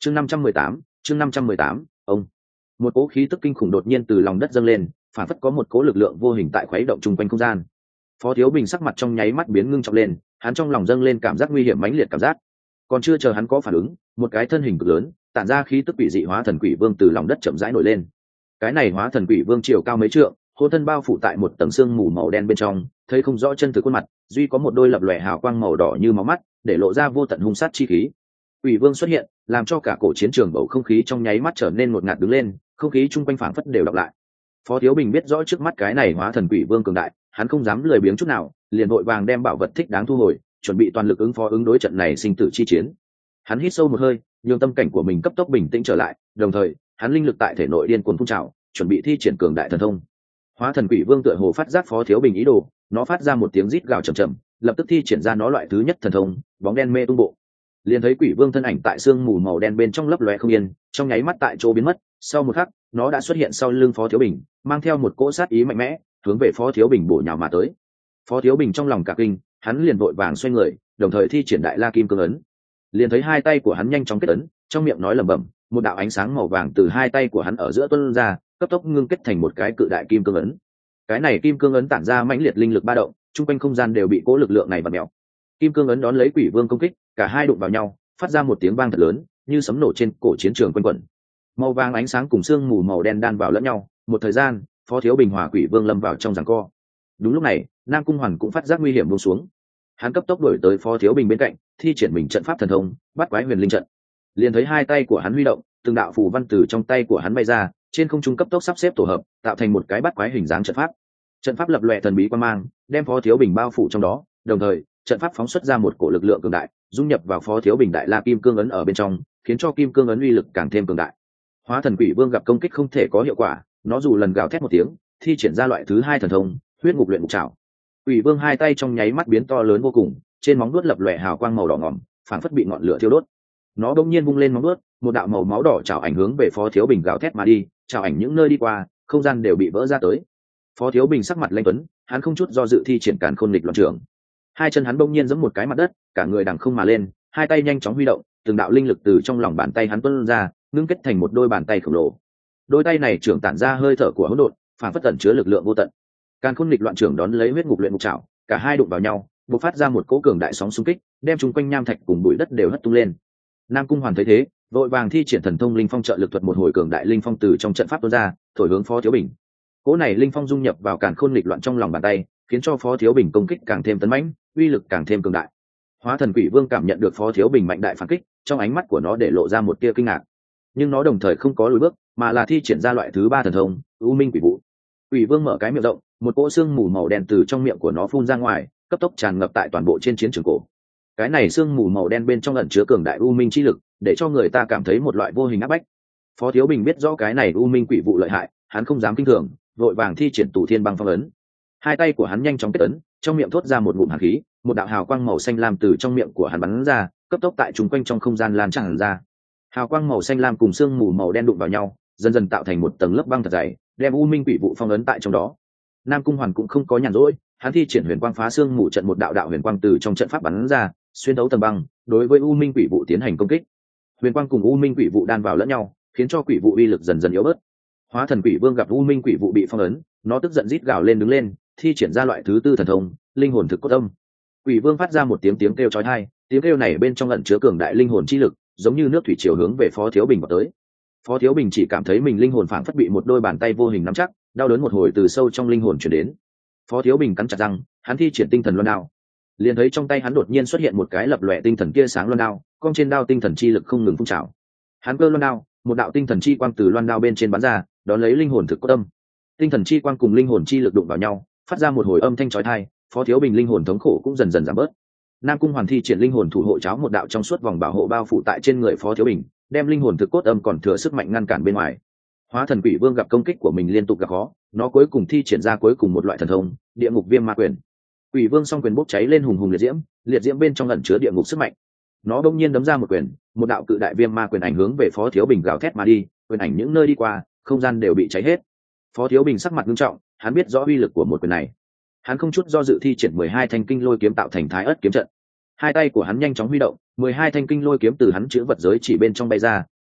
chương 518, ông. Một cỗ khí tức kinh khủng đột nhiên từ lòng đất dâng lên, phản phất có một cỗ lực lượng vô hình tại khuấy động chung quanh không gian. Phó Thiếu Bình sắc mặt trong nháy mắt biến ngưng trọng lên, hắn trong lòng dâng lên cảm giác nguy hiểm mãnh liệt cảm giác. Còn chưa chờ hắn có phản ứng, một cái thân hình cực lớn, tản ra khí tức quỷ dị hóa thần quỷ vương từ lòng đất chậm rãi nổi lên. Cái này hóa thần quỷ vương chiều cao mấy trượng, hôn thân bao phủ tại một tầng xương mù màu đen bên trong, thấy không rõ chân thực khuôn mặt, duy có một đôi lập lòe hào quang màu đỏ như máu mắt, để lộ ra vô tận hung sát chi khí. Quỷ vương xuất hiện, làm cho cả cổ chiến trường bầu không khí trong nháy mắt trở nên ngột ngạt đứng lên, không khí chung quanh phảng phất đều đọc lại. Phó Thiếu Bình biết rõ trước mắt cái này hóa thần quỷ vương cường đại, hắn không dám lười biếng chút nào, liền vội vàng đem bảo vật thích đáng thu hồi, chuẩn bị toàn lực ứng phó ứng đối trận này sinh tử chi chiến. Hắn hít sâu một hơi, nhường tâm cảnh của mình cấp tốc bình tĩnh trở lại, đồng thời, hắn linh lực tại thể nội điên cuồng phun trào, chuẩn bị thi triển cường đại thần thông. Hóa thần quỷ vương tựa hồ phát giác Phó Thiếu Bình ý đồ, nó phát ra một tiếng rít gào trầm trầm, lập tức thi triển ra nó loại thứ nhất thần thông, bóng đen mê tung bộ. Liền thấy quỷ vương thân ảnh tại sương mù màu đen bên trong lấp lóe không yên, trong nháy mắt tại chỗ biến mất, sau một khắc, nó đã xuất hiện sau lưng Phó Thiếu Bình, mang theo một cỗ sát ý mạnh mẽ, hướng về Phó Thiếu Bình bổ nhào mà tới. Phó Thiếu Bình trong lòng cả kinh, hắn liền vội vàng xoay người, đồng thời thi triển Đại La Kim Cương ấn. Liền thấy hai tay của hắn nhanh chóng kết ấn, trong miệng nói lẩm bẩm, một đạo ánh sáng màu vàng từ hai tay của hắn ở giữa tuôn ra, cấp tốc ngưng kết thành một cái cự đại kim cương ấn. Cái này kim cương ấn tản ra mãnh liệt linh lực ba động, chung quanh không gian đều bị cỗ lực lượng này vặn mèo. Kim cương ấn đón lấy quỷ vương công kích, cả hai đụng vào nhau, phát ra một tiếng vang thật lớn, như sấm nổ trên cổ chiến trường quanh quẩn. Màu vàng ánh sáng cùng sương mù màu đen đan vào lẫn nhau, một thời gian, Phó Thiếu Bình hòa quỷ vương lâm vào trong giằng co. Đúng lúc này, Nam Cung Hoàn cũng phát giác nguy hiểm buông xuống. Hắn cấp tốc đuổi tới Phó Thiếu Bình bên cạnh, thi triển mình trận pháp thần thông, bắt quái huyền linh trận. Liền thấy hai tay của hắn huy động, từng đạo phù văn từ trong tay của hắn bay ra, trên không trung cấp tốc sắp xếp tổ hợp, tạo thành một cái bắt quái hình dáng trận pháp. Trận pháp lập lòe thần bí quang mang, đem Phó Thiếu Bình bao phủ trong đó, đồng thời, trận pháp phóng xuất ra một cổ lực lượng cường đại, dung nhập vào Phó Thiếu Bình Đại La Kim Cương ấn ở bên trong, khiến cho kim cương ấn uy lực càng thêm cường đại. Hóa thần quỷ vương gặp công kích không thể có hiệu quả, nó dù lần gào thét một tiếng, thi triển ra loại thứ hai thần thông, huyết ngục luyện ngục trảo. Quỷ vương hai tay trong nháy mắt biến to lớn vô cùng, trên móng vuốt lập lòe hào quang màu đỏ ngòm, phảng phất bị ngọn lửa thiêu đốt. Nó bỗng nhiên vung lên móng vuốt, một đạo màu máu đỏ trảo ảnh hướng về Phó Thiếu Bình gào thét mà đi, trảo ảnh những nơi đi qua, không gian đều bị vỡ ra tới. Phó Thiếu Bình sắc mặt lanh tuấn, hắn không chút do dự thi triển Càn Khôn Nghịch Loạn Trưởng. Hai chân hắn bỗng nhiên giẫm một cái mặt đất, cả người đằng không mà lên, hai tay nhanh chóng huy động, từng đạo linh lực từ trong lòng bàn tay hắn tuôn ra, ngưng kết thành một đôi bàn tay khổng lồ. Đôi tay này trưởng tản ra hơi thở của hỗn độn, phản phất tẩn chứa lực lượng vô tận. Càn Khôn Nghịch Loạn Trưởng đón lấy huyết ngục luyện ngục trảo, cả hai đụng vào nhau, bộc phát ra một cỗ cường đại sóng xung kích, đem chúng quanh nham thạch cùng bụi đất đều hất tung lên. Nam Cung Hoàn thấy thế, vội vàng thi triển thần thông linh phong trợ lực thuật một hồi cường đại linh phong từ trong trận pháp tuôn ra, thổi hướng Phó Thiếu Bình. Cỗ này linh phong dung nhập vào Càn Khôn Nghịch Loạn trong lòng bàn tay, khiến cho Phó Thiếu Bình công kích càng thêm tấn mãnh, uy lực càng thêm cường đại. Hóa thần quỷ vương cảm nhận được Phó Thiếu Bình mạnh đại phản kích, trong ánh mắt của nó để lộ ra một tia kinh ngạc, nhưng nó đồng thời không có lùi bước, mà là thi triển ra loại thứ ba thần thông, U Minh Quỷ Vụ. Quỷ vương mở cái miệng rộng, một cỗ xương mù màu đen từ trong miệng của nó phun ra ngoài, cấp tốc tràn ngập tại toàn bộ trên chiến trường cổ. Cái này xương mù màu đen bên trong ẩn chứa cường đại U Minh chi lực, để cho người ta cảm thấy một loại vô hình áp bách. Phó Thiếu Bình biết rõ cái này U Minh Quỷ Vụ lợi hại, hắn không dám kinh thường, vội vàng thi triển Tù Thiên Băng Phong ấn. Hai tay của hắn nhanh chóng kết ấn, trong miệng thốt ra một ngụm hàn khí, một đạo hào quang màu xanh lam từ trong miệng của hắn bắn ra, cấp tốc tại chúng quanh trong không gian lan tràn ra. Hào quang màu xanh lam cùng xương mù màu đen đụng vào nhau, dần dần tạo thành một tầng lớp băng thật dày, đem U Minh Quỷ Vụ phong ấn tại trong đó. Nam Cung Hoàn cũng không có nhàn rỗi, hắn thi triển Huyền Quang Phá Xương Mù trận, một đạo đạo huyền quang từ trong trận pháp bắn ra, xuyên thấu tầng băng, đối với U Minh Quỷ Vụ tiến hành công kích. Huyền quang cùng U Minh Quỷ Vụ đan vào lẫn nhau, khiến cho quỷ vụ uy lực dần dần yếu bớt. Hóa thần quỷ vương gặp U Minh Quỷ Vụ bị phong ấn, nó tức giận rít gào lên đứng lên, thi triển ra loại thứ tư thần thông, Linh Hồn Thực Cốt Âm. Quỷ vương phát ra một tiếng kêu chói tai, tiếng kêu này bên trong ẩn chứa cường đại linh hồn chi lực, giống như nước thủy triều hướng về Phó Thiếu Bình vào tới. Phó Thiếu Bình chỉ cảm thấy mình linh hồn phảng phất bị một đôi bàn tay vô hình nắm chắc, đau đớn một hồi từ sâu trong linh hồn truyền đến. Phó Thiếu Bình cắn chặt răng, hắn thi triển Tinh Thần Loan Đao. Liền thấy trong tay hắn đột nhiên xuất hiện một cái lập lòe tinh thần kia sáng loan đao, cong trên đao tinh thần chi lực không ngừng phun trào. Hắn cơ loan đao, một đạo tinh thần chi quang từ loan đao bên trên bắn ra, đón lấy Linh Hồn Thực Cốt Âm. Tinh thần chi quang cùng linh hồn chi lực đụng vào nhau, phát ra một hồi âm thanh chói tai, Phó Thiếu Bình linh hồn thống khổ cũng dần dần giảm bớt. Nam Cung Hoàn thi triển linh hồn thủ hộ cháo, một đạo trong suốt vòng bảo hộ bao phủ tại trên người Phó Thiếu Bình, đem linh hồn thực cốt âm còn thừa sức mạnh ngăn cản bên ngoài. Hóa thần quỷ vương gặp công kích của mình liên tục gặp khó, nó cuối cùng thi triển ra cuối cùng một loại thần thông, Địa Ngục Viêm Ma Quyền. Quỷ vương song quyền bốc cháy lên hùng hùng liệt diễm bên trong ẩn chứa địa ngục sức mạnh. Nó bỗng nhiên đấm ra một quyền, một đạo cự đại viêm ma quyền ảnh hướng về Phó Thiếu Bình gào thét mà đi, quyền ảnh những nơi đi qua, không gian đều bị cháy hết. Phó Thiếu Bình sắc mặt nghiêm trọng, hắn biết rõ uy lực của một quyền này. Hắn không chút do dự thi triển 12 thanh kinh lôi kiếm tạo thành Thái Ức kiếm trận. Hai tay của hắn nhanh chóng huy động, 12 thanh kinh lôi kiếm từ hắn chứa vật giới chỉ bên trong bay ra,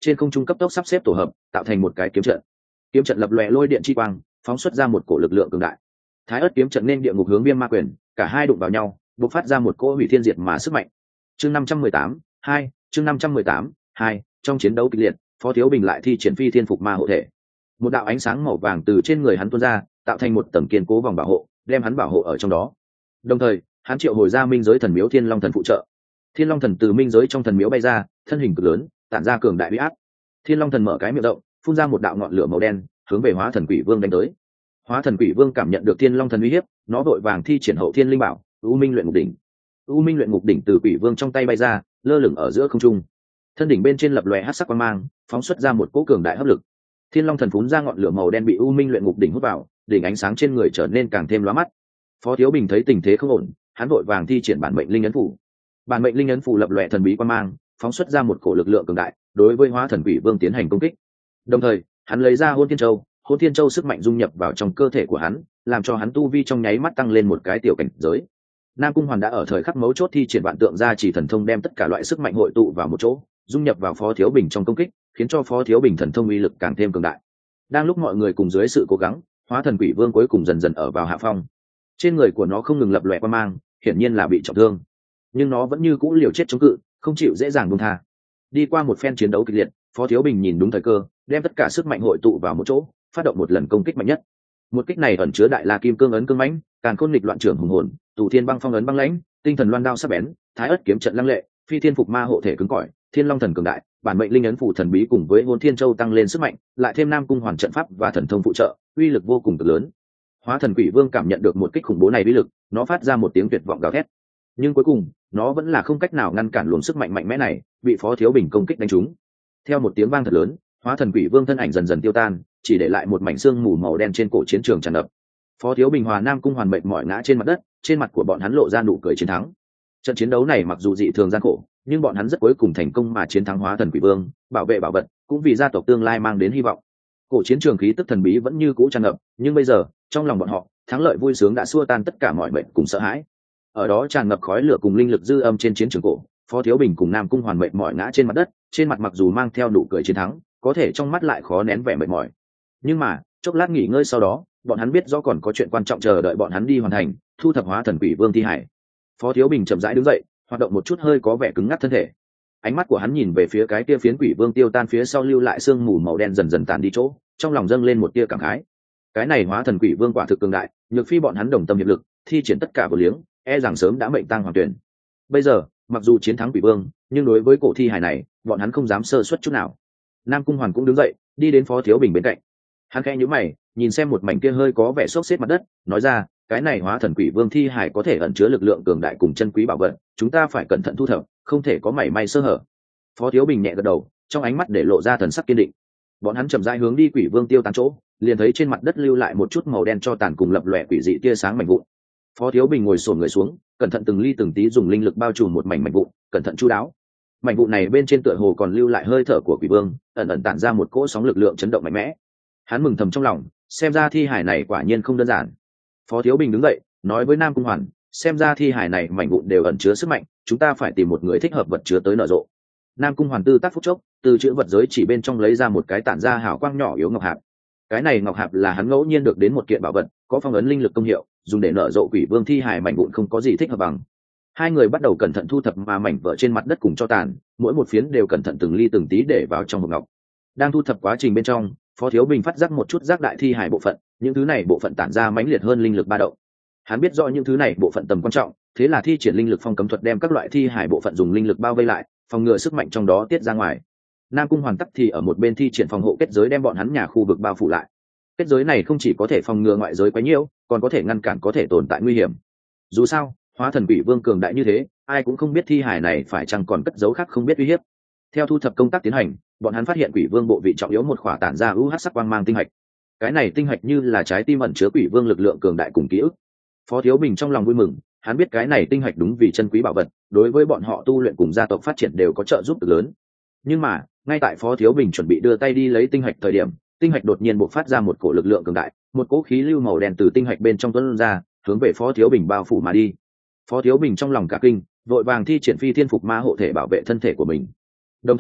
trên không trung cấp tốc sắp xếp tổ hợp tạo thành một cái kiếm trận. Kiếm trận lập lòe lôi điện chi quang, phóng xuất ra một cổ lực lượng cường đại. Thái ớt kiếm trận nên địa ngục hướng viêm ma quyền, cả hai đụng vào nhau, bộc phát ra một cỗ hủy thiên diệt mà sức mạnh. Chương 518, 2, chương 518, 2, trong chiến đấu kịch liệt, Phó Thiếu Bình lại thi triển phi thiên phục ma hộ thể. Một đạo ánh sáng màu vàng từ trên người hắn tuôn ra, tạo thành một tầng kiên cố vòng bảo hộ, đem hắn bảo hộ ở trong đó. Đồng thời, hắn triệu hồi ra minh giới thần miếu Thiên Long thần phụ trợ. Thiên Long thần từ minh giới trong thần miếu bay ra, thân hình cực lớn, tản ra cường đại uy áp. Thiên Long thần mở cái miệng rộng, phun ra một đạo ngọn lửa màu đen, hướng về Hóa Thần Quỷ Vương đánh tới. Hóa Thần Quỷ Vương cảm nhận được Thiên Long thần uy hiếp, nó vội vàng thi triển hậu thiên linh bảo, U Minh luyện ngục đỉnh. U Minh luyện ngục đỉnh từ Quỷ Vương trong tay bay ra, lơ lửng ở giữa không trung. Thân đỉnh bên trên lập lòe hắc sắc quang mang, phóng xuất ra một cỗ cường đại hấp lực. Thiên Long thần phún ra ngọn lửa màu đen bị U Minh luyện ngục đỉnh hút vào, đỉnh ánh sáng trên người trở nên càng thêm lóa mắt. Phó Thiếu Bình thấy tình thế không ổn, hắn vội vàng thi triển bản mệnh linh ấn phủ. Bản mệnh linh ấn phủ lập lòe thần bí quang mang, phóng xuất ra một cổ lực lượng cường đại, đối với Hóa Thần Quỷ Vương tiến hành công kích. Đồng thời, hắn lấy ra Hôn Thiên Châu sức mạnh dung nhập vào trong cơ thể của hắn, làm cho hắn tu vi trong nháy mắt tăng lên một cái tiểu cảnh giới. Nam Cung Hoàn đã ở thời khắc mấu chốt thi triển vạn tượng gia chỉ thần thông đem tất cả loại sức mạnh hội tụ vào một chỗ, dung nhập vào Phó Thiếu Bình trong công kích, khiến cho Phó Thiếu Bình thần thông uy lực càng thêm cường đại. Đang lúc mọi người cùng dưới sự cố gắng, Hóa Thần Quỷ Vương cuối cùng dần dần ở vào hạ phong. Trên người của nó không ngừng lập lòe quang mang, hiển nhiên là bị trọng thương, nhưng nó vẫn như cũ liều chết chống cự, không chịu dễ dàng buông tha. Đi qua một phen chiến đấu kịch liệt, Phó Thiếu Bình nhìn đúng thời cơ, đem tất cả sức mạnh hội tụ vào một chỗ, phát động một lần công kích mạnh nhất. Một kích này ẩn chứa đại la kim cương ấn cương mãnh, càn khôn nghịch loạn trưởng hùng hồn, tù thiên băng phong ấn băng lãnh, tinh thần loan đao sắc bén, thái ớt kiếm trận lăng lệ, phi thiên phục ma hộ thể cứng cỏi, thiên long thần cường đại, bản mệnh linh ấn phủ thần bí cùng với Hôn Thiên Châu tăng lên sức mạnh, lại thêm Nam Cung Hoàn trận pháp và thần thông phụ trợ, uy lực vô cùng cực lớn. Hóa Thần Quỷ Vương cảm nhận được một kích khủng bố này uy lực, nó phát ra một tiếng tuyệt vọng gào thét. Nhưng cuối cùng, nó vẫn là không cách nào ngăn cản luồng sức mạnh mạnh mẽ này, bị Phó Thiếu Bình công kích đánh trúng. Theo một tiếng vang thật lớn, Hóa Thần Quỷ Vương thân ảnh dần dần tiêu tan, chỉ để lại một mảnh xương mù màu đen trên cổ chiến trường tràn ngập. Phó Thiếu Bình hòa Nam Cung Hoàn mệt mỏi ngã trên mặt đất, trên mặt của bọn hắn lộ ra nụ cười chiến thắng. Trận chiến đấu này mặc dù dị thường gian khổ, nhưng bọn hắn rất cuối cùng thành công mà chiến thắng Hóa Thần Quỷ Vương, bảo vệ bảo vật, cũng vì gia tộc tương lai mang đến hy vọng. Cổ chiến trường khí tức thần bí vẫn như cũ tràn ngập, nhưng bây giờ, trong lòng bọn họ, thắng lợi vui sướng đã xua tan tất cả mọi mệt cùng sợ hãi. Ở đó tràn ngập khói lửa cùng linh lực dư âm trên chiến trường cổ, Phó Thiếu Bình cùng Nam Cung Hoàn mệt mỏi ngã trên mặt đất, trên mặt mặc dù mang theo nụ cười chiến thắng, có thể trong mắt lại khó nén vẻ mệt mỏi. Nhưng mà, chốc lát nghỉ ngơi sau đó, bọn hắn biết rõ còn có chuyện quan trọng chờ đợi bọn hắn đi hoàn thành, thu thập Hóa Thần Quỷ Vương thi hải. Phó Thiếu Bình chậm rãi đứng dậy, hoạt động một chút hơi có vẻ cứng ngắc thân thể. Ánh mắt của hắn nhìn về phía cái kia phiến Quỷ Vương tiêu tan phía sau lưu lại sương mù màu đen dần dần tàn đi chỗ, trong lòng dâng lên một tia cảm khái. Cái này Hóa Thần Quỷ Vương quả thực cường đại, nhược phi bọn hắn đồng tâm hiệp lực, thi triển tất cả vô liếng, e rằng sớm đã mệnh tang hoàng tuyển. Bây giờ, mặc dù chiến thắng Quỷ Vương, nhưng đối với cổ thi hài này, bọn hắn không dám sơ suất chút nào. Nam Cung Hoàn cũng đứng dậy, đi đến Phó Thiếu Bình bên cạnh. Hắn khẽ nhíu mày, nhìn xem một mảnh kia hơi có vẻ xốc xếp mặt đất, nói ra, cái này Hóa Thần Quỷ Vương thi hài có thể ẩn chứa lực lượng cường đại cùng chân quý bảo vật, chúng ta phải cẩn thận thu thập, không thể có mảy may sơ hở. Phó Thiếu Bình nhẹ gật đầu, trong ánh mắt để lộ ra thần sắc kiên định. Bọn hắn chậm rãi hướng đi Quỷ Vương tiêu tán chỗ, liền thấy trên mặt đất lưu lại một chút màu đen cho tàn cùng lập lòe quỷ dị tia sáng mảnh vụn. Phó Thiếu Bình ngồi xổm người xuống, cẩn thận từng ly từng tí dùng linh lực bao trùm một mảnh vụn, cẩn thận chu đáo. Mảnh vụn này bên trên tựa hồ còn lưu lại hơi thở của Quỷ Vương, ẩn ẩn tản ra một cỗ sóng lực lượng chấn động mạnh mẽ. Hắn mừng thầm trong lòng, xem ra thi hải này quả nhiên không đơn giản. Phó Thiếu Bình đứng dậy, nói với Nam Cung Hoàn, xem ra thi hải này mảnh vụn đều ẩn chứa sức mạnh, chúng ta phải tìm một người thích hợp vật chứa tới nở rộ. Nam Cung Hoàn tư tác phút chốc, từ chữ vật giới chỉ bên trong lấy ra một cái tản ra hào quang nhỏ yếu ngọc hạp. Cái này ngọc hạp là hắn ngẫu nhiên được đến một kiện bảo vật, có phong ấn linh lực công hiệu, dùng để nở rộ Quỷ Vương thi hải mảnh vụn không có gì thích hợp bằng. Hai người bắt đầu cẩn thận thu thập mà mảnh vỡ trên mặt đất cùng cho tàn, mỗi một phiến đều cẩn thận từng ly từng tí để vào trong hộp ngọc. Đang thu thập quá trình bên trong, Phó Thiếu Bình phát giác một chút giác đại thi hải bộ phận, những thứ này bộ phận tản ra mãnh liệt hơn linh lực ba động. Hắn biết rõ những thứ này bộ phận tầm quan trọng, thế là thi triển linh lực phong cấm thuật đem các loại thi hải bộ phận dùng linh lực bao vây lại, phòng ngừa sức mạnh trong đó tiết ra ngoài. Nam Cung Hoàn tắc thì ở một bên thi triển phòng hộ kết giới đem bọn hắn nhà khu vực bao phủ lại. Kết giới này không chỉ có thể phòng ngừa ngoại giới quấy nhiễu, còn có thể ngăn cản có thể tồn tại nguy hiểm. Dù sao, Hóa Thần Quỷ Vương cường đại như thế, ai cũng không biết thi hải này phải chăng còn cất giấu khác không biết uy hiếp. Theo thu thập công tác tiến hành, bọn hắn phát hiện Quỷ Vương bộ vị trọng yếu một khỏa tản ra UH sắc quang mang tinh hạch. Cái này tinh hạch như là trái tim ẩn chứa Quỷ Vương lực lượng cường đại cùng ký ức. Phó Thiếu Bình trong lòng vui mừng, hắn biết cái này tinh hạch đúng vì chân quý bảo vật, đối với bọn họ tu luyện cùng gia tộc phát triển đều có trợ giúp cực lớn. Nhưng mà, ngay tại Phó Thiếu Bình chuẩn bị đưa tay đi lấy tinh hạch thời điểm, tinh hạch đột nhiên bộc phát ra một cổ lực lượng cường đại, một cỗ khí lưu màu đen từ tinh hạch bên trong tuôn ra, hướng về Phó Thiếu Bình bao phủ mà đi. Phó Thiếu Bình trong lòng cả kinh, vội vàng thi triển phi thiên phục ma hộ thể bảo vệ thân thể của mình. Đồng thời,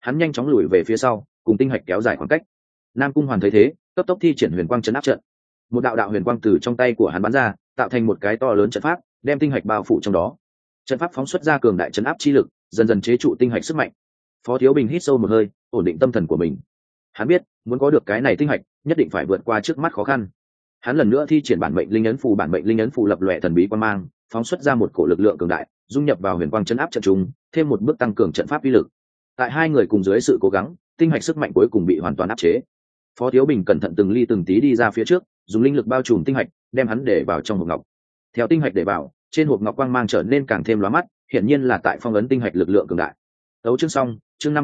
hắn nhanh chóng lùi về phía sau cùng tinh hạch kéo dài khoảng cách. Nam Cung Hoàn thấy thế cấp tốc thi triển huyền quang chấn áp trận, một đạo đạo huyền quang từ trong tay của hắn bắn ra, tạo thành một cái to lớn trận pháp, đem tinh hạch bao phủ trong đó. Trận pháp phóng xuất ra cường đại chấn áp chi lực, dần dần chế trụ tinh hạch sức mạnh. Phó Thiếu Bình hít sâu một hơi, ổn định tâm thần của mình. Hắn biết muốn có được cái này tinh hạch nhất định phải vượt qua trước mắt khó khăn. Hắn lần nữa thi triển bản mệnh linh ấn phù lập lòe thần bí quang mang, phóng xuất ra một cổ lực lượng cường đại, dung nhập vào huyền quang chấn áp trận chúng, thêm một bước tăng cường trận pháp uy lực. Tại hai người cùng dưới sự cố gắng, tinh hạch sức mạnh cuối cùng bị hoàn toàn áp chế. Phó Thiếu Bình cẩn thận từng ly từng tí đi ra phía trước, dùng linh lực bao trùm tinh hạch, đem hắn để vào trong hộp ngọc. Theo tinh hạch để vào, trên hộp ngọc quang mang trở nên càng thêm lóa mắt, hiển nhiên là tại phong ấn tinh hạch lực lượng cường đại. Đấu chương xong, chương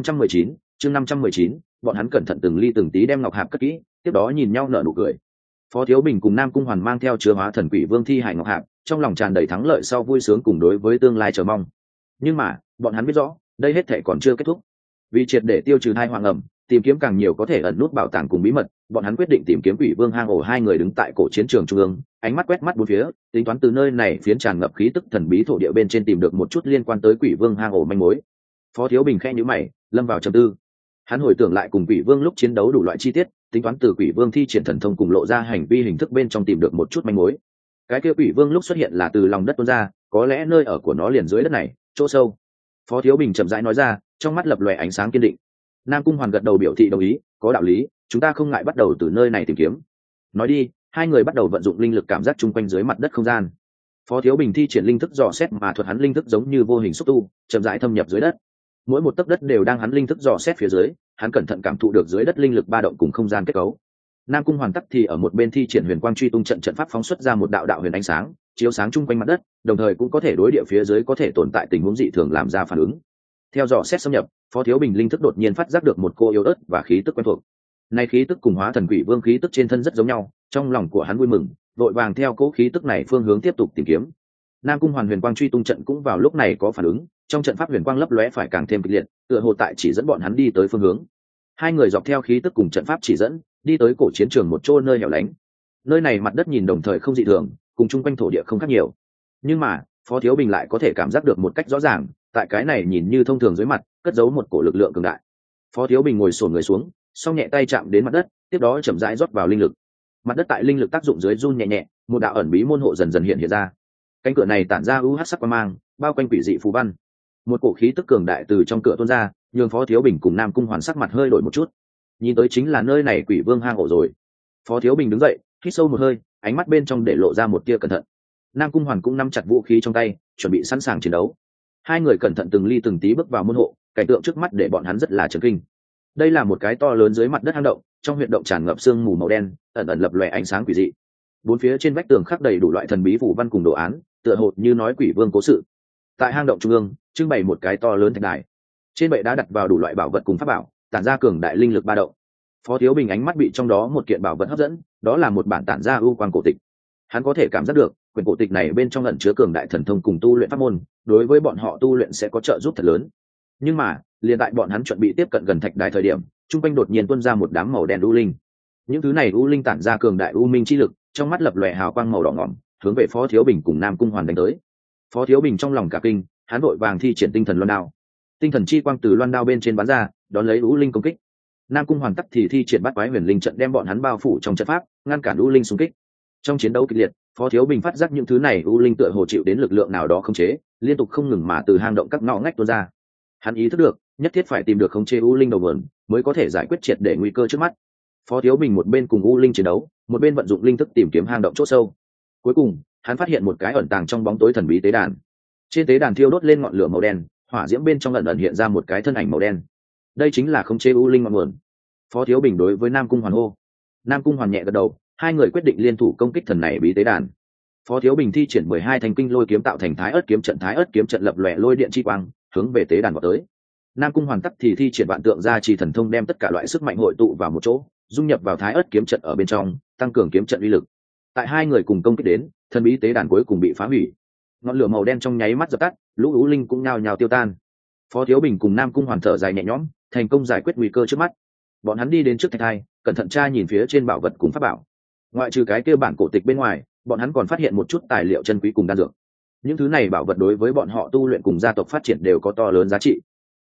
519, bọn hắn cẩn thận từng ly từng tí đem ngọc hạp cất kỹ, tiếp đó nhìn nhau nở nụ cười. Phó Thiếu Bình cùng Nam Cung Hoàn mang theo chứa hóa thần quỷ vương thi hải ngọc hạp, trong lòng tràn đầy thắng lợi sau vui sướng cùng đối với tương lai chờ mong. Nhưng mà, bọn hắn biết rõ, đây hết thể còn chưa kết thúc. Vì triệt để tiêu trừ tai họa ngầm, tìm kiếm càng nhiều có thể ẩn nút bảo tàng cùng bí mật, bọn hắn quyết định tìm kiếm quỷ vương hang ổ. Hai người đứng tại cổ chiến trường trung ương, ánh mắt quét mắt bốn phía, tính toán từ nơi này phiến tràn ngập khí tức thần bí thổ địa bên trên tìm được một chút liên quan tới quỷ vương hang ổ manh mối. Phó Thiếu Bình khẽ nhíu mày, lâm vào trầm tư. Hắn hồi tưởng lại cùng quỷ vương lúc chiến đấu đủ loại chi tiết, tính toán từ quỷ vương thi triển thần thông cùng lộ ra hành vi hình thức bên trong tìm được một chút manh mối. Cái kia quỷ vương lúc xuất hiện là từ lòng đất tuôn ra, có lẽ nơi ở của nó liền dưới đất này, chỗ sâu. Phó Thiếu Bình chậm rãi nói ra, trong mắt lập lòe ánh sáng kiên định. Nam Cung Hoàn gật đầu biểu thị đồng ý, có đạo lý, chúng ta không ngại bắt đầu từ nơi này tìm kiếm. Nói đi, hai người bắt đầu vận dụng linh lực cảm giác chung quanh dưới mặt đất không gian. Phó Thiếu Bình thi triển linh thức dò xét mà thuật hắn linh thức giống như vô hình xúc tu, chậm rãi thâm nhập dưới đất. Mỗi một tấc đất đều đang hắn linh thức dò xét phía dưới, hắn cẩn thận cảm thụ được dưới đất linh lực ba động cùng không gian kết cấu. Nam Cung Hoàn tắc thì ở một bên thi triển huyền quang truy tung trận pháp phóng xuất ra một đạo đạo huyền ánh sáng, chiếu sáng chung quanh mặt đất, đồng thời cũng có thể đối địa phía dưới có thể tồn tại tình huống dị thường làm ra phản ứng. Theo dò xét xâm nhập, Phó Thiếu Bình linh thức đột nhiên phát giác được một cô yếu ớt và khí tức quen thuộc. Này khí tức cùng hóa thần quỷ vương khí tức trên thân rất giống nhau, trong lòng của hắn vui mừng, vội vàng theo cố khí tức này phương hướng tiếp tục tìm kiếm. Nam Cung Hoàn huyền quang truy tung trận cũng vào lúc này có phản ứng, trong trận pháp huyền quang lấp lóe phải càng thêm kịch liệt, tựa hồ tại chỉ dẫn bọn hắn đi tới phương hướng. Hai người dọc theo khí tức cùng trận pháp chỉ dẫn, đi tới cổ chiến trường một chỗ nơi hẻo lánh. Nơi này mặt đất nhìn đồng thời không dị thường, cùng chung quanh thổ địa không khác nhiều. Nhưng mà, Phó Thiếu Bình lại có thể cảm giác được một cách rõ ràng, tại cái này nhìn như thông thường dưới mặt, cất giấu một cổ lực lượng cường đại. Phó Thiếu Bình ngồi xổm người xuống, song nhẹ tay chạm đến mặt đất, tiếp đó chậm rãi rót vào linh lực. Mặt đất tại linh lực tác dụng dưới run nhẹ nhẹ, một đạo ẩn bí môn hộ dần dần hiện ra. Cánh cửa này tản ra UH sắc quang mang, bao quanh quỷ dị phù văn. Một cổ khí tức cường đại từ trong cửa tuôn ra, nhường Phó Thiếu Bình cùng Nam Cung Hoàn sắc mặt hơi đổi một chút. Nhìn tới chính là nơi này quỷ vương hang ổ rồi. Phó Thiếu Bình đứng dậy, hít sâu một hơi, ánh mắt bên trong để lộ ra một tia cẩn thận. Nam Cung Hoàn cũng nắm chặt vũ khí trong tay, chuẩn bị sẵn sàng chiến đấu. Hai người cẩn thận từng ly từng tí bước vào môn hộ, cảnh tượng trước mắt để bọn hắn rất là chấn kinh. Đây là một cái to lớn dưới mặt đất hang động, trong huyệt động tràn ngập sương mù màu đen, ẩn ẩn lập lòe ánh sáng quỷ dị. Bốn phía trên vách tường khắc đầy đủ loại thần bí phù văn cùng đồ án, tựa hồ như nói quỷ vương cố sự. Tại hang động trung ương, trưng bày một cái to lớn thạch đài. Trên bệ đá đặt vào đủ loại bảo vật cùng pháp bảo, tản ra cường đại linh lực ba động. Phó Thiếu Bình ánh mắt bị trong đó một kiện bảo vật hấp dẫn, đó là một bản tản ra ưu quang cổ tịch. Hắn có thể cảm giác được, quyển cổ tịch này bên trong ẩn chứa cường đại thần thông cùng tu luyện pháp môn, đối với bọn họ tu luyện sẽ có trợ giúp thật lớn. Nhưng mà, liền tại bọn hắn chuẩn bị tiếp cận gần thạch đài thời điểm, trung quanh đột nhiên tuôn ra một đám màu đen u linh. Những thứ này u linh tản ra cường đại u minh chi lực, trong mắt lập lòe hào quang màu đỏ ngỏm, hướng về Phó Thiếu Bình cùng Nam Cung Hoàn đánh tới. Phó Thiếu Bình trong lòng cả kinh, hắn vội vàng thi triển tinh thần loan đao. Tinh thần chi quang từ loan đao bên trên bắn ra, đón lấy u linh công kích. Nam Cung Hoàn tắc thì thi triển Bát Quái Huyền Linh trận đem bọn hắn bao phủ trong trận pháp, ngăn cản u linh xung kích. Trong chiến đấu kịch liệt, Phó Thiếu Bình phát giác những thứ này u linh tựa hồ chịu đến lực lượng nào đó khống chế, liên tục không ngừng mà từ hang động các ngõ ngách tuôn ra. Hắn ý thức được, nhất thiết phải tìm được khống chế u linh đầu nguồn, mới có thể giải quyết triệt để nguy cơ trước mắt. Phó Thiếu Bình một bên cùng u linh chiến đấu, một bên vận dụng linh thức tìm kiếm hang động chỗ sâu. Cuối cùng, hắn phát hiện một cái ẩn tàng trong bóng tối thần bí tế đàn. Trên tế đàn thiêu đốt lên ngọn lửa màu đen, hỏa diễm bên trong ẩn ẩn hiện ra một cái thân ảnh màu đen. Đây chính là khống chế u linh ngọn nguồn. Phó Thiếu Bình đối với Nam Cung Hoàn hô. Nam Cung Hoàn nhẹ gật đầu, hai người quyết định liên thủ công kích thần này bí tế đàn. Phó Thiếu Bình thi triển 12 thanh kinh lôi kiếm tạo thành Thái Ức kiếm trận lập lòe lôi điện chi quang, hướng về tế đàn vào tới. Nam Cung Hoàn tắc thì thi triển vạn tượng gia trì thần thông đem tất cả loại sức mạnh hội tụ vào một chỗ, dung nhập vào Thái Ức kiếm trận ở bên trong, tăng cường kiếm trận uy lực. Tại hai người cùng công kích đến, thần bí tế đàn cuối cùng bị phá hủy. Ngọn lửa màu đen trong nháy mắt dập tắt, lũ u linh cũng nhao nhao tiêu tan. Phó Thiếu Bình cùng Nam Cung Hoàn thở dài nhẹ nhõm, thành công giải quyết nguy cơ trước mắt. Bọn hắn đi đến trước thạch thai, cẩn thận tra nhìn phía trên bảo vật cùng pháp bảo. Ngoại trừ cái kia bản cổ tịch bên ngoài, bọn hắn còn phát hiện một chút tài liệu chân quý cùng đan dược. Những thứ này bảo vật đối với bọn họ tu luyện cùng gia tộc phát triển đều có to lớn giá trị.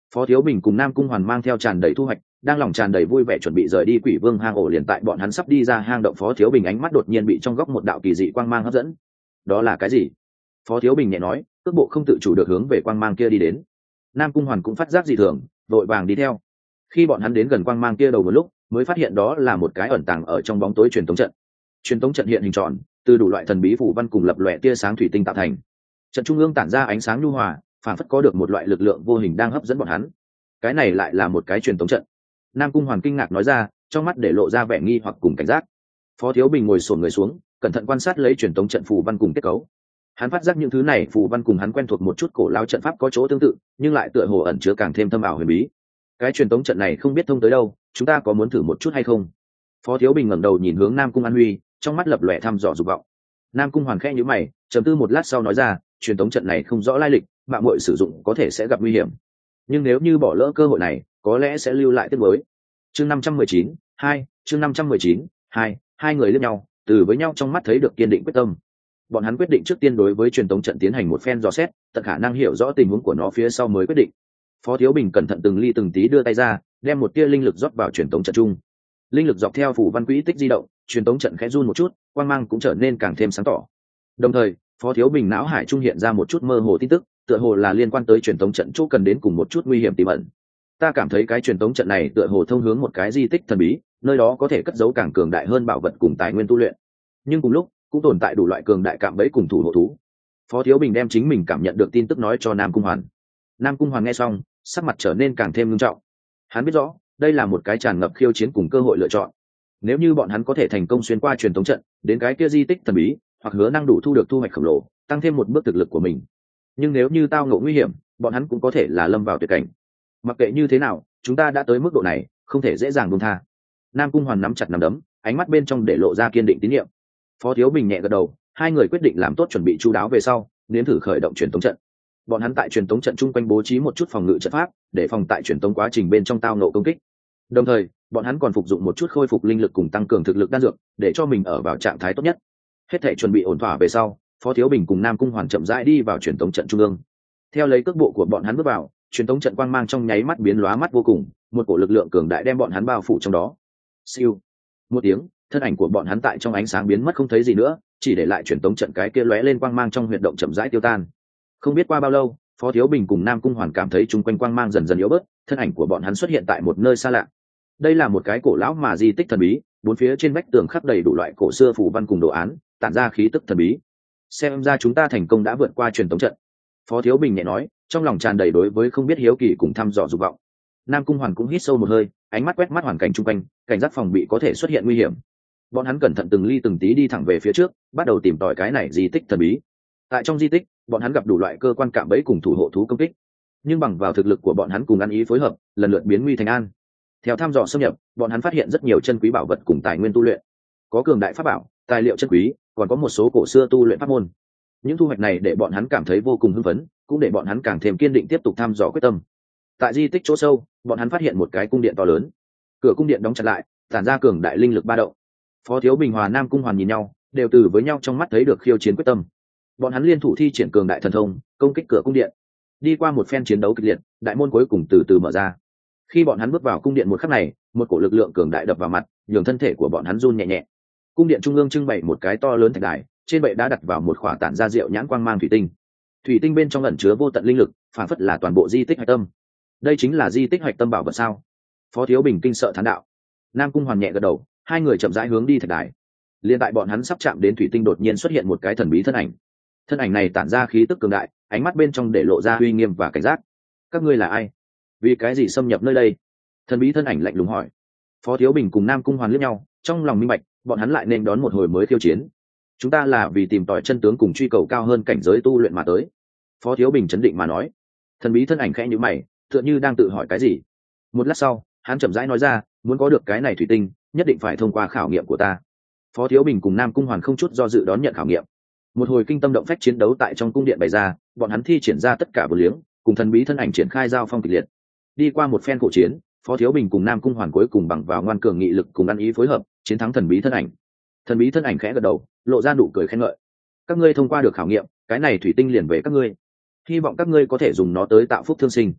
Phó Thiếu Bình cùng Nam Cung Hoàn mang theo tràn đầy thu hoạch, đang lòng tràn đầy vui vẻ chuẩn bị rời đi Quỷ Vương hang ổ. Liền tại bọn hắn sắp đi ra hang động, Phó Thiếu Bình ánh mắt đột nhiên bị trong góc một đạo kỳ dị quang mang hấp dẫn. Đó là cái gì? Phó Thiếu Bình nhẹ nói, cước bộ không tự chủ được hướng về quang mang kia đi đến. Nam Cung Hoàn cũng phát giác dị thường, vội vàng đi theo. Khi bọn hắn đến gần quang mang kia đầu một lúc, mới phát hiện đó là một cái ẩn tàng ở trong bóng tối truyền tống trận. Truyền tống trận hiện hình tròn, từ đủ loại thần bí phù văn cùng lập lòe tia sáng thủy tinh tạo thành. Trận trung ương tản ra ánh sáng nhu hòa, phản phất có được một loại lực lượng vô hình đang hấp dẫn bọn hắn. Cái này lại là một cái truyền tống trận. Nam Cung Hoàn kinh ngạc nói ra, trong mắt để lộ ra vẻ nghi hoặc cùng cảnh giác. Phó Thiếu Bình ngồi xổm người xuống, cẩn thận quan sát lấy truyền tống trận phù văn cùng kết cấu. Hắn phát giác những thứ này phù văn cùng hắn quen thuộc một chút cổ lao trận pháp có chỗ tương tự, nhưng lại tựa hồ ẩn chứa càng thêm thâm ảo huyền bí. Cái truyền tống trận này không biết thông tới đâu, chúng ta có muốn thử một chút hay không? Phó Thiếu Bình ngẩng đầu nhìn hướng Nam Cung An Huy, trong mắt lập lòe thăm dò dục vọng. Nam Cung Hoàn khẽ nhíu mày, trầm tư một lát sau nói ra, truyền tống trận này không rõ lai lịch, mạo muội sử dụng có thể sẽ gặp nguy hiểm. Nhưng nếu như bỏ lỡ cơ hội này, có lẽ sẽ lưu lại tiếc nuối. Chương 519, 2, chương 519, 2, hai người liếc nhau, từ với nhau trong mắt thấy được kiên định quyết tâm. Bọn hắn quyết định trước tiên đối với truyền tống trận tiến hành một phen dò xét, tận khả năng hiểu rõ tình huống của nó phía sau mới quyết định. Phó Thiếu Bình cẩn thận từng ly từng tí đưa tay ra, đem một tia linh lực rót vào truyền tống trận chung. Linh lực dọc theo phủ văn quỹ tích di động, truyền tống trận khẽ run một chút, quang mang cũng trở nên càng thêm sáng tỏ. Đồng thời, Phó Thiếu Bình não hải trung hiện ra một chút mơ hồ tin tức, tựa hồ là liên quan tới truyền tống trận chỗ cần đến cùng một chút nguy hiểm tiềm ẩn. Ta cảm thấy cái truyền tống trận này tựa hồ thông hướng một cái di tích thần bí, nơi đó có thể cất giấu càng cường đại hơn bảo vật cùng tài nguyên tu luyện. Nhưng cùng lúc, cũng tồn tại đủ loại cường đại cạm bẫy cùng thủ hộ thú. Phó Thiếu Bình đem chính mình cảm nhận được tin tức nói cho Nam Cung Hoàn. Nam Cung Hoàn nghe xong, sắc mặt trở nên càng thêm nghiêm trọng. Hắn biết rõ, đây là một cái tràn ngập khiêu chiến cùng cơ hội lựa chọn. Nếu như bọn hắn có thể thành công xuyên qua truyền tống trận, đến cái kia di tích thần bí, hoặc hứa năng đủ thu được thu hoạch khổng lồ, tăng thêm một bước thực lực của mình. Nhưng nếu như tao ngộ nguy hiểm, bọn hắn cũng có thể là lâm vào tuyệt cảnh. Mặc kệ như thế nào, chúng ta đã tới mức độ này, không thể dễ dàng buông tha. Nam Cung Hoàn nắm chặt nắm đấm, ánh mắt bên trong để lộ ra kiên định tín nhiệm. Phó Thiếu Bình nhẹ gật đầu, hai người quyết định làm tốt chuẩn bị chu đáo về sau, nếm thử khởi động truyền tống trận. Bọn hắn tại truyền tống trận chung quanh bố trí một chút phòng ngự trận pháp, để phòng tại truyền tống quá trình bên trong tao ngộ công kích. Đồng thời, bọn hắn còn phục dụng một chút khôi phục linh lực cùng tăng cường thực lực đan dược, để cho mình ở vào trạng thái tốt nhất. Hết thảy chuẩn bị ổn thỏa về sau, Phó Thiếu Bình cùng Nam Cung Hoàn chậm rãi đi vào truyền tống trận trung ương. Theo lấy cước bộ của bọn hắn bước vào, truyền tống trận quang mang trong nháy mắt biến lóa mắt vô cùng, một cổ lực lượng cường đại đem bọn hắn bao phủ trong đó. Siêu. Một tiếng, thân ảnh của bọn hắn tại trong ánh sáng biến mất không thấy gì nữa, chỉ để lại truyền tống trận cái kia lóe lên quang mang trong huyệt động chậm rãi tiêu tan. Không biết qua bao lâu, Phó Thiếu Bình cùng Nam Cung Hoàn cảm thấy chung quanh quang mang dần dần yếu bớt, thân ảnh của bọn hắn xuất hiện tại một nơi xa lạ. Đây là một cái cổ lão mà di tích thần bí, bốn phía trên vách tường khắc đầy đủ loại cổ xưa phù văn cùng đồ án, tản ra khí tức thần bí. Xem ra chúng ta thành công đã vượt qua truyền tống trận. Phó Thiếu Bình nhẹ nói, trong lòng tràn đầy đối với không biết hiếu kỳ cùng thăm dò dục vọng. Nam Cung Hoàn cũng hít sâu một hơi, ánh mắt quét mắt hoàn cảnh chung quanh, cảnh giác phòng bị có thể xuất hiện nguy hiểm. Bọn hắn cẩn thận từng ly từng tí đi thẳng về phía trước, bắt đầu tìm tòi cái này di tích thần bí. Tại trong di tích, bọn hắn gặp đủ loại cơ quan cạm bẫy cùng thủ hộ thú công kích, nhưng bằng vào thực lực của bọn hắn cùng ăn ý phối hợp, lần lượt biến nguy thành an. Theo thăm dò xâm nhập, bọn hắn phát hiện rất nhiều chân quý bảo vật cùng tài nguyên tu luyện, có cường đại pháp bảo, tài liệu chân quý, còn có một số cổ xưa tu luyện pháp môn. Những thu hoạch này để bọn hắn cảm thấy vô cùng hưng phấn, cũng để bọn hắn càng thêm kiên định tiếp tục thăm dò quyết tâm. Tại di tích chỗ sâu, bọn hắn phát hiện một cái cung điện to lớn, cửa cung điện đóng chặt lại, tản ra cường đại linh lực ba động. Phó Thiếu Bình hòa Nam Cung Hoàn nhìn nhau, đều từ với nhau trong mắt thấy được khiêu chiến quyết tâm. Bọn hắn liên thủ thi triển cường đại thần thông, công kích cửa cung điện. Đi qua một phen chiến đấu kịch liệt, đại môn cuối cùng từ từ mở ra. Khi bọn hắn bước vào cung điện một khắc này, một cổ lực lượng cường đại đập vào mặt, nhường thân thể của bọn hắn run nhẹ nhẹ. Cung điện trung ương trưng bày một cái to lớn thạch đài, trên bệ đã đặt vào một khỏa tản ra rượu nhãn quang mang thủy tinh. Thủy tinh bên trong ẩn chứa vô tận linh lực, phản phất là toàn bộ di tích hạch tâm. Đây chính là di tích hạch tâm bảo vật sao? Phó Thiếu Bình kinh sợ thán đạo. Nam Cung Hoàn nhẹ gật đầu, hai người chậm rãi hướng đi thạch đài. Liên tại bọn hắn sắp chạm đến thủy tinh, đột nhiên xuất hiện một cái thần bí thân ảnh. Thân ảnh này tản ra khí tức cường đại, ánh mắt bên trong để lộ ra uy nghiêm và cảnh giác. Các ngươi là ai? Vì cái gì xâm nhập nơi đây? Thần bí thân ảnh lạnh lùng hỏi. Phó Thiếu Bình cùng Nam Cung Hoàn liếc nhau, trong lòng minh bạch, bọn hắn lại nên đón một hồi mới khiêu chiến. Chúng ta là vì tìm tòi chân tướng cùng truy cầu cao hơn cảnh giới tu luyện mà tới. Phó Thiếu Bình chấn định mà nói. Thần bí thân ảnh khẽ nhíu mày, tựa như đang tự hỏi cái gì. Một lát sau, hắn chậm rãi nói ra, muốn có được cái này thủy tinh, nhất định phải thông qua khảo nghiệm của ta. Phó Thiếu Bình cùng Nam Cung Hoàn không chút do dự đón nhận khảo nghiệm. Một hồi kinh tâm động phách chiến đấu tại trong cung điện bày ra, bọn hắn thi triển ra tất cả vốn liếng, cùng thần bí thân ảnh triển khai giao phong kịch liệt. Đi qua một phen cổ chiến, Phó Thiếu Bình cùng Nam Cung Hoàn cuối cùng bằng vào ngoan cường nghị lực cùng ăn ý phối hợp, chiến thắng thần bí thân ảnh. Thần bí thân ảnh khẽ gật đầu, lộ ra nụ cười khen ngợi. Các ngươi thông qua được khảo nghiệm, cái này thủy tinh liền về các ngươi. Hy vọng các ngươi có thể dùng nó tới tạo phúc thương sinh.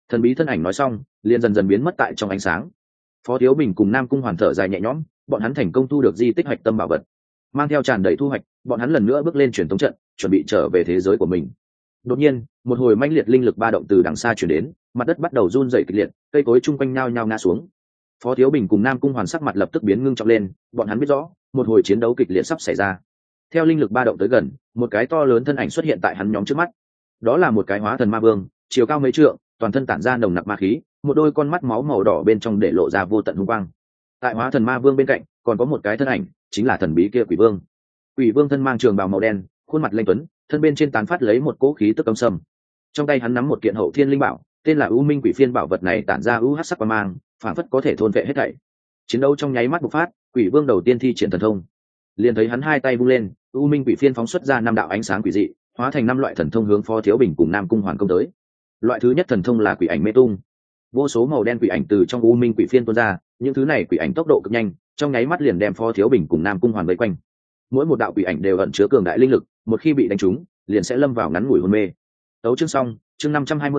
Thần bí thân ảnh nói xong liền dần dần biến mất tại trong ánh sáng. Phó Thiếu Bình cùng Nam Cung Hoàn thở dài nhẹ nhõm, bọn hắn thành công thu được di tích hạch tâm bảo vật, mang theo tràn đầy thu hoạch, bọn hắn lần nữa bước lên truyền thống trận, chuẩn bị trở về thế giới của mình. Đột nhiên, một hồi mãnh liệt linh lực ba động từ đằng xa truyền đến, mặt đất bắt đầu run rẩy kịch liệt, cây cối chung quanh nhao nhao ngã xuống. Phó Thiếu Bình cùng Nam Cung Hoàn sắc mặt lập tức biến ngưng trọng lên, bọn hắn biết rõ, một hồi chiến đấu kịch liệt sắp xảy ra. Theo linh lực ba động tới gần, một cái to lớn thân ảnh xuất hiện tại hắn nhóm trước mắt. Đó là một cái hóa thần ma vương, chiều cao mấy trượng, toàn thân tản ra nồng nặc ma khí, một đôi con mắt máu màu đỏ bên trong để lộ ra vô tận hung quang. Tại hóa thần ma vương bên cạnh, còn có một cái thân ảnh, chính là thần bí kia Quỷ Vương. Quỷ Vương thân mang trường bào màu đen, khuôn mặt lanh tuấn, thân bên trên tán phát lấy một cỗ khí tức âm sầm. Trong tay hắn nắm một kiện hậu thiên linh bảo, tên là U Minh Quỷ Phiên, bảo vật này tản ra u hắc sắc quang mang, phản phất có thể thôn vệ hết thảy. Chiến đấu trong nháy mắt bộc phát, Quỷ Vương đầu tiên thi triển thần thông. Liền thấy hắn hai tay vung lên, U Minh Quỷ Phiên phóng xuất ra 5 đạo ánh sáng quỷ dị, hóa thành 5 loại thần thông hướng Phó Thiếu Bình cùng Nam Cung Hoàn công tới. Loại thứ nhất thần thông là Quỷ Ảnh Mê Tung. Vô số màu đen quỷ ảnh từ trong U Minh Quỷ Phiên tuôn ra, những thứ này quỷ ảnh tốc độ cực nhanh, trong nháy mắt liền đem Phó Thiếu Bình cùng Nam Cung Hoàn vây quanh. Mỗi một đạo quỷ ảnh đều ẩn chứa cường đại linh lực, một khi bị đánh trúng, liền sẽ lâm vào ngắn ngủi hôn mê. Tấu chương xong, chương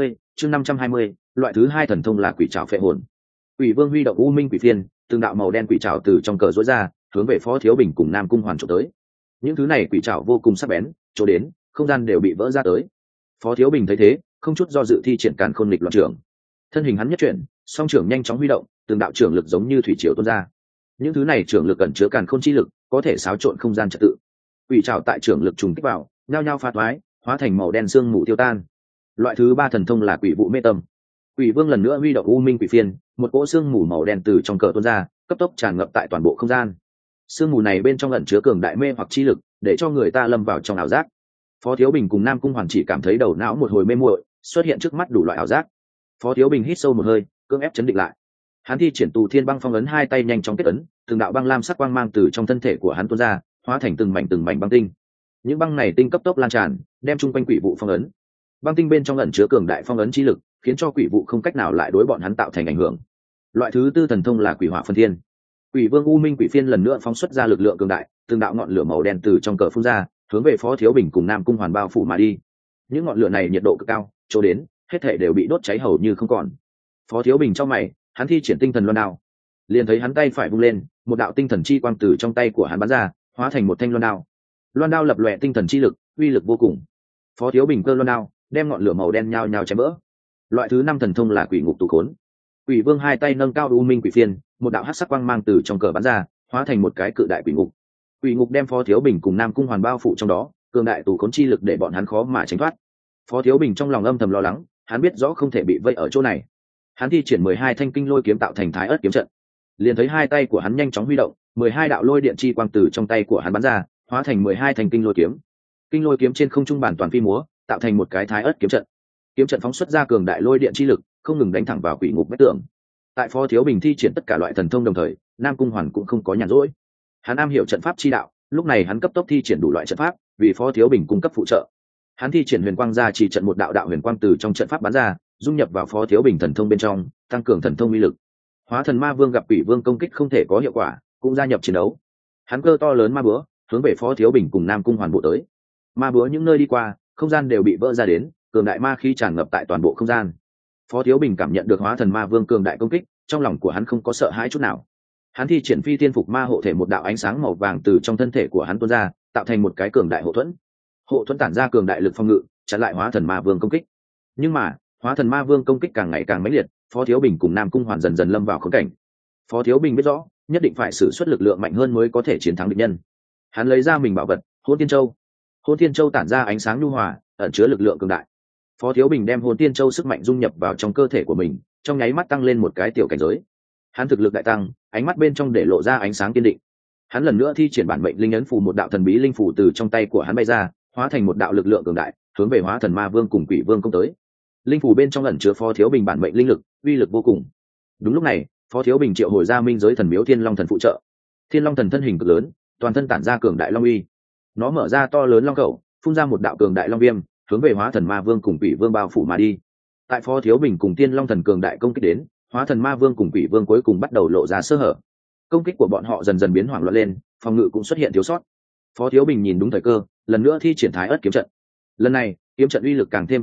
520, loại thứ hai thần thông là Quỷ Trảo Phệ Hồn. Quỷ Vương huy động U Minh Quỷ Phiên, từng đạo màu đen quỷ trảo từ trong cờ rũa ra, hướng về Phó Thiếu Bình cùng Nam Cung Hoàn chụp tới. Những thứ này quỷ trảo vô cùng sắc bén, chỗ đến, không gian đều bị vỡ ra tới. Phó Thiếu Bình thấy thế, không chút do dự thi triển Càn Khôn Nghịch Loạn Trưởng. Thân hình hắn nhất chuyển, song trưởng nhanh chóng huy động, từng đạo trưởng lực giống như thủy triều tuôn ra. Những thứ này trưởng lực ẩn chứa Càn Khôn chi lực, có thể xáo trộn không gian trật tự. Quỷ trảo tại trưởng lực trùng kích vào, nhao nhao phá toái, hóa thành màu đen sương mù tiêu tan. Loại thứ ba thần thông là Quỷ Vụ Mê Tâm. Quỷ Vương lần nữa huy động U Minh Quỷ Phiên, một cỗ sương mù màu đen từ trong cờ tuôn ra, cấp tốc tràn ngập tại toàn bộ không gian. Sương mù này bên trong ẩn chứa cường đại mê hoặc chi lực, để cho người ta lâm vào trong ảo giác. Phó Thiếu Bình cùng Nam Cung Hoàn chỉ cảm thấy đầu não một hồi mê muội, xuất hiện trước mắt đủ loại ảo giác. Phó Thiếu Bình hít sâu một hơi, cưỡng ép chấn định lại. Hắn thi triển Tù Thiên Băng Phong ấn, hai tay nhanh chóng kết ấn, từng đạo băng lam sắc quang mang từ trong thân thể của hắn tuôn ra, hóa thành từng mảnh băng tinh. Những băng này tinh cấp tốc lan tràn, đem chung quanh quỷ vụ phong ấn. Băng tinh bên trong ẩn chứa cường đại phong ấn chi lực, khiến cho quỷ vụ không cách nào lại đối bọn hắn tạo thành ảnh hưởng. Loại thứ tư thần thông là Quỷ Hỏa Phân Thiên. Quỷ Vương U Minh Quỷ Phiên lần nữa phóng xuất ra lực lượng cường đại, từng đạo ngọn lửa màu đen từ trong cờ phun ra, hướng về Phó Thiếu Bình cùng Nam Cung Hoàn bao phủ mà đi. Những ngọn lửa này nhiệt độ cực cao, chỗ đến, hết thảy đều bị đốt cháy hầu như không còn. Phó Thiếu Bình trong mày, hắn thi triển Tinh Thần Loan Đao. Liền thấy hắn tay phải vung lên, một đạo tinh thần chi quang từ trong tay của hắn bắn ra, hóa thành một thanh loan đao. Loan đao lập lòe tinh thần chi lực, uy lực vô cùng. Phó Thiếu Bình cơ loan đao, đem ngọn lửa màu đen nhao nhao chém vỡ. Loại thứ 5 thần thông là Quỷ Ngục Tù Khốn. Quỷ Vương hai tay nâng cao U Minh Quỷ Phiên, một đạo hắc sắc quang mang từ trong cờ bắn ra, hóa thành một cái cự đại quỷ ngục. Quỷ ngục đem Phó Thiếu Bình cùng Nam Cung Hoàn bao phủ trong đó, cường đại tù khốn chi lực để bọn hắn khó mà tránh thoát. Phó Thiếu Bình trong lòng âm thầm lo lắng, hắn biết rõ không thể bị vây ở chỗ này. Hắn thi triển 12 thanh kinh lôi kiếm tạo thành Thái Ức kiếm trận. Liền thấy hai tay của hắn nhanh chóng huy động, 12 đạo lôi điện chi quang từ trong tay của hắn bắn ra, hóa thành 12 thanh kinh lôi kiếm. Kinh lôi kiếm trên không trung bản toàn phi múa, tạo thành một cái Thái Ức kiếm trận. Kiếm trận phóng xuất ra cường đại lôi điện chi lực, không ngừng đánh thẳng vào quỷ ngục vách tường. Tại Phó Thiếu Bình thi triển tất cả loại thần thông đồng thời, Nam Cung Hoàn cũng không có nhàn rỗi. Hắn am hiểu trận pháp chi đạo, lúc này hắn cấp tốc thi triển đủ loại trận pháp, vì Phó Thiếu Bình cung cấp phụ trợ. Hắn thi triển Huyền Quang ra chỉ trận, một đạo đạo huyền quang từ trong trận pháp bắn ra, dung nhập vào Phó Thiếu Bình thần thông bên trong, tăng cường thần thông uy lực. Hóa thần ma vương gặp Quỷ Vương công kích không thể có hiệu quả, cũng gia nhập chiến đấu. Hắn cơ to lớn ma búa, hướng về Phó Thiếu Bình cùng Nam Cung Hoàn bộ tới. Ma búa những nơi đi qua, không gian đều bị vỡ ra đến, cường đại ma khí tràn ngập tại toàn bộ không gian. Phó Thiếu Bình cảm nhận được hóa thần ma vương cường đại công kích, trong lòng của hắn không có sợ hãi chút nào. Hắn thi triển Phi Tiên Phục Ma hộ thể, một đạo ánh sáng màu vàng từ trong thân thể của hắn tuôn ra, tạo thành một cái cường đại hộ thuẫn. Hộ thuẫn tản ra cường đại lực phòng ngự, chặn lại hóa thần ma vương công kích. Nhưng mà, hóa thần ma vương công kích càng ngày càng mãnh liệt, Phó Thiếu Bình cùng Nam Cung Hoàn dần dần lâm vào khốn cảnh. Phó Thiếu Bình biết rõ, nhất định phải sử xuất lực lượng mạnh hơn mới có thể chiến thắng địch nhân. Hắn lấy ra mình bảo vật, Hôn Tiên Châu. Hôn Tiên Châu tản ra ánh sáng nhu hòa, ẩn chứa lực lượng cường đại. Phó Thiếu Bình đem Hồn Tiên Châu sức mạnh dung nhập vào trong cơ thể của mình, trong nháy mắt tăng lên một cái tiểu cảnh giới. Hắn thực lực đại tăng, ánh mắt bên trong để lộ ra ánh sáng kiên định. Hắn lần nữa thi triển bản mệnh linh ấn phù, một đạo thần bí linh phù từ trong tay của hắn bay ra, hóa thành một đạo lực lượng cường đại, hướng về hóa thần ma vương cùng quỷ vương công tới. Linh phù bên trong ẩn chứa Phó Thiếu Bình bản mệnh linh lực, uy lực vô cùng. Đúng lúc này, Phó Thiếu Bình triệu hồi ra minh giới thần miếu Thiên Long thần phụ trợ. Thiên Long thần thân hình cực lớn, toàn thân tản ra cường đại long uy. Nó mở ra to lớn long khẩu, phun ra một đạo cường đại long viêm, hướng về hóa thần ma vương cùng quỷ vương bao phủ mà đi. Tại Phó Thiếu Bình cùng Thiên Long thần cường đại công kích đến, hóa thần ma vương cùng quỷ vương cuối cùng bắt đầu lộ ra sơ hở. Công kích của bọn họ dần dần biến hoảng loạn lên, phòng ngự cũng xuất hiện thiếu sót. Phó Thiếu Bình nhìn đúng thời cơ, lần nữa thi triển Thái Ức kiếm trận. Lần này, kiếm trận uy lực càng thêm cường đại,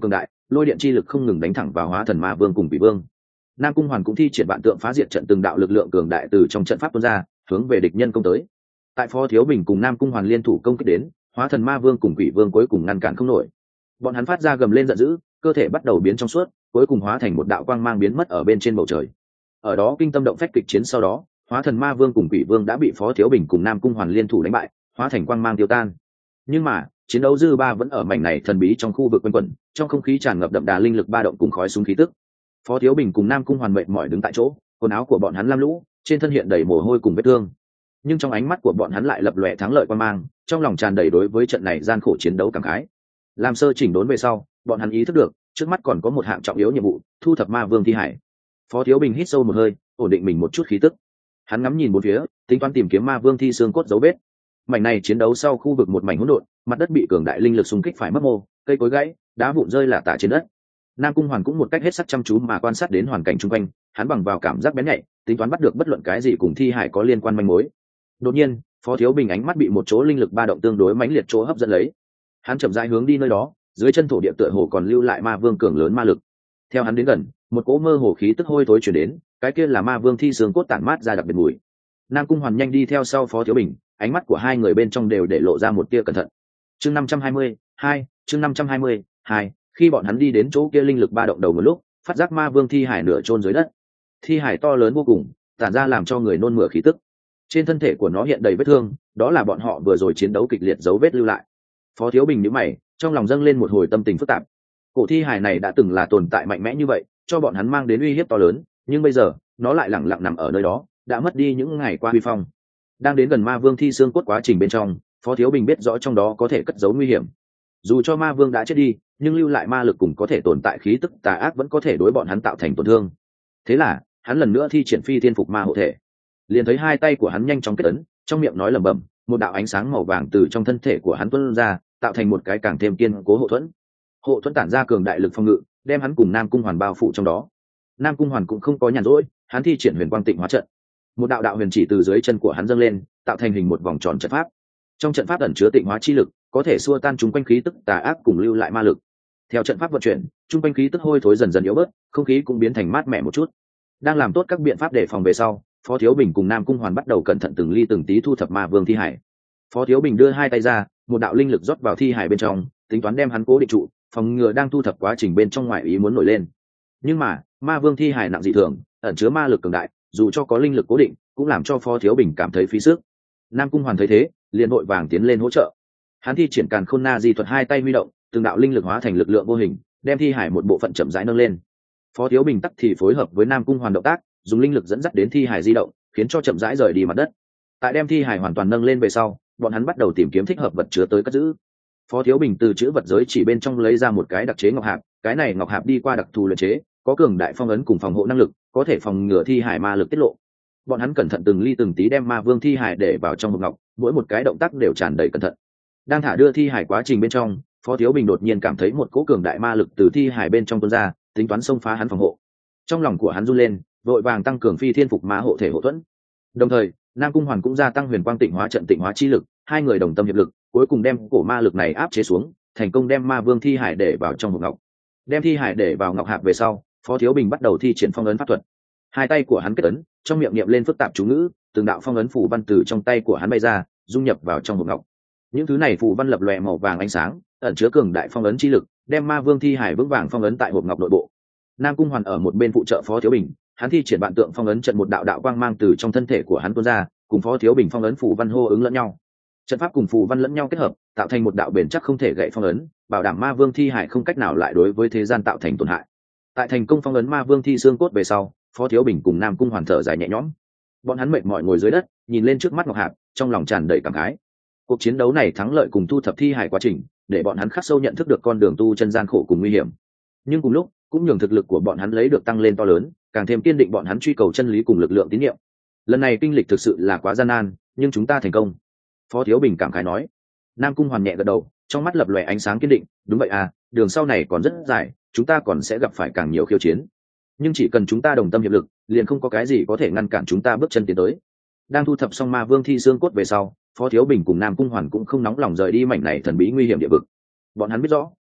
lôi điện chi lực không ngừng đánh thẳng vào hóa thần ma vương cùng quỷ vương. Nam Cung Hoàn cũng thi triển vạn tượng phá diệt trận, từng đạo lực lượng cường đại từ trong trận pháp tuôn ra, hướng về địch nhân công tới. Tại Phó Thiếu Bình cùng Nam Cung Hoàn liên thủ công kích đến, hóa thần ma vương cùng quỷ vương cuối cùng ngăn cản không nổi. Bọn hắn phát ra gầm lên giận dữ, cơ thể bắt đầu biến trong suốt, cuối cùng hóa thành một đạo quang mang biến mất ở bên trên bầu trời. Ở đó kinh tâm động phách kịch chiến sau đó, hóa thần ma vương cùng quỷ vương đã bị Phó Thiếu Bình cùng Nam Cung Hoàn liên thủ đánh bại, hóa thành quang mang tiêu tan. Nhưng mà chiến đấu dư ba vẫn ở mảnh này thần bí trong khu vực quanh quẩn, trong không khí tràn ngập đậm đà linh lực ba động cùng khói súng khí tức. Phó Thiếu Bình cùng Nam Cung Hoàn mệt mỏi đứng tại chỗ, quần áo của bọn hắn lam lũ, trên thân hiện đầy mồ hôi cùng vết thương, nhưng trong ánh mắt của bọn hắn lại lập lòe thắng lợi quan mang, trong lòng tràn đầy đối với trận này gian khổ chiến đấu cảm khái. Làm sơ chỉnh đốn về sau, bọn hắn ý thức được trước mắt còn có một hạng trọng yếu nhiệm vụ, thu thập ma vương thi hải. Phó Thiếu Bình hít sâu một hơi, ổn định mình một chút khí tức. Hắn ngắm nhìn bốn phía, tính toán tìm kiếm ma vương thi xương cốt dấu vết. Mảnh này chiến đấu sau khu vực một mảnh hỗn độn, mặt đất bị cường đại linh lực xung kích phải mất mô, cây cối gãy, đá vụn rơi lả tả trên đất. Nam Cung Hoàn cũng một cách hết sức chăm chú mà quan sát đến hoàn cảnh xung quanh, hắn bằng vào cảm giác bén nhạy, tính toán bắt được bất luận cái gì cùng thi hải có liên quan manh mối. Đột nhiên, Phó Thiếu Bình ánh mắt bị một chỗ linh lực ba động tương đối mãnh liệt chỗ hấp dẫn lấy. Hắn chậm rãi hướng đi nơi đó, dưới chân thổ địa tựa hồ còn lưu lại ma vương cường lớn ma lực. Theo hắn đến gần, một cỗ mơ hồ khí tức hôi thối truyền đến, cái kia là ma vương thi xương cốt tản mát ra đặc biệt mùi. Nam Cung Hoàn nhanh đi theo sau Phó Thiếu Bình, ánh mắt của hai người bên trong đều để lộ ra một tia cẩn thận. Chương 522, chương 522, khi bọn hắn đi đến chỗ kia linh lực ba động đầu một lúc, phát giác ma vương thi hải nửa chôn dưới đất. Thi hải to lớn vô cùng, tản ra làm cho người nôn mửa khí tức. Trên thân thể của nó hiện đầy vết thương, đó là bọn họ vừa rồi chiến đấu kịch liệt dấu vết lưu lại. Phó Thiếu Bình nhíu mày, trong lòng dâng lên một hồi tâm tình phức tạp. Cổ thi hải này đã từng là tồn tại mạnh mẽ như vậy, cho bọn hắn mang đến uy hiếp to lớn, nhưng bây giờ, nó lại lẳng lặng nằm ở nơi đó, đã mất đi những ngày qua uy phong. Đang đến gần ma vương thi xương cốt quá trình bên trong, Phó Thiếu Bình biết rõ trong đó có thể cất giấu nguy hiểm. Dù cho ma vương đã chết đi, nhưng lưu lại ma lực cùng có thể tồn tại khí tức tà ác vẫn có thể đối bọn hắn tạo thành tổn thương. Thế là, hắn lần nữa thi triển phi thiên phục ma hộ thể. Liền thấy hai tay của hắn nhanh chóng kết ấn, trong miệng nói lẩm bẩm, một đạo ánh sáng màu vàng từ trong thân thể của hắn tuôn ra, tạo thành một cái càng thêm kiên cố hộ thuẫn. Hộ thuẫn tản ra cường đại lực phòng ngự, đem hắn cùng Nam Cung Hoàn bao phủ trong đó. Nam Cung Hoàn cũng không có nhàn rỗi, hắn thi triển huyền quang tịnh hóa trận. Một đạo đạo huyền chỉ từ dưới chân của hắn dâng lên, tạo thành hình một vòng tròn trận pháp. Trong trận pháp ẩn chứa tịnh hóa chi lực, có thể xua tan chúng quanh khí tức tà ác cùng lưu lại ma lực. Theo trận pháp vận chuyển, chung quanh khí tức hôi thối dần dần yếu bớt, không khí cũng biến thành mát mẻ một chút. Đang làm tốt các biện pháp đề phòng về sau, Phó Thiếu Bình cùng Nam Cung Hoàn bắt đầu cẩn thận từng ly từng tí thu thập ma vương thi hải. Phó Thiếu Bình đưa hai tay ra, một đạo linh lực rót vào thi hải bên trong, tính toán đem hắn cố định trụ, phòng ngừa đang thu thập quá trình bên trong ngoại ý muốn nổi lên. Nhưng mà, ma vương thi hải nặng dị thường, ẩn chứa ma lực cường đại, dù cho có linh lực cố định, cũng làm cho Phó Thiếu Bình cảm thấy phí sức. Nam Cung Hoàn thấy thế, liền vội vàng tiến lên hỗ trợ. Hắn thi triển Càn Khôn Na Di thuật, hai tay huy động, từng đạo linh lực hóa thành lực lượng vô hình, đem thi hải một bộ phận chậm rãi nâng lên. Phó Thiếu Bình tắc thì phối hợp với Nam Cung Hoàn động tác, dùng linh lực dẫn dắt đến thi hải di động, khiến cho chậm rãi rời đi mặt đất. Tại đem thi hải hoàn toàn nâng lên về sau, bọn hắn bắt đầu tìm kiếm thích hợp vật chứa tới cất giữ. Phó Thiếu Bình từ chữ vật giới chỉ bên trong lấy ra một cái đặc chế ngọc hạp, cái này ngọc hạp đi qua đặc thù luyện chế, có cường đại phong ấn cùng phòng hộ năng lực, có thể phòng ngừa thi hải ma lực tiết lộ. Bọn hắn cẩn thận từng ly từng tí đem ma vương thi hải để vào trong hộp ngọc, mỗi một cái động tác đều tràn đầy cẩn thận. Đang thả đưa thi hải quá trình bên trong, Phó Thiếu Bình đột nhiên cảm thấy một cỗ cường đại ma lực từ thi hải bên trong tuôn ra, tính toán xông phá hắn phòng hộ. Trong lòng của hắn run lên, vội vàng tăng cường phi thiên phục ma hộ thể hộ thuẫn. Đồng thời, Nam Cung Hoàn cũng gia tăng huyền quang tịnh hóa trận tịnh hóa chi lực, hai người đồng tâm hiệp lực, cuối cùng đem cổ ma lực này áp chế xuống, thành công đem ma vương thi hải để vào trong hộp ngọc. Đem thi hải để vào ngọc hạp về sau, Phó Thiếu Bình bắt đầu thi triển phong ấn pháp thuật. Hai tay của hắn kết ấn, trong miệng niệm lên phức tạp chú ngữ, từng đạo phong ấn phù văn từ trong tay của hắn bay ra, dung nhập vào trong hộp ngọc. Những thứ này phù văn lập lòe màu vàng ánh sáng, ẩn chứa cường đại phong ấn chi lực, đem ma vương thi hải vững vàng phong ấn tại hộp ngọc nội bộ. Nam Cung Hoàn ở một bên phụ trợ Phó Thiếu Bình, hắn thi triển vạn tượng phong ấn trận, một đạo đạo quang mang từ trong thân thể của hắn tuôn ra, cùng Phó Thiếu Bình phong ấn phù văn hô ứng lẫn nhau. Trận pháp cùng phù văn lẫn nhau kết hợp, tạo thành một đạo bền chắc không thể gãy phong ấn, bảo đảm ma vương thi hải không cách nào lại đối với thế gian tạo thành tổn hại. Tại thành công phong ấn ma vương thi xương cốt về sau, Phó Thiếu Bình cùng Nam Cung Hoàn thở dài nhẹ nhõm. Bọn hắn mệt mỏi ngồi dưới đất, nhìn lên trước mắt ngọc hạp, trong lòng tràn đầy cảm khái. Cuộc chiến đấu này thắng lợi cùng thu thập thi hải quá trình, để bọn hắn khắc sâu nhận thức được con đường tu chân gian khổ cùng nguy hiểm. Nhưng cùng lúc, cũng nhường thực lực của bọn hắn lấy được tăng lên to lớn, càng thêm kiên định bọn hắn truy cầu chân lý cùng lực lượng tín nhiệm. Lần này kinh lịch thực sự là quá gian nan, nhưng chúng ta thành công. Phó Thiếu Bình cảm khái nói. Nam Cung Hoàn nhẹ gật đầu, trong mắt lập lòe ánh sáng kiên định. Đúng vậy à, đường sau này còn rất dài, chúng ta còn sẽ gặp phải càng nhiều khiêu chiến. Nhưng chỉ cần chúng ta đồng tâm hiệp lực, liền không có cái gì có thể ngăn cản chúng ta bước chân tiến tới. Đang thu thập xong ma vương thi xương cốt về sau, Phó Thiếu Bình cùng Nam Cung Hoàn cũng không nóng lòng rời đi mảnh này thần bí nguy hiểm địa vực. Bọn hắn biết rõ,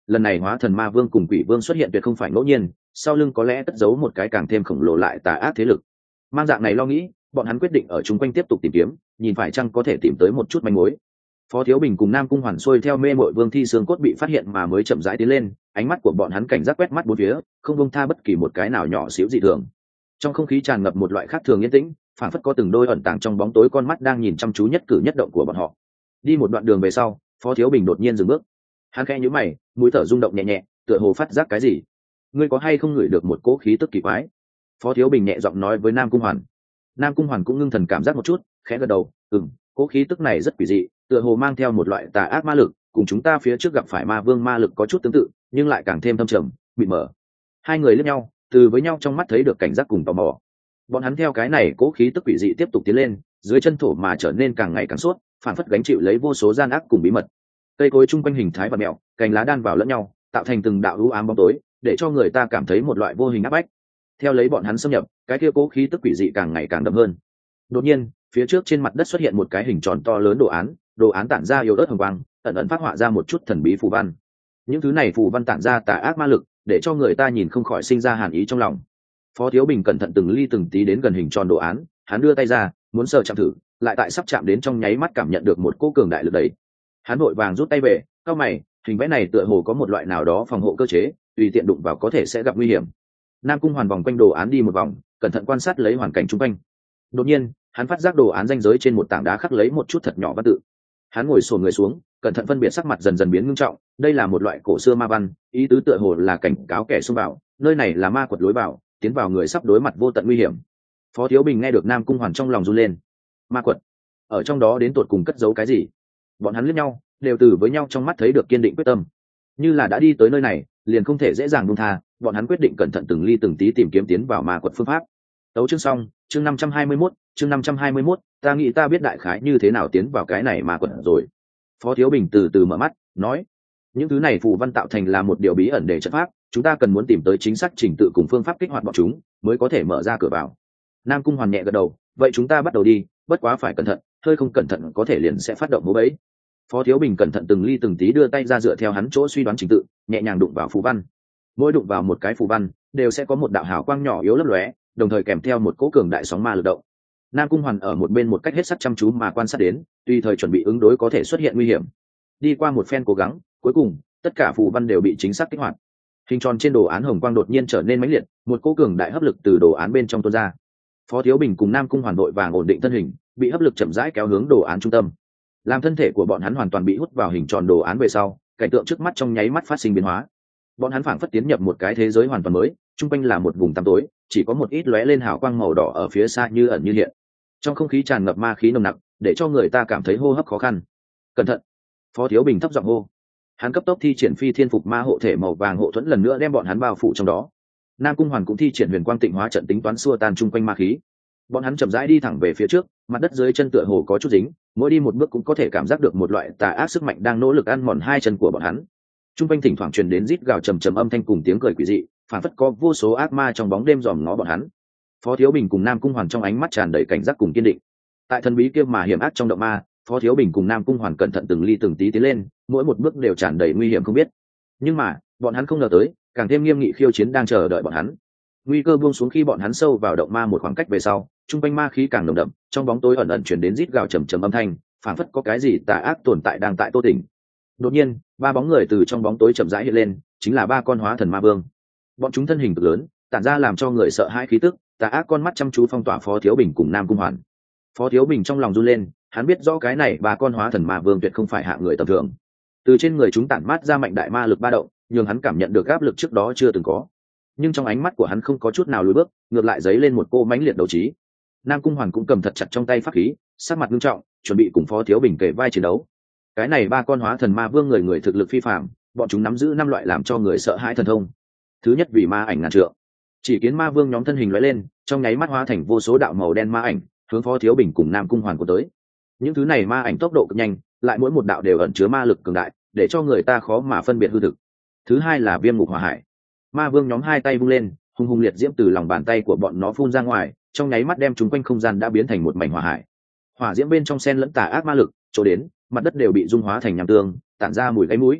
lần này hóa thần ma vương cùng quỷ vương xuất hiện tuyệt không phải ngẫu nhiên, sau lưng có lẽ cất giấu một cái càng thêm khổng lồ lại tà ác thế lực. Mang dạng này lo nghĩ, bọn hắn quyết định ở chung quanh tiếp tục tìm kiếm, nhìn phải chăng có thể tìm tới một chút manh mối. Phó Thiếu Bình cùng Nam Cung Hoàn xuôi theo mê mội vương thi xương cốt bị phát hiện mà mới chậm rãi tiến lên, ánh mắt của bọn hắn cảnh giác quét mắt bốn phía, không buông tha bất kỳ một cái nào nhỏ xíu dị thường. Trong không khí tràn ngập một loại khác thường yên tĩnh, phản phất có từng đôi ẩn tàng trong bóng tối con mắt đang nhìn chăm chú nhất cử nhất động của bọn họ. Đi một đoạn đường về sau, Phó Thiếu Bình đột nhiên dừng bước. Hắn khẽ nhíu mày, mũi thở rung động nhẹ nhẹ, tựa hồ phát giác cái gì. Ngươi có hay không ngửi được một cỗ khí tức kỳ quái? Phó Thiếu Bình nhẹ giọng nói với Nam Cung Hoàn. Nam Cung Hoàn cũng ngưng thần cảm giác một chút, khẽ gật đầu, cỗ khí tức này rất quỷ dị, tựa hồ mang theo một loại tà ác ma lực, cùng chúng ta phía trước gặp phải ma vương ma lực có chút tương tự, nhưng lại càng thêm thâm trầm, mịt mờ. Hai người liếc nhau, từ với nhau trong mắt thấy được cảnh giác cùng tò mò. Bọn hắn theo cái này cỗ khí tức quỷ dị tiếp tục tiến lên, dưới chân thổ mà trở nên càng ngày càng suốt, phản phất gánh chịu lấy vô số gian ác cùng bí mật. Cây cối chung quanh hình thái và mèo, cành lá đan vào lẫn nhau, tạo thành từng đạo u ám bóng tối, để cho người ta cảm thấy một loại vô hình áp bách. Theo lấy bọn hắn xâm nhập, cái kia cỗ khí tức quỷ dị càng ngày càng đậm hơn. Đột nhiên, phía trước trên mặt đất xuất hiện một cái hình tròn to lớn đồ án tản ra yếu ớt hồng quang, ẩn ẩn phát họa ra một chút thần bí phù văn. Những thứ này phù văn tản ra tà ác ma lực, để cho người ta nhìn không khỏi sinh ra hàn ý trong lòng. Phó Thiếu Bình cẩn thận từng ly từng tí đến gần hình tròn đồ án, hắn đưa tay ra, muốn sờ chạm thử, lại tại sắp chạm đến trong nháy mắt cảm nhận được một cỗ cường đại lực đẩy. Hắn vội vàng rút tay về, cau mày, hình vẽ này tựa hồ có một loại nào đó phòng hộ cơ chế, tùy tiện đụng vào có thể sẽ gặp nguy hiểm. Nam Cung Hoàn vòng quanh đồ án đi một vòng, cẩn thận quan sát lấy hoàn cảnh xung quanh. Đột nhiên, hắn phát giác đồ án ranh giới trên một tảng đá khắc lấy một chút thật nhỏ văn tự. Hắn ngồi xổm người xuống, cẩn thận phân biệt, sắc mặt dần dần biến ngưng trọng. Đây là một loại cổ xưa ma văn, ý tứ tựa hồ là cảnh cáo kẻ xông vào, nơi này là ma quật lối vào, tiến vào người sắp đối mặt vô tận nguy hiểm. Phó Thiếu Bình nghe được Nam Cung Hoàn trong lòng run lên. Ma quật, ở trong đó đến tột cùng cất giấu cái gì? Bọn hắn liếc nhau, đều từ với nhau trong mắt thấy được kiên định quyết tâm. Như là đã đi tới nơi này, liền không thể dễ dàng buông tha. Bọn hắn quyết định cẩn thận từng ly từng tí tìm kiếm tiến vào ma quật phương pháp. Tấu chương xong, chương 521, chương 521, ta nghĩ ta biết đại khái như thế nào tiến vào cái này ma quật rồi. Phó Thiếu Bình từ từ mở mắt, nói, những thứ này phù văn tạo thành là một điều bí ẩn để trận pháp, chúng ta cần muốn tìm tới chính xác trình tự cùng phương pháp kích hoạt bọn chúng, mới có thể mở ra cửa vào. Nam Cung Hoàn nhẹ gật đầu, vậy chúng ta bắt đầu đi, bất quá phải cẩn thận, hơi không cẩn thận có thể liền sẽ phát động hố bẫy. Phó Thiếu Bình cẩn thận từng ly từng tí đưa tay ra dựa theo hắn chỗ suy đoán trình tự, nhẹ nhàng đụng vào phù văn. Mỗi đụng vào một cái phù văn, đều sẽ có một đạo hào quang nhỏ yếu lấp lóe, đồng thời kèm theo một cỗ cường đại sóng ma lực động. Nam Cung Hoàn ở một bên một cách hết sức chăm chú mà quan sát đến, tùy thời chuẩn bị ứng đối có thể xuất hiện nguy hiểm. Đi qua một phen cố gắng, cuối cùng tất cả phù văn đều bị chính xác kích hoạt. Hình tròn trên đồ án hồng quang đột nhiên trở nên mãnh liệt, một cỗ cường đại hấp lực từ đồ án bên trong tuôn ra. Phó Thiếu Bình cùng Nam Cung Hoàn vội vàng ổn định thân hình, bị hấp lực chậm rãi kéo hướng đồ án trung tâm. Làm thân thể của bọn hắn hoàn toàn bị hút vào hình tròn đồ án về sau, cảnh tượng trước mắt trong nháy mắt phát sinh biến hóa. Bọn hắn phảng phất tiến nhập một cái thế giới hoàn toàn mới, trung quanh là một vùng tăm tối, chỉ có một ít lóe lên hào quang màu đỏ ở phía xa như ẩn như hiện. Trong không khí tràn ngập ma khí nồng nặc, để cho người ta cảm thấy hô hấp khó khăn. Cẩn thận! Phó Thiếu Bình thấp giọng hô. Hắn cấp tốc thi triển phi thiên phục ma hộ thể màu vàng hộ thuẫn lần nữa đem bọn hắn bao phủ trong đó. Nam Cung Hoàn cũng thi triển huyền quang tịnh hóa trận tính toán xua tan chung quanh ma khí. Bọn hắn chậm rãi đi thẳng về phía trước, mặt đất dưới chân tựa hồ có chút dính, mỗi đi một bước cũng có thể cảm giác được một loại tà ác sức mạnh đang nỗ lực ăn mòn hai chân của bọn hắn. Trung quanh thỉnh thoảng truyền đến rít gào trầm trầm âm thanh cùng tiếng cười quỷ dị, phản phất có vô số ác ma trong bóng đêm dòm ngó bọn hắn. Phó Thiếu Bình cùng Nam Cung Hoàn trong ánh mắt tràn đầy cảnh giác cùng kiên định. Tại thần bí kia mà hiểm ác trong động ma, Phó Thiếu Bình cùng Nam Cung Hoàn cẩn thận từng ly từng tí tiến lên, mỗi một bước đều tràn đầy nguy hiểm không biết. Nhưng mà, bọn hắn không ngờ tới, càng thêm nghiêm nghị khiêu chiến đang chờ đợi bọn hắn. Nguy cơ buông xuống khi bọn hắn sâu vào động ma một khoảng cách về sau, trung quanh ma khí càng nồng đậm, trong bóng tối ẩn ẩn truyền đến rít gào trầm trầm âm thanh, phảng phất có cái gì tà ác tồn tại đang tại Tô Tỉnh. Đột nhiên, ba bóng người từ trong bóng tối chậm rãi hiện lên, chính là ba con hóa thần ma vương. Bọn chúng thân hình cực lớn, tản ra làm cho người sợ hãi khí tức, tà ác con mắt chăm chú phong tỏa Phó Thiếu Bình cùng Nam Cung Hoàn. Phó Thiếu Bình trong lòng run lên, hắn biết rõ cái này ba con hóa thần ma vương tuyệt không phải hạng người tầm thường. Từ trên người chúng tản mát ra mạnh đại ma lực ba động, nhưng hắn cảm nhận được áp lực trước đó chưa từng có. Nhưng trong ánh mắt của hắn không có chút nào lùi bước, ngược lại dấy lên một cô mãnh liệt đấu trí. Nam Cung Hoàn cũng cầm thật chặt trong tay pháp khí, sắc mặt nghiêm trọng, chuẩn bị cùng Phó Thiếu Bình kề vai chiến đấu. Cái này ba con hóa thần ma vương người người thực lực phi phàm, bọn chúng nắm giữ năm loại làm cho người sợ hãi thần thông. Thứ nhất vì ma ảnh ngàn trượng. Chỉ kiến ma vương nhóm thân hình lóe lên, trong nháy mắt hóa thành vô số đạo màu đen ma ảnh, hướng Phó Thiếu Bình cùng Nam Cung Hoàn của tới. Những thứ này ma ảnh tốc độ cực nhanh, lại mỗi một đạo đều ẩn chứa ma lực cường đại, để cho người ta khó mà phân biệt hư thực. Thứ hai là viêm ngục hỏa hải. Ma vương nhóm hai tay vung lên, hung hung liệt diễm từ lòng bàn tay của bọn nó phun ra ngoài, trong nháy mắt đem chúng quanh không gian đã biến thành một mảnh hỏa hải. Hỏa diễm bên trong xen lẫn tà ác ma lực, chỗ đến mặt đất đều bị dung hóa thành nham tương, tản ra mùi gáy mũi.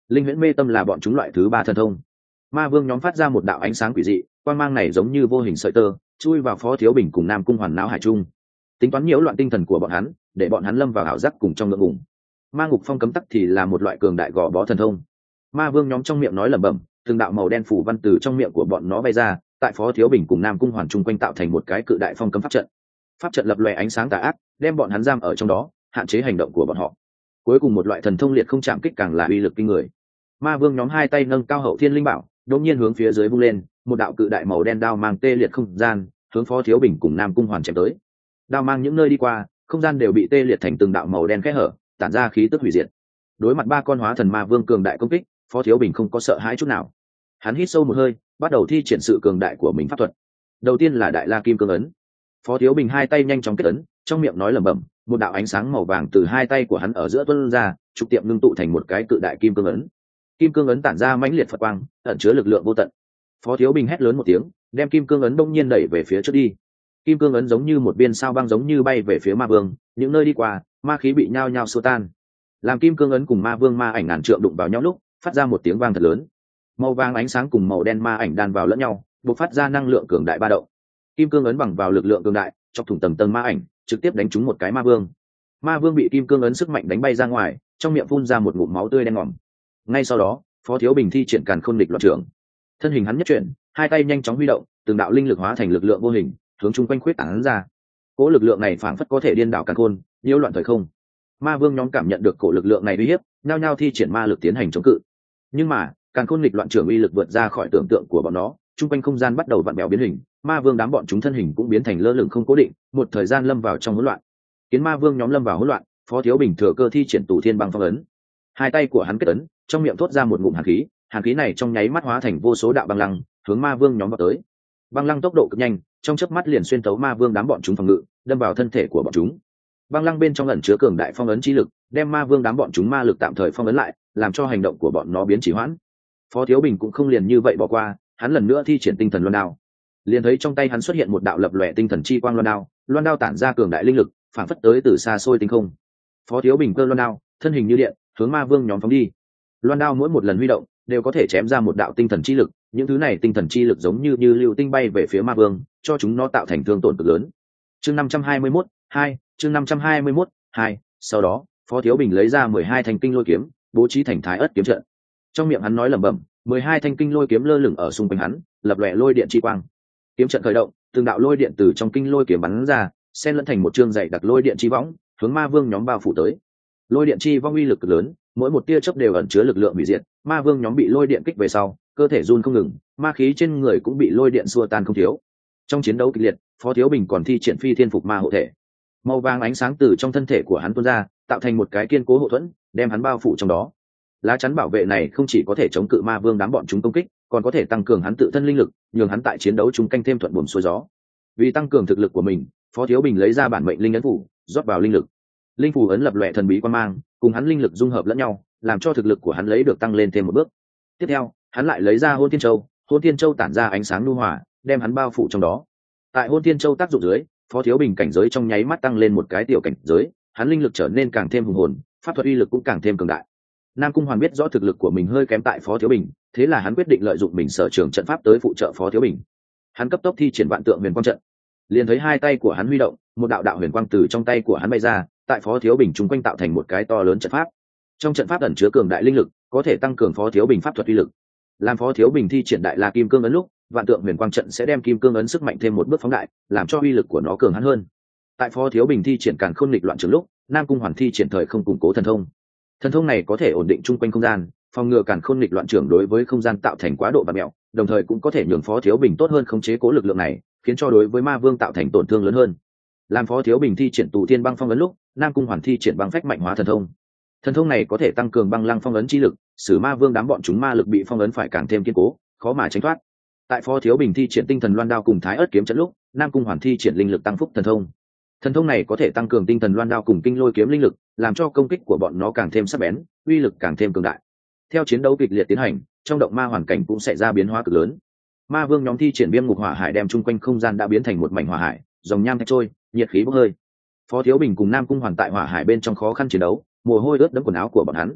linh huyễn mê tâm là bọn chúng loại thứ ba thần thông. Ma vương nhóm phát ra một đạo ánh sáng quỷ dị, quang mang này giống như vô hình sợi tơ chui vào Phó Thiếu Bình cùng Nam Cung Hoàn não hải trung, tính toán nhiễu loạn tinh thần của bọn hắn, để bọn hắn lâm vào ảo giác cùng trong ngượng ngùng. Ma ngục phong cấm tắc thì là một loại cường đại gò bó thần thông. Ma vương nhóm trong miệng nói lẩm bẩm, từng đạo màu đen phủ văn từ trong miệng của bọn nó bay ra, tại Phó Thiếu Bình cùng Nam Cung Hoàn chung quanh tạo thành một cái cự đại phong cấm pháp trận. Pháp trận lập lòe ánh sáng tà ác, đem bọn hắn giam ở trong đó, hạn chế hành động của bọn họ. Cuối cùng một loại thần thông liệt không chạm kích càng là uy lực kinh người. Ma vương nhóm hai tay nâng cao hậu thiên linh bảo, đột nhiên hướng phía dưới vung lên, một đạo cự đại màu đen đao mang tê liệt không gian, hướng Phó Thiếu Bình cùng Nam Cung Hoàn chém tới. Đao mang những nơi đi qua, không gian đều bị tê liệt thành từng đạo màu đen kẽ hở, tản ra khí tức hủy diệt. Đối mặt ba con hóa thần ma vương cường đại công kích, Phó Thiếu Bình không có sợ hãi chút nào. Hắn hít sâu một hơi, bắt đầu thi triển sự cường đại của mình pháp thuật. Đầu tiên là Đại La Kim Cương ấn. Phó Thiếu Bình hai tay nhanh chóng kết ấn, trong miệng nói lẩm bẩm, một đạo ánh sáng màu vàng từ hai tay của hắn ở giữa tuôn ra, trục tiệm ngưng tụ thành một cái cự đại kim cương ấn. Kim cương ấn tản ra mãnh liệt Phật quang, ẩn chứa lực lượng vô tận. Phó Thiếu Bình hét lớn một tiếng, đem kim cương ấn đông nhiên đẩy về phía trước đi. Kim cương ấn giống như một viên sao băng giống như bay về phía ma vương, những nơi đi qua, ma khí bị nhao nhao xua tan. Làm kim cương ấn cùng ma vương ma ảnh ngàn trượng đụng vào nhau lúc, phát ra một tiếng vang thật lớn. Màu vàng ánh sáng cùng màu đen ma ảnh đan vào lẫn nhau, bộc phát ra năng lượng cường đại ba động. Kim cương ấn bằng vào lực lượng cường đại, chọc thủng tầng tầng ma ảnh, trực tiếp đánh trúng một cái ma vương. Ma vương bị kim cương ấn sức mạnh đánh bay ra ngoài, trong miệng phun ra một ngụm máu tươi đen ngòm. Ngay sau đó, Phó Thiếu Bình thi triển Càn Khôn Địch Loạn Trưởng. Thân hình hắn nhất chuyển, hai tay nhanh chóng huy động, từng đạo linh lực hóa thành lực lượng vô hình, hướng chung quanh khuyết tán ra. Cỗ lực lượng này phảng phất có thể điên đảo càn khôn, nhiễu loạn thời không. Ma vương nhóm cảm nhận được cỗ lực lượng này uy hiếp, nhao nhao thi triển ma lực tiến hành chống cự. Nhưng mà, Càn Khôn Địch Loạn Trưởng uy lực vượt ra khỏi tưởng tượng của bọn nó, chung quanh không gian bắt đầu vặn vẹo biến hình, ma vương đám bọn chúng thân hình cũng biến thành lơ lửng không cố định, một thời gian lâm vào trong hỗn loạn. Kiến ma vương nhóm lâm vào hỗn loạn, Phó Thiếu Bình thừa cơ thi triển Tù Thiên Băng Phong ấn. Hai tay của hắn kết ấn, trong miệng thốt ra một ngụm hàn khí này trong nháy mắt hóa thành vô số đạo băng lăng, hướng ma vương nhóm vào tới. Băng lăng tốc độ cực nhanh, trong chớp mắt liền xuyên tấu ma vương đám bọn chúng phòng ngự, đâm vào thân thể của bọn chúng. Băng lăng bên trong ẩn chứa cường đại phong ấn chi lực, đem ma vương đám bọn chúng ma lực tạm thời phong ấn lại, làm cho hành động của bọn nó biến trì hoãn. Phó Thiếu Bình cũng không liền như vậy bỏ qua, hắn lần nữa thi triển Tinh Thần Loan Đao. Liền thấy trong tay hắn xuất hiện một đạo lập lòe tinh thần chi quang loan đao tản ra cường đại linh lực, phản phất tới từ xa xôi tinh không. Phó Thiếu Bình cơ loan đao, thân hình như điện, hướng ma vương nhóm phóng đi. Loan đao mỗi một lần huy động, đều có thể chém ra một đạo tinh thần chi lực, những thứ này tinh thần chi lực giống như lưu tinh bay về phía ma vương, cho chúng nó tạo thành thương tổn cực lớn. Chương 521, 2, chương 521, 2, sau đó, Phó Thiếu Bình lấy ra 12 thanh kinh lôi kiếm, bố trí thành Thái Ức kiếm trận. Trong miệng hắn nói lẩm bẩm, 12 thanh kinh lôi kiếm lơ lửng ở xung quanh hắn, lập lòe lôi điện chi quang. Kiếm trận khởi động, từng đạo lôi điện từ trong kinh lôi kiếm bắn ra, xen lẫn thành một chương dày đặc lôi điện chi võng, hướng ma vương nhóm bao phủ tới. Lôi điện chi võng uy lực cực lớn, mỗi một tia chớp đều ẩn chứa lực lượng hủy diệt, ma vương nhóm bị lôi điện kích về sau, cơ thể run không ngừng, ma khí trên người cũng bị lôi điện xua tan không thiếu. Trong chiến đấu kịch liệt, Phó Thiếu Bình còn thi triển Phi Thiên Phục Ma hộ thể. Màu vàng ánh sáng từ trong thân thể của hắn tuôn ra, tạo thành một cái kiên cố hộ thuẫn, đem hắn bao phủ trong đó. Lá chắn bảo vệ này không chỉ có thể chống cự ma vương đám bọn chúng công kích, còn có thể tăng cường hắn tự thân linh lực, nhường hắn tại chiến đấu chúng canh thêm thuận buồm xuôi gió. Vì tăng cường thực lực của mình, Phó Thiếu Bình lấy ra bản mệnh linh ấn phủ, rót vào linh lực. Linh phủ ấn lập lòe thần bí quan mang, cùng hắn linh lực dung hợp lẫn nhau, làm cho thực lực của hắn lấy được tăng lên thêm một bước. Tiếp theo, hắn lại lấy ra Hôn Thiên Châu tản ra ánh sáng nhu hòa, đem hắn bao phủ trong đó. Tại Hôn Thiên Châu tác dụng dưới, Phó Thiếu Bình cảnh giới trong nháy mắt tăng lên một cái tiểu cảnh giới, hắn linh lực trở nên càng thêm hùng hồn, pháp thuật uy lực cũng càng thêm cường đại. Nam Cung Hoàn biết rõ thực lực của mình hơi kém tại Phó Thiếu Bình, thế là hắn quyết định lợi dụng mình sở trường trận pháp tới phụ trợ Phó Thiếu Bình. Hắn cấp tốc thi triển Vạn Tượng Huyền Quang trận. Liền thấy hai tay của hắn huy động, một đạo đạo huyền quang từ trong tay của hắn bay ra, tại Phó Thiếu Bình chung quanh tạo thành một cái to lớn trận pháp. Trong trận pháp ẩn chứa cường đại linh lực, có thể tăng cường Phó Thiếu Bình pháp thuật uy lực. Làm Phó Thiếu Bình thi triển Đại La Kim Cương ấn lúc, Vạn Tượng Huyền Quang trận sẽ đem Kim Cương ấn sức mạnh thêm một bước phóng đại, làm cho uy lực của nó cường hãn hơn. Tại Phó Thiếu Bình thi triển Càn Khôn Nghịch Loạn Trường lúc, Nam Cung Hoàn thi triển Thời Không Củng Cố thần thông. Thần thông này có thể ổn định chung quanh không gian, phòng ngừa Càn Khôn Nghịch Loạn Trường đối với không gian tạo thành quá độ vặn mèo, đồng thời cũng có thể nhường Phó Thiếu Bình tốt hơn khống chế cố lực lượng này, khiến cho đối với ma vương tạo thành tổn thương lớn hơn. Làm Phó Thiếu Bình thi triển Tù Thiên Băng Phong ấn lúc, Nam Cung Hoàn thi triển Băng Phách Mạnh Hóa thần thông. Thần thông này có thể tăng cường băng lăng phong ấn chi lực,使ma vương đám bọn chúng ma lực bị phong ấn phải càng thêm kiên cố, khó mà tránh thoát. Tại Phó Thiếu Bình thi triển Tinh Thần Loan Đao cùng Thái Ức kiếm trận lúc, Nam Cung Hoàn thi triển Linh Lực Tăng Phúc thần thông. Thần thông này có thể tăng cường Tinh Thần Loan Đao cùng Kinh Lôi kiếm linh lực, làm cho công kích của bọn nó càng thêm sắc bén, uy lực càng thêm cường đại. Theo chiến đấu kịch liệt tiến hành, trong động ma hoàn cảnh cũng xảy ra biến hóa cực lớn. Ma vương nhóm thi triển Viêm Ngục Hỏa Hải đem chung quanh không gian đã biến thành một mảnh hỏa hải, dòng nham thạch trôi, nhiệt khí bốc hơi. Phó Thiếu Bình cùng Nam Cung Hoàn tại hỏa hải bên trong khó khăn chiến đấu, mồ hôi ướt đẫm quần áo của bọn hắn.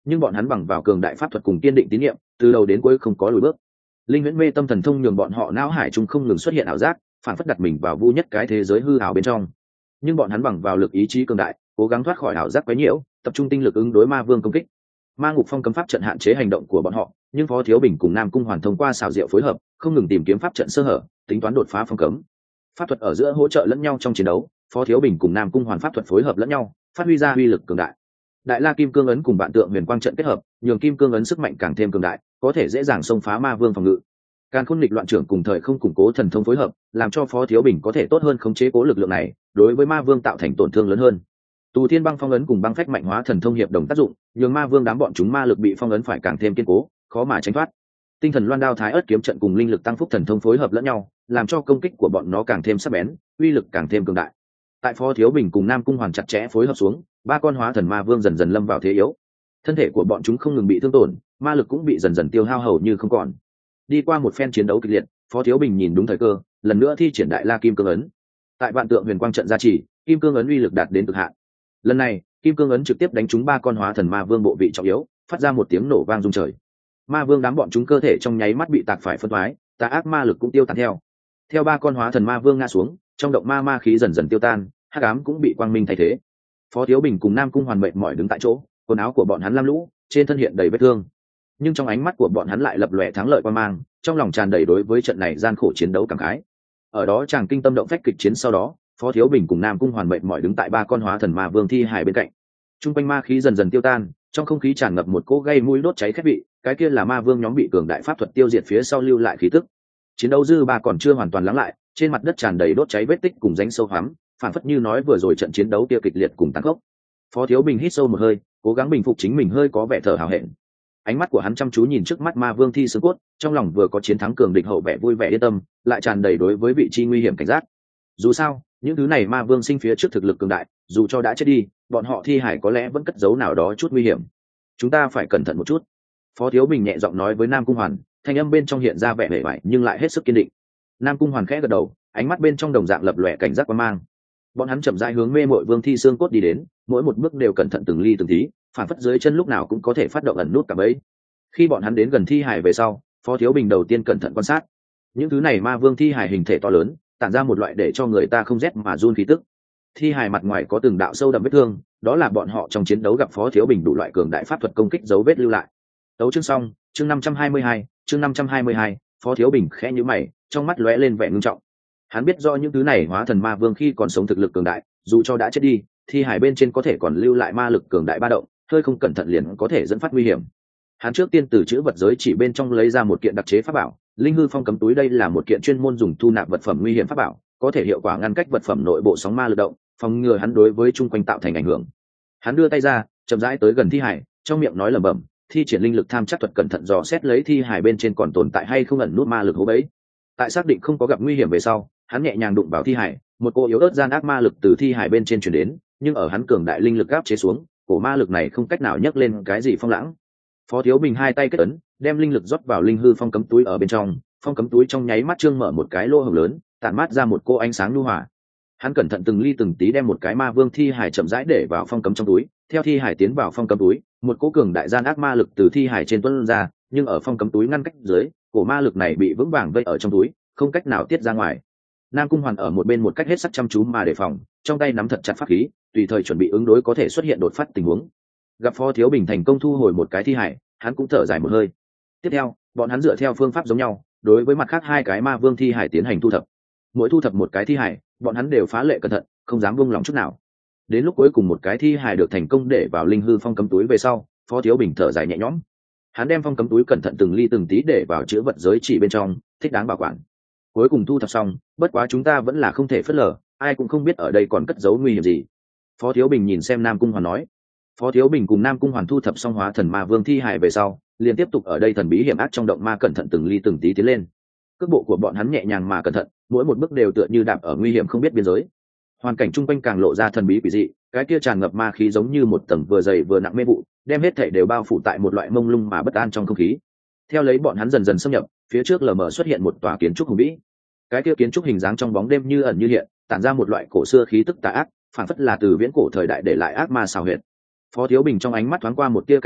nhưng bọn hắn bằng vào cường đại pháp thuật cùng kiên định tín nhiệm, từ đầu đến cuối không có lùi bước. Linh huyễn mê tâm thần thông nhường bọn họ não hải chung không ngừng xuất hiện ảo giác, phản phất đặt mình vào vu nhất cái thế giới hư ảo bên trong. Nhưng bọn hắn bằng vào lực ý chí cường đại, cố gắng thoát khỏi ảo giác quấy nhiễu, tập trung tinh lực ứng đối ma vương công kích. Ma ngục phong cấm pháp trận hạn chế hành động của bọn họ, nhưng Phó Thiếu Bình cùng Nam Cung Hoàn thông qua xào diệu phối hợp, không ngừng tìm kiếm pháp trận sơ hở, tính toán đột phá phong cấm. Pháp thuật ở giữa hỗ trợ lẫn nhau trong chiến đấu, Phó Thiếu Bình cùng Nam Cung Hoàn pháp thuật phối hợp lẫn nhau, phát huy ra uy lực cường đại. Đại La Kim Cương ấn cùng Vạn Tượng Huyền Quang trận kết hợp, nhường Kim Cương ấn sức mạnh càng thêm cường đại, có thể dễ dàng xông phá ma vương phòng ngự. Càn Khôn Nghịch Loạn Trưởng cùng thời không củng cố thần thông phối hợp, làm cho Phó Thiếu Bình có thể tốt hơn khống chế cố lực lượng này, đối với ma vương tạo thành tổn thương lớn hơn. Tù Thiên Băng Phong ấn cùng băng phách mạnh hóa thần thông hiệp đồng tác dụng, nhường ma vương đám bọn chúng ma lực bị phong ấn phải càng thêm kiên cố, khó mà tránh thoát. Tinh thần loan đao thái ớt kiếm trận cùng linh lực tăng phúc thần thông phối hợp lẫn nhau, làm cho công kích của bọn nó càng thêm sắc bén, uy lực càng thêm cường đại. Tại Phó Thiếu Bình cùng Nam Cung Hoàn chặt chẽ phối hợp xuống, ba con hóa thần ma vương dần dần lâm vào thế yếu. Thân thể của bọn chúng không ngừng bị thương tổn, ma lực cũng bị dần dần tiêu hao hầu như không còn. Đi qua một phen chiến đấu kịch liệt, Phó Thiếu Bình nhìn đúng thời cơ, lần nữa thi triển Đại La Kim Cương ấn. Tại Vạn Tượng Huyền Quang trận gia trì, Kim Cương ấn uy lực đạt đến cực hạn. Lần này, Kim Cương ấn trực tiếp đánh trúng ba con hóa thần ma vương bộ vị trọng yếu, phát ra một tiếng nổ vang rung trời. Ma vương đám bọn chúng cơ thể trong nháy mắt bị tạc phải phân toái, tà ác ma lực cũng tiêu tán theo. Theo ba con hóa thần ma vương ngã xuống, trong động ma khí dần dần tiêu tan, hắc ám cũng bị quang minh thay thế. Phó Thiếu Bình cùng Nam Cung Hoàn mệt mỏi đứng tại chỗ, quần áo của bọn hắn lam lũ, trên thân hiện đầy vết thương, nhưng trong ánh mắt của bọn hắn lại lập lòe thắng lợi quang mang, trong lòng tràn đầy đối với trận này gian khổ chiến đấu cảm khái. Ở đó chàng kinh tâm động phách kịch chiến sau đó, Phó Thiếu Bình cùng Nam Cung Hoàn mệt mỏi đứng tại ba con hóa thần ma vương thi hài bên cạnh. Trung quanh ma khí dần dần tiêu tan, trong không khí tràn ngập một cỗ gây mũi đốt cháy khét vị, cái kia là ma vương nhóm bị cường đại pháp thuật tiêu diệt phía sau lưu lại khí tức. Chiến đấu dư ba còn chưa hoàn toàn lắng lại, trên mặt đất tràn đầy đốt cháy vết tích cùng rãnh sâu hoắm, phản phất như nói vừa rồi trận chiến đấu kia kịch liệt cùng tàn khốc. Phó Thiếu Bình hít sâu một hơi, cố gắng bình phục chính mình hơi có vẻ thở hào hẹn. Ánh mắt của hắn chăm chú nhìn trước mắt ma vương thi xương cốt, trong lòng vừa có chiến thắng cường địch hậu vẻ vui vẻ yên tâm, lại tràn đầy đối với vị trí nguy hiểm cảnh giác. Dù sao, những thứ này ma vương sinh phía trước thực lực cường đại, dù cho đã chết đi, bọn họ thi hải có lẽ vẫn cất giấu nào đó chút nguy hiểm. Chúng ta phải cẩn thận một chút. Phó Thiếu Bình nhẹ giọng nói với Nam Cung Hoàn, thanh âm bên trong hiện ra vẻ vẻ vải nhưng lại hết sức kiên định. Nam Cung Hoàn khẽ gật đầu, ánh mắt bên trong đồng dạng lập lòe cảnh giác quan mang. Bọn hắn chậm rãi hướng mê mội vương thi xương cốt đi đến, mỗi một bước đều cẩn thận từng ly từng tí, phản phất dưới chân lúc nào cũng có thể phát động ẩn nút cả bấy. Khi bọn hắn đến gần thi hải về sau, Phó Thiếu Bình đầu tiên cẩn thận quan sát. Những thứ này ma vương thi hải hình thể to lớn, tản ra một loại để cho người ta không rét mà run khí tức. Thi hài mặt ngoài có từng đạo sâu đậm vết thương, đó là bọn họ trong chiến đấu gặp Phó Thiếu Bình đủ loại cường đại pháp thuật công kích dấu vết lưu lại. Tấu chương xong, chương 522, chương 522, Phó Thiếu Bình khẽ nhíu mày, trong mắt lóe lên vẻ ngưng trọng. Hắn biết do những thứ này hóa thần ma vương khi còn sống thực lực cường đại, dù cho đã chết đi, thi hài bên trên có thể còn lưu lại ma lực cường đại ba động, hơi không cẩn thận liền có thể dẫn phát nguy hiểm. Hắn trước tiên từ chữ vật giới chỉ bên trong lấy ra một kiện đặc chế pháp bảo, Linh hư phong cấm túi. Đây là một kiện chuyên môn dùng thu nạp vật phẩm nguy hiểm pháp bảo, có thể hiệu quả ngăn cách vật phẩm nội bộ sóng ma lực động, phòng ngừa hắn đối với chung quanh tạo thành ảnh hưởng. Hắn đưa tay ra, chậm rãi tới gần thi hải, trong miệng nói lẩm bẩm, thi triển linh lực tham chắc thuật, cẩn thận dò xét lấy thi hải bên trên còn tồn tại hay không ẩn nút ma lực hố bẫy. Tại xác định không có gặp nguy hiểm về sau, hắn nhẹ nhàng đụng vào thi hải, một cỗ yếu ớt gian ác ma lực từ thi hải bên trên truyền đến, nhưng ở hắn cường đại linh lực áp chế xuống, cổ ma lực này không cách nào nhấc lên cái gì phong lãng. Phó Thiếu Bình hai tay kết ấn, đem linh lực rót vào linh hư phong cấm túi ở bên trong, phong cấm túi trong nháy mắt trương mở một cái lỗ hổng lớn, tản mát ra một cô ánh sáng nhu hòa. Hắn cẩn thận từng ly từng tí đem một cái ma vương thi hải chậm rãi để vào phong cấm trong túi, theo thi hải tiến vào phong cấm túi, một cỗ cường đại gian ác ma lực từ thi hải trên tuôn ra, nhưng ở phong cấm túi ngăn cách dưới, cổ ma lực này bị vững vàng vây ở trong túi, không cách nào tiết ra ngoài. Nam Cung Hoàn ở một bên một cách hết sức chăm chú mà đề phòng, trong tay nắm thật chặt pháp khí, tùy thời chuẩn bị ứng đối có thể xuất hiện đột phát tình huống. Gặp Phó Thiếu Bình thành công thu hồi một cái thi hải, hắn cũng thở dài một hơi. Tiếp theo, bọn hắn dựa theo phương pháp giống nhau, đối với mặt khác hai cái ma vương thi hải tiến hành thu thập. Mỗi thu thập một cái thi hải, bọn hắn đều phá lệ cẩn thận, không dám buông lỏng chút nào. Đến lúc cuối cùng một cái thi hải được thành công để vào linh hư phong cấm túi về sau, Phó Thiếu Bình thở dài nhẹ nhõm. Hắn đem phong cấm túi cẩn thận từng ly từng tí để vào chứa vật giới chỉ bên trong, thích đáng bảo quản. Cuối cùng thu thập xong, bất quá chúng ta vẫn là không thể phớt lờ, ai cũng không biết ở đây còn cất giấu nguy hiểm gì. Phó Thiếu Bình nhìn xem Nam Cung Hoàn nói. Phó Thiếu Bình cùng Nam Cung Hoàn thu thập xong hóa thần ma vương thi hải về sau, liền tiếp tục ở đây thần bí hiểm ác trong động ma cẩn thận từng ly từng tí tiến lên. Cước bộ của bọn hắn nhẹ nhàng mà cẩn thận, mỗi một bước đều tựa như đạp ở nguy hiểm không biết biên giới. Hoàn cảnh chung quanh càng lộ ra thần bí quỷ dị, cái kia tràn ngập ma khí giống như một tầng vừa dày vừa nặng mê vụ, đem hết thảy đều bao phủ tại một loại mông lung mà bất an trong không khí. Theo lấy bọn hắn dần dần xâm nhập, phía trước lờ mờ xuất hiện một tòa kiến trúc hùng vĩ. Cái kia kiến trúc hình dáng trong bóng đêm như ẩn như hiện, tản ra một loại cổ xưa khí tức tà ác, phản phất là từ viễn cổ thời đại để lại ác ma xào huyệt. Phó Thiếu Bình trong ánh mắt thoáng qua một tia cảnh giác,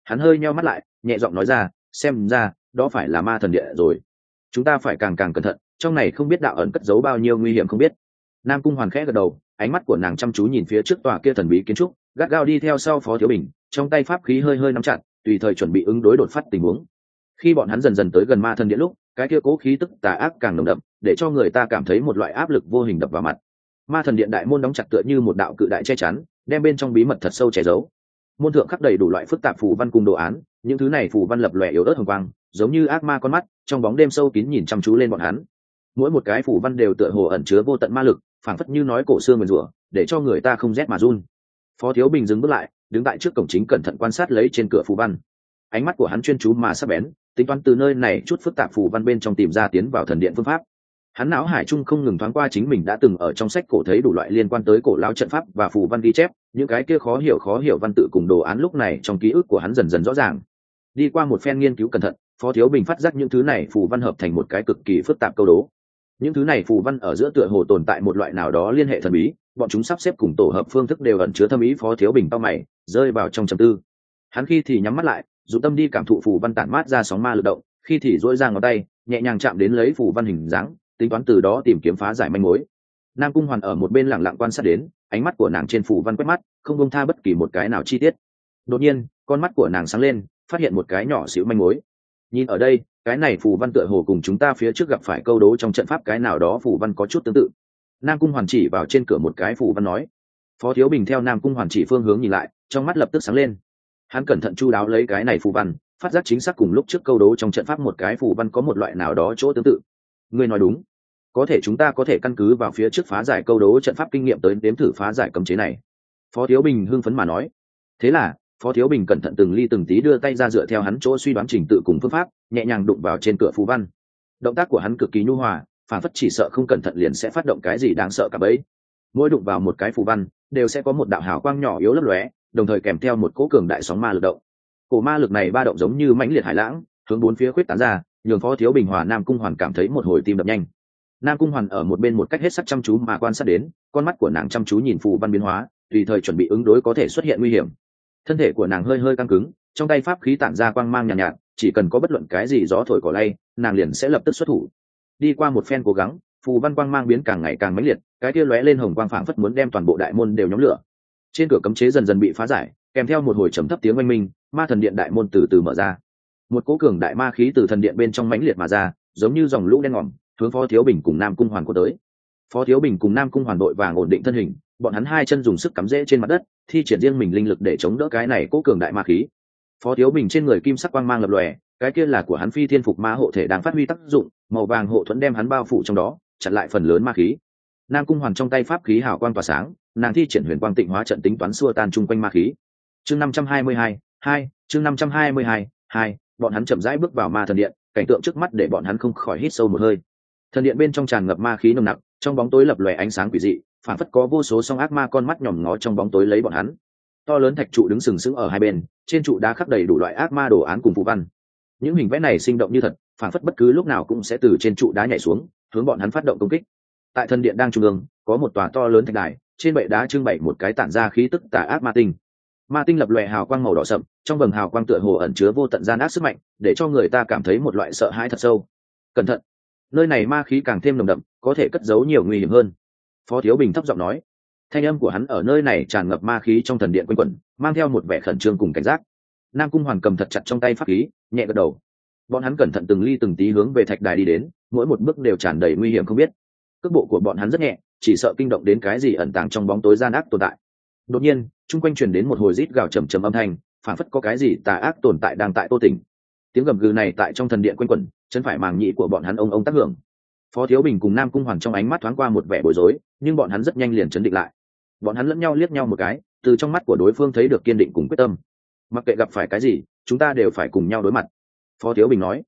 hắn hơi nheo mắt lại, nhẹ giọng nói ra, xem ra đó phải là ma thần địa rồi, chúng ta phải càng càng cẩn thận, trong này không biết đạo ẩn cất giấu bao nhiêu nguy hiểm không biết. Nam Cung Hoàn khẽ gật đầu, ánh mắt của nàng chăm chú nhìn phía trước tòa kia thần bí kiến trúc, gắt gao đi theo sau Phó Thiếu Bình, trong tay pháp khí hơi hơi nắm chặt, tùy thời chuẩn bị ứng đối đột phát tình huống. Khi bọn hắn dần dần tới gần ma thần điện lúc, cái kia cố khí tức tà ác càng nồng đậm, để cho người ta cảm thấy một loại áp lực vô hình đập vào mặt. Ma thần điện đại môn đóng chặt tựa như một đạo cự đại che chắn, đem bên trong bí mật thật sâu che giấu. Môn thượng khắc đầy đủ loại phức tạp phù văn cùng đồ án, những thứ này phù văn lập lòe yếu ớt hồng quang, giống như ác ma con mắt, trong bóng đêm sâu kín nhìn chăm chú lên bọn hắn. Mỗi một cái phù văn đều tựa hồ ẩn chứa vô tận ma lực, phảng phất như nói cổ xưa nguyền rủa, để cho người ta không rét mà run. Phó Thiếu Bình dừng bước lại, đứng tại trước cổng chính cẩn thận quan sát lấy trên cửa phù văn. Ánh mắt của hắn chuyên chú mà sắc bén, tính toán từ nơi này chút phức tạp phù văn bên trong tìm ra tiến vào thần điện phương pháp. Hắn não hải trung không ngừng thoáng qua chính mình đã từng ở trong sách cổ thấy đủ loại liên quan tới cổ lão trận pháp và phù văn ghi chép, những cái kia khó hiểu văn tự cùng đồ án lúc này trong ký ức của hắn dần dần rõ ràng. Đi qua một phen nghiên cứu cẩn thận, Phó Thiếu Bình phát giác những thứ này phù văn hợp thành một cái cực kỳ phức tạp câu đố. Những thứ này phù văn ở giữa tựa hồ tồn tại một loại nào đó liên hệ thần bí, bọn chúng sắp xếp cùng tổ hợp phương thức đều ẩn chứa thâm ý. Phó Thiếu Bình cau mày, rơi vào trong trầm tư. Hắn khi thì nhắm mắt lại, dùng tâm đi cảm thụ phù văn tản mát ra sóng ma lực động, khi thì duỗi ra ngón tay, nhẹ nhàng chạm đến lấy phù văn hình dáng, tính toán từ đó tìm kiếm phá giải manh mối. Nam Cung Hoàn ở một bên lặng lặng quan sát đến, ánh mắt của nàng trên phù văn quét mắt, không buông tha bất kỳ một cái nào chi tiết. Đột nhiên, con mắt của nàng sáng lên, phát hiện một cái nhỏ xíu manh mối. Nhìn ở đây, cái này phù văn tựa hồ cùng chúng ta phía trước gặp phải câu đố trong trận pháp cái nào đó phù văn có chút tương tự. Nam Cung Hoàn chỉ vào trên cửa một cái phù văn nói. Phó Thiếu Bình theo Nam Cung Hoàn chỉ phương hướng nhìn lại, trong mắt lập tức sáng lên. Hắn cẩn thận chu đáo lấy cái này phù văn, phát giác chính xác cùng lúc trước câu đố trong trận pháp một cái phù văn có một loại nào đó chỗ tương tự. Ngươi nói đúng, có thể chúng ta có thể căn cứ vào phía trước phá giải câu đố trận pháp kinh nghiệm tới đếm thử phá giải cấm chế này. Phó Thiếu Bình hưng phấn mà nói. Thế là Phó Thiếu Bình cẩn thận từng ly từng tí đưa tay ra dựa theo hắn chỗ suy đoán trình tự cùng phương pháp, nhẹ nhàng đụng vào trên cửa phù văn. Động tác của hắn cực kỳ nhu hòa, phản phất chỉ sợ không cẩn thận liền sẽ phát động cái gì đáng sợ cả bấy. Mỗi đụng vào một cái phù văn, đều sẽ có một đạo hào quang nhỏ yếu lấp lóe, đồng thời kèm theo một cỗ cường đại sóng ma lực động. Cổ ma lực này ba động giống như mãnh liệt hải lãng, hướng bốn phía khuyết tán ra, nhường Phó Thiếu Bình hòa Nam Cung Hoàn cảm thấy một hồi tim đập nhanh. Nam Cung Hoàn ở một bên một cách hết sức chăm chú mà quan sát đến, con mắt của nàng chăm chú nhìn phù văn biến hóa, tùy thời chuẩn bị ứng đối có thể xuất hiện nguy hiểm. Thân thể của nàng hơi hơi căng cứng, trong tay pháp khí tản ra quang mang nhàn nhạt, chỉ cần có bất luận cái gì gió thổi cỏ lay, nàng liền sẽ lập tức xuất thủ. Đi qua một phen cố gắng, phù văn quang mang biến càng ngày càng mãnh liệt, cái kia lóe lên hồng quang phảng phất muốn đem toàn bộ đại môn đều nhóm lửa. Trên cửa cấm chế dần dần bị phá giải, kèm theo một hồi trầm thấp tiếng oanh minh, ma thần điện đại môn từ từ mở ra. Một cỗ cường đại ma khí từ thần điện bên trong mãnh liệt mà ra, giống như dòng lũ đen ngòm, hướng Phó Thiếu Bình cùng Nam Cung Hoàn của tới. Phó Thiếu Bình cùng Nam Cung Hoàn đội vàng ổn định thân hình, bọn hắn hai chân dùng sức cắm rễ trên mặt đất, thi triển riêng mình linh lực để chống đỡ cái này cỗ cường đại ma khí. Phó Thiếu Bình trên người kim sắc quang mang lập lòe, cái kia là của hắn phi thiên phục ma hộ thể đang phát huy tác dụng, màu vàng hộ thuẫn đem hắn bao phủ trong đó, chặn lại phần lớn ma khí. Nam Cung Hoàn trong tay pháp khí hào quang tỏa sáng, nàng thi triển huyền quang tịnh hóa trận tính toán xua tan chung quanh ma khí. Chương 522, 2, chương 522, 2, bọn hắn chậm rãi bước vào ma thần điện, cảnh tượng trước mắt để bọn hắn không khỏi hít sâu một hơi. Thần điện bên trong tràn ngập ma khí nồng nặc, trong bóng tối lập lòe ánh sáng quỷ dị, phản phất có vô số song ác ma con mắt nhòm ngó trong bóng tối lấy bọn hắn. To lớn thạch trụ đứng sừng sững ở hai bên, trên trụ đá khắc đầy đủ loại ác ma đồ án cùng phù văn. Những hình vẽ này sinh động như thật, phản phất bất cứ lúc nào cũng sẽ từ trên trụ đá nhảy xuống, hướng bọn hắn phát động công kích. Tại thần điện đang trung ương, có một tòa to lớn thạch đài, trên bệ đá trưng bày một cái tản ra khí tức tà ác ma tinh. Ma tinh lập lòe hào quang màu đỏ sậm, trong vầng hào quang tựa hồ ẩn chứa vô tận gian ác sức mạnh, để cho người ta cảm thấy một loại sợ hãi thật sâu. Cẩn thận, nơi này ma khí càng thêm nồng đậm, có thể cất giấu nhiều nguy hiểm hơn. Phó Thiếu Bình thấp giọng nói. Thanh âm của hắn ở nơi này tràn ngập ma khí trong thần điện quanh quẩn, mang theo một vẻ khẩn trương cùng cảnh giác. Nam Cung Hoàn cầm thật chặt trong tay pháp khí, nhẹ gật đầu. Bọn hắn cẩn thận từng ly từng tí hướng về thạch đài đi đến, mỗi một bước đều tràn đầy nguy hiểm không biết. Cước bộ của bọn hắn rất nhẹ, chỉ sợ kinh động đến cái gì ẩn tàng trong bóng tối gian ác tồn tại. Đột nhiên, chung quanh truyền đến một hồi rít gào trầm trầm âm thanh, phảng phất có cái gì tà ác tồn tại đang tại Tô Tỉnh. Tiếng gầm gừ này tại trong thần điện quanh quẩn, chấn phải màng nhĩ của bọn hắn ông tác hưởng. Phó Thiếu Bình cùng Nam Cung Hoàn trong ánh mắt thoáng qua một vẻ bối rối, nhưng bọn hắn rất nhanh liền trấn định lại. Bọn hắn lẫn nhau liếc nhau một cái, từ trong mắt của đối phương thấy được kiên định cùng quyết tâm. Mặc kệ gặp phải cái gì, chúng ta đều phải cùng nhau đối mặt. Phó Thiếu Bình nói.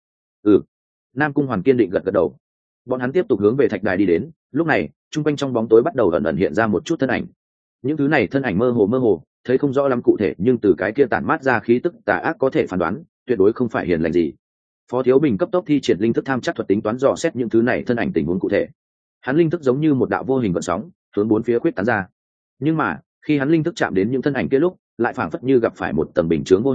Nam Cung Hoàn kiên định gật gật đầu. Bọn hắn tiếp tục hướng về thạch đài đi đến. Lúc này, chung quanh trong bóng tối bắt đầu ẩn ẩn hiện ra một chút thân ảnh. Những thứ này thân ảnh mơ hồ, thấy không rõ lắm cụ thể, nhưng từ cái kia tản mát ra khí tức tà ác có thể phán đoán, tuyệt đối không phải hiền lành gì. Phó Thiếu Bình cấp tốc thi triển linh thức tham chắc thuật tính toán dò xét những thứ này thân ảnh tình huống cụ thể. Hắn linh thức giống như một đạo vô hình gợn sóng, hướng bốn phía khuyết tán ra. Nhưng mà, khi hắn linh thức chạm đến những thân ảnh kia lúc, lại phảng phất như gặp phải một tầng bình chướng vô hình,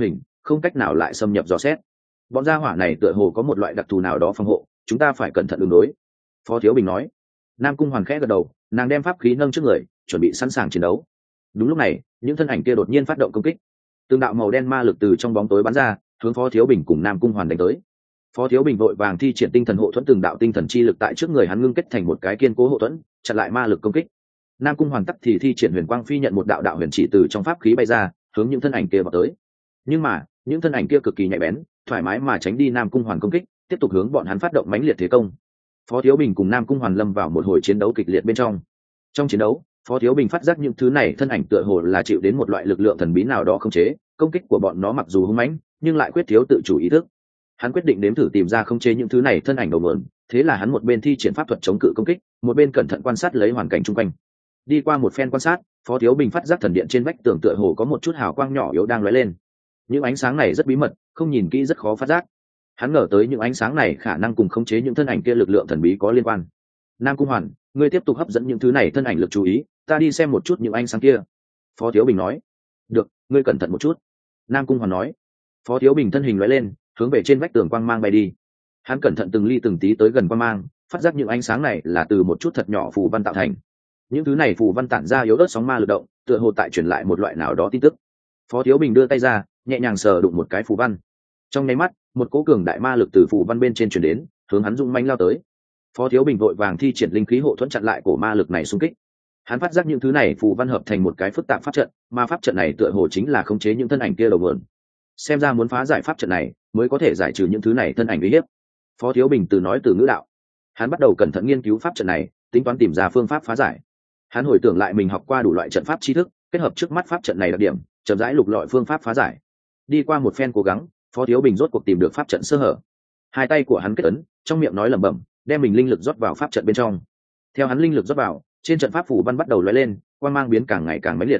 không cách nào lại xâm nhập dò xét. Bọn gia hỏa này tựa hồ có một loại đặc thù nào đó phòng hộ, chúng ta phải cẩn thận ứng đối. Phó Thiếu Bình nói. Nam Cung Hoàn khẽ gật đầu, nàng đem pháp khí nâng trước người, chuẩn bị sẵn sàng chiến đấu. Đúng lúc này, những thân ảnh kia đột nhiên phát động công kích. Từng đạo màu đen ma lực từ trong bóng tối bắn ra, hướng Phó Thiếu Bình cùng Nam Cung Hoàn đánh tới. Phó Thiếu Bình vội vàng thi triển tinh thần hộ thuẫn, từng đạo tinh thần chi lực tại trước người hắn ngưng kết thành một cái kiên cố hộ thuẫn, chặn lại ma lực công kích. Nam Cung Hoàn tắc thì thi triển huyền quang phi nhận một đạo đạo huyền chỉ từ trong pháp khí bay ra, hướng những thân ảnh kia vào tới. Nhưng mà, những thân ảnh kia cực kỳ nhạy bén, thoải mái mà tránh đi Nam Cung Hoàn công kích, tiếp tục hướng bọn hắn phát động mãnh liệt thế công. Phó Thiếu Bình cùng Nam Cung Hoàn lâm vào một hồi chiến đấu kịch liệt bên trong. Trong chiến đấu, Phó Thiếu Bình phát giác những thứ này thân ảnh tựa hồ là chịu đến một loại lực lượng thần bí nào đó khống chế, công kích của bọn nó mặc dù hung mãnh, nhưng lại quyết thiếu tự chủ ý thức. Hắn quyết định nếm thử tìm ra khống chế những thứ này thân ảnh đầu nguồn, thế là hắn một bên thi triển pháp thuật chống cự công kích, một bên cẩn thận quan sát lấy hoàn cảnh xung quanh. Đi qua một phen quan sát, Phó Thiếu Bình phát giác thần điện trên vách tường tựa hồ có một chút hào quang nhỏ yếu đang lóe lên. Những ánh sáng này rất bí mật, không nhìn kỹ rất khó phát giác. Hắn ngờ tới những ánh sáng này khả năng cùng khống chế những thân ảnh kia lực lượng thần bí có liên quan. Nam Cung Hoàn, ngươi tiếp tục hấp dẫn những thứ này thân ảnh lực chú ý, ta đi xem một chút những ánh sáng kia. Phó Thiếu Bình nói. Được, ngươi cẩn thận một chút. Nam Cung Hoàn nói. Phó Thiếu Bình thân hình lóe lên, hướng về trên vách tường quang mang bay đi. Hắn cẩn thận từng ly từng tí tới gần quang mang, phát giác những ánh sáng này là từ một chút thật nhỏ phù văn tạo thành. Những thứ này phù văn tản ra yếu ớt sóng ma lực động, tựa hồ tại truyền lại một loại nào đó tin tức. Phó Thiếu Bình đưa tay ra, nhẹ nhàng sờ đụng một cái phù văn. Trong nháy mắt, một cỗ cường đại ma lực từ phù văn bên trên truyền đến, hướng hắn dũng mãnh lao tới. Phó Thiếu Bình vội vàng thi triển linh khí hộ thuẫn chặn lại cổ ma lực này xung kích. Hắn phát giác những thứ này phù văn hợp thành một cái phức tạp pháp trận, mà pháp trận này tựa hồ chính là khống chế những thân ảnh kia đầu nguồn. Xem ra muốn phá giải pháp trận này, mới có thể giải trừ những thứ này thân ảnh uy hiếp. Phó Thiếu Bình từ nói từ ngữ đạo. Hắn bắt đầu cẩn thận nghiên cứu pháp trận này, tính toán tìm ra phương pháp phá giải. Hắn hồi tưởng lại mình học qua đủ loại trận pháp tri thức, kết hợp trước mắt pháp trận này đặc điểm, chậm rãi lục lọi phương pháp phá giải. Đi qua một phen cố gắng, Phó Thiếu Bình rốt cuộc tìm được pháp trận sơ hở. Hai tay của hắn kết ấn, trong miệng nói lẩm bẩm, đem mình linh lực rót vào pháp trận bên trong. Theo hắn linh lực rót vào, trên trận pháp phù văn bắt đầu lóe lên, quang mang biến càng ngày càng mãnh liệt.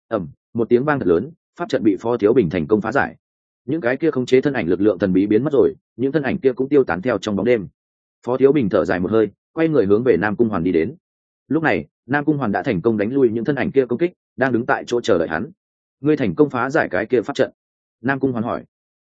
Một tiếng vang thật lớn, pháp trận bị Phó Thiếu Bình thành công phá giải. Những cái kia khống chế thân ảnh lực lượng thần bí biến mất rồi, những thân ảnh kia cũng tiêu tán theo trong bóng đêm. Phó Thiếu Bình thở dài một hơi, quay người hướng về Nam Cung Hoàn đi đến. Lúc này, Nam Cung Hoàn đã thành công đánh lui những thân ảnh kia công kích, đang đứng tại chỗ chờ đợi hắn. Ngươi thành công phá giải cái kia pháp trận? Nam Cung Hoàn hỏi.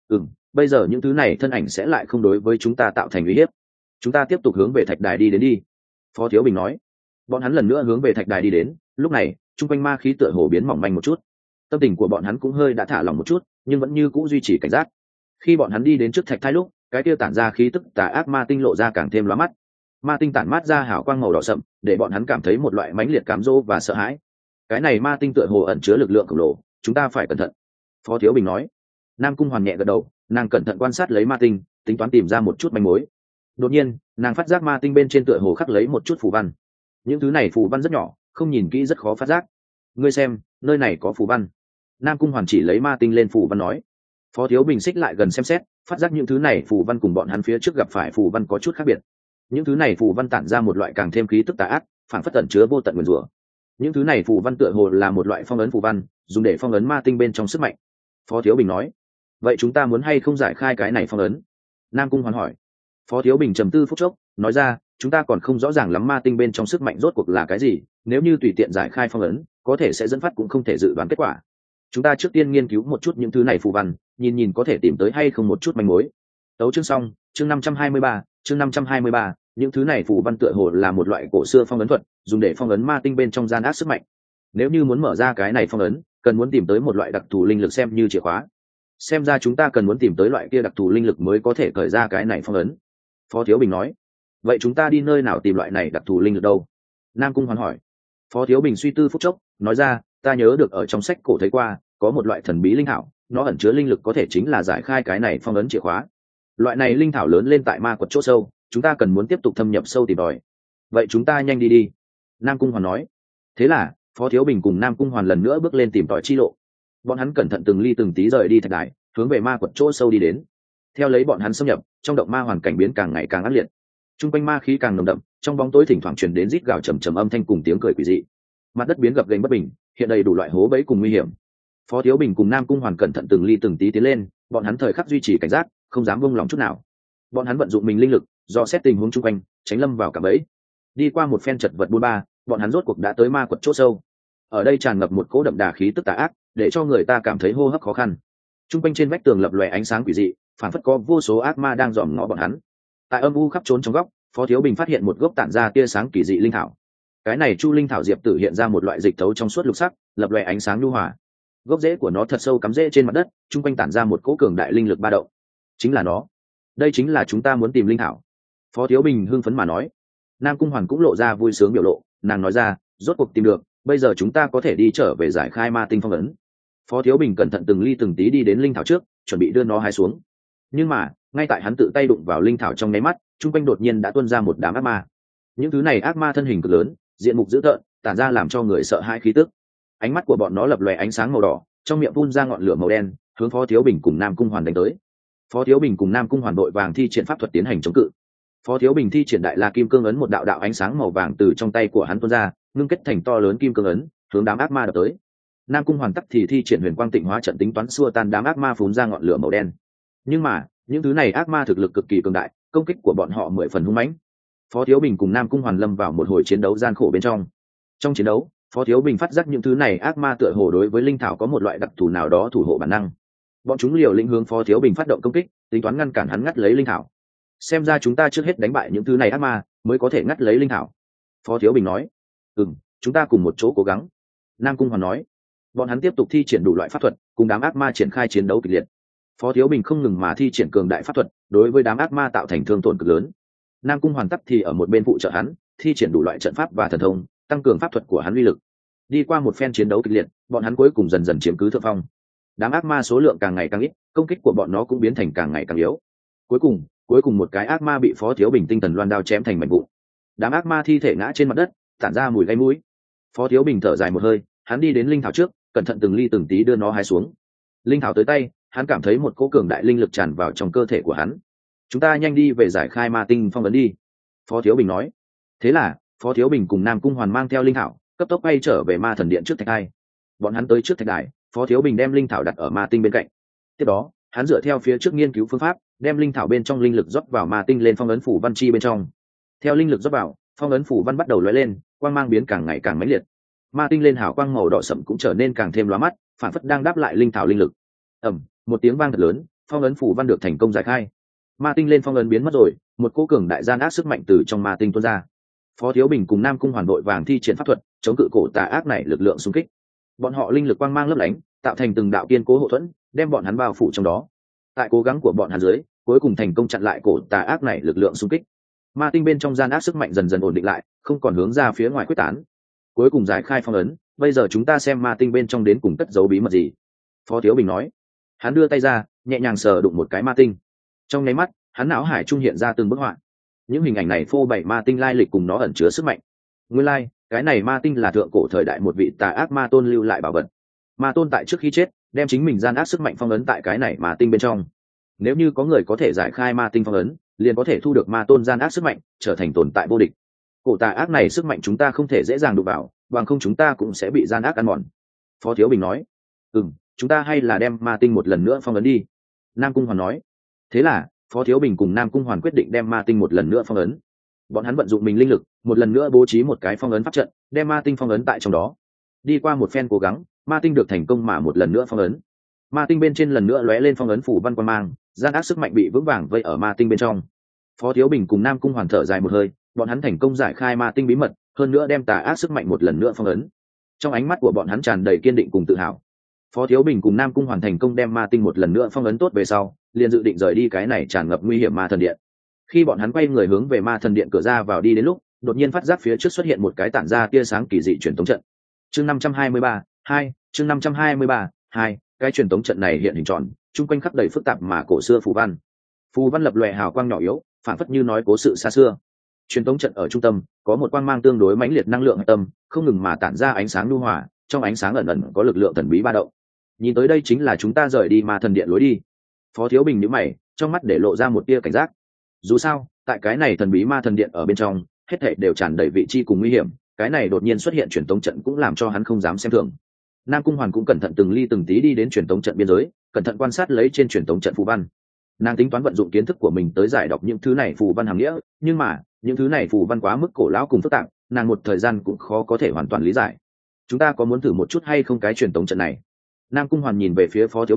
Bây giờ những thứ này thân ảnh sẽ lại không đối với chúng ta tạo thành uy hiếp. Chúng ta tiếp tục hướng về thạch đài đi đến đi. Phó Thiếu Bình nói. Bọn hắn lần nữa hướng về thạch đài đi đến, lúc này, trung quanh ma khí tựa hồ biến mỏng manh một chút. Tâm tình của bọn hắn cũng hơi đã thả lỏng một chút, nhưng vẫn như cũ duy trì cảnh giác. Khi bọn hắn đi đến trước thạch thai lúc, cái kia tản ra khí tức tà ác ma tinh lộ ra càng thêm lóa mắt. Ma tinh tản mát ra hào quang màu đỏ sậm, để bọn hắn cảm thấy một loại mãnh liệt cám dỗ và sợ hãi. Cái này ma tinh tựa hồ ẩn chứa lực lượng khổng lồ, chúng ta phải cẩn thận. Phó Thiếu Bình nói. Nam Cung Hoàn nhẹ gật đầu, nàng cẩn thận quan sát lấy ma tinh, tính toán tìm ra một chút manh mối. Đột nhiên, nàng phát giác ma tinh bên trên tựa hồ khắc lấy một chút phù văn. Những thứ này phù văn rất nhỏ, không nhìn kỹ rất khó phát giác. Ngươi xem, nơi này có phù văn. Nam Cung Hoàn chỉ lấy ma tinh lên phù văn nói. Phó Thiếu Bình xích lại gần xem xét, phát giác những thứ này phù văn cùng bọn hắn phía trước gặp phải phù văn có chút khác biệt. Những thứ này phù văn tản ra một loại càng thêm khí tức tà ác, phản phất ẩn chứa vô tận nguyền rủa. Những thứ này phù văn tựa hồ là một loại phong ấn phù văn, dùng để phong ấn ma tinh bên trong sức mạnh. Phó Thiếu Bình nói. Vậy chúng ta muốn hay không giải khai cái này phong ấn? Nam Cung Hoàn hỏi. Phó Thiếu Bình trầm tư phút chốc, nói ra, chúng ta còn không rõ ràng lắm ma tinh bên trong sức mạnh rốt cuộc là cái gì, nếu như tùy tiện giải khai phong ấn, có thể sẽ dẫn phát cũng không thể dự đoán kết quả. Chúng ta trước tiên nghiên cứu một chút những thứ này phù văn, nhìn có thể tìm tới hay không một chút manh mối. Tấu chương xong, chương 523, chương 523, những thứ này phù văn tựa hồ là một loại cổ xưa phong ấn thuật, dùng để phong ấn ma tinh bên trong gian ác sức mạnh. Nếu như muốn mở ra cái này phong ấn, cần muốn tìm tới một loại đặc thù linh lực xem như chìa khóa. Xem ra chúng ta cần muốn tìm tới loại kia đặc thù linh lực mới có thể cởi ra cái này phong ấn. Phó Thiếu Bình nói. Vậy chúng ta đi nơi nào tìm loại này đặc thù linh lực đâu? Nam Cung Hoàn hỏi. Phó Thiếu Bình suy tư phút chốc, nói ra, ta nhớ được ở trong sách cổ thấy qua, có một loại thần bí linh thảo, nó ẩn chứa linh lực có thể chính là giải khai cái này phong ấn chìa khóa. Loại này linh thảo lớn lên tại ma quật chỗ sâu, chúng ta cần muốn tiếp tục thâm nhập sâu tìm tòi. Vậy chúng ta nhanh đi. Nam Cung Hoàn nói. Thế là, Phó Thiếu Bình cùng Nam Cung Hoàn lần nữa bước lên tìm tòi chi lộ. Bọn hắn cẩn thận từng ly từng tí rời đi thạch đài, hướng về ma quật chỗ sâu đi đến. Theo lấy bọn hắn xâm nhập, trong động ma hoàn cảnh biến càng ngày càng ác liệt. Trung quanh ma khí càng nồng đậm, trong bóng tối thỉnh thoảng truyền đến rít gào trầm trầm âm thanh cùng tiếng cười quỷ dị. Mặt đất biến gập ghềnh bất bình, hiện đầy đủ loại hố bẫy cùng nguy hiểm. Phó Thiếu Bình cùng Nam Cung Hoàn cẩn thận từng ly từng tí tiến lên, bọn hắn thời khắc duy trì cảnh giác, không dám buông lòng chút nào. Bọn hắn vận dụng mình linh lực, dò xét tình huống chung quanh, tránh lâm vào cạm bẫy. Đi qua một phen chật vật buôn ba, bọn hắn rốt cuộc đã tới ma quật chỗ sâu. Ở đây tràn ngập một cỗ đậm đà khí tức tà ác, để cho người ta cảm thấy hô hấp khó khăn. Trung quanh trên vách tường lập lòe ánh sáng quỷ dị, phản phất có vô số ác ma đang dòm ngó bọn hắn. Tại âm u khắp trốn trong góc, Phó Thiếu Bình phát hiện một gốc tản ra tia sáng kỳ dị linh thảo. Cái này chu linh thảo diệp tử hiện ra một loại dịch thấu trong suốt lục sắc, lập lòe ánh sáng nhu hòa. Gốc rễ của nó thật sâu cắm rễ trên mặt đất, trung quanh tản ra một cỗ cường đại linh lực ba động. Chính là nó, đây chính là chúng ta muốn tìm linh thảo. Phó Thiếu Bình hưng phấn mà nói. Nam Cung Hoàn cũng lộ ra vui sướng biểu lộ, nàng nói ra, rốt cuộc tìm được, bây giờ chúng ta có thể đi trở về giải khai ma tinh phong ấn. Phó Thiếu Bình cẩn thận từng ly từng tí đi đến linh thảo trước, chuẩn bị đưa nó hái xuống. Nhưng mà ngay tại hắn tự tay đụng vào linh thảo trong nháy mắt, trung quanh đột nhiên đã tuôn ra một đám ác ma. Những thứ này ác ma thân hình cực lớn, diện mục dữ tợn, tản ra làm cho người sợ hãi khí tức. Ánh mắt của bọn nó lập lòe ánh sáng màu đỏ, trong miệng phun ra ngọn lửa màu đen, hướng Phó Thiếu Bình cùng Nam Cung Hoàn đánh tới. Phó Thiếu Bình cùng Nam Cung Hoàn đội vàng thi triển pháp thuật tiến hành chống cự. Phó Thiếu Bình thi triển đại la kim cương ấn, một đạo đạo ánh sáng màu vàng từ trong tay của hắn tuôn ra, ngưng kết thành to lớn kim cương ấn, hướng đám ác ma đập tới. Nam Cung Hoàn tắc thì thi triển huyền quang tịnh hóa trận, tính toán xua tan đám ác ma phun ra ngọn lửa màu đen. Nhưng mà những thứ này ác ma thực lực cực kỳ cường đại, công kích của bọn họ 10 phần hung mãnh. Phó Thiếu Bình cùng Nam Cung Hoàn lâm vào một hồi chiến đấu gian khổ bên trong. Trong chiến đấu, Phó Thiếu Bình phát giác những thứ này ác ma tựa hồ đối với linh thảo có một loại đặc thù nào đó thủ hộ bản năng. Bọn chúng liều lĩnh hướng Phó Thiếu Bình phát động công kích, tính toán ngăn cản hắn ngắt lấy linh thảo. Xem ra chúng ta trước hết đánh bại những thứ này ác ma, mới có thể ngắt lấy linh thảo. Phó Thiếu Bình nói. Chúng ta cùng một chỗ cố gắng. Nam Cung Hoàn nói. Bọn hắn tiếp tục thi triển đủ loại pháp thuật, cùng đám ác ma triển khai chiến đấu kịch liệt. Phó Thiếu Bình không ngừng mà thi triển cường đại pháp thuật, đối với đám ác ma tạo thành thương tổn cực lớn. Nam Cung Hoàn tắc thì ở một bên phụ trợ hắn, thi triển đủ loại trận pháp và thần thông, tăng cường pháp thuật của hắn uy lực. Đi qua một phen chiến đấu kịch liệt, bọn hắn cuối cùng dần dần chiếm cứ thượng phong. Đám ác ma số lượng càng ngày càng ít, công kích của bọn nó cũng biến thành càng ngày càng yếu. Cuối cùng một cái ác ma bị Phó Thiếu Bình tinh thần loan đao chém thành mảnh vụn. Đám ác ma thi thể ngã trên mặt đất, tản ra mùi gai mũi. Phó Thiếu Bình thở dài một hơi, hắn đi đến linh thảo trước, cẩn thận từng ly từng tí đưa nó hái xuống. Linh thảo tới tay, hắn cảm thấy một cỗ cường đại linh lực tràn vào trong cơ thể của hắn. Chúng ta nhanh đi về giải khai ma tinh phong ấn đi. Phó Thiếu Bình nói. Thế là Phó Thiếu Bình cùng Nam Cung Hoàn mang theo linh thảo, cấp tốc bay trở về ma thần điện trước thạch đài. Bọn hắn tới trước thạch đài, Phó Thiếu Bình đem linh thảo đặt ở ma tinh bên cạnh. Tiếp đó hắn dựa theo phía trước nghiên cứu phương pháp, đem linh thảo bên trong linh lực rót vào ma tinh lên phong ấn phủ văn chi bên trong. Theo linh lực rót vào, phong ấn phủ văn bắt đầu lóe lên, quang mang biến càng ngày càng mãnh liệt. Ma tinh lên hào quang màu đỏ sẫm cũng trở nên càng thêm lóa mắt, phản phất đang đáp lại linh thảo linh lực. Một tiếng vang thật lớn, phong ấn phủ văn được thành công giải khai. Ma tinh lên phong ấn biến mất rồi, một cỗ cường đại gian ác sức mạnh từ trong ma tinh tuôn ra. Phó Thiếu Bình cùng Nam Cung Hoàn đội vàng thi triển pháp thuật, chống cự cổ tà ác này lực lượng xung kích. Bọn họ linh lực quang mang lấp lánh, tạo thành từng đạo kiên cố hộ thuẫn, đem bọn hắn bao phủ trong đó. Tại cố gắng của bọn hắn dưới, cuối cùng thành công chặn lại cổ tà ác này lực lượng xung kích. Ma tinh bên trong gian ác sức mạnh dần dần ổn định lại, không còn hướng ra phía ngoài quyết tán. Cuối cùng giải khai phong ấn, bây giờ chúng ta xem ma tinh bên trong đến cùng cất giấu bí mật gì. Phó Thiếu Bình nói. Hắn đưa tay ra, nhẹ nhàng sờ đụng một cái ma tinh. Trong nháy mắt, hắn não hải trung hiện ra từng bức họa. Những hình ảnh này phô bày ma tinh lai lịch cùng nó ẩn chứa sức mạnh. Nguyên lai, cái này ma tinh là thượng cổ thời đại một vị tà ác ma tôn lưu lại bảo vật. Ma tôn tại trước khi chết, đem chính mình gian ác sức mạnh phong ấn tại cái này ma tinh bên trong. Nếu như có người có thể giải khai ma tinh phong ấn, liền có thể thu được ma tôn gian ác sức mạnh, trở thành tồn tại vô địch. Cổ tà ác này sức mạnh chúng ta không thể dễ dàng đụng vào, bằng không chúng ta cũng sẽ bị gian ác ăn mòn. Phó Thiếu Bình nói. Chúng ta hay là đem ma tinh một lần nữa phong ấn đi. Nam Cung Hoàn nói. Thế là Phó Thiếu Bình cùng Nam Cung Hoàn quyết định đem ma tinh một lần nữa phong ấn. Bọn hắn vận dụng mình linh lực, một lần nữa bố trí một cái phong ấn pháp trận, đem ma tinh phong ấn tại trong đó. Đi qua một phen cố gắng, ma tinh được thành công mà một lần nữa phong ấn. Ma tinh bên trên lần nữa lóe lên phong ấn phủ văn quang mang, gian ác sức mạnh bị vững vàng vây ở ma tinh bên trong. Phó Thiếu Bình cùng Nam Cung Hoàn thở dài một hơi, bọn hắn thành công giải khai ma tinh bí mật, hơn nữa đem tà ác sức mạnh một lần nữa phong ấn. Trong ánh mắt của bọn hắn tràn đầy kiên định cùng tự hào. Phó Thiếu Bình cùng Nam Cung Hoàn thành công đem ma tinh một lần nữa phong ấn tốt về sau, liền dự định rời đi cái này tràn ngập nguy hiểm ma thần điện. Khi bọn hắn quay người hướng về ma thần điện cửa ra vào đi đến lúc, đột nhiên phát giác phía trước xuất hiện một cái tản ra tia sáng kỳ dị truyền tống trận. Chương 523, 2, chương 523, 2, cái truyền tống trận này hiện hình tròn, chung quanh khắp đầy phức tạp mà cổ xưa phù văn. Phù văn lập lòe hào quang nhỏ yếu, phản phất như nói cố sự xa xưa. Truyền tống trận ở trung tâm, có một quang mang tương đối mãnh liệt năng lượng hạch tâm, không ngừng mà tản ra ánh sáng nhu hòa, trong ánh sáng ẩn ẩn có lực lượng thần bí ba động. Nhìn tới đây chính là chúng ta rời đi ma thần điện lối đi. Phó Thiếu Bình nhíu mày, trong mắt để lộ ra một tia cảnh giác. Dù sao, tại cái này thần bí ma thần điện ở bên trong, hết thảy đều tràn đầy vị trí cùng nguy hiểm, cái này đột nhiên xuất hiện truyền tống trận cũng làm cho hắn không dám xem thường. Nam Cung Hoàn cũng cẩn thận từng ly từng tí đi đến truyền tống trận biên giới, cẩn thận quan sát lấy trên truyền tống trận phù văn. Nàng tính toán vận dụng kiến thức của mình tới giải đọc những thứ này phù văn hàm nghĩa, nhưng mà những thứ này phù văn quá mức cổ lão cùng phức tạp, nàng một thời gian cũng khó có thể hoàn toàn lý giải. Chúng ta có muốn thử một chút hay không cái truyền tống trận này? Nam Cung Hoàn nhìn về phía Phó Thiếu Bình,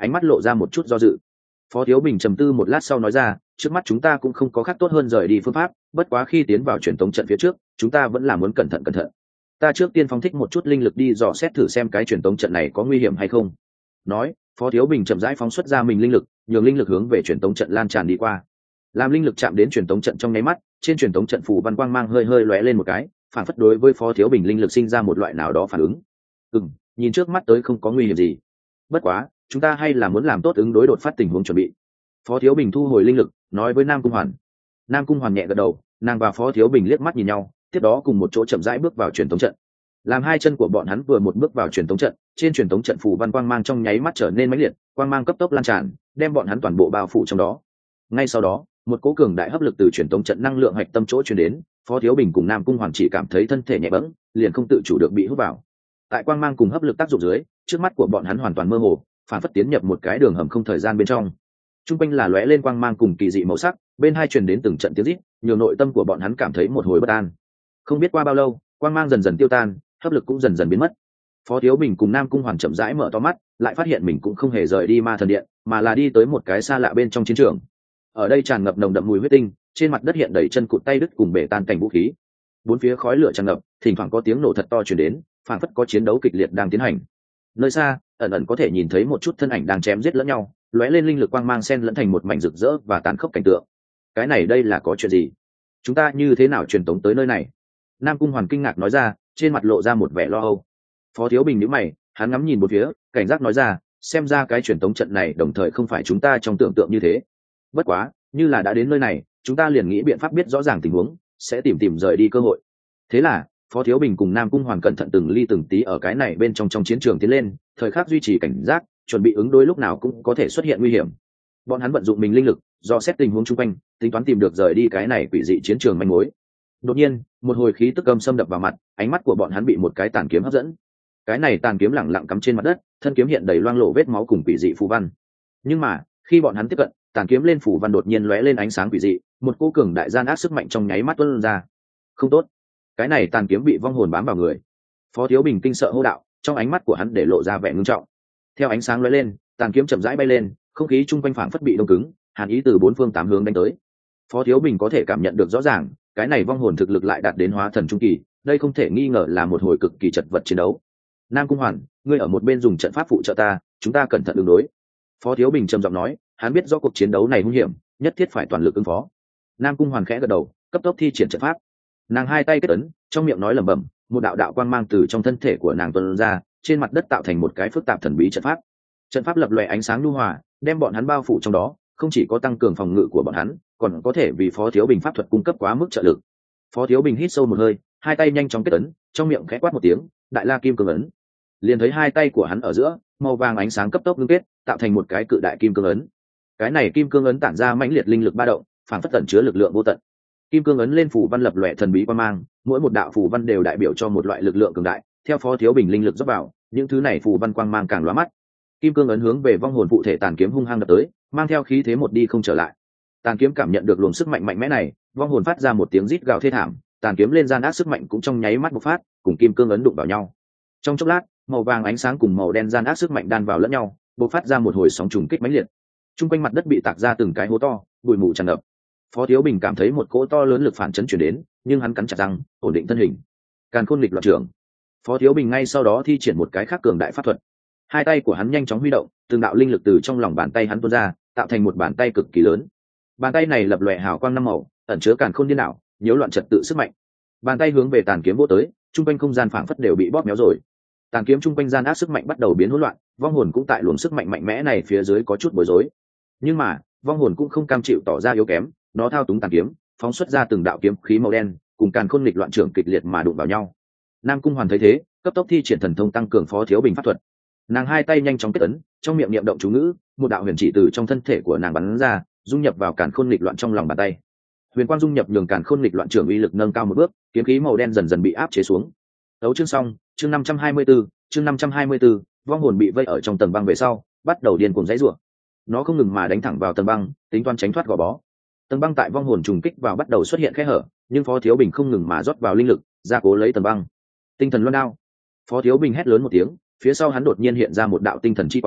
ánh mắt lộ ra một chút do dự. Phó Thiếu Bình trầm tư một lát sau nói ra, trước mắt chúng ta cũng không có khác tốt hơn rời đi phương pháp, bất quá khi tiến vào truyền tống trận phía trước, chúng ta vẫn là muốn cẩn thận. Ta trước tiên phóng thích một chút linh lực đi dò xét thử xem cái truyền tống trận này có nguy hiểm hay không. Nói, Phó Thiếu Bình chậm rãi phóng xuất ra mình linh lực, nhường linh lực hướng về truyền tống trận lan tràn đi qua. Làm linh lực chạm đến truyền tống trận trong nháy mắt, trên truyền tống trận phù văn quang mang hơi hơi lóe lên một cái, phản phất đối với Phó Thiếu Bình linh lực sinh ra một loại nào đó phản ứng. Nhìn trước mắt tới không có nguy hiểm gì. Bất quá, chúng ta hay là muốn làm tốt ứng đối đột phát tình huống chuẩn bị. Phó Thiếu Bình thu hồi linh lực, nói với Nam Cung Hoàn. Nam Cung Hoàn nhẹ gật đầu, nàng và Phó Thiếu Bình liếc mắt nhìn nhau, tiếp đó cùng một chỗ chậm rãi bước vào truyền tống trận. Làm hai chân của bọn hắn vừa một bước vào truyền tống trận, trên truyền tống trận phù văn quang mang trong nháy mắt trở nên mãnh liệt, quang mang cấp tốc lan tràn, đem bọn hắn toàn bộ bao phủ trong đó. Ngay sau đó, một cỗ cường đại hấp lực từ truyền tống trận năng lượng hạch tâm chỗ truyền đến, Phó Thiếu Bình cùng Nam Cung Hoàn chỉ cảm thấy thân thể nhẹ bẫng, liền không tự chủ được bị hút vào. Tại quang mang cùng hấp lực tác dụng dưới, trước mắt của bọn hắn hoàn toàn mơ hồ, phản phất tiến nhập một cái đường hầm không thời gian bên trong. Trung quanh là lóe lên quang mang cùng kỳ dị màu sắc, bên hai truyền đến từng trận tiếng rít, nhiều nội tâm của bọn hắn cảm thấy một hồi bất an. Không biết qua bao lâu, quang mang dần dần tiêu tan, hấp lực cũng dần dần biến mất. Phó Thiếu Bình cùng Nam Cung Hoàn chậm rãi mở to mắt, lại phát hiện mình cũng không hề rời đi Ma Thần Điện, mà là đi tới một cái xa lạ bên trong chiến trường. Ở đây tràn ngập nồng đậm mùi huyết tinh, trên mặt đất hiện đầy chân cụt tay đứt cùng bể tan cảnh vũ khí. Bốn phía khói lửa tràn ngập, thỉnh thoảng có tiếng nổ thật to truyền đến, phảng phất có chiến đấu kịch liệt đang tiến hành. Nơi xa, ẩn ẩn có thể nhìn thấy một chút thân ảnh đang chém giết lẫn nhau, lóe lên linh lực quang mang xen lẫn thành một mảnh rực rỡ và tàn khốc cảnh tượng. Cái này đây là có chuyện gì? Chúng ta như thế nào truyền tống tới nơi này? Nam Cung Hoàn kinh ngạc nói ra, trên mặt lộ ra một vẻ lo âu. Phó Thiếu Bình nhíu mày, hắn ngắm nhìn một phía, cảnh giác nói ra, xem ra cái truyền tống trận này đồng thời không phải chúng ta trong tưởng tượng như thế. Bất quá, như là đã đến nơi này, chúng ta liền nghĩ biện pháp biết rõ ràng tình huống, sẽ tìm rời đi cơ hội. Thế là, Phó Thiếu Bình cùng Nam Cung Hoàn cẩn thận từng ly từng tí ở cái này bên trong chiến trường tiến lên, thời khắc duy trì cảnh giác, chuẩn bị ứng đối lúc nào cũng có thể xuất hiện nguy hiểm. Bọn hắn vận dụng mình linh lực, do xét tình huống xung quanh, tính toán tìm được rời đi cái này quỷ dị chiến trường manh mối. Đột nhiên, một hồi khí tức âm xâm đập vào mặt, ánh mắt của bọn hắn bị một cái tàn kiếm hấp dẫn. Cái này tàn kiếm lẳng lặng cắm trên mặt đất, thân kiếm hiện đầy loang lổ vết máu cùng quỷ dị phù văn. Nhưng mà, khi bọn hắn tiếp cận, tàn kiếm lên phù văn đột nhiên lóe lên ánh sáng quỷ dị, một cỗ cường đại gian ác sức mạnh trong nháy mắt tuôn ra. Không tốt, cái này tàn kiếm bị vong hồn bám vào người. Phó Thiếu Bình kinh sợ hô đạo, trong ánh mắt của hắn để lộ ra vẻ ngưng trọng. Theo ánh sáng lóe lên, tàn kiếm chậm rãi bay lên, không khí chung quanh phảng phất bị đông cứng, hàn ý từ bốn phương tám hướng đánh tới. Phó Thiếu Bình có thể cảm nhận được rõ ràng, cái này vong hồn thực lực lại đạt đến hóa thần trung kỳ, đây không thể nghi ngờ là một hồi cực kỳ chật vật chiến đấu. Nam Cung Hoàn, ngươi ở một bên dùng trận pháp phụ trợ ta, chúng ta cẩn thận ứng đối. Phó Thiếu Bình trầm giọng nói, hắn biết rõ cuộc chiến đấu này nguy hiểm, nhất thiết phải toàn lực ứng phó. Nam Cung Hoàn khẽ gật đầu, cấp tốc thi triển trận pháp. Nàng hai tay kết ấn, trong miệng nói lẩm bẩm, một đạo đạo quang mang từ trong thân thể của nàng tuôn ra, trên mặt đất tạo thành một cái phức tạp thần bí trận pháp. Trận pháp lập lòe ánh sáng nhu hòa, đem bọn hắn bao phủ trong đó, không chỉ có tăng cường phòng ngự của bọn hắn, còn có thể vì Phó Thiếu Bình pháp thuật cung cấp quá mức trợ lực. Phó Thiếu Bình hít sâu một hơi, hai tay nhanh chóng kết ấn, trong miệng khẽ quát một tiếng, Đại La Kim Cương ấn. Liền thấy hai tay của hắn ở giữa, màu vàng ánh sáng cấp tốc ngưng kết, tạo thành một cái cự đại kim cương ấn. Cái này kim cương ấn tản ra mãnh liệt linh lực ba động, phản phất tẩn chứa lực lượng vô tận. Kim cương ấn lên phủ văn lập lòe thần bí quang mang, mỗi một đạo phủ văn đều đại biểu cho một loại lực lượng cường đại. Theo Phó Thiếu Bình linh lực dốc vào, những thứ này phủ văn quang mang càng lóa mắt. Kim cương ấn hướng về vong hồn phụ thể tàn kiếm hung hăng đập tới, mang theo khí thế một đi không trở lại. Tàn kiếm cảm nhận được luồng sức mạnh mạnh mẽ này, vong hồn phát ra một tiếng rít gào thê thảm, tàn kiếm lên gian ác sức mạnh cũng trong nháy mắt bộc phát, cùng kim cương ấn đụng vào nhau. Trong chốc lát, màu vàng ánh sáng cùng màu đen gian ác sức mạnh đan vào lẫn nhau, bộc phát ra một hồi sóng trùng kích mãnh liệt. Trung quanh mặt đất bị tạc ra từng cái hố to, bụi mù tràn ngập. Phó Thiếu Bình cảm thấy một cỗ to lớn lực phản chấn chuyển đến, nhưng hắn cắn chặt răng, ổn định thân hình. Càn Khôn Nghịch Loạn Trưởng. Phó Thiếu Bình ngay sau đó thi triển một cái khác cường đại pháp thuật. Hai tay của hắn nhanh chóng huy động, từng đạo linh lực từ trong lòng bàn tay hắn tuôn ra, tạo thành một bàn tay cực kỳ lớn. Bàn tay này lập lòe hào quang năm màu, ẩn chứa càn khôn điên đảo, nhiễu loạn trật tự sức mạnh. Bàn tay hướng về tàn kiếm vỗ tới, trung quanh không gian phảng phất đều bị bóp méo rồi. Tàn kiếm trung quanh gian ác sức mạnh bắt đầu biến hỗn loạn, vong hồn cũng tại luồng sức mạnh mạnh mẽ này phía dưới có chút bối rối. Nhưng mà, vong hồn cũng không cam chịu tỏ ra yếu kém, nó thao túng tàn kiếm, phóng xuất ra từng đạo kiếm khí màu đen, cùng càn khôn nghịch loạn trưởng kịch liệt mà đụng vào nhau. Nam Cung Hoàn thấy thế, cấp tốc thi triển thần thông tăng cường Phó Thiếu Bình pháp thuật. Nàng hai tay nhanh chóng kết ấn, trong miệng niệm động chú ngữ, một đạo huyền chỉ từ trong thân thể của nàng bắn ra, dung nhập vào càn khôn nghịch loạn trong lòng bàn tay. Huyền quang dung nhập nhường càn khôn nghịch loạn trưởng uy lực nâng cao một bước, kiếm khí màu đen dần dần bị áp chế xuống. Đấu chương xong, chương 524, chương 524, vong hồn bị vây ở trong tầng băng về sau, bắt đầu điên cuồng giãy giụa. Nó không ngừng mà đánh thẳng vào tầng băng, tính toán tránh thoát gò bó. Tầng băng tại vong hồn trùng kích vào bắt đầu xuất hiện khe hở, nhưng Phó Thiếu Bình không ngừng mà rót vào linh lực, gia cố lấy tầng băng. Tinh thần luân đao. Phó Thiếu Bình hét lớn một tiếng, phía sau hắn đột nhiên hiện ra một đạo tinh thần chi quang,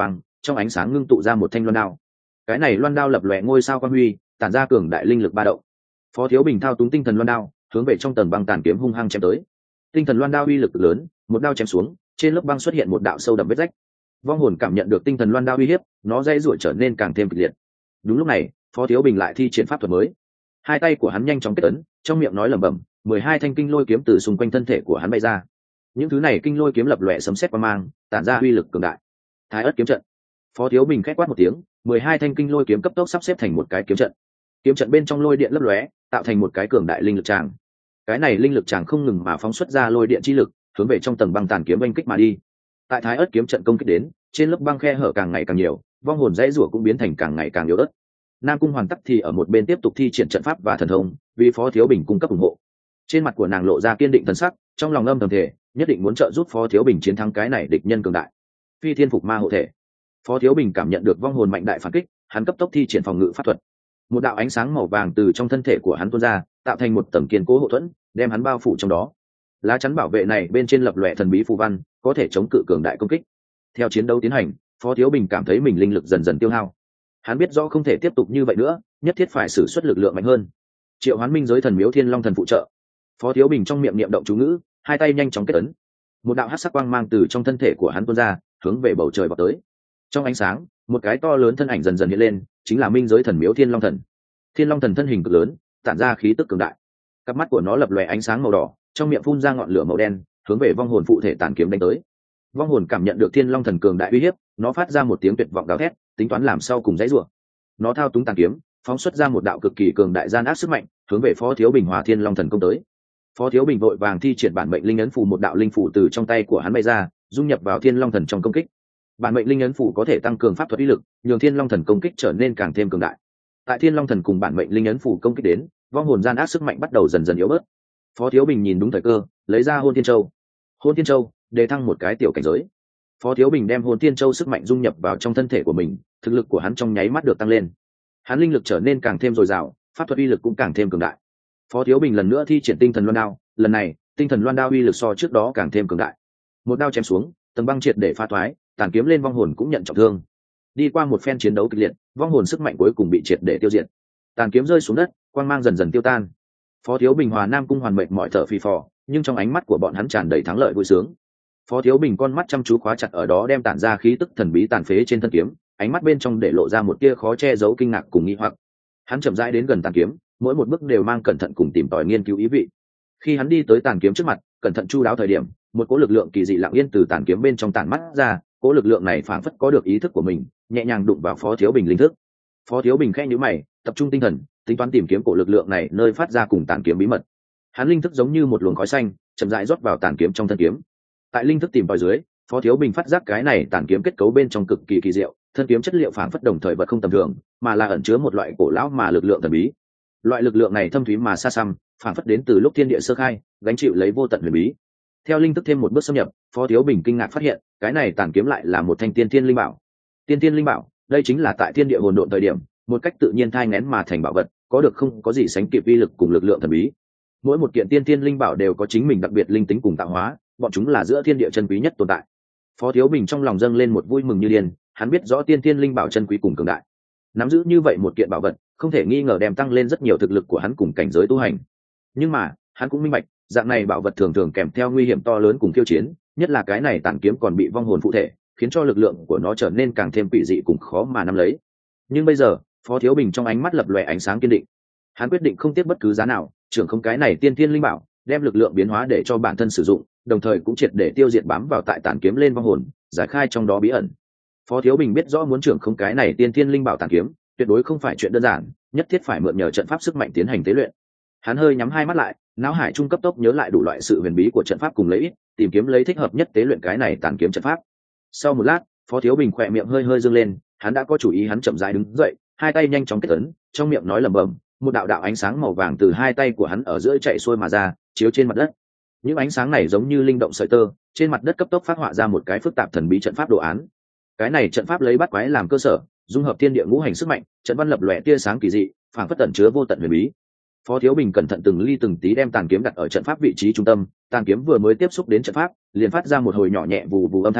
trong ánh sáng ngưng tụ ra một thanh loan đao. Cái này loan đao lập lòe ngôi sao quang huy, tản ra cường đại linh lực ba động. Phó Thiếu Bình thao túng tinh thần loan đao, hướng về trong tầng băng tàn kiếm hung hăng chém tới. Tinh thần loan đao uy lực lớn, một đao chém xuống, trên lớp băng xuất hiện một đạo sâu đậm vết rách. Vong hồn cảm nhận được tinh thần loan đao uy hiếp, nó dây rủa trở nên càng thêm kịch liệt. Đúng lúc này, Phó Thiếu Bình lại thi triển pháp thuật mới. Hai tay của hắn nhanh chóng kết ấn, trong miệng nói lẩm bẩm, 12 thanh kinh lôi kiếm từ xung quanh thân thể của hắn bay ra. Những thứ này kinh lôi kiếm lập lòe sấm sét qua mang, tản ra uy lực cường đại. Thái Ức kiếm trận. Phó Thiếu Bình khét quát một tiếng, 12 thanh kinh lôi kiếm cấp tốc sắp xếp thành một cái kiếm trận. Kiếm trận bên trong lôi điện lấp lóe, tạo thành một cái cường đại linh lực tràng. Cái này linh lực tràng không ngừng mà phóng xuất ra lôi điện chi lực, hướng về trong tầng băng tàn kiếm oanh kích mà đi. Tại Thái Ức kiếm trận công kích đến, trên lớp băng khe hở càng ngày càng nhiều, vong hồn dãy rủa cũng biến thành càng ngày càng yếu ớt. Nam Cung Hoàn Tắc thì ở một bên tiếp tục thi triển trận pháp và thần thông, vì Phó Thiếu Bình cung cấp ủng hộ. Trên mặt của nàng lộ ra kiên định thần sắc, trong lòng âm thầm thể, nhất định muốn trợ giúp Phó Thiếu Bình chiến thắng cái này địch nhân cường đại. Phi Thiên Phục Ma hộ thể. Phó Thiếu Bình cảm nhận được vong hồn mạnh đại phản kích, hắn cấp tốc thi triển phòng ngự pháp thuật. Một đạo ánh sáng màu vàng từ trong thân thể của hắn tuôn ra, tạo thành một tầng kiên cố hộ thuẫn, đem hắn bao phủ trong đó. Lá chắn bảo vệ này bên trên lập lòe thần bí phù văn, có thể chống cự cường đại công kích. Theo chiến đấu tiến hành, Phó Thiếu Bình cảm thấy mình linh lực dần dần tiêu hao. Hắn biết rõ không thể tiếp tục như vậy nữa, nhất thiết phải sử xuất lực lượng mạnh hơn. Triệu Hoán Minh giới thần miếu Thiên Long thần phụ trợ. Phó Thiếu Bình trong miệng niệm động chú ngữ, hai tay nhanh chóng kết ấn. Một đạo hắc sắc quang mang từ trong thân thể của hắn tuôn ra, hướng về bầu trời vọt tới. Trong ánh sáng, một cái to lớn thân ảnh dần dần hiện lên, chính là Minh giới thần miếu Thiên Long thần. Thiên Long thần thân hình cực lớn, tản ra khí tức cường đại. Cặp mắt của nó lập lòe ánh sáng màu đỏ, trong miệng phun ra ngọn lửa màu đen, hướng về vong hồn phụ thể tàn kiếm đánh tới. Vong hồn cảm nhận được Thiên Long thần cường đại uy hiếp, nó phát ra một tiếng tuyệt vọng gào thét, tính toán làm sau cùng dãy rủa. Nó thao túng tàn kiếm, phóng xuất ra một đạo cực kỳ cường đại gian ác sức mạnh, hướng về Phó Thiếu Bình hòa Thiên Long thần công tới. Phó Thiếu Bình vội vàng thi triển bản mệnh linh ấn phù, một đạo linh phù từ trong tay của hắn bay ra, dung nhập vào Thiên Long thần trong công kích. Bản mệnh linh ấn phù có thể tăng cường pháp thuật uy lực, nhường Thiên Long thần công kích trở nên càng thêm cường đại. Tại Thiên Long thần cùng bản mệnh linh ấn phù công kích đến, vong hồn gian ác sức mạnh bắt đầu dần dần yếu bớt. Phó Thiếu Bình nhìn đúng thời cơ, lấy ra Hôn Thiên Châu. Hôn Thiên Châu đề thăng một cái tiểu cảnh giới. Phó Thiếu Bình đem Hôn Thiên Châu sức mạnh dung nhập vào trong thân thể của mình, thực lực của hắn trong nháy mắt được tăng lên. Hắn linh lực trở nên càng thêm dồi dào, pháp thuật uy lực cũng càng thêm cường đại. Phó Thiếu Bình lần nữa thi triển tinh thần loan đao, lần này tinh thần loan đao uy lực so trước đó càng thêm cường đại. Một đao chém xuống, tầng băng triệt để phá toái, tàn kiếm lên vong hồn cũng nhận trọng thương. Đi qua một phen chiến đấu kịch liệt, vong hồn sức mạnh cuối cùng bị triệt để tiêu diệt. Tàn kiếm rơi xuống đất, quang mang dần dần tiêu tan. Phó Thiếu Bình hòa Nam Cung Hoàn mệt mỏi thở phì phò, nhưng trong ánh mắt của bọn hắn tràn đầy thắng lợi vui sướng. Phó Thiếu Bình con mắt chăm chú khóa chặt ở đó đem tản ra khí tức thần bí tàn phế trên thân kiếm, ánh mắt bên trong để lộ ra một tia khó che giấu kinh ngạc cùng nghi hoặc. Hắn chậm rãi đến gần tàn kiếm, mỗi một bước đều mang cẩn thận cùng tìm tòi nghiên cứu ý vị. Khi hắn đi tới tàn kiếm trước mặt, cẩn thận chu đáo thời điểm, một cỗ lực lượng kỳ dị lặng yên từ tàn kiếm bên trong tản mắt ra, cỗ lực lượng này phảng phất có được ý thức của mình, nhẹ nhàng đụng vào Phó Thiếu Bình linh thức. Phó Thiếu Bình khẽ nhíu mày, tập trung tinh thần, tính toán tìm kiếm cỗ lực lượng này nơi phát ra cùng tàn kiếm bí mật. Hắn linh thức giống như một luồng khói xanh, chậm rãi rót vào tàn kiếm trong thân kiếm. Tại linh thức tìm tòi dưới, Phó Thiếu Bình phát giác cái này tàn kiếm kết cấu bên trong cực kỳ kỳ diệu, thân kiếm chất liệu phảng phất đồng thời vật không tầm thường, mà là ẩn chứa một loại cổ lão mà lực lượng thần bí. Loại lực lượng này thâm thúy mà xa xăm, phảng phất đến từ lúc thiên địa sơ khai, gánh chịu lấy vô tận huyền bí. Theo linh thức thêm một bước xâm nhập, Phó Thiếu Bình kinh ngạc phát hiện, cái này tàn kiếm lại là một thanh tiên thiên linh bảo. Tiên thiên linh bảo, đây chính là tại thiên địa hỗn độn thời điểm, một cách tự nhiên thai nghén mà thành bảo vật, có được không có gì sánh kịp uy lực cùng lực lượng thần bí. Mỗi một kiện tiên thiên linh bảo đều có chính mình đặc biệt linh tính cùng tạo hóa, bọn chúng là giữa thiên địa chân quý nhất tồn tại. Phó Thiếu Bình trong lòng dâng lên một vui mừng như điên, hắn biết rõ tiên thiên linh bảo chân quý cùng cường đại. Nắm giữ như vậy một kiện bảo vật, không thể nghi ngờ đem tăng lên rất nhiều thực lực của hắn cùng cảnh giới tu hành. Nhưng mà, hắn cũng minh bạch, dạng này bảo vật thường thường kèm theo nguy hiểm to lớn cùng khiêu chiến, nhất là cái này tàn kiếm còn bị vong hồn phụ thể, khiến cho lực lượng của nó trở nên càng thêm quỷ dị cùng khó mà nắm lấy. Nhưng bây giờ, Phó Thiếu Bình trong ánh mắt lập lòe ánh sáng kiên định. Hắn quyết định không tiếc bất cứ giá nào, trưởng không cái này tiên thiên linh bảo, đem lực lượng biến hóa để cho bản thân sử dụng, đồng thời cũng triệt để tiêu diệt bám vào tại tàn kiếm lên vong hồn, giải khai trong đó bí ẩn. Phó Thiếu Bình biết rõ muốn trưởng không cái này tiên thiên linh bảo tàn kiếm, tuyệt đối không phải chuyện đơn giản, nhất thiết phải mượn nhờ trận pháp sức mạnh tiến hành tế luyện. Hắn hơi nhắm hai mắt lại, não hải trung cấp tốc nhớ lại đủ loại sự huyền bí của trận pháp cùng lấy ít, tìm kiếm lấy thích hợp nhất tế luyện cái này tàn kiếm trận pháp. Sau một lát, Phó Thiếu Bình khỏe miệng hơi hơi dương lên, hắn đã có chủ ý, hắn chậm rãi đứng dậy, hai tay nhanh chóng kết ấn, trong miệng nói lẩm bẩm, một đạo đạo ánh sáng màu vàng từ hai tay của hắn ở giữa chạy xuôi mà ra, chiếu trên mặt đất. Những ánh sáng này giống như linh động sợi tơ, trên mặt đất cấp tốc phát họa ra một cái phức tạp thần bí trận pháp đồ án. Cái này trận pháp lấy bát quái làm cơ sở, dung hợp thiên địa ngũ hành sức mạnh, trận văn lập lòe tia sáng kỳ dị, phảng phất tẩn chứa vô tận huyền bí. Phó Thiếu Bình cẩn thận từng ly từng tí đem tàn kiếm đặt ở trận pháp vị trí trung tâm, tàn kiếm vừa mới tiếp xúc đến trận pháp, liền phát ra một hồi nhỏ nhẹ vù vù âm thanh,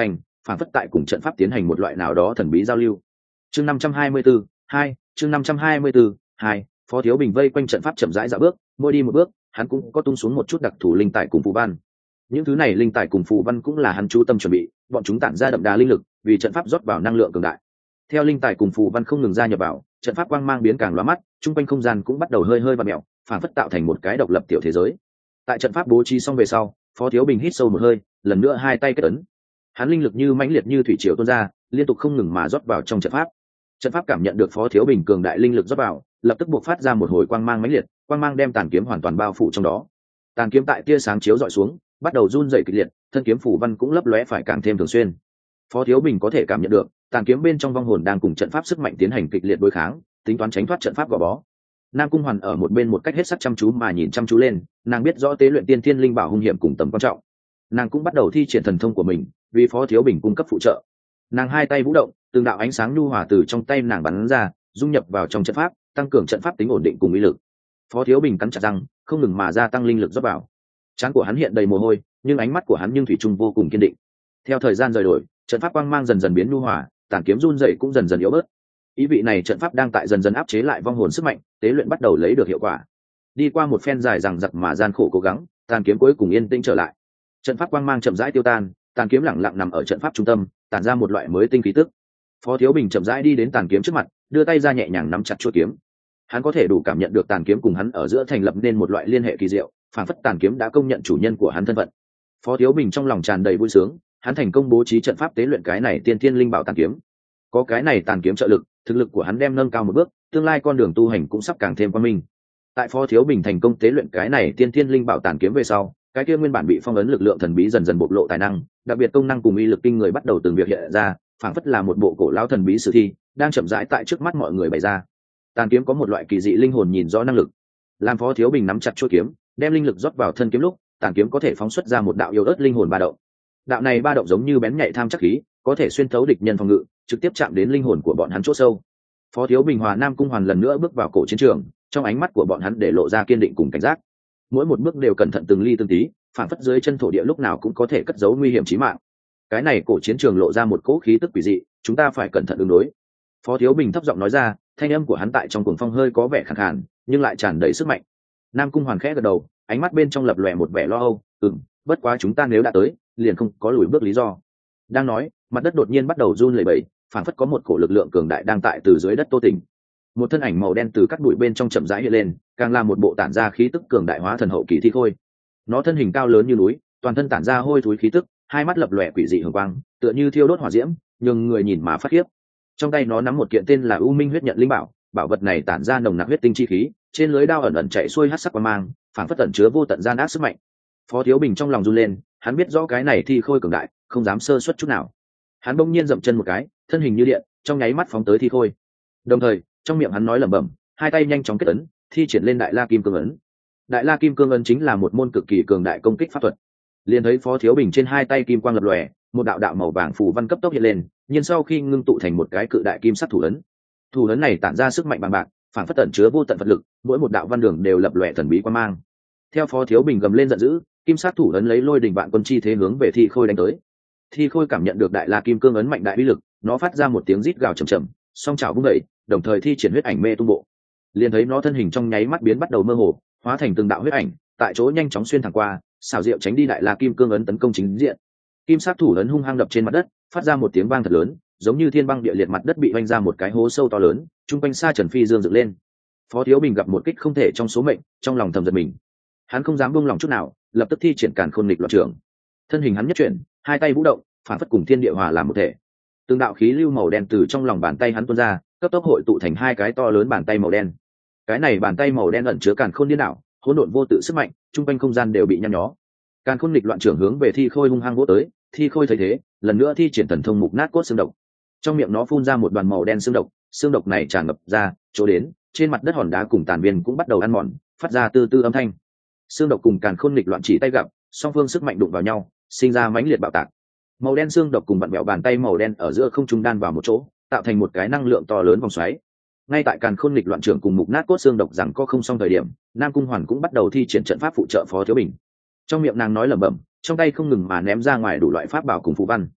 phản phất tại cùng trận pháp tiến hành một loại nào đó thần bí giao lưu. Chương 524, 2, chương 524, 2, Phó Thiếu Bình vây quanh trận pháp chậm rãi dạo bước, mỗi đi một bước, hắn cũng có tung xuống một chút đặc thù linh tài cùng phù văn. Những thứ này linh tài cùng phù văn cũng là hắn chú tâm chuẩn bị, bọn chúng tản ra đậm đà linh lực, vì trận pháp rót vào năng lượng cường đại. Theo linh tài cùng phù văn không ngừng gia nhập vào, trận pháp quang mang biến càng lóa mắt, trung quanh không gian cũng bắt đầu hơi hơi vặn mèo, phản phất tạo thành một cái độc lập tiểu thế giới. Tại trận pháp bố trí xong về sau, Phó Thiếu Bình hít sâu một hơi, lần nữa hai tay kết ấn. Hắn linh lực như mãnh liệt như thủy triều tuôn ra, liên tục không ngừng mà rót vào trong trận pháp. Trận pháp cảm nhận được Phó Thiếu Bình cường đại linh lực rót vào, lập tức buộc phát ra một hồi quang mang mãnh liệt, quang mang đem tàn kiếm hoàn toàn bao phủ trong đó. Tàn kiếm tại tia sáng chiếu dọi xuống, bắt đầu run rẩy kịch liệt, thân kiếm phủ văn cũng lấp lóe phải càng thêm thường xuyên. Phó Thiếu Bình có thể cảm nhận được, tàn kiếm bên trong vong hồn đang cùng trận pháp sức mạnh tiến hành kịch liệt đối kháng, tính toán tránh thoát trận pháp gò bó. Nam Cung Hoàn ở một bên một cách hết sức chăm chú mà nhìn chăm chú lên, nàng biết rõ tế luyện tiên thiên linh bảo hung hiểm cùng tầm quan trọng. Nàng cũng bắt đầu thi triển thần thông của mình, vì Phó Thiếu Bình cung cấp phụ trợ. Nàng hai tay vũ động, từng đạo ánh sáng nhu hòa từ trong tay nàng bắn ra, dung nhập vào trong trận pháp, tăng cường trận pháp tính ổn định cùng uy lực. Phó Thiếu Bình cắn chặt răng, không ngừng mà gia tăng linh lực rót vào. Trán của hắn hiện đầy mồ hôi, nhưng ánh mắt của hắn nhưng thủy chung vô cùng kiên định. Theo thời gian rời đổi, trận pháp quang mang dần dần biến nhu hòa, tản kiếm run rẩy cũng dần dần yếu bớt. Ý vị này trận pháp đang tại dần dần áp chế lại vong hồn sức mạnh, tế luyện bắt đầu lấy được hiệu quả. Đi qua một phen dài dằng dặc mà gian khổ cố gắng, tàn kiếm cuối cùng yên tĩnh trở lại. Trận pháp quang mang chậm rãi tiêu tan, tàn kiếm lặng lặng nằm ở trận pháp trung tâm, tản ra một loại mới tinh khí tức. Phó Thiếu Bình chậm rãi đi đến tàn kiếm trước mặt, đưa tay ra nhẹ nhàng nắm chặt chuôi kiếm. Hắn có thể đủ cảm nhận được tàn kiếm cùng hắn ở giữa thành lập nên một loại liên hệ kỳ diệu, phản phất tàn kiếm đã công nhận chủ nhân của hắn thân phận. Phó Thiếu Bình trong lòng tràn đầy vui sướng, hắn thành công bố trí trận pháp tế luyện cái này tiên thiên linh bảo tàn kiếm. Có cái này tàn kiếm trợ lực, thực lực của hắn đem nâng cao một bước, tương lai con đường tu hành cũng sắp càng thêm quang minh. Tại Phó Thiếu Bình thành công tế luyện cái này tiên thiên linh bảo tàn kiếm về sau, cái kia nguyên bản bị phong ấn lực lượng thần bí dần dần bộc lộ tài năng, đặc biệt công năng cùng uy lực kinh người bắt đầu từng việc hiện ra, phảng phất là một bộ cổ lão thần bí sử thi, đang chậm rãi tại trước mắt mọi người bày ra. Tàn kiếm có một loại kỳ dị linh hồn nhìn rõ năng lực. Làm Phó Thiếu Bình nắm chặt chuôi kiếm, đem linh lực rót vào thân kiếm lúc, tàn kiếm có thể phóng xuất ra một đạo yếu ớt linh hồn ba động. Đạo này ba động giống như bén nhạy tham chắc khí, có thể xuyên thấu địch nhân phòng ngự, trực tiếp chạm đến linh hồn của bọn hắn chỗ sâu. Phó Thiếu Bình hòa Nam Cung Hoàn lần nữa bước vào cổ chiến trường, trong ánh mắt của bọn hắn để lộ ra kiên định cùng cảnh giác. Mỗi một bước đều cẩn thận từng ly từng tí, phản phất dưới chân thổ địa lúc nào cũng có thể cất giấu nguy hiểm chí mạng. Cái này cổ chiến trường lộ ra một cỗ khí tức quỷ dị, chúng ta phải cẩn thận ứng đối. Phó Thiếu Bình thấp giọng nói ra, thanh âm của hắn tại trong cuồng phong hơi có vẻ khàn khàn, nhưng lại tràn đầy sức mạnh. Nam Cung Hoàn khẽ gật đầu, ánh mắt bên trong lập lòe một vẻ lo âu, bất quá chúng ta nếu đã tới, liền không có lùi bước lý do. Đang nói, mặt đất đột nhiên bắt đầu run lẩy bẩy, phảng phất có một cổ lực lượng cường đại đang tại từ dưới đất tô tỉnh. Một thân ảnh màu đen từ các bụi bên trong chậm rãi hiện lên, càng là một bộ tản ra khí tức cường đại hóa thần hậu kỳ thi khôi. Nó thân hình cao lớn như núi, toàn thân tản ra hôi thối khí tức, hai mắt lập lòe quỷ dị hường quang, tựa như thiêu đốt hỏa diễm, nhưng người nhìn mà phát khiếp. Trong tay nó nắm một kiện tên là U Minh huyết nhận linh bảo, bảo vật này tản ra nồng nặc huyết tinh chi khí, trên lưới đao ẩn ẩn chạy xuôi hắc sắc quang mang, phảng phất ẩn chứa vô tận gian ác sức mạnh. Phó Thiếu Bình trong lòng run lên, hắn biết rõ cái này thi khôi cường đại, không dám sơ suất chút nào. Hắn bỗng nhiên dậm chân một cái, thân hình như điện, trong nháy mắt phóng tới thi khôi. Đồng thời, trong miệng hắn nói lẩm bẩm, hai tay nhanh chóng kết ấn, thi triển lên Đại La Kim Cương ấn. Đại La Kim Cương ấn chính là một môn cực kỳ cường đại công kích pháp thuật. Liền thấy Phó Thiếu Bình trên hai tay kim quang lập lòe, một đạo đạo màu vàng phù văn cấp tốc hiện lên, nhưng sau khi ngưng tụ thành một cái cự đại kim sắc thủ ấn. Thủ ấn này tản ra sức mạnh bằng bạc, phản phất ẩn chứa vô tận vật lực, mỗi một đạo văn đường đều lập lòe thần bí quang mang. Theo Phó Thiếu Bình gầm lên giận dữ, kim sắc thủ ấn lấy lôi đình vạn quân chi thế hướng về thi khôi đánh tới. Thi khôi cảm nhận được Đại La Kim Cương ấn mạnh đại uy lực, nó phát ra một tiếng rít gào trầm trầm, song chảo vung dậy, đồng thời thi triển huyết ảnh mê tung bộ. Liền thấy nó thân hình trong nháy mắt biến bắt đầu mơ hồ, hóa thành từng đạo huyết ảnh, tại chỗ nhanh chóng xuyên thẳng qua, xảo diệu tránh đi Đại La Kim Cương ấn tấn công chính diện. Kim sắc thủ ấn hung hăng đập trên mặt đất, phát ra một tiếng vang thật lớn, giống như thiên băng địa liệt, mặt đất bị vênh ra một cái hố sâu to lớn, trung quanh Sa Trần Phi dương dựng lên. Phó Thiếu Bình gặp một kích không thể trong số mệnh, trong lòng thầm giật mình. Hắn không dám buông lòng chút nào, lập tức thi triển Càn Khôn Nghịch Loạn Trưởng. Thân hình hắn nhất chuyển, hai tay vũ động, phản phất cùng thiên địa hòa làm một thể. Từng đạo khí lưu màu đen từ trong lòng bàn tay hắn tuôn ra, cấp tốc hội tụ thành hai cái to lớn bàn tay màu đen. Cái này bàn tay màu đen ẩn chứa Càn Khôn điên đảo, hỗn độn vô tự sức mạnh, trung quanh không gian đều bị nhăn nhó. Càn Khôn Nghịch Loạn Trưởng hướng về thi khôi hung hăng vỗ tới, thi khôi thấy thế, lần nữa thi triển thần thông mục nát cốt xương độc. Trong miệng nó phun ra một đoàn màu đen xương độc này tràn ngập ra, chỗ đến, trên mặt đất hòn đá cùng tàn viên cũng bắt đầu ăn mòn, phát ra từ từ âm thanh. Xương độc cùng Càn Khôn Nghịch Loạn chỉ tay gặp, song phương sức mạnh đụng vào nhau, sinh ra mãnh liệt bạo tạc. Màu đen xương độc cùng vặn vẹo bàn tay màu đen ở giữa không trung đan vào một chỗ, tạo thành một cái năng lượng to lớn vòng xoáy. Ngay tại Càn Khôn Nghịch Loạn Trưởng cùng mục nát cốt xương độc rằng có không xong thời điểm, Nam Cung Hoàn cũng bắt đầu thi triển trận pháp phụ trợ Phó Thiếu Bình. Trong miệng nàng nói lẩm bẩm, trong tay không ngừng mà ném ra ngoài đủ loại pháp bảo cùng phù văn.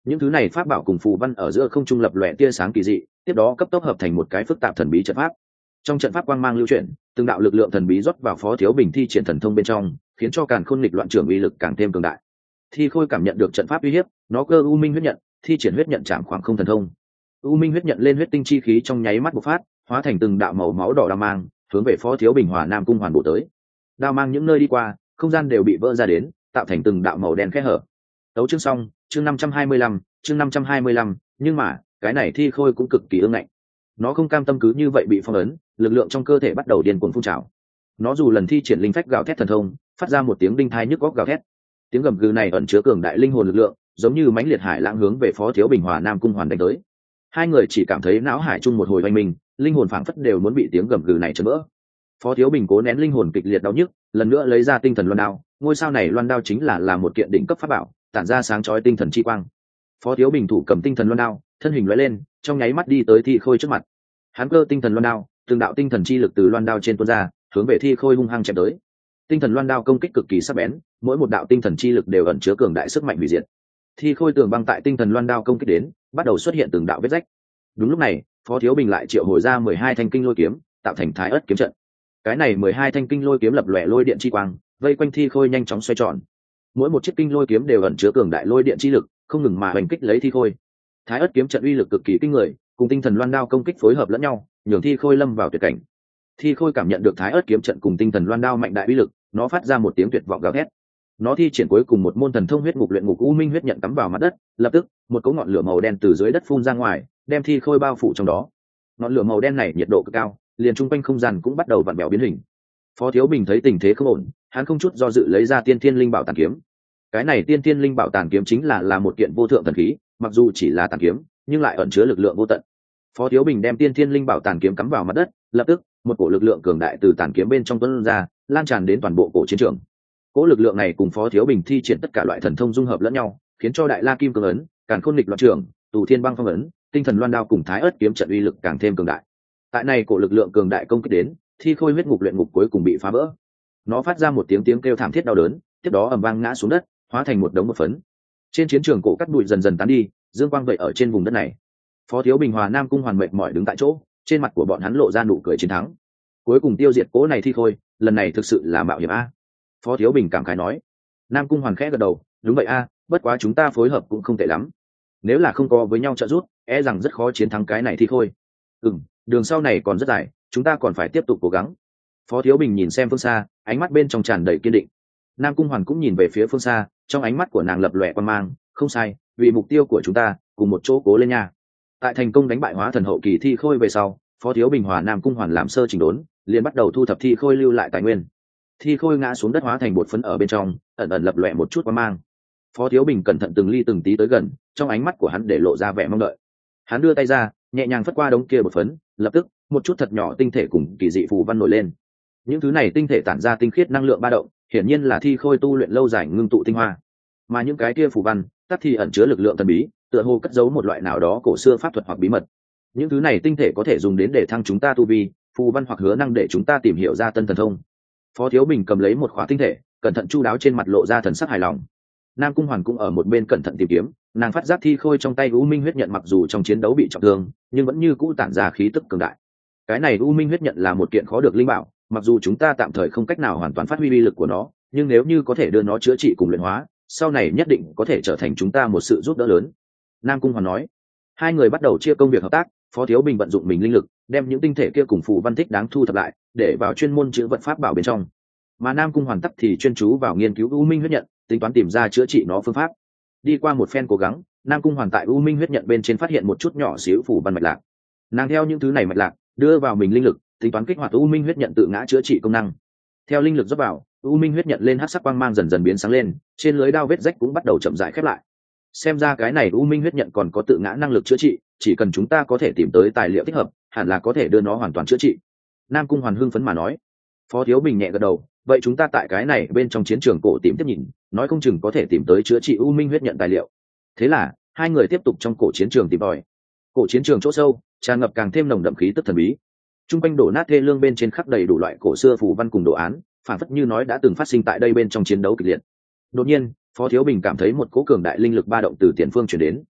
những thứ này pháp bảo cùng phù văn ở giữa không trung lập lòe tia sáng kỳ dị, tiếp đó cấp tốc hợp thành một cái phức tạp thần bí trận pháp. Trong trận pháp quang mang lưu chuyển, từng đạo lực lượng thần bí rót vào Phó Thiếu Bình thi triển thần thông bên trong, khiến cho càn khôn nghịch loạn trưởng uy lực càng thêm cường đại. Thi Khôi cảm nhận được trận pháp uy hiếp, nó cơ u minh huyết nhận, thi triển huyết nhận chạm khoảng không thần thông. U minh huyết nhận lên huyết tinh chi khí trong nháy mắt bộc phát, hóa thành từng đạo màu máu đỏ đao mang, hướng về Phó Thiếu Bình Hòa Nam cung hoàn bộ tới. Đao mang những nơi đi qua, không gian đều bị vỡ ra đến, tạo thành từng đạo màu đen khe hở. Tấu chương xong, chương 525, chương 525, nhưng mà, cái này Thi Khôi cũng cực kỳ ương ngạnh. Nó không cam tâm cứ như vậy bị phong ấn, lực lượng trong cơ thể bắt đầu điên cuồng phun trào. Nó dù lần thi triển linh phách gào thét thần thông, phát ra một tiếng đinh thai nhức góc gào thét. Tiếng gầm gừ này ẩn chứa cường đại linh hồn lực lượng, giống như mãnh liệt hải lãng hướng về Phó Thiếu Bình Hòa Nam cung hoàn đánh tới. Hai người chỉ cảm thấy não hải chung một hồi oanh minh, linh hồn phảng phất đều muốn bị tiếng gầm gừ này chấn vỡ. Phó Thiếu Bình cố nén linh hồn kịch liệt đau nhức, lần nữa lấy ra tinh thần loan đao. Ngôi sao này loan đao chính là một kiện đỉnh cấp pháp bảo, tản ra sáng chói tinh thần chi quang. Phó Thiếu Bình thủ cầm tinh thần loan đao, thân hình lóe lên, trong nháy mắt đi tới Thi Khôi trước mặt. Hắn cơ tinh thần loan đao, từng đạo tinh thần chi lực từ loan đao trên tuôn ra, hướng về Thi Khôi hung hăng chém tới. Tinh thần loan đao công kích cực kỳ sắc bén, mỗi một đạo tinh thần chi lực đều ẩn chứa cường đại sức mạnh hủy diệt. Thi Khôi tường băng tại tinh thần loan đao công kích đến, bắt đầu xuất hiện từng đạo vết rách. Đúng lúc này, Phó Thiếu Bình lại triệu hồi ra 12 thanh kinh lôi kiếm, tạo thành Thái Ức kiếm trận. Cái này 12 thanh kinh lôi kiếm lập lòe lôi điện chi quang, vây quanh Thi Khôi nhanh chóng xoay tròn. Mỗi một chiếc kinh lôi kiếm đều ẩn chứa cường đại lôi điện chi lực, không ngừng mà hành kích lấy Thi Khôi. Thái Ức kiếm trận uy lực cực kỳ kinh người, cùng tinh thần loan đao công kích phối hợp lẫn nhau, nhường Thi Khôi lâm vào tuyệt cảnh. Thi Khôi cảm nhận được Thái Ức kiếm trận cùng tinh thần loan đao mạnh đại uy lực, nó phát ra một tiếng tuyệt vọng gào thét. Nó thi triển cuối cùng một môn thần thông huyết ngục luyện ngục u minh huyết nhận cắm vào mặt đất, lập tức một cỗ ngọn lửa màu đen từ dưới đất phun ra ngoài, đem Thi Khôi bao phủ trong đó. Ngọn lửa màu đen này nhiệt độ cực cao, liền trung quanh không gian cũng bắt đầu vặn vẹo biến hình. Phó Thiếu Bình thấy tình thế không ổn, hắn không chút do dự lấy ra Tiên Thiên Linh Bảo Tàn Kiếm. Cái này Tiên Thiên Linh Bảo Tàn Kiếm chính là một kiện vô thượng thần khí, mặc dù chỉ là tàn kiếm, nhưng lại ẩn chứa lực lượng vô tận. Phó Thiếu Bình đem Tiên Thiên Linh Bảo Tàn Kiếm cắm vào mặt đất, lập tức một cổ lực lượng cường đại từ tàn kiếm bên trong tuôn ra, lan tràn đến toàn bộ cổ chiến trường. Cỗ lực lượng này cùng Phó Thiếu Bình thi triển tất cả loại thần thông dung hợp lẫn nhau, khiến cho Đại La Kim Cương ấn, Càn Khôn nghịch loạn trưởng, Tù Thiên Băng Phong ấn, tinh thần loan đao cùng Thái Ức kiếm trận uy lực càng thêm cường đại. Tại này cổ lực lượng cường đại công kích đến, Thi Khôi huyết ngục luyện ngục cuối cùng bị phá vỡ. Nó phát ra một tiếng kêu thảm thiết đau đớn, tiếp đó ầm vang ngã xuống đất, hóa thành một đống một phấn. Trên chiến trường cổ cắt bụi dần dần tán đi, dương quang vậy ở trên vùng đất này. Phó Thiếu Bình Hòa Nam cung hoàn mệt mỏi đứng tại chỗ, trên mặt của bọn hắn lộ ra nụ cười chiến thắng. Cuối cùng tiêu diệt cỗ này Thi Khôi, lần này thực sự là mạo hiểm a. Phó Thiếu Bình cảm khái nói. Nam cung hoàn khẽ gật đầu, đúng vậy a, bất quá chúng ta phối hợp cũng không tệ lắm. Nếu là không có với nhau trợ giúp, e rằng rất khó chiến thắng cái này Thi Khôi. Đường sau này còn rất dài, chúng ta còn phải tiếp tục cố gắng. Phó Thiếu Bình nhìn xem phương xa, ánh mắt bên trong tràn đầy kiên định. Nam cung hoàn cũng nhìn về phía phương xa, trong ánh mắt của nàng lập lòe quan mang, không sai, vì mục tiêu của chúng ta, cùng một chỗ cố lên nha. Tại thành công đánh bại hóa thần hậu kỳ Thi Khôi về sau, Phó Thiếu Bình hòa Nam cung hoàn làm sơ chỉnh đốn, liền bắt đầu thu thập Thi Khôi lưu lại tài nguyên. Thi Khôi ngã xuống đất hóa thành bột phấn ở bên trong, ẩn ẩn lập lòe một chút quan mang. Phó Thiếu Bình cẩn thận từng ly từng tí tới gần, trong ánh mắt của hắn để lộ ra vẻ mong đợi. Hắn đưa tay ra, nhẹ nhàng phất qua đống kia bột phấn, lập tức một chút thật nhỏ tinh thể cùng kỳ dị phù văn nổi lên. Những thứ này tinh thể tản ra tinh khiết năng lượng ba động, hiển nhiên là Thi Khôi tu luyện lâu dài ngưng tụ tinh hoa. Mà những cái kia phù văn, tất thì ẩn chứa lực lượng thần bí, tựa hồ cất giấu một loại nào đó cổ xưa pháp thuật hoặc bí mật. Những thứ này tinh thể có thể dùng đến để thăng chúng ta tu vi, phù văn hoặc hứa năng để chúng ta tìm hiểu ra tân thần thông. Phó Thiếu Bình cầm lấy một khóa tinh thể, cẩn thận chu đáo trên mặt lộ ra thần sắc hài lòng. Nam cung hoàn cũng ở một bên cẩn thận tìm kiếm, nàng phát giác Thi Khôi trong tay U Minh huyết nhận mặc dù trong chiến đấu bị trọng thương, nhưng vẫn như cũ tản ra khí tức cường đại. Cái này U Minh huyết nhận là một kiện khó được linh bảo, mặc dù chúng ta tạm thời không cách nào hoàn toàn phát huy uy lực của nó, nhưng nếu như có thể đưa nó chữa trị cùng luyện hóa, sau này nhất định có thể trở thành chúng ta một sự giúp đỡ lớn. Nam cung hoàn nói. Hai người bắt đầu chia công việc hợp tác. Phó Thiếu Bình vận dụng mình linh lực, đem những tinh thể kia cùng phù văn thích đáng thu thập lại, để vào chuyên môn chữ vật pháp bảo bên trong. Mà Nam cung hoàn tắc thì chuyên chú vào nghiên cứu U Minh huyết nhận, tính toán tìm ra chữa trị nó phương pháp. Đi qua một phen cố gắng, Nam cung hoàn tại U Minh huyết nhận bên trên phát hiện một chút nhỏ xíu phù văn mạch lạc. Nàng theo những thứ này mạch lạc, đưa vào mình linh lực, tính toán kích hoạt U Minh huyết nhận tự ngã chữa trị công năng. Theo linh lực rót vào, U Minh huyết nhận lên hắc sắc quang mang dần dần biến sáng lên, trên lưới đao vết rách cũng bắt đầu chậm rãi khép lại. Xem ra cái này U Minh huyết nhận còn có tự ngã năng lực chữa trị, chỉ cần chúng ta có thể tìm tới tài liệu thích hợp, hẳn là có thể đưa nó hoàn toàn chữa trị. Nam cung hoàn hưng phấn mà nói. Phó Thiếu Bình nhẹ gật đầu, vậy chúng ta tại cái này bên trong chiến trường cổ tìm tiếp nhìn, nói không chừng có thể tìm tới chữa trị U Minh huyết nhận tài liệu. Thế là hai người tiếp tục trong cổ chiến trường tìm tòi. Cổ chiến trường chỗ sâu tràn ngập càng thêm nồng đậm khí tức thần bí. Trung quanh đổ nát thê lương bên trên khắc đầy đủ loại cổ xưa phù văn cùng đồ án, phản phất như nói đã từng phát sinh tại đây bên trong chiến đấu kịch liệt. Đột nhiên, Phó Thiếu Bình cảm thấy một cỗ cường đại linh lực ba động từ tiền phương truyền đến,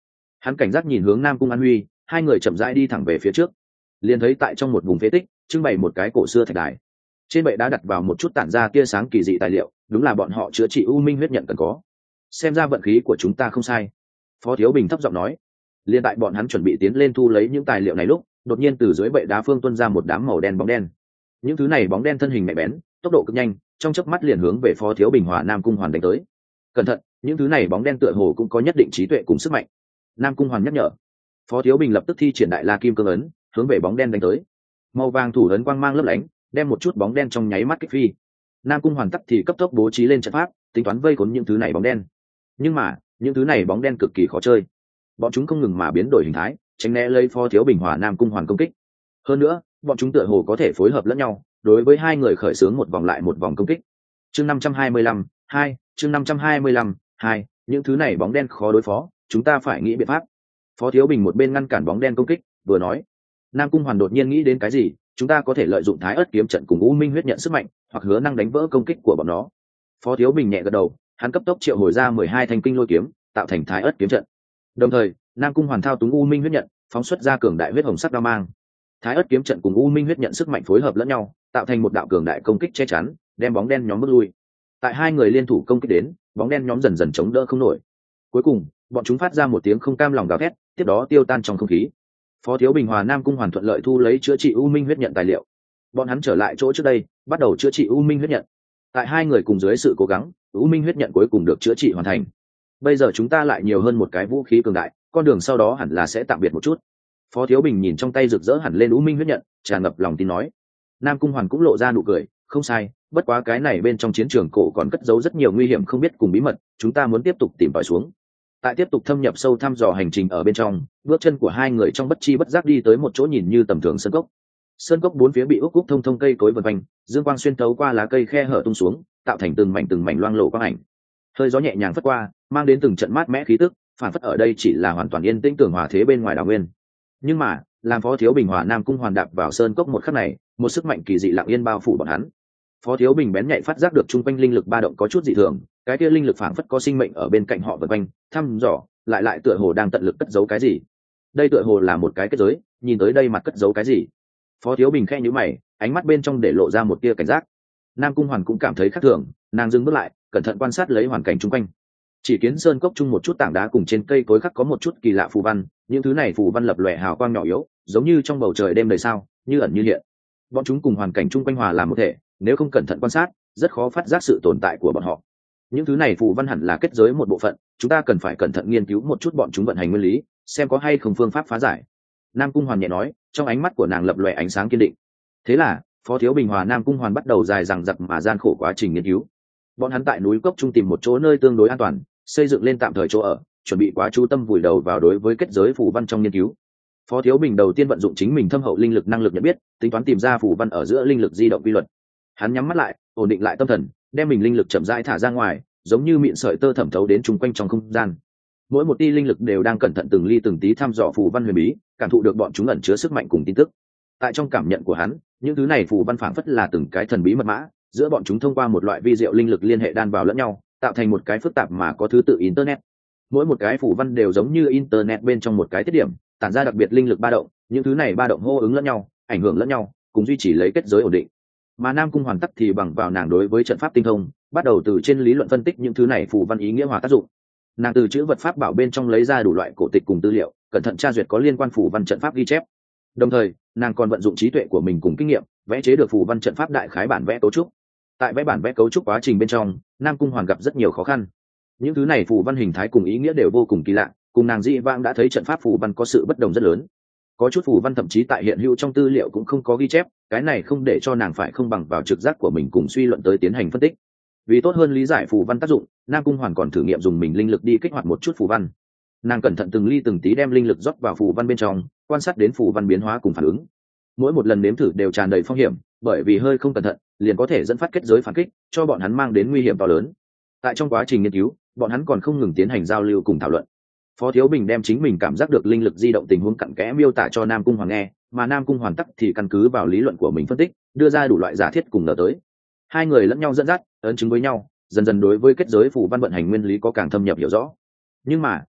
Hắn cảnh giác nhìn hướng Nam Cung An Huy, hai người chậm rãi đi thẳng về phía trước. Liền thấy tại trong một vùng phế tích trưng bày một cái cổ xưa thạch đài, trên bệ đá đặt vào một chút tản ra tia sáng kỳ dị tài liệu, đúng là bọn họ chữa trị u minh huyết nhận cần có. Xem ra vận khí của chúng ta không sai, Phó Thiếu Bình thấp giọng nói. Liên tại bọn hắn chuẩn bị tiến lên thu lấy những tài liệu này lúc, đột nhiên từ dưới bệ đá phương tuôn ra một đám màu đen bóng đen. Những thứ này bóng đen thân hình nhạy bén, tốc độ cực nhanh, trong chớp mắt liền hướng về Phó Thiếu Bình hòa Nam Cung Hoàn đánh tới. Cẩn thận, những thứ này bóng đen tựa hồ cũng có nhất định trí tuệ cùng sức mạnh. Nam Cung Hoàn nhắc nhở. Phó Thiếu Bình lập tức thi triển đại la kim cương ấn, hướng về bóng đen đánh tới. Màu vàng thủ ấn quang mang lấp lánh, đem một chút bóng đen trong nháy mắt kích phi. Nam Cung Hoàn tắc thì cấp tốc bố trí lên trận pháp, tính toán vây khốn những thứ này bóng đen. Nhưng mà những thứ này bóng đen cực kỳ khó chơi, bọn chúng không ngừng mà biến đổi hình thái, tránh né lấy Phó Thiếu Bình hòa Nam Cung Hoàn công kích. Hơn nữa bọn chúng tựa hồ có thể phối hợp lẫn nhau, đối với hai người khởi xướng một vòng lại một vòng công kích. Chương 525, 2, chương 525, 2, những thứ này bóng đen khó đối phó, chúng ta phải nghĩ biện pháp. Phó Thiếu Bình một bên ngăn cản bóng đen công kích, vừa nói. Nam Cung Hoàn đột nhiên nghĩ đến cái gì, chúng ta có thể lợi dụng Thái Ức kiếm trận cùng U Minh huyết nhận sức mạnh, hoặc hứa năng đánh vỡ công kích của bọn nó. Phó Thiếu Bình nhẹ gật đầu, hắn cấp tốc triệu hồi ra 12 thanh kinh lôi kiếm, tạo thành Thái Ức kiếm trận. Đồng thời, Nam Cung Hoàn thao túng U Minh huyết nhận, phóng xuất ra cường đại huyết hồng sắc đao mang. Thái Ức kiếm trận cùng U Minh huyết nhận sức mạnh phối hợp lẫn nhau, tạo thành một đạo cường đại công kích che chắn, đem bóng đen nhóm bước lui. Tại hai người liên thủ công kích đến, bóng đen nhóm dần dần chống đỡ không nổi. Cuối cùng, bọn chúng phát ra một tiếng không cam lòng gào thét, tiếp đó tiêu tan trong không khí. Phó Thiếu Bình hòa Nam Cung Hoàn thuận lợi thu lấy chữa trị U Minh huyết nhận tài liệu. Bọn hắn trở lại chỗ trước đây, bắt đầu chữa trị U Minh huyết nhận. Tại hai người cùng dưới sự cố gắng, U Minh huyết nhận cuối cùng được chữa trị hoàn thành. Bây giờ chúng ta lại nhiều hơn một cái vũ khí cường đại, con đường sau đó hẳn là sẽ tạm biệt một chút. Phó Thiếu Bình nhìn trong tay rực rỡ hẳn lên U Minh huyết nhận, tràn ngập lòng tin nói. Nam Cung Hoàn cũng lộ ra nụ cười, không sai, bất quá cái này bên trong chiến trường cổ còn cất giấu rất nhiều nguy hiểm không biết cùng bí mật, chúng ta muốn tiếp tục tìm tòi xuống. Tại tiếp tục thâm nhập sâu thăm dò hành trình ở bên trong, bước chân của hai người trong bất chi bất giác đi tới một chỗ nhìn như tầm thường sơn cốc. Sơn cốc bốn phía bị úp úp thông thông cây cối vần quanh, dương quang xuyên thấu qua lá cây khe hở tung xuống, tạo thành từng mảnh loang lổ quang ảnh. Hơi gió nhẹ nhàng phất qua, mang đến từng trận mát mẽ khí tức, phản phất ở đây chỉ là hoàn toàn yên tĩnh tường hòa thế bên ngoài đảo nguyên. Nhưng mà, làm Phó Thiếu Bình hòa Nam Cung Hoàn đạp vào sơn cốc một khắc này, một sức mạnh kỳ dị lặng yên bao phủ bọn hắn. Phó Thiếu Bình bén nhạy phát giác được chung quanh linh lực ba động có chút dị thường, cái kia linh lực phảng phất có sinh mệnh ở bên cạnh họ vần quanh, thăm dò, lại tựa hồ đang tận lực cất giấu cái gì. Đây tựa hồ là một cái kết giới, nhìn tới đây mặt cất giấu cái gì. Phó Thiếu Bình khẽ nhíu mày, ánh mắt bên trong để lộ ra một tia cảnh giác. Nam Cung Hoàn cũng cảm thấy khác thường, nàng dừng bước lại, cẩn thận quan sát lấy hoàn cảnh chung quanh. Chỉ kiến sơn cốc chung một chút tảng đá cùng trên cây cối khắc có một chút kỳ lạ phù văn, những thứ này phù văn lập lòe hào quang nhỏ yếu, giống như trong bầu trời đêm đầy sao, như ẩn như hiện. Bọn chúng cùng hoàn cảnh chung quanh hòa làm một thể, nếu không cẩn thận quan sát, rất khó phát giác sự tồn tại của bọn họ. Những thứ này phù văn hẳn là kết giới một bộ phận, chúng ta cần phải cẩn thận nghiên cứu một chút bọn chúng vận hành nguyên lý, xem có hay không phương pháp phá giải. Nam Cung Hoàn nhẹ nói, trong ánh mắt của nàng lập lòe ánh sáng kiên định. Thế là, Phó Thiếu Bình hòa Nam Cung Hoàn bắt đầu dài dằng dặc mà gian khổ quá trình nghiên cứu. Bọn hắn tại núi cốc trung tìm một chỗ nơi tương đối an toàn, xây dựng lên tạm thời chỗ ở, chuẩn bị quá chú tâm vùi đầu vào đối với kết giới phù văn trong nghiên cứu. Phó Thiếu Bình đầu tiên vận dụng chính mình thâm hậu linh lực năng lực nhận biết, tính toán tìm ra phù văn ở giữa linh lực di động quy luật. Hắn nhắm mắt lại, ổn định lại tâm thần, đem mình linh lực chậm rãi thả ra ngoài, giống như mịn sợi tơ thẩm thấu đến chung quanh trong không gian. Mỗi một tia linh lực đều đang cẩn thận từng ly từng tí thăm dò phù văn huyền bí, cảm thụ được bọn chúng ẩn chứa sức mạnh cùng tin tức. Tại trong cảm nhận của hắn, những thứ này phù văn phảng phất là từng cái thần bí mật mã, giữa bọn chúng thông qua một loại vi diệu linh lực liên hệ đan vào lẫn nhau, tạo thành một cái phức tạp mà có thứ tự internet. Mỗi một cái phù văn đều giống như internet bên trong một cái tiết điểm, tản ra đặc biệt linh lực ba động, những thứ này ba động hô ứng lẫn nhau, ảnh hưởng lẫn nhau, cùng duy trì lấy kết giới ổn định. Mà Nam Cung Hoàn tắc thì bằng vào nàng đối với trận pháp tinh thông, bắt đầu từ trên lý luận phân tích những thứ này phù văn ý nghĩa hòa tác dụng. Nàng từ chữ vật pháp bảo bên trong lấy ra đủ loại cổ tịch cùng tư liệu, cẩn thận tra duyệt có liên quan phù văn trận pháp ghi chép. Đồng thời, nàng còn vận dụng trí tuệ của mình cùng kinh nghiệm, vẽ chế được phù văn trận pháp đại khái bản vẽ cấu trúc. Tại vẽ bản vẽ cấu trúc quá trình bên trong, Nam Cung Hoàn gặp rất nhiều khó khăn. Những thứ này phù văn hình thái cùng ý nghĩa đều vô cùng kỳ lạ, cùng nàng dị vãng đã thấy trận pháp phù văn có sự bất đồng rất lớn. Có chút phù văn thậm chí tại hiện hữu trong tư liệu cũng không có ghi chép, cái này không để cho nàng phải không bằng vào trực giác của mình cùng suy luận tới tiến hành phân tích. Vì tốt hơn lý giải phù văn tác dụng, Nam Cung Hoàn còn thử nghiệm dùng mình linh lực đi kích hoạt một chút phù văn. Nàng cẩn thận từng ly từng tí đem linh lực rót vào phù văn bên trong, quan sát đến phù văn biến hóa cùng phản ứng. Mỗi một lần nếm thử đều tràn đầy phong hiểm, bởi vì hơi không cẩn thận liền có thể dẫn phát kết giới phản kích, cho bọn hắn mang đến nguy hiểm to lớn. Tại trong quá trình nghiên cứu, bọn hắn còn không ngừng tiến hành giao lưu cùng thảo luận. Phó Thiếu Bình đem chính mình cảm giác được linh lực di động tình huống cặn kẽ miêu tả cho Nam Cung Hoàn nghe, mà Nam Cung Hoàn tắc thì căn cứ vào lý luận của mình phân tích, đưa ra đủ loại giả thiết cùng ngờ tới. Hai người lẫn nhau dẫn dắt, ấn chứng với nhau, dần dần đối với kết giới phù văn vận hành nguyên lý có càng thâm nhập hiểu rõ. Nhưng mà,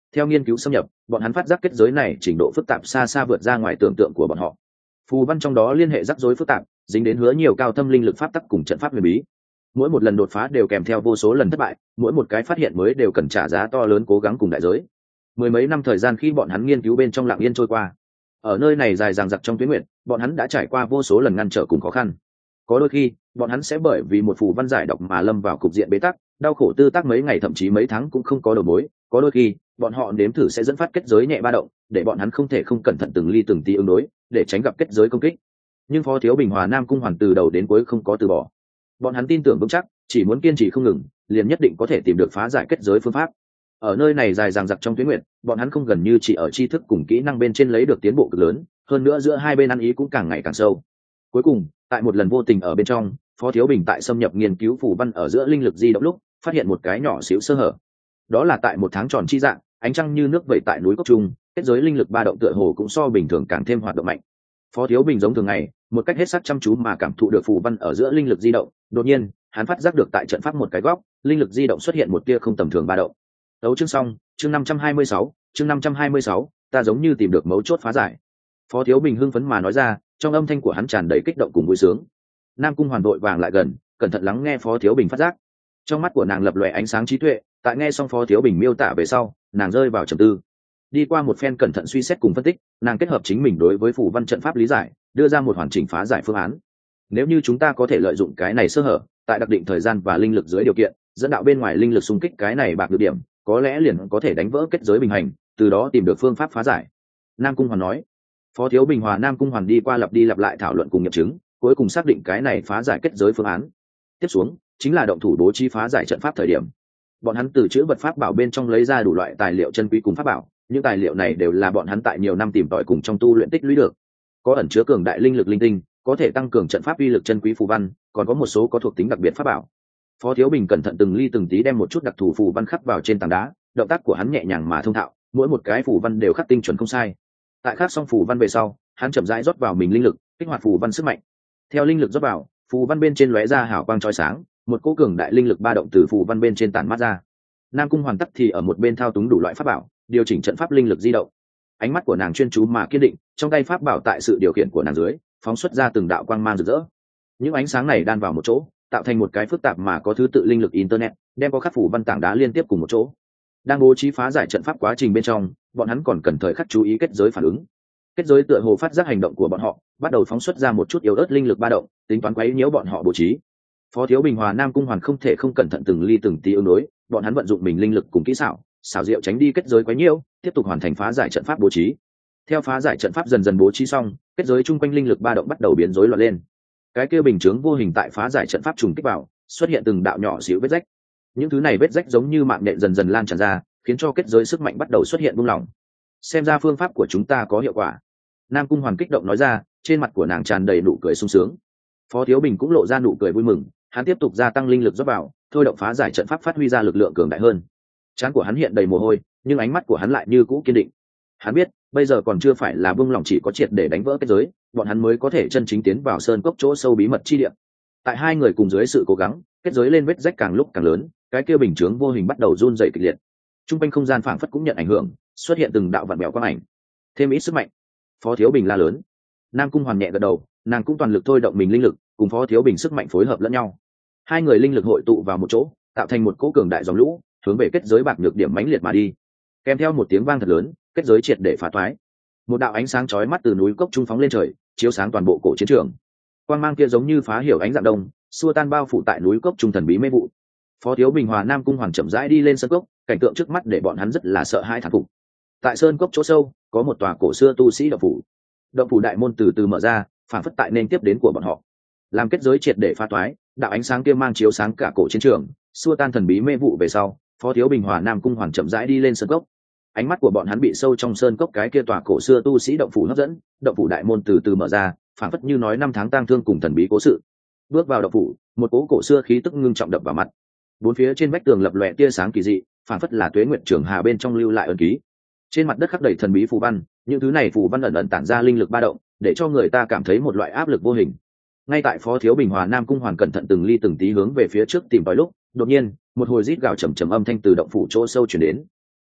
Theo nghiên cứu xâm nhập, bọn hắn phát giác kết giới này trình độ phức tạp xa xa vượt ra ngoài tưởng tượng của bọn họ. Phù văn trong đó liên hệ rắc rối phức tạp, dính đến hứa nhiều cao thâm linh lực pháp tắc cùng trận pháp huyền bí. Mỗi một lần đột phá đều kèm theo vô số lần thất bại, mỗi một cái phát hiện mới đều cần trả giá to lớn cố gắng cùng đại giới. Mười mấy năm thời gian khi bọn hắn nghiên cứu bên trong lặng yên trôi qua. Ở nơi này dài dằng dặc trong tuyến nguyện, bọn hắn đã trải qua vô số lần ngăn trở cùng khó khăn. Có đôi khi, bọn hắn sẽ bởi vì một phù văn giải độc mà lâm vào cục diện bế tắc, đau khổ tư tác mấy ngày thậm chí mấy tháng cũng không có đầu mối. Có đôi khi, bọn họ nếm thử sẽ dẫn phát kết giới nhẹ ba động, để bọn hắn không thể không cẩn thận từng ly từng tí ứng đối, để tránh gặp kết giới công kích. Nhưng Phó Thiếu Bình Hòa Nam Cung Hoàn từ đầu đến cuối không có từ bỏ. Bọn hắn tin tưởng vững chắc, chỉ muốn kiên trì không ngừng, liền nhất định có thể tìm được phá giải kết giới phương pháp. Ở nơi này dài dằng dặc trong tuyến nguyện, bọn hắn không gần như chỉ ở tri thức cùng kỹ năng bên trên lấy được tiến bộ cực lớn, hơn nữa giữa hai bên ăn ý cũng càng ngày càng sâu. Cuối cùng, tại một lần vô tình ở bên trong, Phó Thiếu Bình tại xâm nhập nghiên cứu phù văn ở giữa linh lực di động lúc, phát hiện một cái nhỏ xíu sơ hở. Đó là tại một tháng tròn chi dạng, ánh trăng như nước vẩy tại núi cốc trung, kết giới linh lực ba động tựa hồ cũng so bình thường càng thêm hoạt động mạnh. Phó Thiếu Bình giống thường ngày, một cách hết sức chăm chú mà cảm thụ được phù văn ở giữa linh lực di động, đột nhiên, hắn phát giác được tại trận pháp một cái góc, linh lực di động xuất hiện một tia không tầm thường ba động. Đấu chương xong, chương 526, chương 526, ta giống như tìm được mấu chốt phá giải. Phó Thiếu Bình hưng phấn mà nói ra, trong âm thanh của hắn tràn đầy kích động cùng vui sướng. Nam Cung Hoàn vội vàng lại gần, cẩn thận lắng nghe Phó Thiếu Bình phát giác. Trong mắt của nàng lập lòe ánh sáng trí tuệ, tại nghe xong Phó Thiếu Bình miêu tả về sau, nàng rơi vào trầm tư. Đi qua một phen cẩn thận suy xét cùng phân tích, nàng kết hợp chính mình đối với phù văn trận pháp lý giải, đưa ra một hoàn chỉnh phá giải phương án. Nếu như chúng ta có thể lợi dụng cái này sơ hở, tại đặc định thời gian và linh lực dưới điều kiện, dẫn đạo bên ngoài linh lực xung kích cái này bạc được điểm, có lẽ liền có thể đánh vỡ kết giới bình hành, từ đó tìm được phương pháp phá giải. Nam Cung Hoàn nói. Phó Thiếu Bình Hòa Nam Cung Hoàn đi qua lặp đi lặp lại thảo luận cùng nghiệm chứng, cuối cùng xác định cái này phá giải kết giới phương án. Tiếp xuống chính là động thủ bố trí phá giải trận pháp thời điểm. Bọn hắn từ chữ vật pháp bảo bên trong lấy ra đủ loại tài liệu chân quý cùng pháp bảo, những tài liệu này đều là bọn hắn tại nhiều năm tìm tòi cùng trong tu luyện tích lũy được. Có ẩn chứa cường đại linh lực linh tinh, có thể tăng cường trận pháp uy lực chân quý phù văn, còn có một số có thuộc tính đặc biệt pháp bảo. Phó Thiếu Bình cẩn thận từng ly từng tí đem một chút đặc thù phù văn khắc vào trên tảng đá, động tác của hắn nhẹ nhàng mà thông thạo, mỗi một cái phù văn đều khắc tinh chuẩn không sai. Tại khắc xong phù văn về sau, hắn chậm rãi rót vào mình linh lực, kích hoạt phù văn sức mạnh. Theo linh lực rót vào, phù văn bên trên lóe ra hào quang chói sáng, một cỗ cường đại linh lực ba động từ phù văn bên trên tản mát ra. Nam Cung Hoàn tắc thì ở một bên thao túng đủ loại pháp bảo, điều chỉnh trận pháp linh lực di động. Ánh mắt của nàng chuyên chú mà kiên định, trong tay pháp bảo tại sự điều khiển của nàng dưới, phóng xuất ra từng đạo quang mang rực rỡ. Những ánh sáng này đan vào một chỗ, tạo thành một cái phức tạp mà có thứ tự linh lực internet, đem có khắc phủ văn tảng đá liên tiếp cùng một chỗ. Đang bố trí phá giải trận pháp quá trình bên trong, bọn hắn còn cần thời khắc chú ý kết giới phản ứng. Kết giới tựa hồ phát giác hành động của bọn họ, bắt đầu phóng xuất ra một chút yếu ớt linh lực ba động, tính toán quấy nhiễu bọn họ bố trí. Phó Thiếu Bình Hòa Nam Cung Hoàn không thể không cẩn thận từng ly từng tí ứng đối, bọn hắn vận dụng mình linh lực cùng kỹ xảo diệu tránh đi kết giới quấy nhiễu, tiếp tục hoàn thành phá giải trận pháp bố trí. Theo phá giải trận pháp dần dần bố trí xong, kết giới chung quanh linh lực ba động bắt đầu biến rối loạn lên. Cái kia bình chướng vô hình tại phá giải trận pháp trùng kích vào, xuất hiện từng đạo nhỏ xíu vết rách. Những thứ này vết rách giống như mạng nhện dần dần lan tràn ra, khiến cho kết giới sức mạnh bắt đầu xuất hiện buông lỏng. Xem ra phương pháp của chúng ta có hiệu quả. Nam Cung Hoàn kích động nói ra, trên mặt của nàng tràn đầy nụ cười sung sướng. Phó Thiếu Bình cũng lộ ra nụ cười vui mừng, hắn tiếp tục gia tăng linh lực rót vào, thôi động phá giải trận pháp phát huy ra lực lượng cường đại hơn. Trán của hắn hiện đầy mồ hôi, nhưng ánh mắt của hắn lại như cũ kiên định. Hắn biết, bây giờ còn chưa phải là buông lỏng, chỉ có triệt để đánh vỡ kết giới, bọn hắn mới có thể chân chính tiến vào sơn cốc chỗ sâu bí mật chi địa. Tại hai người cùng dưới sự cố gắng, kết giới lên vết rách càng lúc càng lớn, cái kia bình chướng vô hình bắt đầu run rẩy kịch liệt. Trung quanh không gian phảng phất cũng nhận ảnh hưởng, xuất hiện từng đạo vặn vẹo quang ảnh. Thêm ít sức mạnh. Phó Thiếu Bình la lớn. Nam Cung Hoàn nhẹ gật đầu, nàng cũng toàn lực thôi động mình linh lực, cùng Phó Thiếu Bình sức mạnh phối hợp lẫn nhau. Hai người linh lực hội tụ vào một chỗ, tạo thành một cỗ cường đại dòng lũ, hướng về kết giới bạc nhược điểm mãnh liệt mà đi. Kèm theo một tiếng vang thật lớn, kết giới triệt để phá toái. Một đạo ánh sáng chói mắt từ núi cốc trung phóng lên trời, chiếu sáng toàn bộ cổ chiến trường. Quang mang kia giống như phá hiểu ánh dạng đông, xua tan bao phủ tại núi cốc trung thần bí mê vụ. Phó Thiếu Bình Hòa Nam Cung Hoàn chậm rãi đi lên sơn cốc, cảnh tượng trước mắt để bọn hắn rất là sợ hãi thán phục. Tại sơn cốc chỗ sâu, có một tòa cổ xưa tu sĩ động phủ. Động phủ đại môn từ từ mở ra, phản phất tại nên tiếp đến của bọn họ. Làm kết giới triệt để phá toái, đạo ánh sáng kia mang chiếu sáng cả cổ chiến trường, xua tan thần bí mê vụ về sau, Phó Thiếu Bình Hòa Nam Cung Hoàn chậm rãi đi lên sơn cốc. Ánh mắt của bọn hắn bị sâu trong sơn cốc cái kia tòa cổ xưa tu sĩ động phủ hấp dẫn, động phủ đại môn từ từ mở ra, phản phất như nói năm tháng tang thương cùng thần bí cố sự. Bước vào động phủ, một cố cổ xưa khí tức ngưng trọng đập vào mặt. Bốn phía trên vách tường lập lòe tia sáng kỳ dị, phản phất là Tuế Nguyệt Trường Hà bên trong lưu lại ấn ký. Trên mặt đất khắc đầy thần bí phù văn, những thứ này phù văn ẩn ẩn tản ra linh lực ba động, để cho người ta cảm thấy một loại áp lực vô hình. Ngay tại Phó Thiếu Bình Hòa Nam Cung Hoàn cẩn thận từng ly từng tí hướng về phía trước tìm tòi lúc, đột nhiên, một hồi rít gào trầm trầm âm thanh từ động phủ chỗ sâu truyền đến.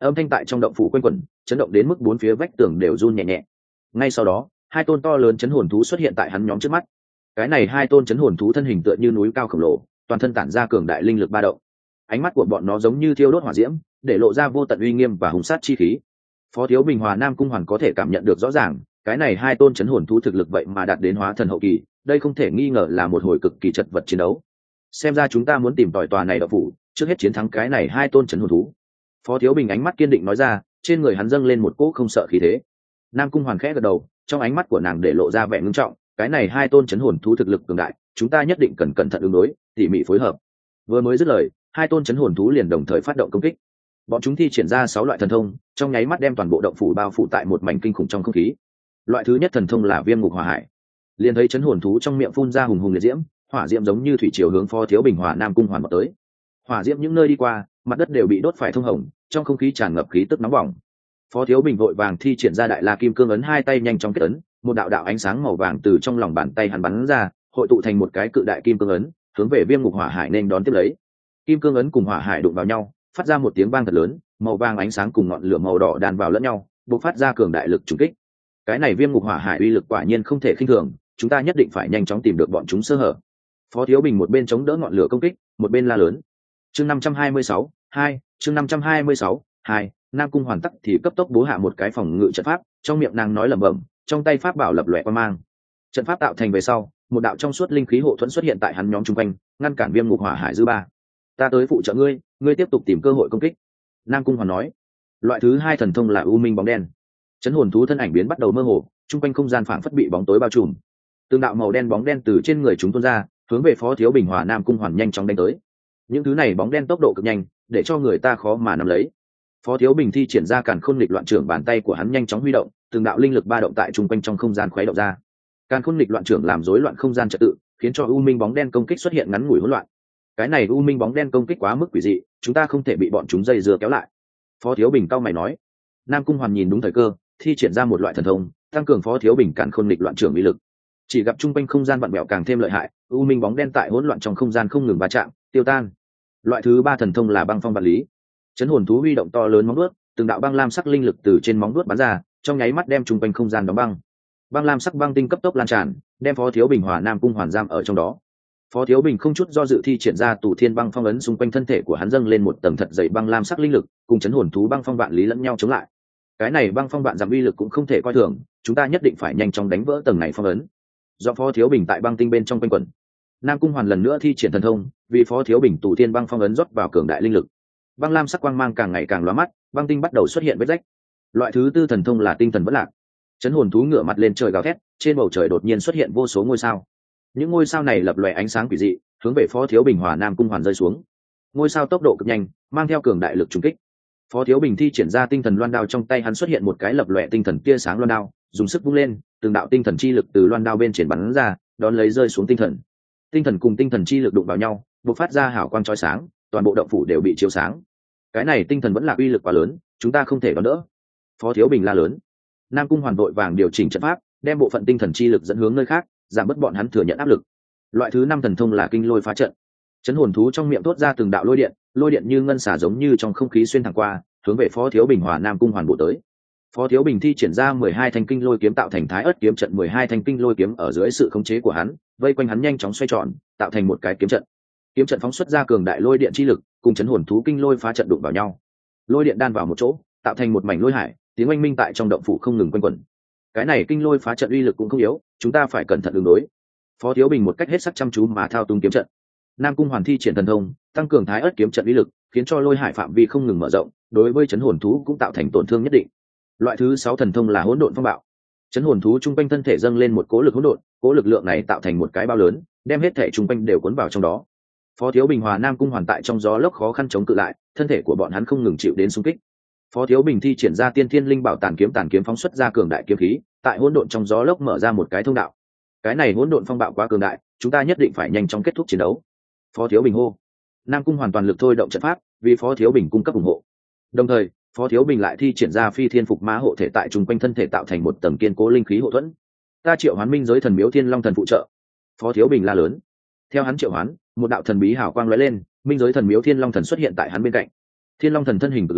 âm thanh tại trong động phủ quanh quẩn, chấn động đến mức bốn phía vách tường đều run nhẹ nhẹ. Ngay sau đó, hai tôn to lớn chấn hồn thú xuất hiện tại hắn nhóm trước mắt. Cái này hai tôn chấn hồn thú thân hình tựa như núi cao khổng lồ, toàn thân tản ra cường đại linh lực ba động. Ánh mắt của bọn nó giống như thiêu đốt hỏa diễm, để lộ ra vô tận uy nghiêm và hùng sát chi khí. Phó Thiếu Bình Hòa Nam Cung Hoàn có thể cảm nhận được rõ ràng, cái này hai tôn chấn hồn thú thực lực vậy mà đạt đến hóa thần hậu kỳ, đây không thể nghi ngờ là một hồi cực kỳ chật vật chiến đấu. Xem ra chúng ta muốn tìm tòi tòa này động phủ, trước hết chiến thắng cái này hai tôn chấn hồn thú. Phó Thiếu Bình ánh mắt kiên định nói ra, trên người hắn dâng lên một cỗ không sợ khí thế. Nam Cung Hoàn khẽ gật đầu, trong ánh mắt của nàng để lộ ra vẻ ngưng trọng, cái này hai tôn chấn hồn thú thực lực cường đại, chúng ta nhất định cần cẩn thận ứng đối, tỉ mỉ phối hợp. Vừa mới dứt lời, hai tôn chấn hồn thú liền đồng thời phát động công kích. Bọn chúng thi triển ra 6 loại thần thông, trong nháy mắt đem toàn bộ động phủ bao phủ tại một mảnh kinh khủng trong không khí. Loại thứ nhất thần thông là Viêm Ngục Hỏa Hải. Liền thấy chấn hồn thú trong miệng phun ra hùng hùng liệt diễm, hỏa diễm giống như thủy triều hướng Phó Thiếu Bình Hòa Nam Cung Hoàn vào tới. Hỏa diễm những nơi đi qua, mặt đất đều bị đốt phải thông hồng, trong không khí tràn ngập khí tức nóng bỏng. Phó Thiếu Bình vội vàng thi triển ra Đại La Kim Cương ấn, hai tay nhanh chóng kết ấn, một đạo đạo ánh sáng màu vàng từ trong lòng bàn tay hắn bắn ra, hội tụ thành một cái cự đại kim cương ấn, hướng về Viêm Ngục Hỏa Hải nên đón tiếp lấy. Kim cương ấn cùng hỏa hải đụng vào nhau, phát ra một tiếng vang thật lớn, màu vàng ánh sáng cùng ngọn lửa màu đỏ đan vào lẫn nhau, bộc phát ra cường đại lực trùng kích. Cái này Viêm Ngục Hỏa Hải uy lực quả nhiên không thể khinh thường, chúng ta nhất định phải nhanh chóng tìm được bọn chúng sơ hở. Phó Thiếu Bình một bên chống đỡ ngọn lửa công kích, một bên la lớn. Chương 526, 2, chương 526, 2, Nam Cung Hoàn tắc thì cấp tốc bố hạ một cái phòng ngự trận pháp, trong miệng nàng nói lẩm bẩm, trong tay pháp bảo lập lòe quang mang. Trận pháp tạo thành về sau, một đạo trong suốt linh khí hộ thuẫn xuất hiện tại hắn nhóm chung quanh, ngăn cản Viêm Ngục Hỏa Hải dư ba. Ta tới phụ trợ ngươi, ngươi tiếp tục tìm cơ hội công kích. Nam Cung Hoàn nói. Loại thứ hai thần thông là U Minh bóng đen. Chấn hồn thú thân ảnh biến bắt đầu mơ hồ, chung quanh không gian phảng phất bị bóng tối bao trùm. Từng đạo màu đen bóng đen từ trên người chúng tuôn ra, hướng về Phó Thiếu Bình Hòa Nam Cung Hoàn nhanh chóng đánh tới. Những thứ này bóng đen tốc độ cực nhanh, để cho người ta khó mà nắm lấy. Phó Thiếu Bình thi triển ra Càn Khôn Nghịch Loạn Trưởng, bàn tay của hắn nhanh chóng huy động, từng đạo linh lực ba động tại chung quanh trong không gian khuấy động ra. Càn Khôn Nghịch Loạn Trưởng làm rối loạn không gian trật tự, khiến cho U Minh bóng đen công kích xuất hiện ngắn ngủi hỗn loạn. Cái này U Minh bóng đen công kích quá mức quỷ dị, chúng ta không thể bị bọn chúng dây dưa kéo lại. Phó Thiếu Bình cau mày nói. Nam Cung Hoàn nhìn đúng thời cơ, thi triển ra một loại thần thông, tăng cường Phó Thiếu Bình Càn Khôn Nghịch Loạn Trưởng uy lực. Chỉ gặp chung quanh không gian vặn vẹo càng thêm lợi hại, U Minh bóng đen tại hỗn loạn trong không gian không ngừng va chạm, tiêu tan. Loại thứ ba thần thông là Băng Phong Vạn Lý. Chấn hồn thú huy động to lớn móng vuốt, từng đạo băng lam sắc linh lực từ trên móng vuốt bắn ra, trong nháy mắt đem chung quanh không gian đóng băng. Băng lam sắc băng tinh cấp tốc lan tràn, đem Phó Thiếu Bình Hòa Nam Cung Hoàn giam ở trong đó. Phó Thiếu Bình không chút do dự thi triển ra Tù Thiên Băng Phong ấn, xung quanh thân thể của hắn dâng lên một tầng thật dày băng lam sắc linh lực, cùng chấn hồn thú Băng Phong Vạn Lý lẫn nhau chống lại. Cái này Băng Phong Vạn giảm uy lực cũng không thể coi thường, chúng ta nhất định phải nhanh chóng đánh vỡ tầng này phong ấn. Do Phó Thiếu Bình tại băng tinh bên trong quanh quẩn, Nam Cung Hoàn lần nữa thi triển thần thông, vì Phó Thiếu Bình Tù Thiên Băng Phong ấn rót vào cường đại linh lực. Băng lam sắc quang mang càng ngày càng lóa mắt, băng tinh bắt đầu xuất hiện vết rách. Loại thứ tư thần thông là Tinh Thần Vẫn Lạc. Chấn hồn thú ngửa mặt lên trời gào thét, trên bầu trời đột nhiên xuất hiện vô số ngôi sao. Những ngôi sao này lập lòe ánh sáng quỷ dị, hướng về Phó Thiếu Bình Hòa Nam Cung Hoàn rơi xuống. Ngôi sao tốc độ cực nhanh, mang theo cường đại lực trùng kích. Phó Thiếu Bình thi triển ra Tinh Thần Loan Đao, trong tay hắn xuất hiện một cái lập lòe tinh thần tia sáng loan đao, dùng sức vung lên, từng đạo tinh thần chi lực từ loan đao bên trên bắn ra, đón lấy rơi xuống tinh thần. Tinh thần cùng tinh thần chi lực đụng vào nhau, bộc phát ra hào quang chói sáng, toàn bộ động phủ đều bị chiếu sáng. Cái này Tinh Thần Vẫn Lạc uy lực quá lớn, chúng ta không thể đón đỡ. Phó Thiếu Bình la lớn. Nam Cung Hoàn vội vàng điều chỉnh trận pháp, đem bộ phận tinh thần chi lực dẫn hướng nơi khác, giảm bớt bọn hắn thừa nhận áp lực. Loại thứ năm thần thông là Kinh Lôi Phá Trận. Chấn hồn thú trong miệng thốt ra từng đạo lôi điện như ngân xả giống như trong không khí xuyên thẳng qua, hướng về Phó Thiếu Bình Hòa Nam Cung Hoàn bộ tới. Phó Thiếu Bình thi triển ra 12 thanh kinh lôi kiếm tạo thành Thái Ức kiếm trận, 12 thanh kinh lôi kiếm ở dưới sự khống chế của hắn, vây quanh hắn nhanh chóng xoay tròn, tạo thành một cái kiếm trận. Kiếm trận phóng xuất ra cường đại lôi điện chi lực, cùng chấn hồn thú kinh lôi phá trận đụng vào nhau. Lôi điện đan vào một chỗ, tạo thành một mảnh lôi hải, tiếng oanh minh tại trong động phủ không ngừng quanh quẩn. Cái này kinh lôi phá trận uy lực cũng không yếu, chúng ta phải cẩn thận ứng đối. Phó Thiếu Bình một cách hết sức chăm chú mà thao túng kiếm trận. Nam Cung Hoàn thi triển thần thông, tăng cường Thái Ức kiếm trận uy lực, khiến cho lôi hải phạm vi không ngừng mở rộng, đối với chấn hồn thú cũng tạo thành tổn thương nhất định. Loại thứ 6 thần thông là Hỗn Độn Phong Bạo. Chấn hồn thú trung quanh thân thể dâng lên một cỗ lực hỗn độn, cỗ lực lượng này tạo thành một cái bao lớn, đem hết thể trung quanh đều cuốn vào trong đó. Phó Thiếu Bình Hòa Nam Cung Hoàn tại trong gió lốc khó khăn chống cự lại, thân thể của bọn hắn không ngừng chịu đến xung kích. Phó Thiếu Bình thi triển ra Tiên Thiên Linh Bảo tàn kiếm phóng xuất ra cường đại kiếm khí, tại hỗn độn trong gió lốc mở ra một cái thông đạo. Cái này Hỗn Độn Phong Bạo quá cường đại, chúng ta nhất định phải nhanh chóng kết thúc chiến đấu. Phó Thiếu Bình hô. Nam Cung hoàn toàn lực thôi động trận pháp, vì Phó Thiếu Bình cung cấp ủng hộ. Đồng thời, Phó Thiếu Bình lại thi triển ra Phi Thiên Phục Ma hộ thể tại trung quanh thân thể tạo thành một tầng kiên cố linh khí hộ thuẫn. Ta triệu hoán minh giới thần miếu Thiên Long thần phụ trợ. Phó Thiếu Bình la lớn. Theo hắn triệu hoán, một đạo thần bí hào quang lóe lên, minh giới thần miếu Thiên Long thần xuất hiện tại hắn bên cạnh. Thiên Long thần thân hình cực lớn,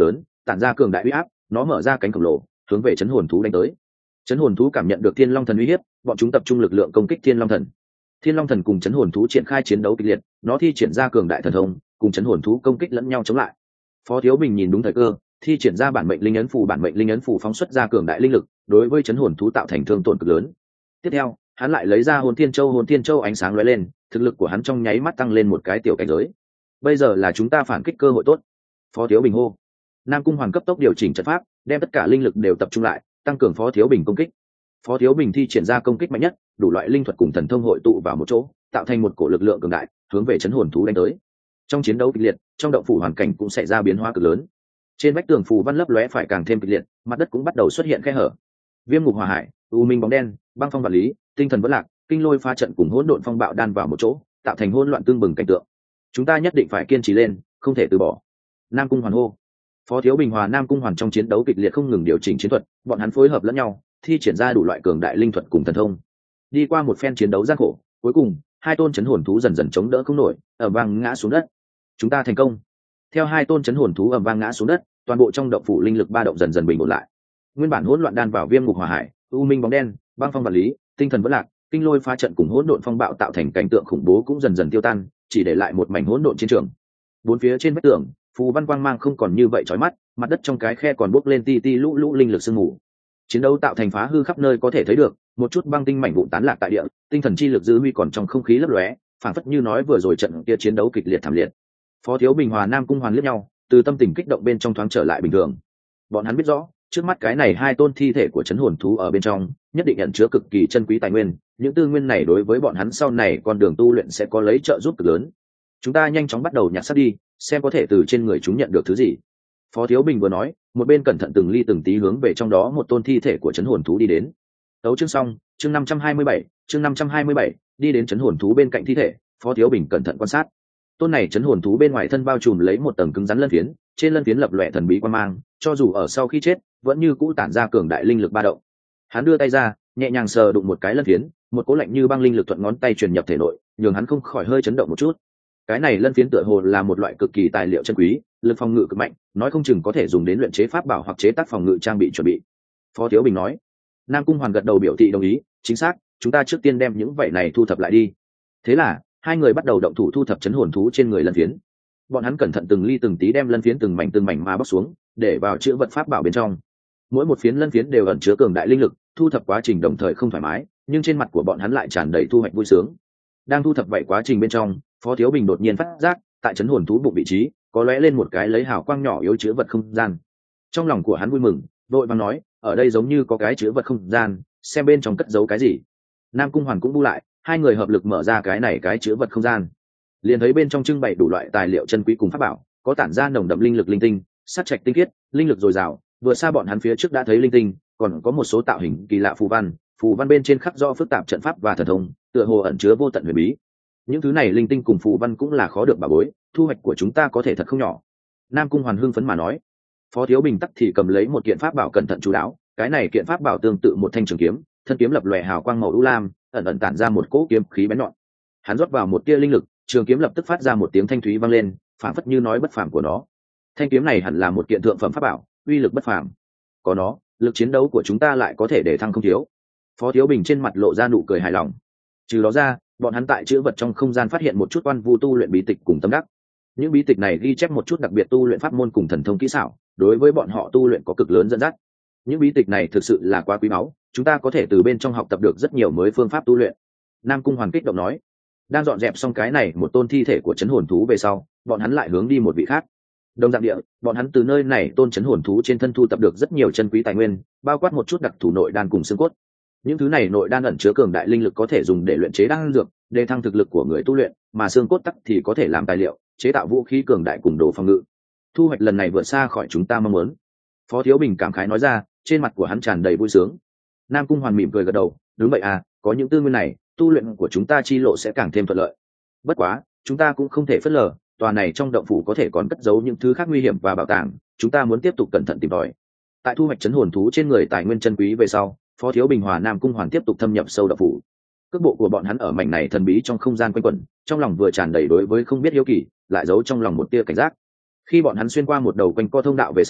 tản ra cường đại uy áp, nó mở ra cánh khổng lồ hướng về chấn hồn thú đánh tới. Chấn hồn thú cảm nhận được thiên long thần uy hiếp, bọn chúng tập trung lực lượng công kích thiên long thần. Thiên long thần cùng chấn hồn thú triển khai chiến đấu kịch liệt, nó thi triển ra cường đại thần thông cùng chấn hồn thú công kích lẫn nhau chống lại. Phó Thiếu Bình nhìn đúng thời cơ, thi triển ra bản mệnh linh ấn phù phóng xuất ra cường đại linh lực, đối với chấn hồn thú tạo thành thương tổn cực lớn. Tiếp theo, hắn lại lấy ra hồn thiên châu ánh sáng lóe lên, thực lực của hắn trong nháy mắt tăng lên một cái tiểu cảnh giới. Bây giờ là chúng ta phản kích cơ hội tốt. Phó Thiếu Bình hô. Nam Cung Hoàn cấp tốc điều chỉnh trận pháp, đem tất cả linh lực đều tập trung lại, tăng cường Phó Thiếu Bình công kích. Phó Thiếu Bình thi triển ra công kích mạnh nhất, đủ loại linh thuật cùng thần thông hội tụ vào một chỗ, tạo thành một cổ lực lượng cường đại, hướng về chấn hồn thú đánh tới. Trong chiến đấu kịch liệt, trong động phủ hoàn cảnh cũng xảy ra biến hóa cực lớn. Trên vách tường phù văn lấp lóe phải càng thêm kịch liệt, mặt đất cũng bắt đầu xuất hiện khe hở. Viêm ngục hỏa hải, u minh bóng đen, băng phong vật lý, tinh thần vỡ lạc, kinh lôi pha trận cùng hỗn độn phong bạo đan vào một chỗ, tạo thành hỗn loạn tương bừng cảnh tượng. Chúng ta nhất định phải kiên trì lên, không thể từ bỏ. Nam Cung Hoàn hô. Phó Thiếu Bình hòa Nam Cung Hoàn trong chiến đấu kịch liệt không ngừng điều chỉnh chiến thuật, bọn hắn phối hợp lẫn nhau, thi triển ra đủ loại cường đại linh thuật cùng thần thông. Đi qua một phen chiến đấu gian khổ, cuối cùng hai tôn chấn hồn thú dần dần chống đỡ không nổi, ầm vang ngã xuống đất. Chúng ta thành công. Theo hai tôn chấn hồn thú ầm vang ngã xuống đất, toàn bộ trong động phủ linh lực ba động dần dần bình ổn lại. Nguyên bản hỗn loạn đan vào viêm ngục hỏa hải, u minh bóng đen, băng phong vật lý, tinh thần vỡ lạc, kinh lôi phá trận cùng hỗn độn phong bạo tạo thành cảnh tượng khủng bố cũng dần dần tiêu tan, chỉ để lại một mảnh hỗn độn chiến trường. Bốn phía trên vách tường, phù văn quang mang không còn như vậy chói mắt, mặt đất trong cái khe còn bốc lên ti ti lũ linh lực sương mù. Chiến đấu tạo thành phá hư khắp nơi có thể thấy được, một chút băng tinh mảnh vụn tán lạc tại địa, tinh thần chi lực dư huy còn trong không khí lấp lóe, phảng phất như nói vừa rồi trận kia chiến đấu kịch liệt thảm liệt. Phó Thiếu Bình hòa Nam Cung Hoàn liếc nhau, từ tâm tình kích động bên trong thoáng trở lại bình thường. Bọn hắn biết rõ, trước mắt cái này hai tôn thi thể của chấn hồn thú ở bên trong, nhất định ẩn chứa cực kỳ chân quý tài nguyên, những tư nguyên này đối với bọn hắn sau này con đường tu luyện sẽ có lấy trợ giúp cực lớn. Chúng ta nhanh chóng bắt đầu nhặt xác đi, xem có thể từ trên người chúng nhận được thứ gì. Phó Thiếu Bình vừa nói, một bên cẩn thận từng ly từng tí hướng về trong đó một tôn thi thể của chấn hồn thú đi đến. Tấu chương xong, chương 527, đi đến chấn hồn thú bên cạnh thi thể, Phó Thiếu Bình cẩn thận quan sát. Tôn này chấn hồn thú bên ngoài thân bao trùm lấy một tầng cứng rắn lân phiến, trên lân phiến lập lòe thần bí quan mang, cho dù ở sau khi chết, vẫn như cũ tản ra cường đại linh lực ba động. Hắn đưa tay ra, nhẹ nhàng sờ đụng một cái lân phiến, một cỗ lạnh như băng linh lực thuận ngón tay truyền nhập thể nội, nhường hắn không khỏi hơi chấn động một chút. Cái này lân phiến tựa hồ là một loại cực kỳ tài liệu chân quý, lực phòng ngự cực mạnh, nói không chừng có thể dùng đến luyện chế pháp bảo hoặc chế tác phòng ngự trang bị chuẩn bị. Phó Thiếu Bình nói. Nam Cung Hoàn gật đầu biểu thị đồng ý, chính xác, chúng ta trước tiên đem những vảy này thu thập lại đi. Thế là hai người bắt đầu động thủ thu thập chấn hồn thú trên người lân phiến. Bọn hắn cẩn thận từng ly từng tí đem lân phiến từng mảnh mà bóc xuống, để vào chữ vật pháp bảo bên trong. Mỗi một phiến lân phiến đều ẩn chứa cường đại linh lực, thu thập quá trình đồng thời không thoải mái, nhưng trên mặt của bọn hắn lại tràn đầy thu hoạch vui sướng. Đang thu thập vậy quá trình bên trong, Phó Thiếu Bình đột nhiên phát giác, tại chấn hồn thú bụng vị trí, có lóe lên một cái lấy hào quang nhỏ yếu chứa vật không gian. Trong lòng của hắn vui mừng, vội vàng nói, ở đây giống như có cái chứa vật không gian, xem bên trong cất giấu cái gì. Nam Cung Hoàn cũng bu lại, hai người hợp lực mở ra cái này cái chứa vật không gian. Liền thấy bên trong trưng bày đủ loại tài liệu chân quý cùng pháp bảo, có tản ra nồng đậm linh lực linh tinh, sát trạch tinh khiết, linh lực dồi dào, vừa xa bọn hắn phía trước đã thấy linh tinh, còn có một số tạo hình kỳ lạ phù văn bên trên khắc rõ phức tạp trận pháp và thần thông, tựa hồ ẩn chứa vô tận huyền bí. Những thứ này linh tinh cùng phù văn cũng là khó được bảo bối, thu hoạch của chúng ta có thể thật không nhỏ. Nam Cung Hoàn hưng phấn mà nói. Phó Thiếu Bình tắc thì cầm lấy một kiện pháp bảo cẩn thận chú đáo, cái này kiện pháp bảo tương tự một thanh trường kiếm, thân kiếm lập lòe hào quang màu u lam, ẩn ẩn tản ra một cỗ kiếm khí bén nhọn. Hắn rót vào một tia linh lực, trường kiếm lập tức phát ra một tiếng thanh thúy vang lên, phảng phất như nói bất phàm của nó. Thanh kiếm này hẳn là một kiện thượng phẩm pháp bảo, uy lực bất phàm. Có nó, lực chiến đấu của chúng ta lại có thể để thăng không thiếu. Phó Thiếu Bình trên mặt lộ ra nụ cười hài lòng. Trừ đó ra, bọn hắn tại chữ vật trong không gian phát hiện một chút oan vu tu luyện bí tịch cùng tâm đắc. Những bí tịch này ghi chép một chút đặc biệt tu luyện pháp môn cùng thần thông kỹ xảo, đối với bọn họ tu luyện có cực lớn dẫn dắt. Những bí tịch này thực sự là quá quý báu, chúng ta có thể từ bên trong học tập được rất nhiều mới phương pháp tu luyện. Nam Cung Hoàn kích động nói. Đang dọn dẹp xong cái này một tôn thi thể của chấn hồn thú về sau, bọn hắn lại hướng đi một vị khác. Đồng dạng địa, bọn hắn từ nơi này tôn chấn hồn thú trên thân thu tập được rất nhiều chân quý tài nguyên, bao quát một chút đặc thủ nội đan cùng xương cốt. Những thứ này nội đan ẩn chứa cường đại linh lực có thể dùng để luyện chế đan dược, để thăng thực lực của người tu luyện, mà xương cốt tắc thì có thể làm tài liệu, chế tạo vũ khí cường đại cùng đồ phòng ngự. Thu hoạch lần này vượt xa khỏi chúng ta mong muốn. Phó Thiếu Bình cảm khái nói ra, trên mặt của hắn tràn đầy vui sướng. Nam Cung Hoàn mỉm cười gật đầu, đúng vậy à, có những tư nguyên này, tu luyện của chúng ta chi lộ sẽ càng thêm thuận lợi. Bất quá, chúng ta cũng không thể phớt lờ, tòa này trong động phủ có thể còn cất giấu những thứ khác nguy hiểm và bảo tàng, chúng ta muốn tiếp tục cẩn thận tìm tòi. Tại thu hoạch chấn hồn thú trên người tài nguyên chân quý về sau, Phó Thiếu Bình hòa Nam Cung Hoàn tiếp tục thâm nhập sâu động phủ. Cước bộ của bọn hắn ở mảnh này thần bí trong không gian quanh quẩn, trong lòng vừa tràn đầy đối với không biết hiếu kỳ, lại giấu trong lòng một tia cảnh giác. Khi bọn hắn xuyên qua một đầu quanh co thông đạo về sau,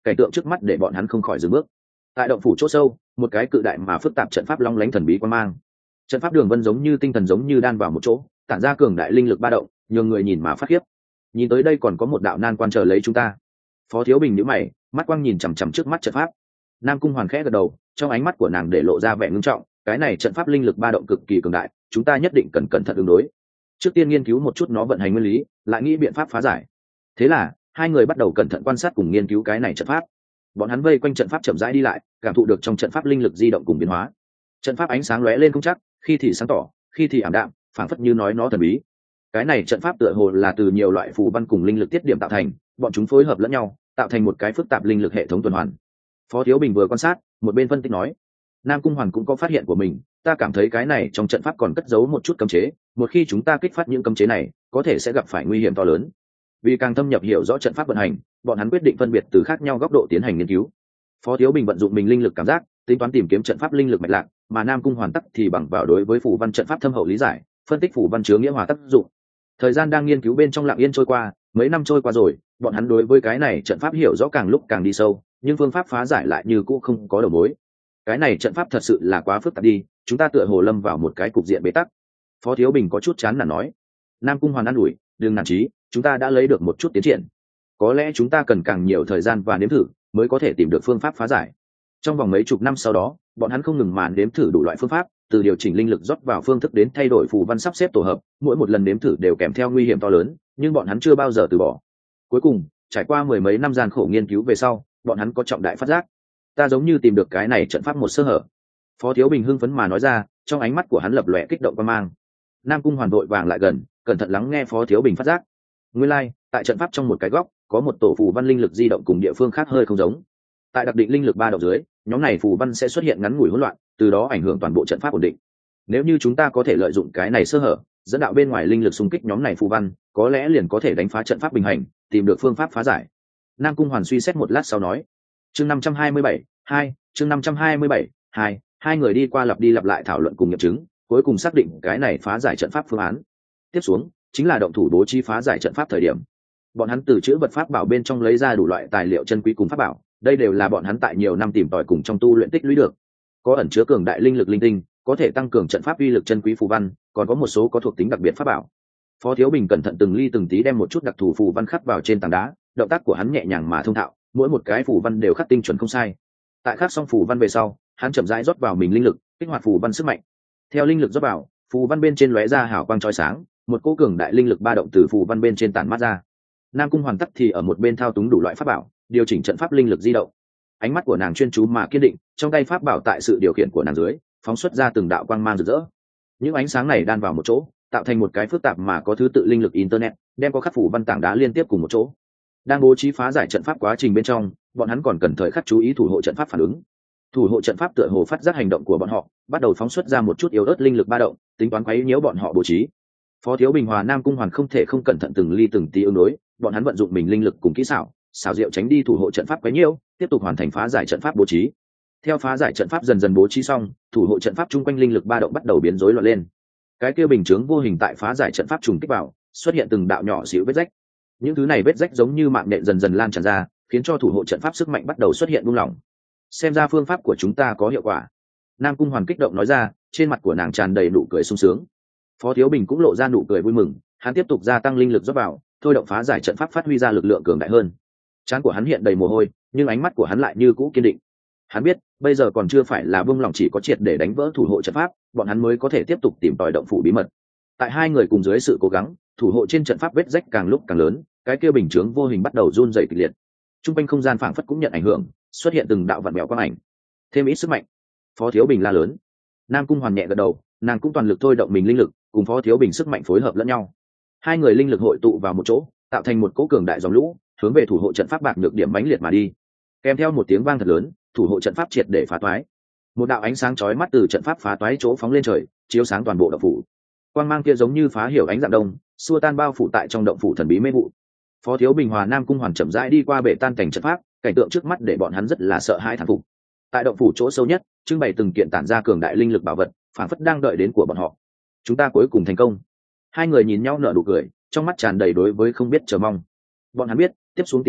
cảnh tượng trước mắt để bọn hắn không khỏi dừng bước. Tại động phủ chỗ sâu, một cái cự đại mà phức tạp trận pháp long lánh thần bí quan mang. Trận pháp đường vân giống như tinh thần giống như đan vào một chỗ, tản ra cường đại linh lực ba động, nhường người nhìn mà phát khiếp. Nhìn tới đây còn có một đạo nan quan chờ lấy chúng ta. Phó Thiếu Bình nhíu mày, mắt quang nhìn chằm chằm trước mắt trận pháp. Nam Cung Hoàn khẽ gật đầu, trong ánh mắt của nàng để lộ ra vẻ ngưng trọng, cái này trận pháp linh lực ba động cực kỳ cường đại, chúng ta nhất định cần cẩn thận ứng đối. Trước tiên nghiên cứu một chút nó vận hành nguyên lý, lại nghĩ biện pháp phá giải. Thế là, hai người bắt đầu cẩn thận quan sát cùng nghiên cứu cái này trận pháp. Bọn hắn vây quanh trận pháp chậm rãi đi lại, cảm thụ được trong trận pháp linh lực di động cùng biến hóa. Trận pháp ánh sáng lóe lên không chắc, khi thì sáng tỏ, khi thì ảm đạm, phảng phất như nói nó thần bí. Cái này trận pháp tựa hồ là từ nhiều loại phù văn cùng linh lực tiết điểm tạo thành, bọn chúng phối hợp lẫn nhau, tạo thành một cái phức tạp linh lực hệ thống tuần hoàn. Phó Thiếu Bình vừa quan sát, một bên phân tích nói: Nam Cung Hoàn cũng có phát hiện của mình, ta cảm thấy cái này trong trận pháp còn cất giấu một chút cấm chế, một khi chúng ta kích phát những cấm chế này, có thể sẽ gặp phải nguy hiểm to lớn. Vì càng thâm nhập hiểu rõ trận pháp vận hành, bọn hắn quyết định phân biệt từ khác nhau góc độ tiến hành nghiên cứu. Phó Thiếu Bình vận dụng mình linh lực cảm giác, tính toán tìm kiếm trận pháp linh lực mạch lạc, mà Nam Cung Hoàn tắc thì bằng vào đối với phù văn trận pháp thâm hậu lý giải, phân tích phù văn chứa nghĩa hòa tác dụng. Thời gian đang nghiên cứu bên trong lặng yên trôi qua, mấy năm trôi qua rồi, bọn hắn đối với cái này trận pháp hiểu rõ càng lúc càng đi sâu, nhưng phương pháp phá giải lại như cũ không có đầu mối. Cái này trận pháp thật sự là quá phức tạp đi, chúng ta tựa hồ lâm vào một cái cục diện bế tắc. Phó Thiếu Bình có chút chán nản nói. Nam Cung Hoàn an ủi, đừng nản chí, chúng ta đã lấy được một chút tiến triển. Có lẽ chúng ta cần càng nhiều thời gian và nếm thử, mới có thể tìm được phương pháp phá giải. Trong vòng mấy chục năm sau đó, bọn hắn không ngừng mà nếm thử đủ loại phương pháp, từ điều chỉnh linh lực rót vào phương thức đến thay đổi phù văn sắp xếp tổ hợp, mỗi một lần nếm thử đều kèm theo nguy hiểm to lớn, nhưng bọn hắn chưa bao giờ từ bỏ. Cuối cùng, trải qua mười mấy năm gian khổ nghiên cứu về sau, bọn hắn có trọng đại phát giác. Ta giống như tìm được cái này trận pháp một sơ hở. Phó Thiếu Bình hưng phấn mà nói ra, trong ánh mắt của hắn lập lòe kích động quan mang. Nam Cung Hoàn vội vàng lại gần, cẩn thận lắng nghe Phó Thiếu Bình phát giác. Nguyên lai, tại trận pháp trong một cái góc, có một tổ phù văn linh lực di động cùng địa phương khác hơi không giống. Tại đặc định linh lực ba động dưới, nhóm này phù văn sẽ xuất hiện ngắn ngủi hỗn loạn, từ đó ảnh hưởng toàn bộ trận pháp ổn định. Nếu như chúng ta có thể lợi dụng cái này sơ hở, dẫn đạo bên ngoài linh lực xung kích nhóm này phù văn, có lẽ liền có thể đánh phá trận pháp bình hành, tìm được phương pháp phá giải. Nam Cung Hoàn suy xét một lát sau nói. Chương 527, 2, chương 527, 2, hai người đi qua lặp đi lặp lại thảo luận cùng nghiệm chứng, cuối cùng xác định cái này phá giải trận pháp phương án. Tiếp xuống, chính là động thủ bố trí phá giải trận pháp thời điểm. Bọn hắn từ chữ vật pháp bảo bên trong lấy ra đủ loại tài liệu chân quý cùng pháp bảo, đây đều là bọn hắn tại nhiều năm tìm tòi cùng trong tu luyện tích lũy được. Có ẩn chứa cường đại linh lực linh tinh, có thể tăng cường trận pháp uy lực chân quý phù văn, còn có một số có thuộc tính đặc biệt pháp bảo. Phó Thiếu Bình cẩn thận từng ly từng tí đem một chút đặc thù phù văn khắc vào trên tảng đá, động tác của hắn nhẹ nhàng mà thông thạo, mỗi một cái phù văn đều khắc tinh chuẩn không sai. Tại khắc xong phù văn về sau, hắn chậm rãi rót vào mình linh lực, kích hoạt phù văn sức mạnh. Theo linh lực rót vào, phù văn bên trên lóe ra hào quang chói sáng, một cỗ cường đại linh lực ba động từ phù văn bên trên tản mát ra. Nam Cung Hoàn tắc thì ở một bên thao túng đủ loại pháp bảo, điều chỉnh trận pháp linh lực di động. Ánh mắt của nàng chuyên chú mà kiên định, trong tay pháp bảo tại sự điều khiển của nàng dưới, phóng xuất ra từng đạo quang mang rực rỡ. Những ánh sáng này đan vào một chỗ, tạo thành một cái phức tạp mà có thứ tự linh lực internet, đem có khắc phủ văn tảng đá liên tiếp cùng một chỗ. Đang bố trí phá giải trận pháp quá trình bên trong, bọn hắn còn cần thời khắc chú ý thủ hộ trận pháp phản ứng. Thủ hộ trận pháp tựa hồ phát giác hành động của bọn họ, bắt đầu phóng xuất ra một chút yếu ớt linh lực ba động, tính toán quấy nhiễu bọn họ bố trí. Phó Thiếu Bình hòa Nam Cung Hoàn không thể không cẩn thận từng ly từng tí ứng đối, bọn hắn vận dụng mình linh lực cùng kỹ xảo diệu tránh đi thủ hộ trận pháp quấy nhiễu, tiếp tục hoàn thành phá giải trận pháp bố trí. Theo phá giải trận pháp dần dần bố trí xong, thủ hộ trận pháp chung quanh linh lực ba động bắt đầu biến rối loạn lên. Cái kia bình chướng vô hình tại phá giải trận pháp trùng kích vào, xuất hiện từng đạo nhỏ xíu vết rách. Những thứ này vết rách giống như mạng nhện dần dần lan tràn ra, khiến cho thủ hộ trận pháp sức mạnh bắt đầu xuất hiện buông lỏng. Xem ra phương pháp của chúng ta có hiệu quả. Nam Cung Hoàn kích động nói ra, trên mặt của nàng tràn đầy nụ cười sung sướng. Phó Thiếu Bình cũng lộ ra nụ cười vui mừng, hắn tiếp tục gia tăng linh lực rót vào, thôi động phá giải trận pháp phát huy ra lực lượng cường đại hơn. Trán của hắn hiện đầy mồ hôi, nhưng ánh mắt của hắn lại như cũ kiên định. Hắn biết, bây giờ còn chưa phải là buông lỏng, chỉ có triệt để đánh vỡ thủ hộ trận pháp, bọn hắn mới có thể tiếp tục tìm tòi động phủ bí mật. Tại hai người cùng dưới sự cố gắng, thủ hộ trên trận pháp vết rách càng lúc càng lớn, cái kia bình chướng vô hình bắt đầu run rẩy kịch liệt. Trung quanh không gian phảng phất cũng nhận ảnh hưởng, xuất hiện từng đạo vặn vẹo quang ảnh. Thêm ít sức mạnh. Phó Thiếu Bình la lớn. Nam Cung Hoàn nhẹ gật đầu, nàng cũng toàn lực thôi động mình linh lực, cùng Phó Thiếu Bình sức mạnh phối hợp lẫn nhau. Hai người linh lực hội tụ vào một chỗ, tạo thành một cỗ cường đại dòng lũ, hướng về thủ hộ trận pháp bạc nhược điểm mãnh liệt mà đi. Kèm theo một tiếng vang thật lớn, thủ hộ trận pháp triệt để phá toái. Một đạo ánh sáng chói mắt từ trận pháp phá toái chỗ phóng lên trời, chiếu sáng toàn bộ động phủ. Quang mang kia giống như phá hiểu ánh dạng đông, xua tan bao phủ tại trong động phủ thần bí mê vụ. Phó Thiếu Bình hòa Nam Cung Hoàn chậm rãi đi qua bể tan cảnh trận pháp, cảnh tượng trước mắt để bọn hắn rất là sợ hãi thán phục. Tại động phủ chỗ sâu nhất, trưng bày từng kiện tản ra cường đại linh lực bảo vật, phản phất đang đợi đến của bọn họ. Chúng ta cuối cùng thành công. Hai người nhìn nhau nở nụ cười, trong mắt tràn đầy đối với không biết chờ mong. Bọn hắn biết, tiếp xuống tìm tòi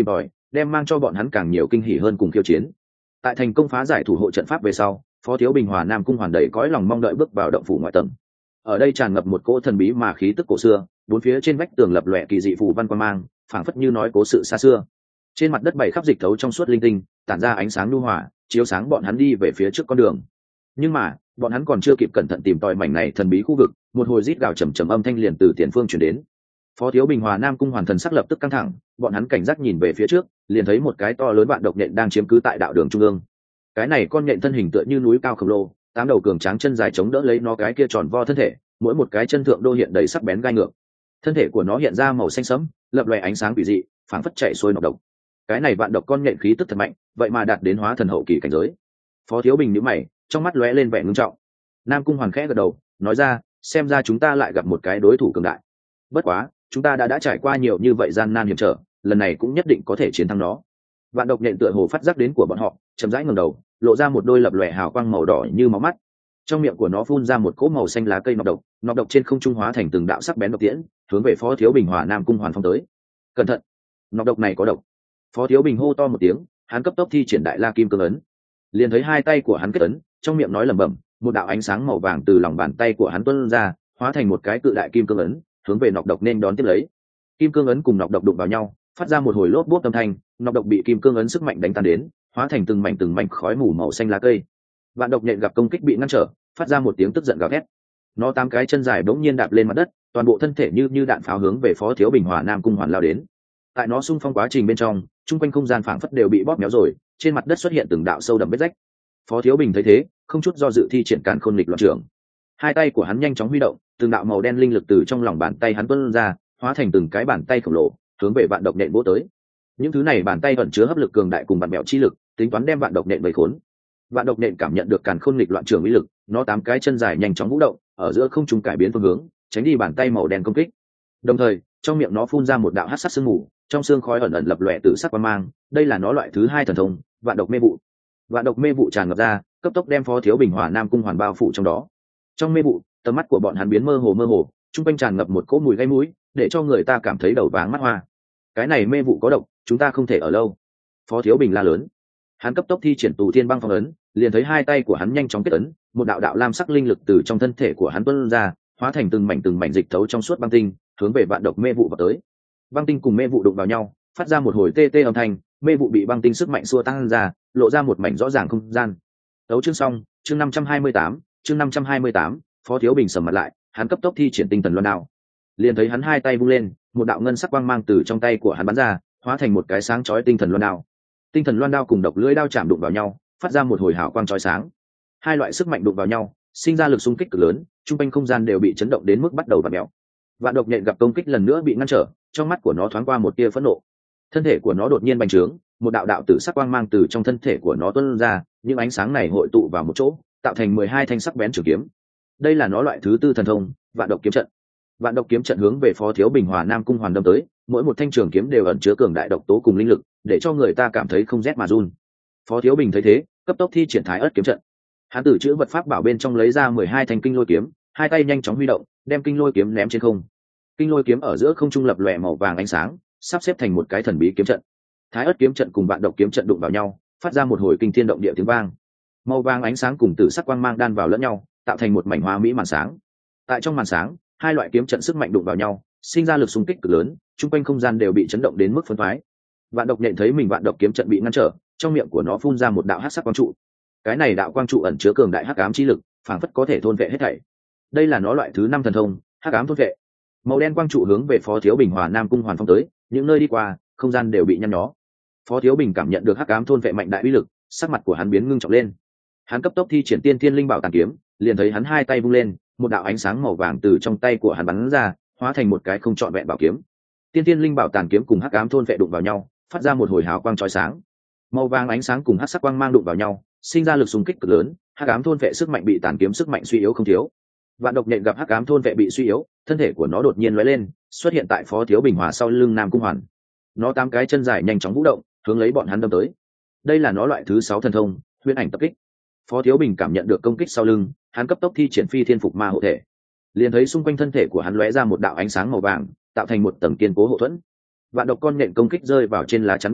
đem mang cho bọn hắn càng nhiều kinh hỉ hơn cùng khiêu chiến. Tại thành công phá giải thủ hộ trận pháp về sau, Phó Thiếu Bình Hòa Nam Cung Hoàn đầy cõi lòng mong đợi bước vào động phủ ngoại tầng. Ở đây tràn ngập một cỗ thần bí mà khí tức cổ xưa, bốn phía trên vách tường lập lòe kỳ dị phù văn quang mang, phảng phất như nói cố sự xa xưa. Trên mặt đất bày khắp dịch thấu trong suốt linh tinh, tản ra ánh sáng nhu hòa, chiếu sáng bọn hắn đi về phía trước con đường. Nhưng mà, bọn hắn còn chưa kịp cẩn thận tìm tòi mảnh này thần bí khu vực, một hồi rít gào trầm trầm âm thanh liền từ tiền phương truyền đến. Phó Thiếu Bình Hòa Nam Cung Hoàn thần sắc lập tức căng thẳng, bọn hắn cảnh giác nhìn về phía trước, liền thấy một cái to lớn vạn độc nhện đang chiếm cứ tại đạo đường trung ương. Cái này con nhện thân hình tựa như núi cao khổng lồ, tám đầu cường tráng chân dài chống đỡ lấy nó cái kia tròn vo thân thể, mỗi một cái chân thượng đô hiện đầy sắc bén gai ngược. Thân thể của nó hiện ra màu xanh sẫm, lập loè ánh sáng quỷ dị, phảng phất chạy xuôi nọc độc. Cái này vạn độc con nhện khí tức thật mạnh, vậy mà đạt đến hóa thần hậu kỳ cảnh giới. Phó Thiếu Bình nhíu mày, trong mắt lóe lên vẻ ngưng trọng. Nam Cung Hoàn khẽ gật đầu, nói ra, xem ra chúng ta lại gặp một cái đối thủ cường đại. Bất quá, chúng ta đã trải qua nhiều như vậy gian nan hiểm trở, lần này cũng nhất định có thể chiến thắng nó. Vạn độc nhện tựa hồ phát giác đến của bọn họ, chậm rãi ngẩng đầu, lộ ra một đôi lập lòe hào quang màu đỏ như máu mắt. Trong miệng của nó phun ra một cỗ màu xanh lá cây nọc độc trên không trung hóa thành từng đạo sắc bén độc tiễn, hướng về Phó Thiếu Bình Hòa Nam Cung Hoàn phong tới. Cẩn thận, nọc độc này có độc. Phó Thiếu Bình hô to một tiếng, hắn cấp tốc thi triển Đại La Kim Cương ấn. Liền thấy hai tay của hắn kết ấn, trong miệng nói lẩm bẩm, một đạo ánh sáng màu vàng từ lòng bàn tay của hắn tuôn ra, hóa thành một cái cự đại kim cương ấn, hướng về nọc độc nên đón tiếp lấy. Kim cương ấn cùng nọc độc đụng vào nhau, phát ra một hồi lốp bốp âm thanh, nọc độc bị kim cương ấn sức mạnh đánh tan đến, hóa thành từng mảnh khói mù màu xanh lá cây. Vạn độc nhện gặp công kích bị ngăn trở, phát ra một tiếng tức giận gào thét. Nó tám cái chân dài bỗng nhiên đạp lên mặt đất, toàn bộ thân thể như đạn pháo hướng về Phó Thiếu Bình Hòa Nam Cung Hoàn lao đến. Tại nó xung phong quá trình bên trong, trung quanh không gian phảng phất đều bị bóp méo rồi, trên mặt đất xuất hiện từng đạo sâu đậm vết rách. Phó Thiếu Bình thấy thế, không chút do dự thi triển Càn Khôn Nghịch Loạn Trưởng. Hai tay của hắn nhanh chóng huy động, từng đạo màu đen linh lực từ trong lòng bàn tay hắn tuôn ra, hóa thành từng cái bàn tay khổng lồ, hướng về vạn độc nhện vỗ tới. Những thứ này bàn tay ẩn chứa hấp lực cường đại cùng vạn mèo chi lực, tính toán đem vạn độc nhện vây khốn. Vạn độc nhện cảm nhận được Càn Khôn Nghịch Loạn Trưởng uy lực, nó tám cái chân dài nhanh chóng vũ động, ở giữa không trung cải biến phương hướng, tránh đi bàn tay màu đen công kích. Đồng thời, trong miệng nó phun ra một đạo hắc sắc sương mù, trong xương khói ẩn ẩn lập lòe tử sắc quang mang, đây là nó loại thứ hai thần thông, vạn độc mê vụ. Vạn độc mê vụ tràn ngập ra, cấp tốc đem Phó Thiếu Bình Hòa Nam Cung Hoàn bao phủ trong đó. Trong mê vụ, tầm mắt của bọn hắn biến mơ hồ, trung quanh tràn ngập một cỗ mùi gây mũi, để cho người ta cảm thấy đầu váng mắt hoa. Cái này mê vụ có độc, chúng ta không thể ở lâu. Phó Thiếu Bình la lớn. Hắn cấp tốc thi triển Tù Thiên Băng Phong ấn, liền thấy hai tay của hắn nhanh chóng kết ấn, một đạo đạo lam sắc linh lực từ trong thân thể của hắn tuôn ra, hóa thành từng mảnh dịch thấu trong suốt băng tinh, hướng về vạn độc mê vụ vào tới. Băng tinh cùng mê vụ đụng vào nhau, phát ra một hồi tê tê âm thanh, mê vụ bị băng tinh sức mạnh xua tan ra, lộ ra một mảnh rõ ràng không gian. Đấu chương xong, chương 528, Phó Thiếu Bình sầm mặt lại, hắn cấp tốc thi triển Tinh Thần Loan Đao. Liền thấy hắn hai tay vung lên, một đạo ngân sắc quang mang từ trong tay của hắn bắn ra, hóa thành một cái sáng chói Tinh Thần Loan Đao. Tinh Thần Loan Đao cùng độc lưỡi đao chạm đụng vào nhau, phát ra một hồi hào quang chói sáng. Hai loại sức mạnh đụng vào nhau, sinh ra lực xung kích cực lớn, trung quanh không gian đều bị chấn động đến mức bắt đầu vặn mèo. Vạn độc nhện gặp công kích lần nữa bị ngăn trở, trong mắt của nó thoáng qua một tia phẫn nộ. Thân thể của nó đột nhiên bành trướng, một đạo đạo tử sắc quang mang từ trong thân thể của nó tuôn ra, những ánh sáng này hội tụ vào một chỗ, tạo thành 12 thanh sắc bén trường kiếm. Đây là nó loại thứ tư thần thông, Vạn độc kiếm trận. Vạn độc kiếm trận hướng về Phó Thiếu Bình Hòa Nam Cung Hoàn đâm tới, mỗi một thanh trường kiếm đều ẩn chứa cường đại độc tố cùng linh lực, để cho người ta cảm thấy không rét mà run. Phó Thiếu Bình thấy thế, cấp tốc thi triển Thái Ức kiếm trận. Hắn từ chữ vật pháp bảo bên trong lấy ra 12 thanh kinh lôi kiếm, hai tay nhanh chóng huy động, đem kinh lôi kiếm ném trên không. Kinh lôi kiếm ở giữa không trung lập lòe màu vàng ánh sáng, sắp xếp thành một cái thần bí kiếm trận. Thái Ức kiếm trận cùng Vạn độc kiếm trận đụng vào nhau, phát ra một hồi kinh thiên động địa tiếng vang. Màu vàng ánh sáng cùng tử sắc quang mang đan vào lẫn nhau, tạo thành một mảnh hoa mỹ màn sáng. Tại trong màn sáng, hai loại kiếm trận sức mạnh đụng vào nhau, sinh ra lực xung kích cực lớn, trung quanh không gian đều bị chấn động đến mức phân thoái. Vạn độc nhện thấy mình Vạn độc kiếm trận bị ngăn trở, trong miệng của nó phun ra một đạo hắc sắc quang trụ. Cái này đạo quang trụ ẩn chứa cường đại hắc ám chi lực, phảng phất có thể thôn vệ hết thảy. Đây là nó loại thứ 5 thần thông, hắc ám thôn vệ. Màu đen quang trụ hướng về Phó Thiếu Bình Hòa Nam Cung Hoàn phong tới, những nơi đi qua, không gian đều bị nhăn nhó. Phó Thiếu Bình cảm nhận được hắc ám thôn vệ mạnh đại uy lực, sắc mặt của hắn biến ngưng trọng lên. Hắn cấp tốc thi triển Tiên Thiên Linh Bảo Tàn Kiếm, liền thấy hắn hai tay vung lên, một đạo ánh sáng màu vàng từ trong tay của hắn bắn ra, hóa thành một cái không trọn vẹn bảo kiếm. Tiên Thiên Linh Bảo Tàn Kiếm cùng hắc ám thôn vệ đụng vào nhau, phát ra một hồi hào quang chói sáng. Màu vàng ánh sáng cùng hắc sắc quang mang đụng vào nhau, sinh ra lực xung kích cực lớn, hắc ám thôn vệ sức mạnh bị tàn kiếm sức mạnh suy yếu không thiếu. Vạn độc nhện gặp hắc ám thôn vệ bị suy yếu, thân thể của nó đột nhiên lóe lên, xuất hiện tại Phó Thiếu Bình Hòa sau lưng Nam Cung Hoàn. Nó tám cái chân dài nhanh chóng vũ động, hướng lấy bọn hắn đâm tới. Đây là nó loại thứ 6 thần thông, Huyễn Ảnh Tập Kích. Phó Thiếu Bình cảm nhận được công kích sau lưng, hắn cấp tốc thi triển Phi Thiên Phục Ma hộ thể. Liền thấy xung quanh thân thể của hắn lóe ra một đạo ánh sáng màu vàng, tạo thành một tầng kiên cố hộ thuẫn. Vạn độc con nhện công kích rơi vào trên lá chắn bảo vệ,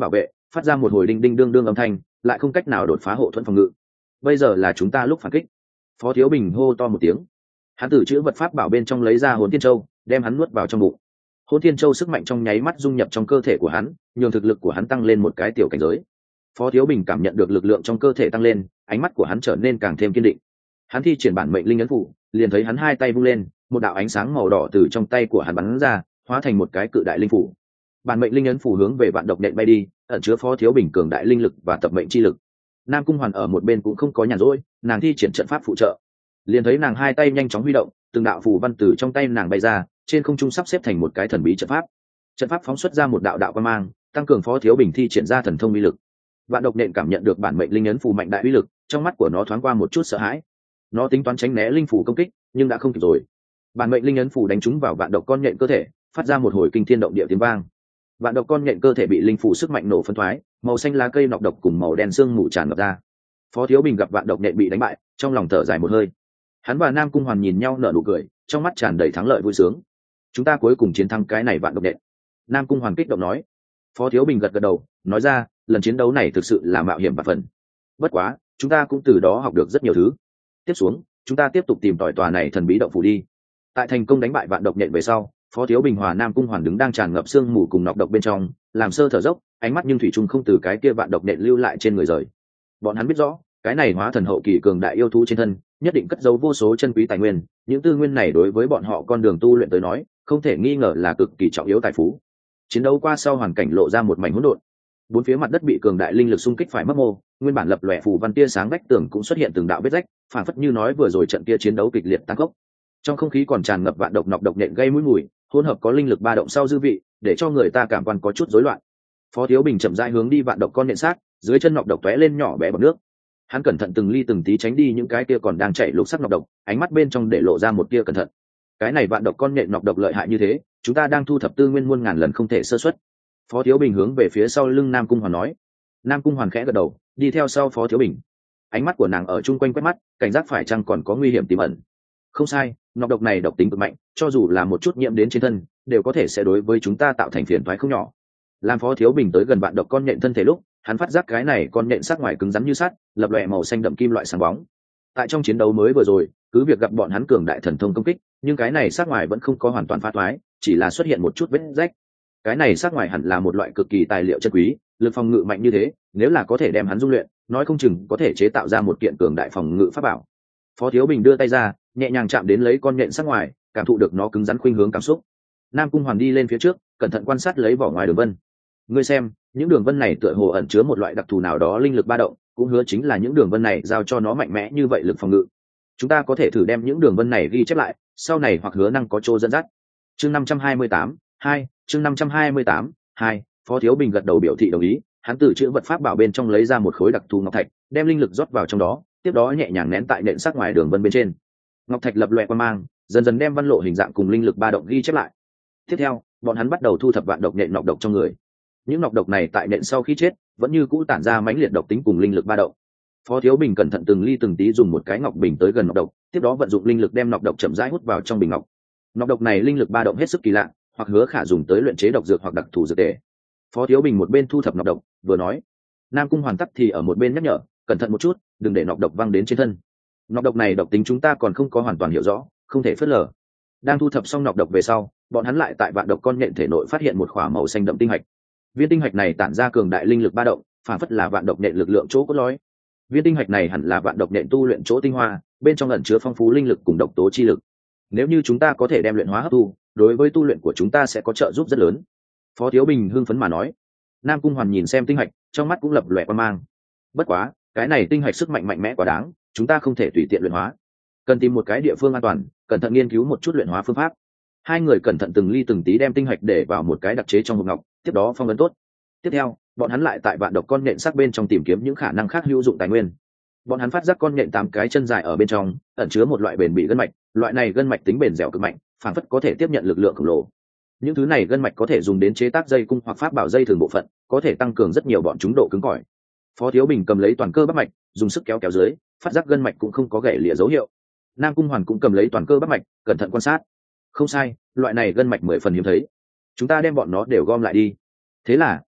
phát ra một hồi đinh đinh đương đương âm thanh, lại không cách nào đột phá hộ thuẫn phòng ngự. Bây giờ là chúng ta lúc phản kích. Phó Thiếu Bình hô to một tiếng. Hắn từ chữ vật pháp bảo bên trong lấy ra Hồn Thiên Châu, đem hắn nuốt vào trong bụng. Hồn Thiên Châu sức mạnh trong nháy mắt dung nhập trong cơ thể của hắn, nhường thực lực của hắn tăng lên một cái tiểu cảnh giới. Phó Thiếu Bình cảm nhận được lực lượng trong cơ thể tăng lên, ánh mắt của hắn trở nên càng thêm kiên định. Hắn thi triển bản mệnh linh ấn phủ, liền thấy hắn hai tay vung lên, một đạo ánh sáng màu đỏ từ trong tay của hắn bắn ra, hóa thành một cái cự đại linh phủ. Bản mệnh linh ấn phủ hướng về vạn độc nện bay đi, ẩn chứa Phó Thiếu Bình cường đại linh lực và tập mệnh chi lực. Nam Cung Hoàn ở một bên cũng không có nhàn rỗi, nàng thi triển trận pháp phụ trợ. Liền thấy nàng hai tay nhanh chóng huy động, từng đạo phù văn từ trong tay nàng bay ra, trên không trung sắp xếp thành một cái thần bí trận pháp. Trận pháp phóng xuất ra một đạo đạo quang mang, tăng cường Phó Thiếu Bình thi triển ra thần thông uy lực. Vạn độc nện cảm nhận được bản mệnh linh ấn phù mạnh đại uy lực, trong mắt của nó thoáng qua một chút sợ hãi. Nó tính toán tránh né linh phù công kích, nhưng đã không kịp rồi. Bản mệnh linh ấn phù đánh trúng vào vạn độc con nhện cơ thể, phát ra một hồi kinh thiên động địa tiếng vang. Vạn độc con nhện cơ thể bị linh phù sức mạnh nổ phân thoái, màu xanh lá cây nọc độc cùng màu đen xương mù tràn ngập ra. Phó Thiếu Bình gặp vạn độc nhện bị đánh bại, trong lòng thở dài một hơi. Hắn và Nam Cung Hoàn nhìn nhau nở nụ cười, trong mắt tràn đầy thắng lợi vui sướng. Chúng ta cuối cùng chiến thắng cái này vạn độc nhện. Nam Cung Hoàn kích động nói. Phó Thiếu Bình gật gật đầu, nói ra, lần chiến đấu này thực sự là mạo hiểm và phần. Bất quá, chúng ta cũng từ đó học được rất nhiều thứ. Tiếp xuống, chúng ta tiếp tục tìm tòi tòa này thần bí động phủ đi. Tại thành công đánh bại vạn độc nhện về sau, Phó Thiếu Bình hòa Nam Cung Hoàn đứng đang tràn ngập sương mù cùng nọc độc bên trong, làm sơ thở dốc, ánh mắt nhưng thủy chung không từ cái kia vạn độc nhện lưu lại trên người rời. Bọn hắn biết rõ, cái này hóa thần hậu kỳ cường đại yêu thú trên thân, nhất định cất giấu vô số chân quý tài nguyên, những tư nguyên này đối với bọn họ con đường tu luyện tới nói, không thể nghi ngờ là cực kỳ trọng yếu tài phú. Chiến đấu qua sau hoàn cảnh lộ ra một mảnh hỗn độn. Bốn phía mặt đất bị cường đại linh lực xung kích phải mất mô, nguyên bản lập lòe phù văn tia sáng vách tường cũng xuất hiện từng đạo vết rách, phản phất như nói vừa rồi trận kia chiến đấu kịch liệt tăng tốc. Trong không khí còn tràn ngập vạn độc nọc độc nện gây mũi mùi, hỗn hợp có linh lực ba động sau dư vị, để cho người ta cảm quan có chút rối loạn. Phó Thiếu Bình chậm rãi hướng đi vạn độc con nện sát, dưới chân nọc độc tóe lên nhỏ bé bọt nước. Hắn cẩn thận từng ly từng tí tránh đi những cái kia còn đang chảy lục sắc nọc độc, ánh mắt bên trong để lộ ra một tia cẩn thận. Cái này vạn độc con nện nọc độc lợi hại như thế, chúng ta đang thu thập tư nguyên muôn ngàn lần không thể sơ suất. Phó Thiếu Bình hướng về phía sau lưng Nam Cung Hoàn nói. Nam Cung Hoàn khẽ gật đầu, đi theo sau Phó Thiếu Bình. Ánh mắt của nàng ở chung quanh quét mắt, cảnh giác phải chăng còn có nguy hiểm tiềm ẩn. Không sai, nọc độc này độc tính cực mạnh, cho dù là một chút nhiễm đến trên thân, đều có thể sẽ đối với chúng ta tạo thành phiền toái không nhỏ. Làm Phó Thiếu Bình tới gần vạn độc con nhện thân thể lúc, hắn phát giác cái này con nhện sắc ngoài cứng rắn như sắt, lập lòe màu xanh đậm kim loại sáng bóng. Tại trong chiến đấu mới vừa rồi, cứ việc gặp bọn hắn cường đại thần thông công kích, nhưng cái này sắc ngoài vẫn không có hoàn toàn phá toái, chỉ là xuất hiện một chút vết rách. Cái này sắc ngoài hẳn là một loại cực kỳ tài liệu chân quý, lực phòng ngự mạnh như thế, nếu là có thể đem hắn dung luyện, nói không chừng có thể chế tạo ra một kiện cường đại phòng ngự pháp bảo. Phó Thiếu Bình đưa tay ra, nhẹ nhàng chạm đến lấy con nhện sắc ngoài, cảm thụ được nó cứng rắn khuynh hướng cảm xúc. Nam Cung Hoàn đi lên phía trước, cẩn thận quan sát lấy vỏ ngoài đường vân. Ngươi xem, những đường vân này tựa hồ ẩn chứa một loại đặc thù nào đó linh lực ba động, cũng hứa chính là những đường vân này giao cho nó mạnh mẽ như vậy lực phòng ngự. Chúng ta có thể thử đem những đường vân này ghi chép lại, sau này hoặc hứa năng có chỗ dẫn dắt. Chương 528, 2, chương 528, 2, Phó Thiếu Bình gật đầu biểu thị đồng ý, hắn từ chữ vật pháp bảo bên trong lấy ra một khối đặc thù ngọc thạch, đem linh lực rót vào trong đó, tiếp đó nhẹ nhàng nén tại nện sắc ngoài đường vân bên trên. Ngọc thạch lập loè quang mang, dần dần đem văn lộ hình dạng cùng linh lực ba động ghi chép lại. Tiếp theo, bọn hắn bắt đầu thu thập vạn độc nện nọc độc trong người. Những nọc độc này tại nện sau khi chết, vẫn như cũ tản ra mãnh liệt độc tính cùng linh lực ba động. Phó Thiếu Bình cẩn thận từng ly từng tí dùng một cái ngọc bình tới gần nọc độc, tiếp đó vận dụng linh lực đem nọc độc chậm rãi hút vào trong bình ngọc. Nọc độc này linh lực ba động hết sức kỳ lạ, hoặc hứa khả dùng tới luyện chế độc dược hoặc đặc thù dược tề. Phó Thiếu Bình một bên thu thập nọc độc, vừa nói. Nam Cung Hoàn tắc thì ở một bên nhắc nhở, cẩn thận một chút, đừng để nọc độc văng đến trên thân. Nọc độc này độc tính chúng ta còn không có hoàn toàn hiểu rõ, không thể phớt lờ. Đang thu thập xong nọc độc về sau, bọn hắn lại tại vạn độc con nhện thể nội phát hiện một khỏa màu xanh đậm tinh hạch. Viên tinh hạch này tản ra cường đại linh lực ba động, phản phất là vạn độc nhện lực lượng chỗ cốt lõi. Viên tinh hạch này hẳn là vạn độc nhện tu luyện chỗ tinh hoa, bên trong ẩn chứa phong phú linh lực cùng độc tố chi lực. Nếu như chúng ta có thể đem luyện hóa hấp thu, đối với tu luyện của chúng ta sẽ có trợ giúp rất lớn. Phó Thiếu Bình hưng phấn mà nói. Nam Cung Hoàn nhìn xem tinh hạch, trong mắt cũng lập lòe quan mang. Bất quá, cái này tinh hạch sức mạnh mạnh mẽ quá đáng, chúng ta không thể tùy tiện luyện hóa, cần tìm một cái địa phương an toàn, cẩn thận nghiên cứu một chút luyện hóa phương pháp. Hai người cẩn thận từng ly từng tí đem tinh hạch để vào một cái đặc chế trong hộp ngọc, tiếp đó phong ấn tốt. Tiếp theo, bọn hắn lại tại vạn độc con nhện sắc bên trong tìm kiếm những khả năng khác hữu dụng tài nguyên. Bọn hắn phát giác con nhện 8 cái chân dài ở bên trong ẩn chứa một loại bền bỉ gân mạch, loại này gân mạch tính bền dẻo cực mạnh, phản phất có thể tiếp nhận lực lượng khổng lồ. Những thứ này gân mạch có thể dùng đến chế tác dây cung hoặc pháp bảo dây thường bộ phận, có thể tăng cường rất nhiều bọn chúng độ cứng cỏi. Phó Thiếu Bình cầm lấy toàn cơ bắp mạch, dùng sức kéo kéo dưới, phát giác gân mạch cũng không có gãy lìa dấu hiệu. Nam Cung Hoàn cũng cầm lấy toàn cơ bắp mạch, cẩn thận quan sát. Không sai, loại này gân mạch 10 phần hiếm thấy. Chúng ta đem bọn nó đều gom lại đi. Thế là,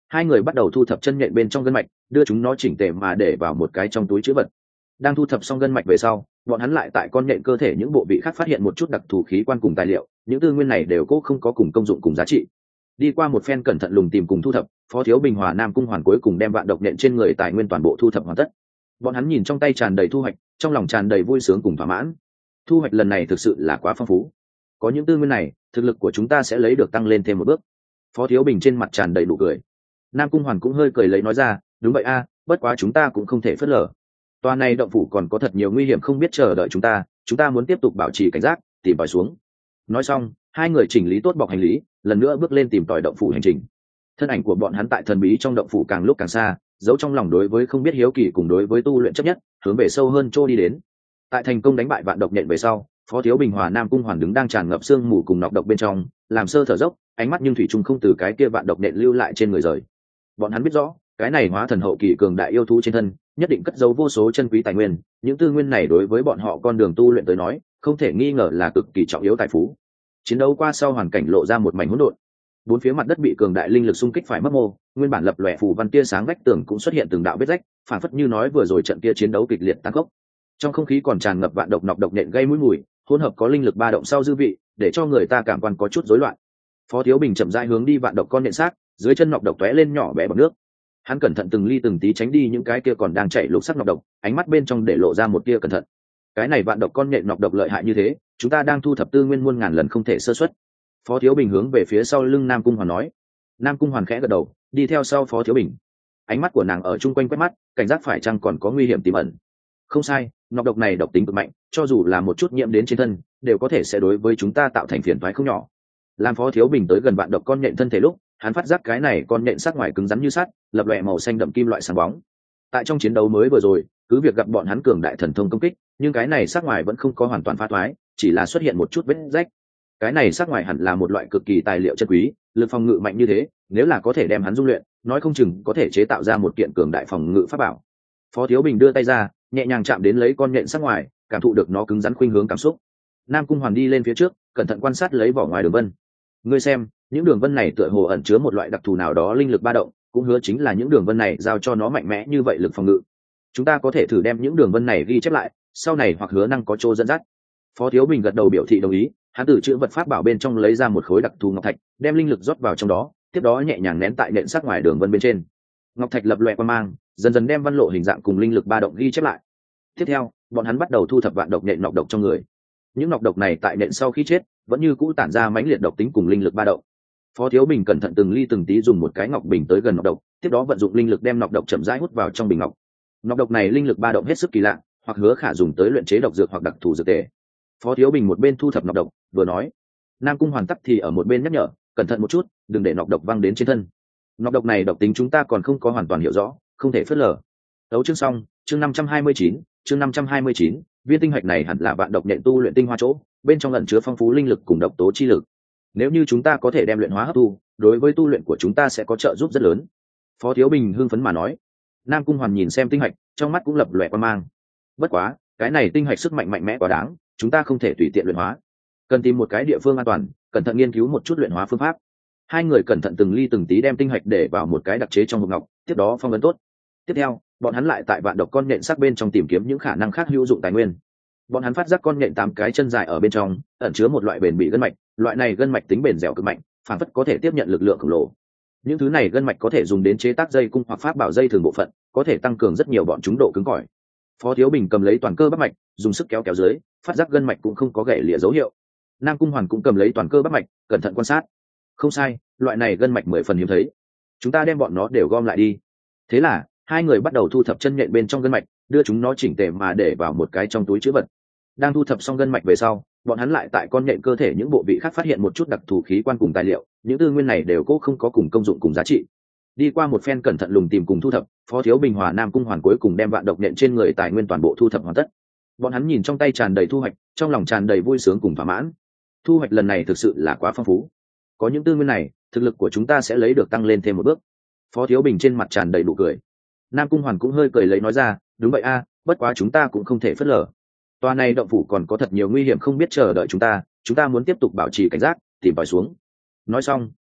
Hai người bắt đầu thu thập chân nhện bên trong gân mạch, đưa chúng nó chỉnh tề mà để vào một cái trong túi trữ vật. Đang thu thập xong gân mạch về sau, bọn hắn lại tại con nhện cơ thể những bộ vị khác phát hiện một chút đặc thù khí quan cùng tài liệu, những tư nguyên này đều cố không có cùng công dụng cùng giá trị. Đi qua một phen cẩn thận lùng tìm cùng thu thập, Phó Thiếu Bình Hòa Nam Cung Hoàn cuối cùng đem vạn độc nhện trên người tài nguyên toàn bộ thu thập hoàn tất. Bọn hắn nhìn trong tay tràn đầy thu hoạch, trong lòng tràn đầy vui sướng cùng thỏa mãn. Thu hoạch lần này thực sự là quá phong phú. Có những tư nguyên này, thực lực của chúng ta sẽ lấy được tăng lên thêm một bước. Phó Thiếu Bình trên mặt tràn đầy nụ cười. Nam Cung Hoàn cũng hơi cười lấy nói ra, đúng vậy a, bất quá chúng ta cũng không thể phớt lờ. Toa này động phủ còn có thật nhiều nguy hiểm không biết chờ đợi chúng ta muốn tiếp tục bảo trì cảnh giác, tìm tòi xuống. Nói xong, hai người chỉnh lý tốt bọc hành lý, lần nữa bước lên tìm tòi động phủ hành trình. Thân ảnh của bọn hắn tại thần bí trong động phủ càng lúc càng xa, giấu trong lòng đối với không biết hiếu kỳ cùng đối với tu luyện chấp nhất, hướng về sâu hơn trôi đi đến. Tại thành công đánh bại vạn độc nhện về sau, Phó Thiếu Bình Hòa Nam Cung Hoàn đứng đang tràn ngập sương mù cùng nọc độc bên trong, làm sơ thở dốc, ánh mắt nhưng thủy chung không từ cái kia vạn độc nhện lưu lại trên người rời. Bọn hắn biết rõ, cái này hóa thần hậu kỳ cường đại yêu thú trên thân, nhất định cất giấu vô số chân quý tài nguyên, những tư nguyên này đối với bọn họ con đường tu luyện tới nói, không thể nghi ngờ là cực kỳ trọng yếu tài phú. Chiến đấu qua sau hoàn cảnh lộ ra một mảnh hỗn độn. Bốn phía mặt đất bị cường đại linh lực xung kích phải mất mô, nguyên bản lập lòe phù văn tia sáng vách tường cũng xuất hiện từng đạo vết rách, phản phất như nói vừa rồi trận kia chiến đấu kịch liệt tăng tốc. Trong không khí còn tràn ngập vạn độc nọc độc nhện gây mũi mùi, hỗn hợp có linh lực ba động sau dư vị, để cho người ta cảm quan có chút rối loạn. Phó Thiếu Bình chậm rãi hướng đi vạn độc con nhện xác, dưới chân nọc độc tóe lên nhỏ bé bọt nước. Hắn cẩn thận từng ly từng tí tránh đi những cái kia còn đang chảy lục sắc nọc độc, ánh mắt bên trong để lộ ra một tia cẩn thận. Cái này vạn độc con nhện nọc độc lợi hại như thế, chúng ta đang thu thập tư nguyên muôn ngàn lần không thể sơ suất. Phó Thiếu Bình hướng về phía sau lưng Nam Cung Hoàn nói. Nam Cung Hoàn khẽ gật đầu, đi theo sau Phó Thiếu Bình. Ánh mắt của nàng ở chung quanh quét mắt, cảnh giác phải chăng còn có nguy hiểm tiềm ẩn. Không sai, nọc độc này độc tính cực mạnh, cho dù là một chút nhiễm đến trên thân, đều có thể sẽ đối với chúng ta tạo thành phiền toái không nhỏ. Làm Phó Thiếu Bình tới gần vạn độc con nhện thân thể lúc, hắn phát giác cái này con nhện sắc ngoài cứng rắn như sắt, lập lòe màu xanh đậm kim loại sáng bóng. Tại trong chiến đấu mới vừa rồi, cứ việc gặp bọn hắn cường đại thần thông công kích, nhưng cái này sắc ngoài vẫn không có hoàn toàn phá thoái, chỉ là xuất hiện một chút vết rách. Cái này sắc ngoài hẳn là một loại cực kỳ tài liệu chân quý, lực phòng ngự mạnh như thế, nếu là có thể đem hắn dung luyện, nói không chừng có thể chế tạo ra một kiện cường đại phòng ngự pháp bảo. Phó Thiếu Bình đưa tay ra, nhẹ nhàng chạm đến lấy con nhện sắc ngoài, cảm thụ được nó cứng rắn khuynh hướng cảm xúc. Nam Cung Hoàn đi lên phía trước, cẩn thận quan sát lấy vỏ ngoài đường vân. Ngươi xem, những đường vân này tựa hồ ẩn chứa một loại đặc thù nào đó linh lực ba động, cũng hứa chính là những đường vân này giao cho nó mạnh mẽ như vậy lực phòng ngự. Chúng ta có thể thử đem những đường vân này ghi chép lại, sau này hoặc hứa năng có chỗ dẫn dắt. Phó Thiếu Bình gật đầu biểu thị đồng ý, hắn từ chữ vật pháp bảo bên trong lấy ra một khối đặc thù ngọc thạch, đem linh lực rót vào trong đó, tiếp đó nhẹ nhàng nén tại nện sắc ngoài đường vân bên trên. Ngọc thạch lập loè quang mang, dần dần đem văn lộ hình dạng cùng linh lực ba động ghi chép lại. Tiếp theo, bọn hắn bắt đầu thu thập vạn độc nện nọc độc trong người. Những nọc độc này tại nện sau khi chết, vẫn như cũ tản ra mãnh liệt độc tính cùng linh lực ba động. Phó Thiếu Bình cẩn thận từng ly từng tí dùng một cái ngọc bình tới gần nọc độc, tiếp đó vận dụng linh lực đem nọc độc chậm rãi hút vào trong bình ngọc. Nọc độc này linh lực ba động hết sức kỳ lạ, hoặc hứa khả dùng tới luyện chế độc dược hoặc đặc thù dược tề. Phó Thiếu Bình một bên thu thập nọc độc, vừa nói. Nam Cung Hoàn tắc thì ở một bên nhắc nhở, cẩn thận một chút, đừng để nọc độc văng đến trên thân. Nọc độc này độc tính chúng ta còn không có hoàn toàn hiểu rõ, không thể phớt lờ. Đấu chương xong, chương 529, chương 529, viên tinh hạch này hẳn là vạn độc nhện tu luyện tinh hoa chỗ, bên trong ẩn chứa phong phú linh lực cùng độc tố chi lực. Nếu như chúng ta có thể đem luyện hóa hấp thu, đối với tu luyện của chúng ta sẽ có trợ giúp rất lớn. Phó Thiếu Bình hưng phấn mà nói. Nam Cung Hoàn nhìn xem tinh hạch, trong mắt cũng lập lòe quan mang. Bất quá, cái này tinh hạch sức mạnh mạnh mẽ quá đáng, chúng ta không thể tùy tiện luyện hóa, cần tìm một cái địa phương an toàn, cẩn thận nghiên cứu một chút luyện hóa phương pháp. Hai người cẩn thận từng ly từng tí đem tinh hạch để vào một cái đặc chế trong hộp ngọc, tiếp đó phong ấn tốt. Tiếp theo, bọn hắn lại tại vạn độc con nhện sắc bên trong tìm kiếm những khả năng khác hữu dụng tài nguyên. Bọn hắn phát giác con nhện 8 cái chân dài ở bên trong ẩn chứa một loại bền bỉ gân mạch, loại này gân mạch tính bền dẻo cực mạnh, phản phất có thể tiếp nhận lực lượng khổng lồ. Những thứ này gân mạch có thể dùng đến chế tác dây cung hoặc pháp bảo dây thường bộ phận, có thể tăng cường rất nhiều bọn chúng độ cứng cỏi. Phó Thiếu Bình cầm lấy toàn cơ bắp mạch, dùng sức kéo kéo dưới, phát giác gân mạch cũng không có gãy lìa dấu hiệu. Nam Cung Hoàn cũng cầm lấy toàn cơ bắp mạch, cẩn thận quan sát. Không sai, loại này gân mạch 10 phần hiếm thấy. Chúng ta đem bọn nó đều gom lại đi. Thế là, hai người bắt đầu thu thập chân nhện bên trong gân mạch, đưa chúng nó chỉnh tề mà để vào một cái trong túi trữ vật. Đang thu thập xong gân mạch về sau, bọn hắn lại tại con nhện cơ thể những bộ vị khác phát hiện một chút đặc thù khí quan cùng tài liệu, những tư nguyên này đều cố không có cùng công dụng cùng giá trị. Đi qua một phen cẩn thận lùng tìm cùng thu thập, Phó Thiếu Bình Hòa Nam Cung Hoàn cuối cùng đem vạn độc nhện trên người tài nguyên toàn bộ thu thập hoàn tất. Bọn hắn nhìn trong tay tràn đầy thu hoạch, trong lòng tràn đầy vui sướng cùng thỏa mãn. Thu hoạch lần này thực sự là quá phong phú. Có những tư nguyên này, thực lực của chúng ta sẽ lấy được tăng lên thêm một bước. Phó Thiếu Bình trên mặt tràn đầy nụ cười. Nam Cung Hoàn cũng hơi cười lấy nói ra, đúng vậy a, bất quá chúng ta cũng không thể phớt lờ. Toa này động phủ còn có thật nhiều nguy hiểm không biết chờ đợi chúng ta muốn tiếp tục bảo trì cảnh giác, tìm tòi xuống. Nói xong,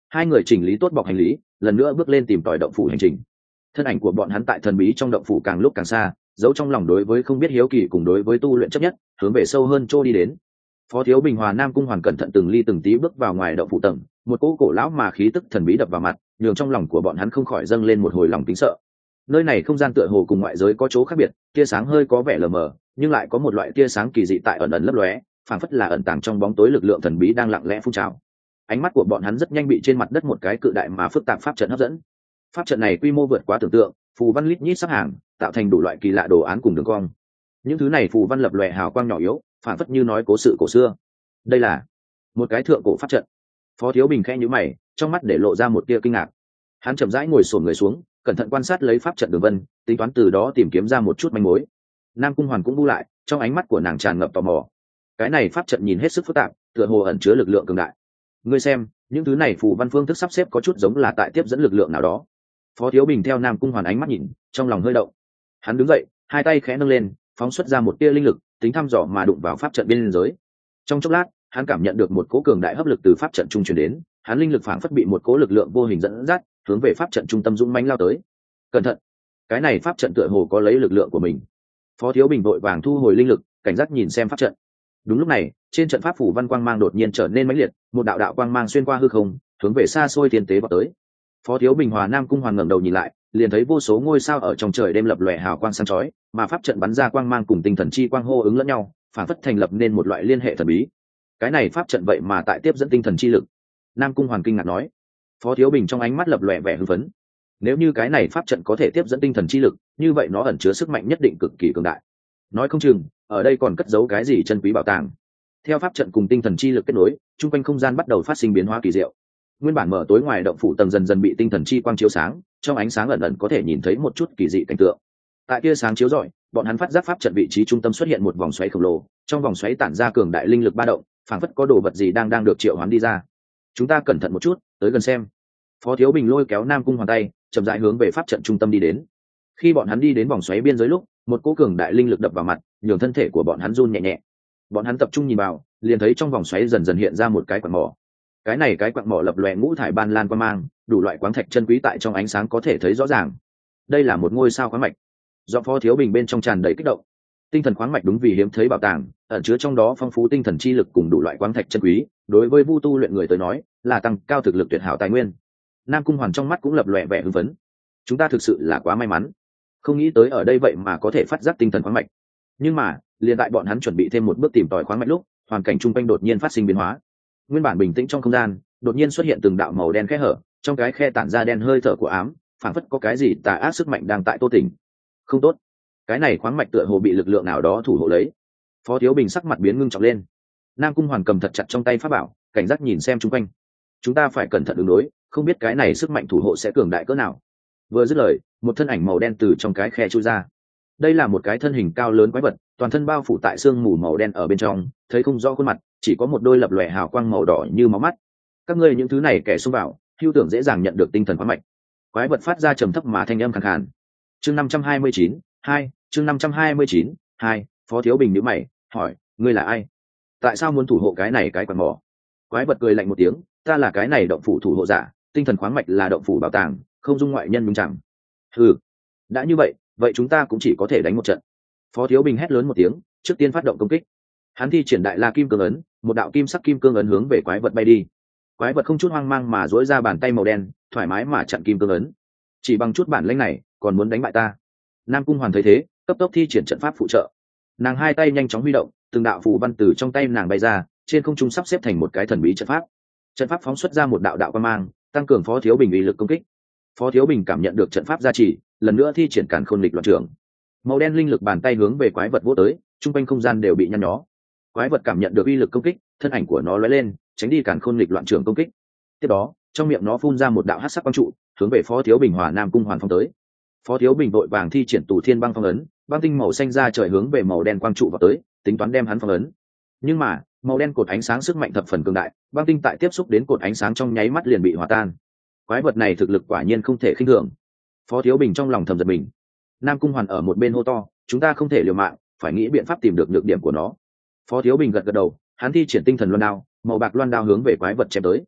Hai người chỉnh lý tốt bọc hành lý, lần nữa bước lên tìm tòi động phủ hành trình. Thân ảnh của bọn hắn tại thần bí trong động phủ càng lúc càng xa, giấu trong lòng đối với không biết hiếu kỳ cùng đối với tu luyện chấp nhất, hướng về sâu hơn trôi đi đến. Phó Thiếu Bình Hòa Nam Cung Hoàn cẩn thận từng ly từng tí bước vào ngoài động phủ tầng, một cỗ cổ lão mà khí tức thần bí đập vào mặt, nhường trong lòng của bọn hắn không khỏi dâng lên một hồi lòng kính sợ. Nơi này không gian tựa hồ cùng ngoại giới có chỗ khác biệt, tia sáng hơi có vẻ lờ mờ, nhưng lại có một loại tia sáng kỳ dị tại ẩn ẩn lấp lóe, phảng phất là ẩn tàng trong bóng tối lực lượng thần bí đang lặng lẽ phun trào. Ánh mắt của bọn hắn rất nhanh bị trên mặt đất một cái cự đại mà phức tạp pháp trận hấp dẫn. Pháp trận này quy mô vượt quá tưởng tượng, phù văn lít nhít sắp hàng, tạo thành đủ loại kỳ lạ đồ án cùng đường cong. Những thứ này phù văn lập lòe hào quang nhỏ yếu, phảng phất như nói cố sự cổ xưa. Đây là một cái thượng cổ pháp trận. Phó Thiếu Bình khẽ nhíu mày, trong mắt để lộ ra một tia kinh ngạc. Hắn chậm rãi ngồi xổm người xuống, cẩn thận quan sát lấy pháp trận đường vân, tính toán từ đó tìm kiếm ra một chút manh mối. Nam Cung Hoàn cũng bu lại, trong ánh mắt của nàng tràn ngập tò mò. Cái này pháp trận nhìn hết sức phức tạp, tựa hồ ẩn chứa lực lượng cường đại. Ngươi xem, những thứ này phù văn phương thức sắp xếp có chút giống là tại tiếp dẫn lực lượng nào đó. Phó Thiếu Bình theo Nam Cung Hoàn ánh mắt nhìn, trong lòng hơi động. Hắn đứng dậy, hai tay khẽ nâng lên, phóng xuất ra một tia linh lực, tính thăm dò mà đụng vào pháp trận biên giới. Trong chốc lát, hắn cảm nhận được một cỗ cường đại hấp lực từ pháp trận trung truyền đến, hắn linh lực phảng phất bị một cỗ lực lượng vô hình dẫn dắt, hướng về pháp trận trung tâm dũng mãnh lao tới. Cẩn thận, cái này pháp trận tựa hồ có lấy lực lượng của mình. Phó Thiếu Bình vội vàng thu hồi linh lực, cảnh giác nhìn xem pháp trận. Đúng lúc này, trên trận pháp phủ văn quang mang đột nhiên trở nên mãnh liệt, một đạo đạo quang mang xuyên qua hư không, hướng về xa xôi tiền tế vào tới. Phó Thiếu Bình Hòa Nam Cung Hoàn ngẩng đầu nhìn lại, liền thấy vô số ngôi sao ở trong trời đêm lập lòe hào quang sáng chói, mà pháp trận bắn ra quang mang cùng tinh thần chi quang hô ứng lẫn nhau, phản phất thành lập nên một loại liên hệ thần bí. Cái này pháp trận vậy mà tại tiếp dẫn tinh thần chi lực. Nam Cung Hoàn kinh ngạc nói. Phó Thiếu Bình trong ánh mắt lập lòe vẻ hưng phấn. Nếu như cái này pháp trận có thể tiếp dẫn tinh thần chi lực, như vậy nó ẩn chứa sức mạnh nhất định cực kỳ cường đại. Nói không chừng, ở đây còn cất giấu cái gì chân quý bảo tàng. Theo pháp trận cùng tinh thần chi lực kết nối, trung quanh không gian bắt đầu phát sinh biến hóa kỳ diệu. Nguyên bản mở tối ngoài động phủ tầng dần dần bị tinh thần chi quang chiếu sáng, trong ánh sáng ẩn ẩn có thể nhìn thấy một chút kỳ dị cảnh tượng. Tại tia sáng chiếu rọi, bọn hắn phát giác pháp trận vị trí trung tâm xuất hiện một vòng xoáy khổng lồ, trong vòng xoáy tản ra cường đại linh lực ba động, phảng phất có đồ vật gì đang được triệu hoán đi ra. Chúng ta cẩn thận một chút, tới gần xem. Phó Thiếu Bình lôi kéo Nam Cung Hoàn tay, chậm rãi hướng về pháp trận trung tâm đi đến. Khi bọn hắn đi đến vòng xoáy biên giới lúc, một cỗ cường đại linh lực đập vào mặt, nhường thân thể của bọn hắn run nhẹ nhẹ. Bọn hắn tập trung nhìn vào, liền thấy trong vòng xoáy dần dần hiện ra một cái quặng mỏ. Cái này cái quặng mỏ lập lòe ngũ thải ban lan quang mang, đủ loại khoáng thạch chân quý tại trong ánh sáng có thể thấy rõ ràng. Đây là một ngôi sao khoáng mạch. Do Phó Thiếu Bình bên trong tràn đầy kích động. Tinh thần khoáng mạch đúng vì hiếm thấy bảo tàng, ẩn chứa trong đó phong phú tinh thần chi lực cùng đủ loại khoáng thạch chân quý, đối với vu tu luyện người tới nói, là tăng cao thực lực tuyệt hảo tài nguyên. Nam Cung Hoàn trong mắt cũng lập lòe vẻ hưng phấn. Chúng ta thực sự là quá may mắn, không nghĩ tới ở đây vậy mà có thể phát giác tinh thần khoáng mạch. Nhưng mà, liền tại bọn hắn chuẩn bị thêm một bước tìm tòi khoáng mạch lúc, hoàn cảnh chung quanh đột nhiên phát sinh biến hóa. Nguyên bản bình tĩnh trong không gian, đột nhiên xuất hiện từng đạo màu đen khe hở, trong cái khe tản ra đen hơi thở của ám, phảng phất có cái gì tà ác sức mạnh đang tại tô tỉnh. Không tốt, cái này khoáng mạch tựa hồ bị lực lượng nào đó thủ hộ lấy. Phó Thiếu Bình sắc mặt biến ngưng trọng lên. Nam Cung Hoàn cầm thật chặt trong tay pháp bảo, cảnh giác nhìn xem chung quanh. Chúng ta phải cẩn thận ứng đối, không biết cái này sức mạnh thủ hộ sẽ cường đại cỡ nào. Vừa dứt lời, một thân ảnh màu đen từ trong cái khe chui ra. Đây là một cái thân hình cao lớn quái vật, toàn thân bao phủ tại sương mù màu đen ở bên trong, thấy không rõ khuôn mặt, chỉ có một đôi lập lòe hào quang màu đỏ như máu mắt. Các ngươi những thứ này kẻ xông vào, hưu tưởng dễ dàng nhận được tinh thần khoáng mạch. Quái vật phát ra trầm thấp mà thanh âm khàn khàn. Chương 529, 2, chương 529, 2, Phó Thiếu Bình nhíu mày, hỏi, ngươi là ai? Tại sao muốn thủ hộ cái này cái quặng mỏ? Quái vật cười lạnh một tiếng, ta là cái này động phủ thủ hộ giả, tinh thần khoáng mạch là động phủ bảo tàng, không dung ngoại nhân nhúng chẳng. Ừ, đã như vậy, vậy chúng ta cũng chỉ có thể đánh một trận. Phó Thiếu Bình hét lớn một tiếng, trước tiên phát động công kích. Hắn thi triển đại la kim cương ấn, một đạo kim sắc kim cương ấn hướng về quái vật bay đi. Quái vật không chút hoang mang mà duỗi ra bàn tay màu đen, thoải mái mà chặn kim cương ấn. Chỉ bằng chút bản lĩnh này, còn muốn đánh bại ta? Nam Cung Hoàn thấy thế, cấp tốc thi triển trận pháp phụ trợ. Nàng hai tay nhanh chóng huy động, từng đạo phù văn từ trong tay nàng bay ra, trên không trung sắp xếp thành một cái thần bí trận pháp. Trận pháp phóng xuất ra một đạo đạo quang mang, tăng cường Phó Thiếu Bình uy lực công kích. Phó Thiếu Bình cảm nhận được trận pháp gia trì, lần nữa thi triển càn khôn lịch loạn trưởng. Màu đen linh lực bàn tay hướng về quái vật vỗ tới, trung quanh không gian đều bị nhăn nhó. Quái vật cảm nhận được uy lực công kích, thân ảnh của nó lóe lên, tránh đi càn khôn lịch loạn trưởng công kích. Tiếp đó, trong miệng nó phun ra một đạo hắc sắc quang trụ, hướng về Phó Thiếu Bình Hòa Nam Cung Hoàn phong tới. Phó Thiếu Bình vội vàng thi triển Tù Thiên Băng Phong ấn, băng tinh màu xanh ra trời hướng về màu đen quang trụ vào tới, tính toán đem hắn phong ấn. Nhưng mà, màu đen cột ánh sáng sức mạnh thập phần cường đại, băng tinh tại tiếp xúc đến cột ánh sáng trong nháy mắt liền bị hòa tan. Quái vật này thực lực quả nhiên không thể khinh thường. Phó Thiếu Bình trong lòng thầm giật mình. Nam Cung Hoàn ở một bên hô to, chúng ta không thể liều mạng, phải nghĩ biện pháp tìm được nhược điểm của nó. Phó Thiếu Bình gật gật đầu, hắn thi triển tinh thần loan đao, màu bạc loan đao hướng về quái vật chém tới.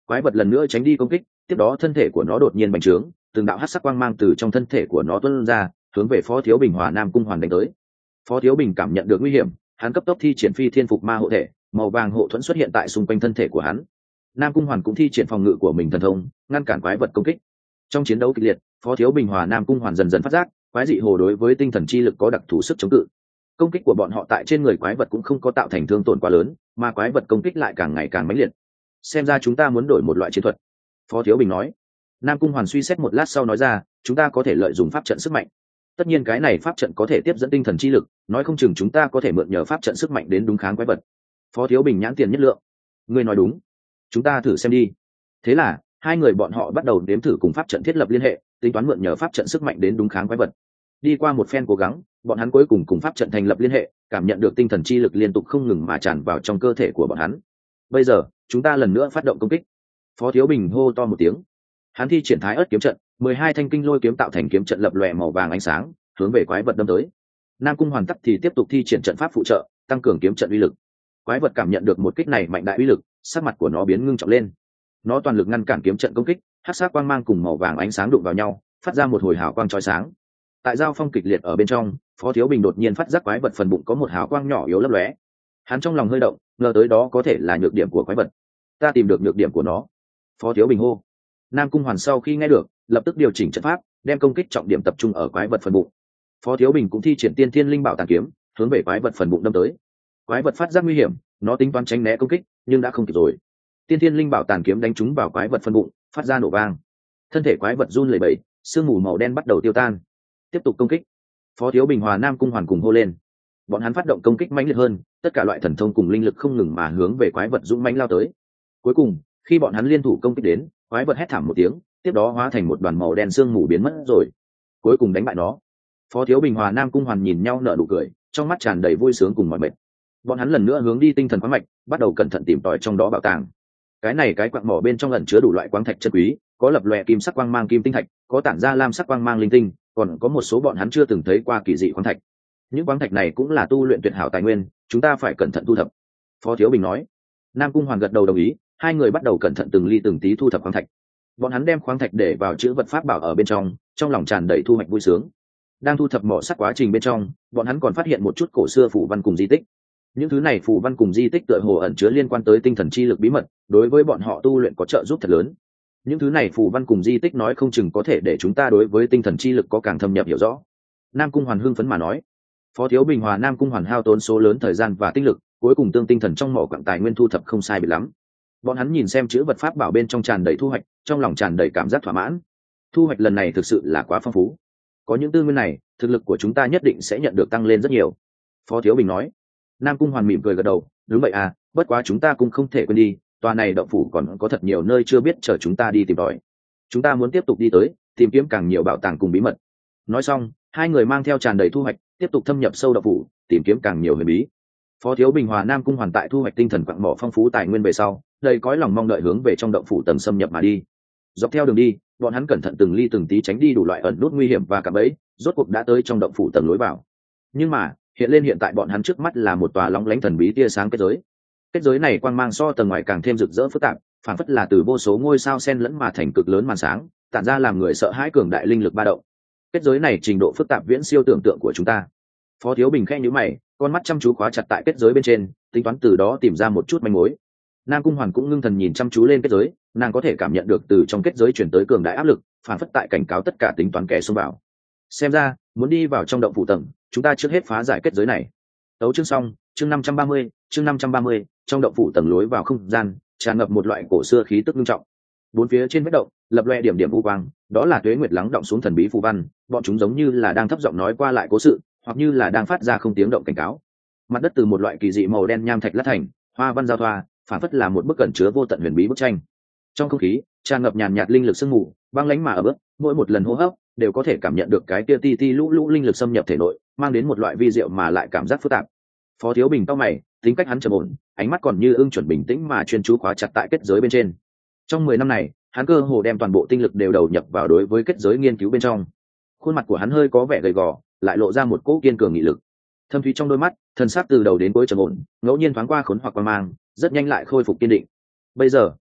quái vật lần nữa tránh đi công kích, tiếp đó thân thể của nó đột nhiên bành trướng, từng đạo hắc sắc quang mang từ trong thân thể của nó tuôn ra, hướng về Phó Thiếu Bình Hòa Nam Cung Hoàn đánh tới. Phó Thiếu Bình cảm nhận được nguy hiểm, hắn cấp tốc thi triển Phi Thiên Phục Ma hộ thể, màu vàng hộ thuẫn xuất hiện tại xung quanh thân thể của hắn. Nam Cung Hoàn cũng thi triển phòng ngự của mình thần thông, ngăn cản quái vật công kích. Trong chiến đấu kịch liệt, Phó Thiếu Bình Hòa Nam Cung Hoàn dần dần phát giác, quái dị hồ đối với tinh thần chi lực có đặc thù sức chống cự. Công kích của bọn họ tại trên người quái vật cũng không có tạo thành thương tổn quá lớn, mà quái vật công kích lại càng ngày càng mãnh liệt. Xem ra chúng ta muốn đổi một loại chiến thuật, Phó Thiếu Bình nói. Nam Cung Hoàn suy xét một lát sau nói ra, chúng ta có thể lợi dụng pháp trận sức mạnh. Tất nhiên cái này pháp trận có thể tiếp dẫn tinh thần chi lực, nói không chừng chúng ta có thể mượn nhờ pháp trận sức mạnh đến đúng kháng quái vật. Phó Thiếu Bình nhãn tiền nhất lượng. Ngươi nói đúng, chúng ta thử xem đi. Thế là hai người bọn họ bắt đầu nếm thử cùng pháp trận thiết lập liên hệ, tính toán mượn nhờ pháp trận sức mạnh đến đúng kháng quái vật. Đi qua một phen cố gắng, bọn hắn cuối cùng pháp trận thành lập liên hệ, cảm nhận được tinh thần chi lực liên tục không ngừng mà tràn vào trong cơ thể của bọn hắn. Bây giờ chúng ta lần nữa phát động công kích. Phó Thiếu Bình hô to một tiếng. Hắn thi triển Thái Ức kiếm trận, 12 thanh kinh lôi kiếm tạo thành kiếm trận lập lòe màu vàng ánh sáng, hướng về quái vật đâm tới. Nam Cung Hoàn tắc thì tiếp tục thi triển trận pháp phụ trợ, tăng cường kiếm trận uy lực. Quái vật cảm nhận được một kích này mạnh đại uy lực, sắc mặt của nó biến ngưng trọng lên. Nó toàn lực ngăn cản kiếm trận công kích, hắc sắc quang mang cùng màu vàng ánh sáng đụng vào nhau, phát ra một hồi hào quang chói sáng. Tại giao phong kịch liệt ở bên trong, Phó Thiếu Bình đột nhiên phát giác quái vật phần bụng có một hào quang nhỏ yếu lấp lóe. Hắn trong lòng hơi động, ngờ tới đó có thể là nhược điểm của quái vật. Ta tìm được nhược điểm của nó. Phó Thiếu Bình hô. Nam Cung Hoàn sau khi nghe được, lập tức điều chỉnh trận pháp, đem công kích trọng điểm tập trung ở quái vật phần bụng. Phó Thiếu Bình cũng thi triển Tiên Thiên Linh Bảo Tàn kiếm, hướng về quái vật phần bụng đâm tới. Quái vật phát giác nguy hiểm, nó tính toán tránh né công kích, nhưng đã không kịp rồi. Tiên Thiên Linh Bảo Tàn kiếm đánh trúng vào quái vật phần bụng, phát ra nổ vang. Thân thể quái vật run lẩy bẩy, sương mù màu đen bắt đầu tiêu tan. Tiếp tục công kích. Phó Thiếu Bình Hòa Nam Cung Hoàn cùng hô lên. Bọn hắn phát động công kích mãnh liệt hơn, tất cả loại thần thông cùng linh lực không ngừng mà hướng về quái vật dũng mãnh lao tới. Cuối cùng, khi bọn hắn liên thủ công kích đến, quái vật hét thảm một tiếng, tiếp đó hóa thành một đoàn màu đen sương mù biến mất rồi. Cuối cùng đánh bại nó. Phó Thiếu Bình Hòa Nam Cung Hoàn nhìn nhau nở nụ cười, trong mắt tràn đầy vui sướng cùng mỏi mệt. Bọn hắn lần nữa hướng đi tinh thần khoáng mạch, bắt đầu cẩn thận tìm tòi trong đó bảo tàng. Cái quặng mỏ bên trong ẩn chứa đủ loại quáng thạch chân quý, có lập lòe kim sắc quang mang kim tinh thạch, có tản ra lam sắc quang mang linh tinh, còn có một số bọn hắn chưa từng thấy qua kỳ dị khoáng thạch. Những khoáng thạch này cũng là tu luyện tuyệt hảo tài nguyên, chúng ta phải cẩn thận thu thập. Phó Thiếu Bình nói. Nam Cung Hoàn gật đầu đồng ý, hai người bắt đầu cẩn thận từng ly từng tí thu thập khoáng thạch. Bọn hắn đem khoáng thạch để vào chữ vật pháp bảo ở bên trong lòng tràn đầy thu hoạch vui sướng. Đang thu thập mỏ sắt quá trình bên trong, bọn hắn còn phát hiện một chút cổ xưa phù văn cùng di tích. Những thứ này phù văn cùng di tích tựa hồ ẩn chứa liên quan tới tinh thần chi lực bí mật, đối với bọn họ tu luyện có trợ giúp thật lớn. Những thứ này phù văn cùng di tích nói không chừng có thể để chúng ta đối với tinh thần chi lực có càng thâm nhập hiểu rõ. Nam Cung Hoàn hưng phấn mà nói. Phó Thiếu Bình Hòa Nam Cung Hoàn hao tốn số lớn thời gian và tinh lực, cuối cùng tương tinh thần trong mỏ quặng tài nguyên thu thập không sai biệt lắm. Bọn hắn nhìn xem chữ vật pháp bảo bên trong tràn đầy thu hoạch, trong lòng tràn đầy cảm giác thỏa mãn. Thu hoạch lần này thực sự là quá phong phú. Có những tư nguyên này, thực lực của chúng ta nhất định sẽ nhận được tăng lên rất nhiều. Phó Thiếu Bình nói. Nam Cung Hoàn mỉm cười gật đầu, đúng vậy à, bất quá chúng ta cũng không thể quên đi, tòa này động phủ còn có thật nhiều nơi chưa biết chờ chúng ta đi tìm tòi. Chúng ta muốn tiếp tục đi tới, tìm kiếm càng nhiều bảo tàng cùng bí mật. Nói xong, hai người mang theo tràn đầy thu hoạch, tiếp tục thâm nhập sâu động phủ, tìm kiếm càng nhiều huyền bí. Phó Thiếu Bình Hòa Nam Cung Hoàn tại thu hoạch tinh thần quặng mỏ phong phú tài nguyên về sau, đầy cõi lòng mong đợi hướng về trong động phủ tầng xâm nhập mà đi. Dọc theo đường đi, bọn hắn cẩn thận từng ly từng tí tránh đi đủ loại ẩn nút nguy hiểm và cạm bẫy, rốt cuộc đã tới trong động phủ tầng lối vào. Nhưng mà, hiện tại bọn hắn trước mắt là một tòa lóng lánh thần bí tia sáng kết giới. Kết giới này quang mang so tầng ngoài càng thêm rực rỡ phức tạp, phản phất là từ vô số ngôi sao xen lẫn mà thành cực lớn màn sáng, tản ra làm người sợ hãi cường đại linh lực ba động. Kết giới này trình độ phức tạp viễn siêu tưởng tượng của chúng ta. Phó Thiếu Bình khẽ nhíu mày, con mắt chăm chú khóa chặt tại kết giới bên trên, tính toán từ đó tìm ra một chút manh mối. Nam Cung Hoàn cũng ngưng thần nhìn chăm chú lên kết giới, nàng có thể cảm nhận được từ trong kết giới chuyển tới cường đại áp lực, phản phất tại cảnh cáo tất cả tính toán kẻ xông vào. Xem ra, muốn đi vào trong động phủ tầng, chúng ta trước hết phá giải kết giới này. Tấu chương xong, chương 530, trong động phủ tầng lối vào không gian, tràn ngập một loại cổ xưa khí tức nghiêm trọng. Bốn phía trên vết động, lập loè điểm điểm u quang, đó là tuế nguyệt lắng động xuống thần bí phù văn, bọn chúng giống như là đang thấp giọng nói qua lại cố sự, hoặc như là đang phát ra không tiếng động cảnh cáo. Mặt đất từ một loại kỳ dị màu đen nham thạch lát thành, hoa văn giao thoa, phản phất là một bức cẩn chứa vô tận huyền bí bức tranh. Trong không khí tràn ngập nhàn nhạt linh lực sương mù, băng lãnh mà ở bước, mỗi một lần hô hấp đều có thể cảm nhận được cái kia ti ti lũ lũ linh lực xâm nhập thể nội, mang đến một loại vi diệu mà lại cảm giác phức tạp. Phó Thiếu Bình cau mày, tính cách hắn trầm ổn, ánh mắt còn như ưng chuẩn bình tĩnh mà chuyên chú khóa chặt tại kết giới bên trên. Trong 10 năm này, hắn cơ hồ đem toàn bộ tinh lực đều đầu nhập vào đối với kết giới nghiên cứu bên trong. Khuôn mặt của hắn hơi có vẻ gầy gò, lại lộ ra một cỗ kiên cường nghị lực. Thâm thúy trong đôi mắt, thần sắc từ đầu đến cuối trầm ổn, ngẫu nhiên thoáng qua khốn hoặc qua mang, rất nhanh lại khôi phục kiên định. Bây giờ,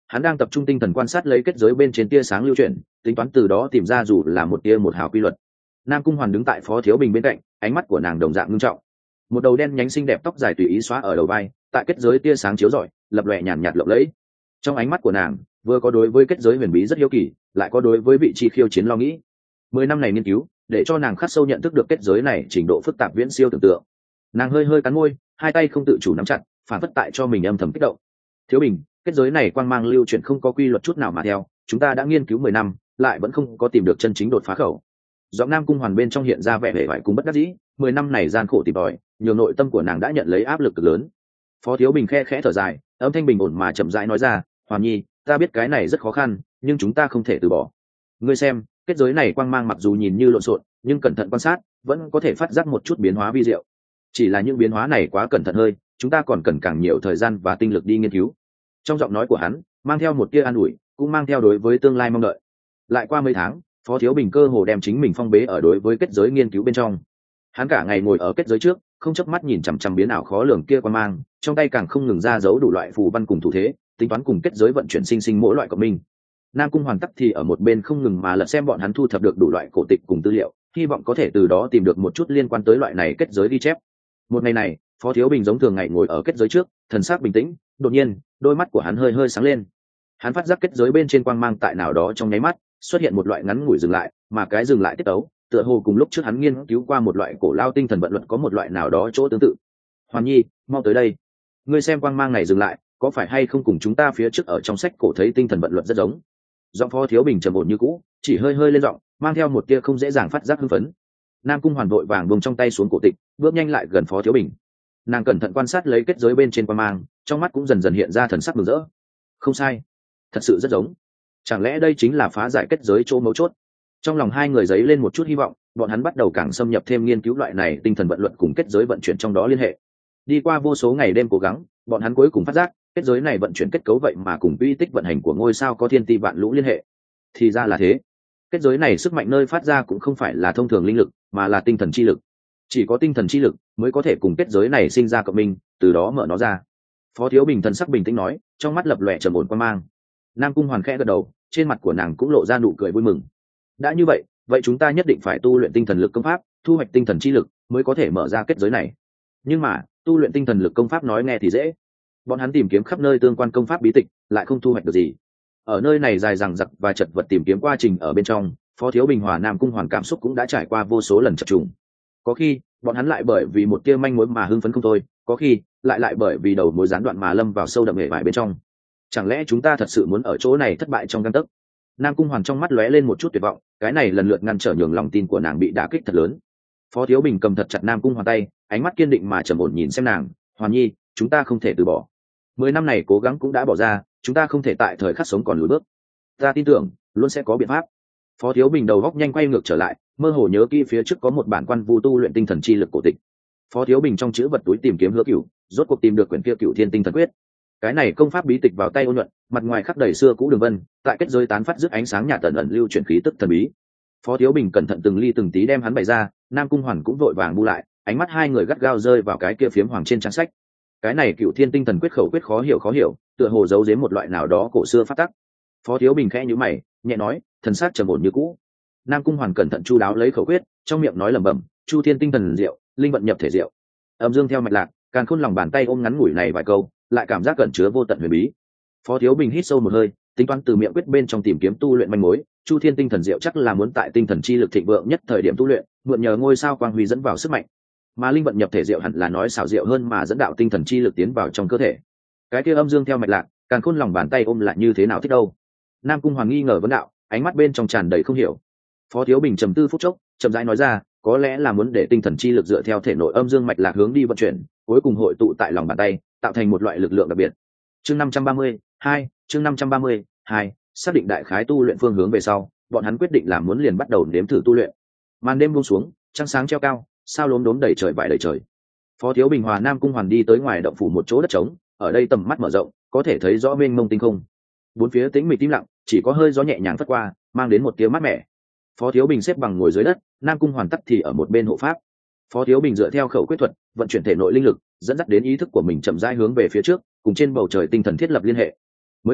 hắn đang tập trung tinh thần quan sát lấy kết giới bên trên tia sáng lưu chuyển, tính toán từ đó tìm ra dù là một tia một hào quy luật. Nam Cung Hoàn đứng tại Phó Thiếu Bình bên cạnh, ánh mắt của nàng đồng dạng nghiêm trọng. Một đầu đen nhánh xinh đẹp tóc dài tùy ý xóa ở đầu vai, tại kết giới tia sáng chiếu rọi, lập lòe nhàn nhạt lộng lẫy. Trong ánh mắt của nàng, vừa có đối với kết giới huyền bí rất hiếu kỳ, lại có đối với vị trí khiêu chiến lo nghĩ. 10 năm này nghiên cứu, để cho nàng khắc sâu nhận thức được kết giới này trình độ phức tạp viễn siêu tưởng tượng. Nàng hơi hơi cắn môi, hai tay không tự chủ nắm chặt, phản phất tại cho mình âm thầm kích động. Thiếu Bình, kết giới này quang mang lưu chuyển không có quy luật chút nào mà theo, chúng ta đã nghiên cứu 10 năm, lại vẫn không có tìm được chân chính đột phá khẩu. Giọng Nam Cung Hoàn bên trong hiện ra vẻ vẻ vải cùng bất đắc dĩ, 10 năm này gian khổ tìm tòi, nhiều nội tâm của nàng đã nhận lấy áp lực cực lớn. Phó Thiếu Bình khe khẽ thở dài, âm thanh bình ổn mà chậm rãi nói ra, Hoàn Nhi, ta biết cái này rất khó khăn, nhưng chúng ta không thể từ bỏ. Ngươi xem, kết giới này quang mang mặc dù nhìn như lộn xộn, nhưng cẩn thận quan sát, vẫn có thể phát giác một chút biến hóa vi diệu. Chỉ là những biến hóa này quá cẩn thận hơi, chúng ta còn cần càng nhiều thời gian và tinh lực đi nghiên cứu. Trong giọng nói của hắn, mang theo một tia an ủi, cũng mang theo đối với tương lai mong đợi. Lại qua mấy tháng, Phó Thiếu Bình cơ hồ đem chính mình phong bế ở đối với kết giới nghiên cứu bên trong. Hắn cả ngày ngồi ở kết giới trước, không chớp mắt nhìn chằm chằm biến ảo khó lường kia quang mang, trong tay càng không ngừng ra dấu đủ loại phù văn cùng thủ thế, tính toán cùng kết giới vận chuyển sinh sinh mỗi loại của mình. Nam Cung Hoàn tắc thì ở một bên không ngừng mà lật xem bọn hắn thu thập được đủ loại cổ tịch cùng tư liệu, hy vọng có thể từ đó tìm được một chút liên quan tới loại này kết giới ghi chép. Một ngày này, Phó Thiếu Bình giống thường ngày ngồi ở kết giới trước, thần sắc bình tĩnh, đột nhiên, đôi mắt của hắn hơi hơi sáng lên. Hắn phát giác kết giới bên trên quang mang tại nào đó trong nháy mắt, xuất hiện một loại ngắn ngủi dừng lại, mà cái dừng lại tiết tấu, tựa hồ cùng lúc trước hắn nghiên cứu qua một loại cổ lao tinh thần vận luật có một loại nào đó chỗ tương tự. Hoàn Nhi, mau tới đây. Ngươi xem quang mang này dừng lại, có phải hay không cùng chúng ta phía trước ở trong sách cổ thấy tinh thần vận luật rất giống? Giọng Phó Thiếu Bình trầm ổn như cũ, chỉ hơi hơi lên giọng, mang theo một tia không dễ dàng phát giác hưng phấn. Nam Cung Hoàn vội vàng buông trong tay xuống cổ tịch, bước nhanh lại gần Phó Thiếu Bình. Nàng cẩn thận quan sát lấy kết giới bên trên quang mang, trong mắt cũng dần dần hiện ra thần sắc mừng rỡ. Không sai, thật sự rất giống. Chẳng lẽ đây chính là phá giải kết giới chỗ mấu chốt? Trong lòng hai người dấy lên một chút hy vọng, bọn hắn bắt đầu càng xâm nhập thêm nghiên cứu loại này tinh thần vận luật cùng kết giới vận chuyển trong đó liên hệ. Đi qua vô số ngày đêm cố gắng, bọn hắn cuối cùng phát giác kết giới này vận chuyển kết cấu vậy mà cùng uy tích vận hành của ngôi sao có thiên ti vạn lũ liên hệ. Thì ra là thế. Kết giới này sức mạnh nơi phát ra cũng không phải là thông thường linh lực, mà là tinh thần chi lực. Chỉ có tinh thần chi lực mới có thể cùng kết giới này sinh ra cộng minh, từ đó mở nó ra. Phó Thiếu Bình thần sắc bình tĩnh nói, trong mắt lập lòe trầm ổn quan mang. Nam Cung Hoàn khẽ gật đầu, trên mặt của nàng cũng lộ ra nụ cười vui mừng. Đã như vậy, vậy chúng ta nhất định phải tu luyện tinh thần lực công pháp, thu hoạch tinh thần chi lực mới có thể mở ra kết giới này. Nhưng mà, tu luyện tinh thần lực công pháp nói nghe thì dễ. Bọn hắn tìm kiếm khắp nơi tương quan công pháp bí tịch, lại không thu hoạch được gì. Ở nơi này dài dằng dặc và chật vật tìm kiếm quá trình ở bên trong, Phó Thiếu Bình hòa Nam Cung Hoàn cảm xúc cũng đã trải qua vô số lần chập trùng. Có khi, bọn hắn lại bởi vì một tia manh mối mà hưng phấn không thôi, có khi lại bởi vì đầu mối gián đoạn mà lâm vào sâu đậm hệ vải bên trong. Chẳng lẽ chúng ta thật sự muốn ở chỗ này thất bại trong gang tấc? Nam Cung Hoàn trong mắt lóe lên một chút tuyệt vọng, cái này lần lượt ngăn trở nhường lòng tin của nàng bị đả kích thật lớn. Phó Thiếu Bình cầm thật chặt Nam Cung Hoàn tay, ánh mắt kiên định mà trầm ổn nhìn xem nàng, Hoàn Nhi, chúng ta không thể từ bỏ. 10 năm này cố gắng cũng đã bỏ ra, chúng ta không thể tại thời khắc sống còn lùi bước. Ta tin tưởng, luôn sẽ có biện pháp. Phó Thiếu Bình đầu góc nhanh quay ngược trở lại, mơ hồ nhớ kỹ phía trước có một bản quan vu tu luyện tinh thần chi lực cổ tịch. Phó Thiếu Bình trong chữ vật túi tìm kiếm Hứa Cửu, rốt cuộc tìm được quyển kia Cửu Thiên Tinh Thần Quyết. Cái này công pháp bí tịch vào tay ôn nhuận, mặt ngoài khắc đầy xưa cũ đường vân, tại kết giới tán phát rước ánh sáng nhạt tẩn ẩn lưu chuyển khí tức thần bí. Phó Thiếu Bình cẩn thận từng ly từng tí đem hắn bày ra, Nam Cung Hoàn cũng vội vàng bu lại, ánh mắt hai người gắt gao rơi vào cái kia phiếm hoàng trên trang sách. Cái này Cửu Thiên Tinh Thần Quyết khẩu quyết khó hiểu, tựa hồ giấu giếm một loại nào đó cổ xưa phát tắc. Phó Thiếu Bình khẽ nhíu mày, nhẹ nói, thần sắc trầm ổn như cũ. Nam Cung Hoàn cẩn thận chu đáo lấy khẩu quyết, trong miệng nói lẩm bẩm, Chu Thiên Tinh Thần Diệu, linh vận nhập thể diệu. Âm dương theo mạch lạc, càng khôn lòng bàn tay ôm ngắn ngủi này vài câu, lại cảm giác cẩn chứa vô tận huyền bí. Phó Thiếu Bình hít sâu một hơi, tính toán từ miệng quyết bên trong tìm kiếm tu luyện manh mối. Chu Thiên Tinh Thần Diệu chắc là muốn tại tinh thần chi lực thịnh vượng nhất thời điểm tu luyện, mượn nhờ ngôi sao quang huy dẫn vào sức mạnh. Mà linh vận nhập thể diệu hẳn là nói xảo diệu hơn mà dẫn đạo tinh thần chi lực tiến vào trong cơ thể. Cái kia âm dương theo mạch lạc, càng khôn lòng bàn tay ôm lại như thế nào thích đâu? Nam Cung Hoàng nghi ngờ vấn đạo, ánh mắt bên trong tràn đầy không hiểu. Phó Thiếu Bình trầm tư phút chốc, chậm rãi nói ra, có lẽ là muốn để tinh thần chi lực dựa theo thể nội âm dương mạch lạc hướng đi vận chuyển, cuối cùng hội tụ tại lòng bàn tay, tạo thành một loại lực lượng đặc biệt. Chương 532, chương 532, xác định đại khái tu luyện phương hướng về sau, bọn hắn quyết định là muốn liền bắt đầu nếm thử tu luyện. Màn đêm buông xuống, trăng sáng treo cao, sao lốm đốm đầy trời vải đầy trời. Phó Thiếu Bình hòa Nam Cung Hoàn đi tới ngoài động phủ một chỗ đất trống, ở đây tầm mắt mở rộng, có thể thấy rõ mênh mông tinh không. Bốn phía tĩnh mịch im lặng, chỉ có hơi gió nhẹ nhàng phất qua, mang đến một tiếng mát mẻ. Phó Thiếu Bình xếp bằng ngồi dưới đất, Nam Cung Hoàn tắc thì ở một bên hộ pháp. Phó Thiếu Bình dựa theo khẩu quyết thuật, vận chuyển thể nội linh lực, dẫn dắt đến ý thức của mình chậm rãi hướng về phía trước, cùng trên bầu trời tinh thần thiết lập liên hệ. Mới đầu,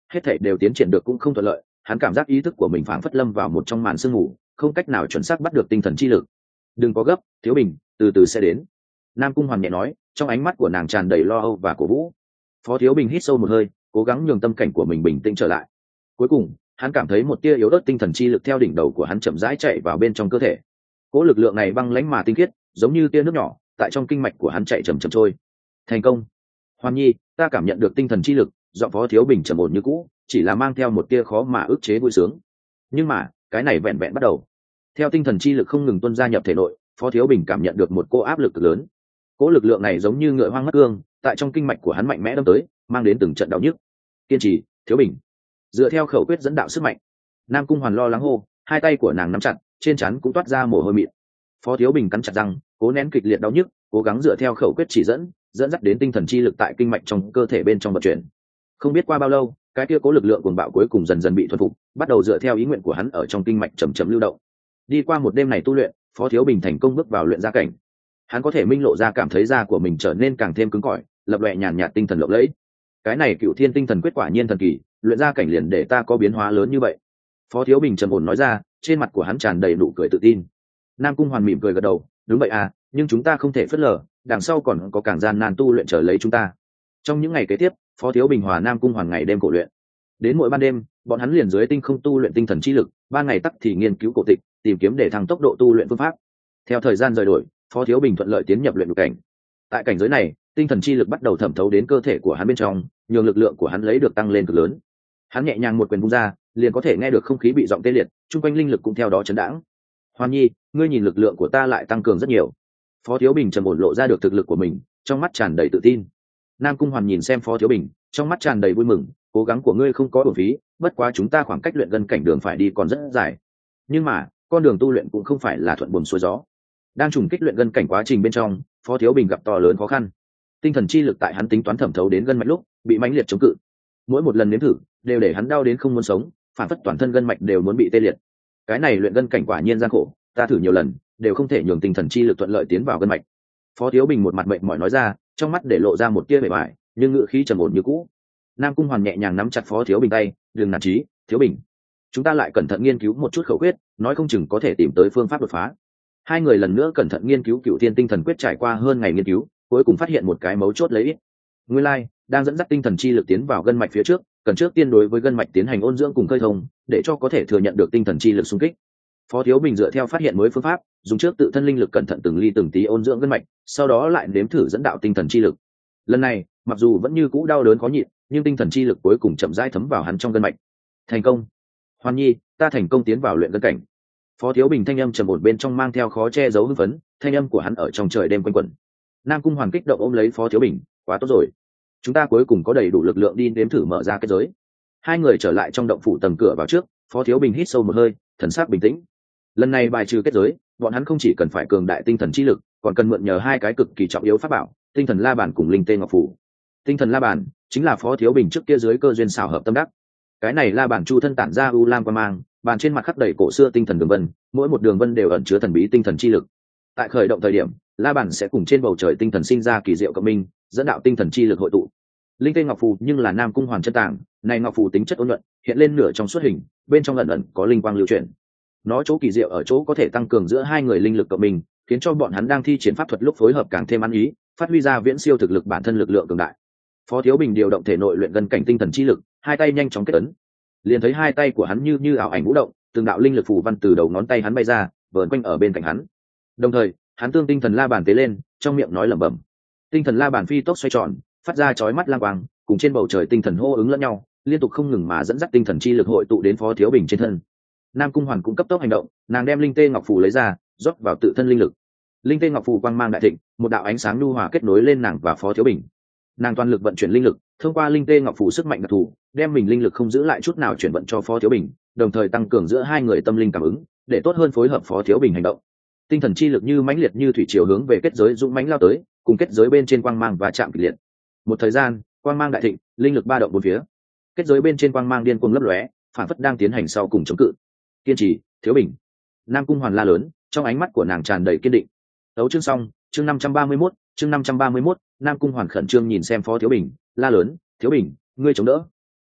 hết thảy đều tiến triển được cũng không thuận lợi. Hắn cảm giác ý thức của mình phảng phất lâm vào một trong màn sương mù, không cách nào chuẩn xác bắt được tinh thần chi lực. Đừng có gấp, Thiếu Bình, từ từ sẽ đến. Nam Cung Hoàn nhẹ nói, trong ánh mắt của nàng tràn đầy lo âu và cổ vũ. Phó Thiếu Bình hít sâu một hơi, cố gắng nhường tâm cảnh của mình bình tĩnh trở lại. Cuối cùng, hắn cảm thấy một tia yếu ớt tinh thần chi lực theo đỉnh đầu của hắn chậm rãi chạy vào bên trong cơ thể. Cỗ lực lượng này băng lãnh mà tinh khiết, giống như tia nước nhỏ, tại trong kinh mạch của hắn chạy chậm chậm trôi. Thành công. Hoàn Nhi, ta cảm nhận được tinh thần chi lực, giọng Phó Thiếu Bình trầm ổn như cũ, chỉ là mang theo một tia khó mà ức chế vui sướng. Nhưng mà, cái này vẹn vẹn bắt đầu. Theo tinh thần chi lực không ngừng tuôn ra nhập thể nội, Phó Thiếu Bình cảm nhận được một cô áp lực cực lớn. Cỗ lực lượng này giống như ngựa hoang mất cương, tại trong kinh mạch của hắn mạnh mẽ đâm tới, mang đến từng trận đau nhức. Kiên trì, Thiếu Bình. Dựa theo khẩu quyết dẫn đạo sức mạnh. Nam Cung Hoàn lo lắng hô, hai tay của nàng nắm chặt, trên trán cũng toát ra mồ hôi mịn. Phó Thiếu Bình cắn chặt răng, cố nén kịch liệt đau nhức, cố gắng dựa theo khẩu quyết chỉ dẫn dắt đến tinh thần chi lực tại kinh mạch trong cơ thể bên trong vận chuyển. Không biết qua bao lâu, cái kia cố lực lượng cuồng bạo cuối cùng dần dần bị thuần phục, bắt đầu dựa theo ý nguyện của hắn ở trong kinh mạch chậm chậm lưu động. Đi qua một đêm này tu luyện, Phó Thiếu Bình thành công bước vào luyện gia cảnh. Hắn có thể minh lộ ra cảm thấy da của mình trở nên càng thêm cứng cỏi, lập loè nhàn nhạt tinh thần lộng lẫy. Cái này Cựu Thiên tinh thần quyết quả nhiên thần kỳ, luyện gia cảnh liền để ta có biến hóa lớn như vậy. Phó Thiếu Bình trầm ổn nói ra, trên mặt của hắn tràn đầy nụ cười tự tin. Nam Cung Hoàn mỉm cười gật đầu, đúng vậy à, nhưng chúng ta không thể phớt lờ, đằng sau còn có càng gian nan tu luyện chờ lấy chúng ta. Trong những ngày kế tiếp, Phó Thiếu Bình hòa Nam Cung Hoàn ngày đêm cổ luyện. Đến mỗi ban đêm, bọn hắn liền dưới tinh không tu luyện tinh thần chi lực, ban ngày tắc thì nghiên cứu cổ tịch, tìm kiếm để thăng tốc độ tu luyện phương pháp. Theo thời gian rời đổi, Phó Thiếu Bình thuận lợi tiến nhập luyện ngục cảnh. Tại cảnh giới này, tinh thần chi lực bắt đầu thẩm thấu đến cơ thể của hắn bên trong, nhường lực lượng của hắn lấy được tăng lên cực lớn. Hắn nhẹ nhàng một quyền vung ra, liền có thể nghe được không khí bị giọng tê liệt, chung quanh linh lực cũng theo đó chấn đãng. Hoàn Nhi, ngươi nhìn lực lượng của ta lại tăng cường rất nhiều. Phó Thiếu Bình trầm ổn lộ ra được thực lực của mình, trong mắt tràn đầy tự tin. Nam Cung Hoàn nhìn xem Phó Thiếu Bình, trong mắt tràn đầy vui mừng, cố gắng của ngươi không có uổng phí, bất quá chúng ta khoảng cách luyện gân cảnh đường phải đi còn rất dài. Nhưng mà, con đường tu luyện cũng không phải là thuận buồm xuôi gió. Đang trùng kích luyện gân cảnh quá trình bên trong, Phó Thiếu Bình gặp to lớn khó khăn. Tinh thần chi lực tại hắn tính toán thẩm thấu đến gân mạch lúc, bị mãnh liệt chống cự. Mỗi một lần nếm thử, đều để hắn đau đến không muốn sống, phản phất toàn thân gân mạch đều muốn bị tê liệt. Cái này luyện gân cảnh quả nhiên gian khổ, ta thử nhiều lần, đều không thể nhường tinh thần chi lực thuận lợi tiến vào gân mạch. Phó Thiếu Bình một mặt mệt mỏi nói ra, trong mắt để lộ ra một tia vẻ bại, nhưng ngữ khí trầm ổn như cũ. Nam Cung Hoàn nhẹ nhàng nắm chặt Phó Thiếu Bình tay, đừng nản chí, Thiếu Bình. Chúng ta lại cẩn thận nghiên cứu một chút khẩu quyết, nói không chừng có thể tìm tới phương pháp đột phá. Hai người lần nữa cẩn thận nghiên cứu Cựu Thiên tinh thần quyết, trải qua hơn ngày nghiên cứu, cuối cùng phát hiện một cái mấu chốt lấy ít. Nguyên lai, đang dẫn dắt tinh thần chi lực tiến vào gân mạch phía trước, cần trước tiên đối với gân mạch tiến hành ôn dưỡng cùng khơi thông, để cho có thể thừa nhận được tinh thần chi lực xung kích. Phó Thiếu Bình dựa theo phát hiện mới phương pháp, dùng trước tự thân linh lực cẩn thận từng ly từng tí ôn dưỡng gân mạch, sau đó lại nếm thử dẫn đạo tinh thần chi lực. Lần này, mặc dù vẫn như cũ đau đớn khó nhịn, nhưng tinh thần chi lực cuối cùng chậm rãi thấm vào hắn trong gân mạch. Thành công. Hoàn Nhi, ta thành công tiến vào luyện gân cảnh. Phó Thiếu Bình thanh âm trầm ổn bên trong mang theo khó che giấu hưng phấn, thanh âm của hắn ở trong trời đêm quanh quẩn. Nam Cung Hoàn kích động ôm lấy Phó Thiếu Bình, quá tốt rồi, chúng ta cuối cùng có đầy đủ lực lượng đi nếm thử mở ra kết giới. Hai người trở lại trong động phủ tầng cửa vào trước, Phó Thiếu Bình hít sâu một hơi, thần sắc bình tĩnh. Lần này bài trừ kết giới, bọn hắn không chỉ cần phải cường đại tinh thần chi lực, còn cần mượn nhờ hai cái cực kỳ trọng yếu pháp bảo, tinh thần la bàn cùng linh tê ngọc phủ. Tinh thần la bàn chính là Phó Thiếu Bình trước kia dưới cơ duyên xảo hợp tâm đắc. Cái này la bàn chu thân tản ra u lam quang mang, bàn trên mặt khắc đầy cổ xưa tinh thần đường vân, mỗi một đường vân đều ẩn chứa thần bí tinh thần chi lực. Tại khởi động thời điểm, la bàn sẽ cùng trên bầu trời tinh thần sinh ra kỳ diệu cộng minh, dẫn đạo tinh thần chi lực hội tụ. Linh tê ngọc phù nhưng là Nam Cung Hoàn chân tàng, này ngọc phù tính chất ôn nhuận, hiện lên nửa trong suốt hình, bên trong ẩn ẩn có linh quang lưu chuyển. Nó chỗ kỳ diệu ở chỗ có thể tăng cường giữa hai người linh lực cộng minh, khiến cho bọn hắn đang thi triển pháp thuật lúc phối hợp càng thêm ăn ý, phát huy ra viễn siêu thực lực bản thân lực lượng cường đại. Phó Thiếu Bình điều động thể nội luyện gân cảnh tinh thần chi lực, hai tay nhanh chóng kết ấn, liền thấy hai tay của hắn như ảo ảnh vũ động, từng đạo linh lực phù văn từ đầu ngón tay hắn bay ra, vờn quanh ở bên cạnh hắn. Đồng thời, hắn tương tinh thần la bàn tế lên, trong miệng nói lẩm bẩm. Tinh thần la bàn phi tốc xoay tròn, phát ra chói mắt lang quang, cùng trên bầu trời tinh thần hô ứng lẫn nhau, liên tục không ngừng mà dẫn dắt tinh thần chi lực hội tụ đến Phó Thiếu Bình trên thân. Nam Cung Hoàn cũng cấp tốc hành động, nàng đem linh tê ngọc phù lấy ra, rót vào tự thân linh lực. Linh tê ngọc phù quang mang đại thịnh, một đạo ánh sáng nhu hòa kết nối lên nàng và Phó Thiếu Bình. Nàng toàn lực vận chuyển linh lực, thông qua linh tê ngọc phù sức mạnh đặc thù, đem mình linh lực không giữ lại chút nào chuyển vận cho Phó Thiếu Bình, đồng thời tăng cường giữa hai người tâm linh cảm ứng, để tốt hơn phối hợp Phó Thiếu Bình hành động. Tinh thần chi lực như mãnh liệt như thủy triều hướng về kết giới dũng mãnh lao tới, cùng kết giới bên trên quang mang và chạm kịch liệt. Một thời gian, quang mang đại thịnh, linh lực ba động bốn phía. Kết giới bên trên quang mang điên cuồng lấp lóe, phản phất đang tiến hành sau cùng chống cự. Kiên trì, Thiếu Bình. Nam Cung Hoàn la lớn, trong ánh mắt của nàng tràn đầy kiên định. Đấu chương xong, chương 531, chương 531, Nam Cung Hoàn khẩn trương nhìn xem Phó Thiếu Bình, la lớn, Thiếu Bình, ngươi chống đỡ.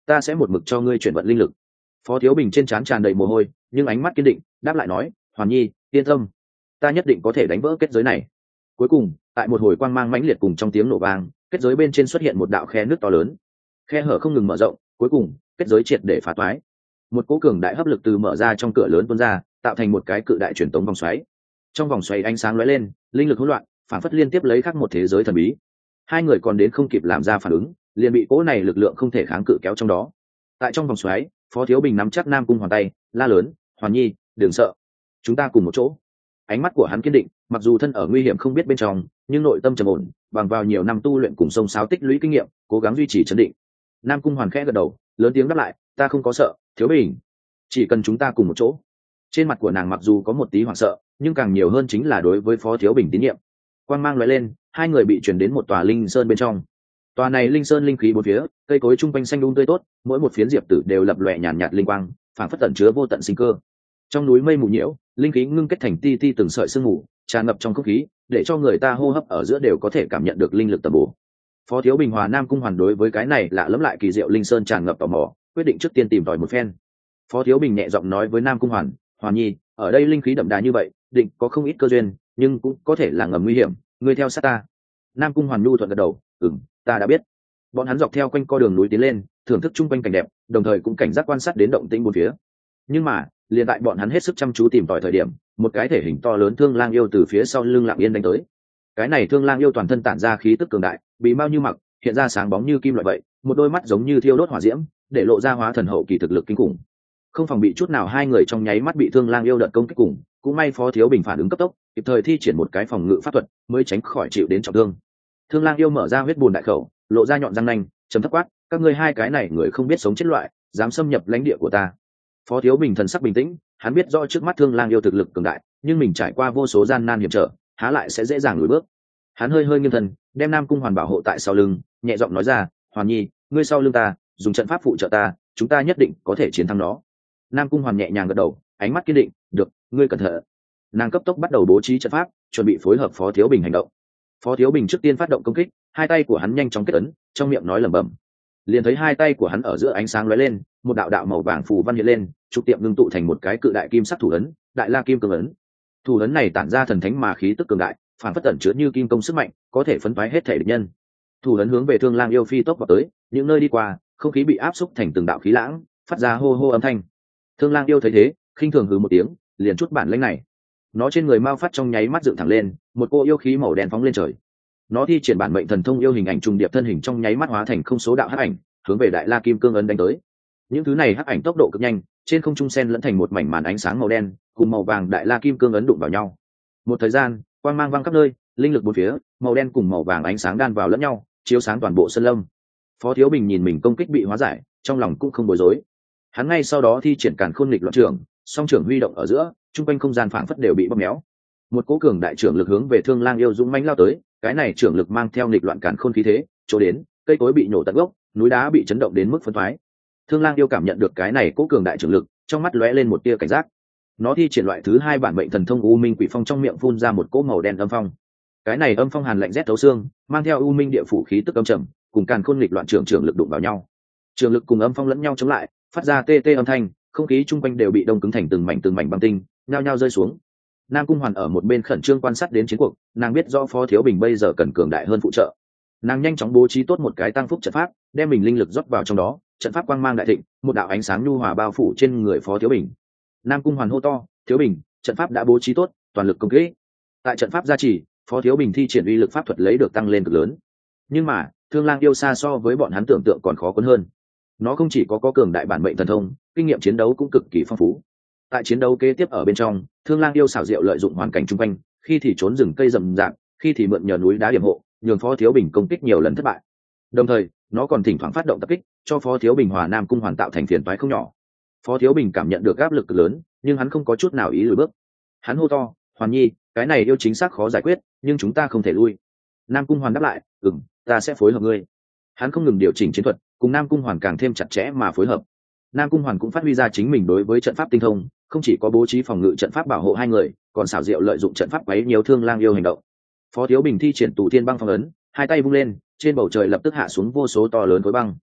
ta sẽ một mực cho ngươi chuyển vận linh lực. Phó Thiếu Bình trên trán tràn đầy mồ hôi, nhưng ánh mắt kiên định đáp lại nói, Hoàn Nhi yên tâm, ta nhất định có thể đánh vỡ kết giới này. Cuối cùng tại một hồi quang mang mãnh liệt cùng trong tiếng nổ vang, kết giới bên trên xuất hiện một đạo khe nước to lớn, khe hở không ngừng mở rộng, cuối cùng kết giới triệt để phá toái. Một cỗ cường đại hấp lực từ mở ra trong cửa lớn tuôn ra, tạo thành một cái cự đại truyền tống vòng xoáy. Trong vòng xoáy ánh sáng lóe lên, linh lực hỗn loạn, phản phất liên tiếp lấy khác một thế giới thần bí. Hai người còn đến không kịp làm ra phản ứng, liền bị cỗ này lực lượng không thể kháng cự kéo trong đó. Tại trong vòng xoáy, Phó Thiếu Bình nắm chắc Nam Cung Hoàn tay, la lớn, Hoàn Nhi đừng sợ, chúng ta cùng một chỗ. Ánh mắt của hắn kiên định, mặc dù thân ở nguy hiểm không biết bên trong, nhưng nội tâm trầm ổn, bằng vào nhiều năm tu luyện cùng sông sáo tích lũy kinh nghiệm, cố gắng duy trì trấn định. Nam Cung Hoàn khẽ gật đầu, lớn tiếng đáp lại, ta không có sợ, Thiếu Bình, chỉ cần chúng ta cùng một chỗ. Trên mặt của nàng mặc dù có một tí hoảng sợ, nhưng càng nhiều hơn chính là đối với Phó Thiếu Bình tín nhiệm. Quang mang lóe lên, hai người bị chuyển đến một tòa linh sơn bên trong. Tòa này linh sơn linh khí bốn phía, cây cối chung quanh xanh um tươi tốt, mỗi một phiến diệp tử đều lập lòe nhàn nhạt linh quang, phảng phất tẩn chứa vô tận sinh cơ. Trong núi mây mù nhiễu, linh khí ngưng kết thành ti ti từng sợi sương mù, tràn ngập trong không khí, để cho người ta hô hấp ở giữa đều có thể cảm nhận được linh lực tầm bổ. Phó Thiếu Bình hòa Nam Cung Hoàn đối với cái này lạ lẫm lại kỳ diệu linh sơn tràn ngập tò mò, quyết định trước tiên tìm tòi một phen. Phó Thiếu Bình nhẹ giọng nói với Nam Cung Hoàn, Hoàn Nhi, ở đây linh khí đậm đà như vậy, định có không ít cơ duyên, nhưng cũng có thể là ngầm nguy hiểm, ngươi theo sát ta. Nam Cung Hoàn nhu thuận gật đầu, ta đã biết. Bọn hắn dọc theo quanh co đường núi tiến lên, thưởng thức chung quanh cảnh đẹp, đồng thời cũng cảnh giác quan sát đến động tĩnh bốn phía. Nhưng mà liền tại bọn hắn hết sức chăm chú tìm tòi thời điểm, một cái thể hình to lớn thương lang yêu từ phía sau lưng lặng yên đánh tới. Cái này thương lang yêu toàn thân tản ra khí tức cường đại, bị mao như mặc, hiện ra sáng bóng như kim loại vậy, một đôi mắt giống như thiêu đốt hỏa diễm, để lộ ra hóa thần hậu kỳ thực lực kinh khủng. Không phòng bị chút nào, hai người trong nháy mắt bị thương lang yêu đợt công kích cùng, cũng may Phó Thiếu Bình phản ứng cấp tốc, kịp thời thi triển một cái phòng ngự pháp thuật, mới tránh khỏi chịu đến trọng thương. Thương lang yêu mở ra huyết bùn đại khẩu, lộ ra nhọn răng nanh, chấm thấp quát, các ngươi hai cái này người không biết sống chết loại, dám xâm nhập lãnh địa của ta. Phó Thiếu Bình thần sắc bình tĩnh, hắn biết rõ trước mắt thương lang yêu thực lực cường đại, nhưng mình trải qua vô số gian nan hiểm trở, há lại sẽ dễ dàng lùi bước. Hắn hơi hơi nghiêng thân, đem Nam Cung Hoàn bảo hộ tại sau lưng, nhẹ giọng nói ra, Hoàn Nhi, ngươi sau lưng ta, dùng trận pháp phụ trợ ta, chúng ta nhất định có thể chiến thắng nó. Nam Cung Hoàn nhẹ nhàng gật đầu, ánh mắt kiên định, được, ngươi cẩn thận. Nàng cấp tốc bắt đầu bố trí trận pháp, chuẩn bị phối hợp Phó Thiếu Bình hành động. Phó Thiếu Bình trước tiên phát động công kích, hai tay của hắn nhanh chóng kết ấn, trong miệng nói lẩm bẩm. Liền thấy hai tay của hắn ở giữa ánh sáng lóe lên, một đạo đạo màu vàng phù văn hiện lên, trục tiệm ngưng tụ thành một cái cự đại kim sắc thủ ấn, Đại La Kim Cương ấn. Thủ ấn này tản ra thần thánh mà khí tức cường đại, phản phất tẩn chứa như kim công sức mạnh, có thể phấn toái hết thể địch nhân. Thủ ấn hướng về thương lang yêu phi tốc vào tới, những nơi đi qua, không khí bị áp xúc thành từng đạo khí lãng, phát ra hô hô âm thanh. Thương lang yêu thấy thế, khinh thường hừ một tiếng, liền chút bản lĩnh này. Nó trên người mao phát trong nháy mắt dựng thẳng lên, một cô yêu khí màu đen phóng lên trời. Nó thi triển bản mệnh thần thông yêu hình ảnh trùng điệp thân hình trong nháy mắt hóa thành không số đạo hắc ảnh, hướng về Đại La Kim Cương ấn đánh tới. Những thứ này hắc ảnh tốc độ cực nhanh, trên không trung xen lẫn thành một mảnh màn ánh sáng màu đen, cùng màu vàng Đại La Kim Cương ấn đụng vào nhau. Một thời gian, quang mang vang khắp nơi, linh lực bốn phía, màu đen cùng màu vàng ánh sáng đan vào lẫn nhau, chiếu sáng toàn bộ sân lâm. Phó Thiếu Bình nhìn mình công kích bị hóa giải, trong lòng cũng không bối rối. Hắn ngay sau đó thi triển Càn Khôn Nghịch Loạn Trưởng, song trưởng huy động ở giữa, trung quanh không gian phảng phất đều bị bóp méo. Một cỗ cường đại trưởng lực hướng về Thương Lang yêu dũng mãnh lao tới, cái này trưởng lực mang theo nghịch loạn càn khôn khí thế, chỗ đến, cây cối bị nổ tận gốc, núi đá bị chấn động đến mức phân thoái. Thương Lang yêu cảm nhận được cái này cỗ cường đại trưởng lực, trong mắt lóe lên một tia cảnh giác. Nó thi triển loại thứ hai bản mệnh thần thông U Minh Quỷ Phong, trong miệng phun ra một cỗ màu đen âm phong. Cái này âm phong hàn lạnh rét thấu xương, mang theo U Minh địa phủ khí tức âm trầm, cùng càn khôn nghịch loạn trưởng lực đụng vào nhau. Trưởng lực cùng âm phong lẫn nhau chống lại, phát ra tê tê âm thanh, không khí chung quanh đều bị đông cứng thành từng mảnh băng tinh, nhao nhao rơi xuống. Nam Cung Hoàn ở một bên khẩn trương quan sát đến chiến cuộc, nàng biết rõ Phó Thiếu Bình bây giờ cần cường đại hơn phụ trợ. Nàng nhanh chóng bố trí tốt một cái tăng phúc trận pháp, đem mình linh lực rót vào trong đó, trận pháp quang mang đại thịnh, một đạo ánh sáng nhu hòa bao phủ trên người Phó Thiếu Bình. Nam Cung Hoàn hô to, Thiếu Bình, trận pháp đã bố trí tốt, toàn lực công kích. Tại trận pháp gia trì, Phó Thiếu Bình thi triển uy lực pháp thuật lấy được tăng lên cực lớn. Nhưng mà, Thương Lang yêu xa so với bọn hắn tưởng tượng còn khó cuốn hơn. Nó không chỉ có cường đại bản mệnh thần thông, kinh nghiệm chiến đấu cũng cực kỳ phong phú. Tại chiến đấu kế tiếp ở bên trong, Thương Lang yêu xảo diệu lợi dụng hoàn cảnh chung quanh, khi thì trốn rừng cây rậm rạp, khi thì mượn nhờ núi đá điểm hộ, nhường Phó Thiếu Bình công kích nhiều lần thất bại. Đồng thời, nó còn thỉnh thoảng phát động tập kích, cho Phó Thiếu Bình hòa Nam Cung Hoàn tạo thành phiền toái không nhỏ. Phó Thiếu Bình cảm nhận được áp lực lớn, nhưng hắn không có chút nào ý lùi bước. Hắn hô to, Hoàn Nhi, cái này yêu chính xác khó giải quyết, nhưng chúng ta không thể lui. Nam Cung Hoàn đáp lại, ta sẽ phối hợp ngươi. Hắn không ngừng điều chỉnh chiến thuật, cùng Nam Cung Hoàn càng thêm chặt chẽ mà phối hợp. Nam Cung Hoàn cũng phát huy ra chính mình đối với trận pháp tinh thông, không chỉ có bố trí phòng ngự trận pháp bảo hộ hai người, còn xảo diệu lợi dụng trận pháp quấy nhiều Thương Lang yêu hành động. Phó Thiếu Bình thi triển Tù Thiên Băng Phong ấn, hai tay vung lên, trên bầu trời lập tức hạ xuống vô số to lớn khối băng.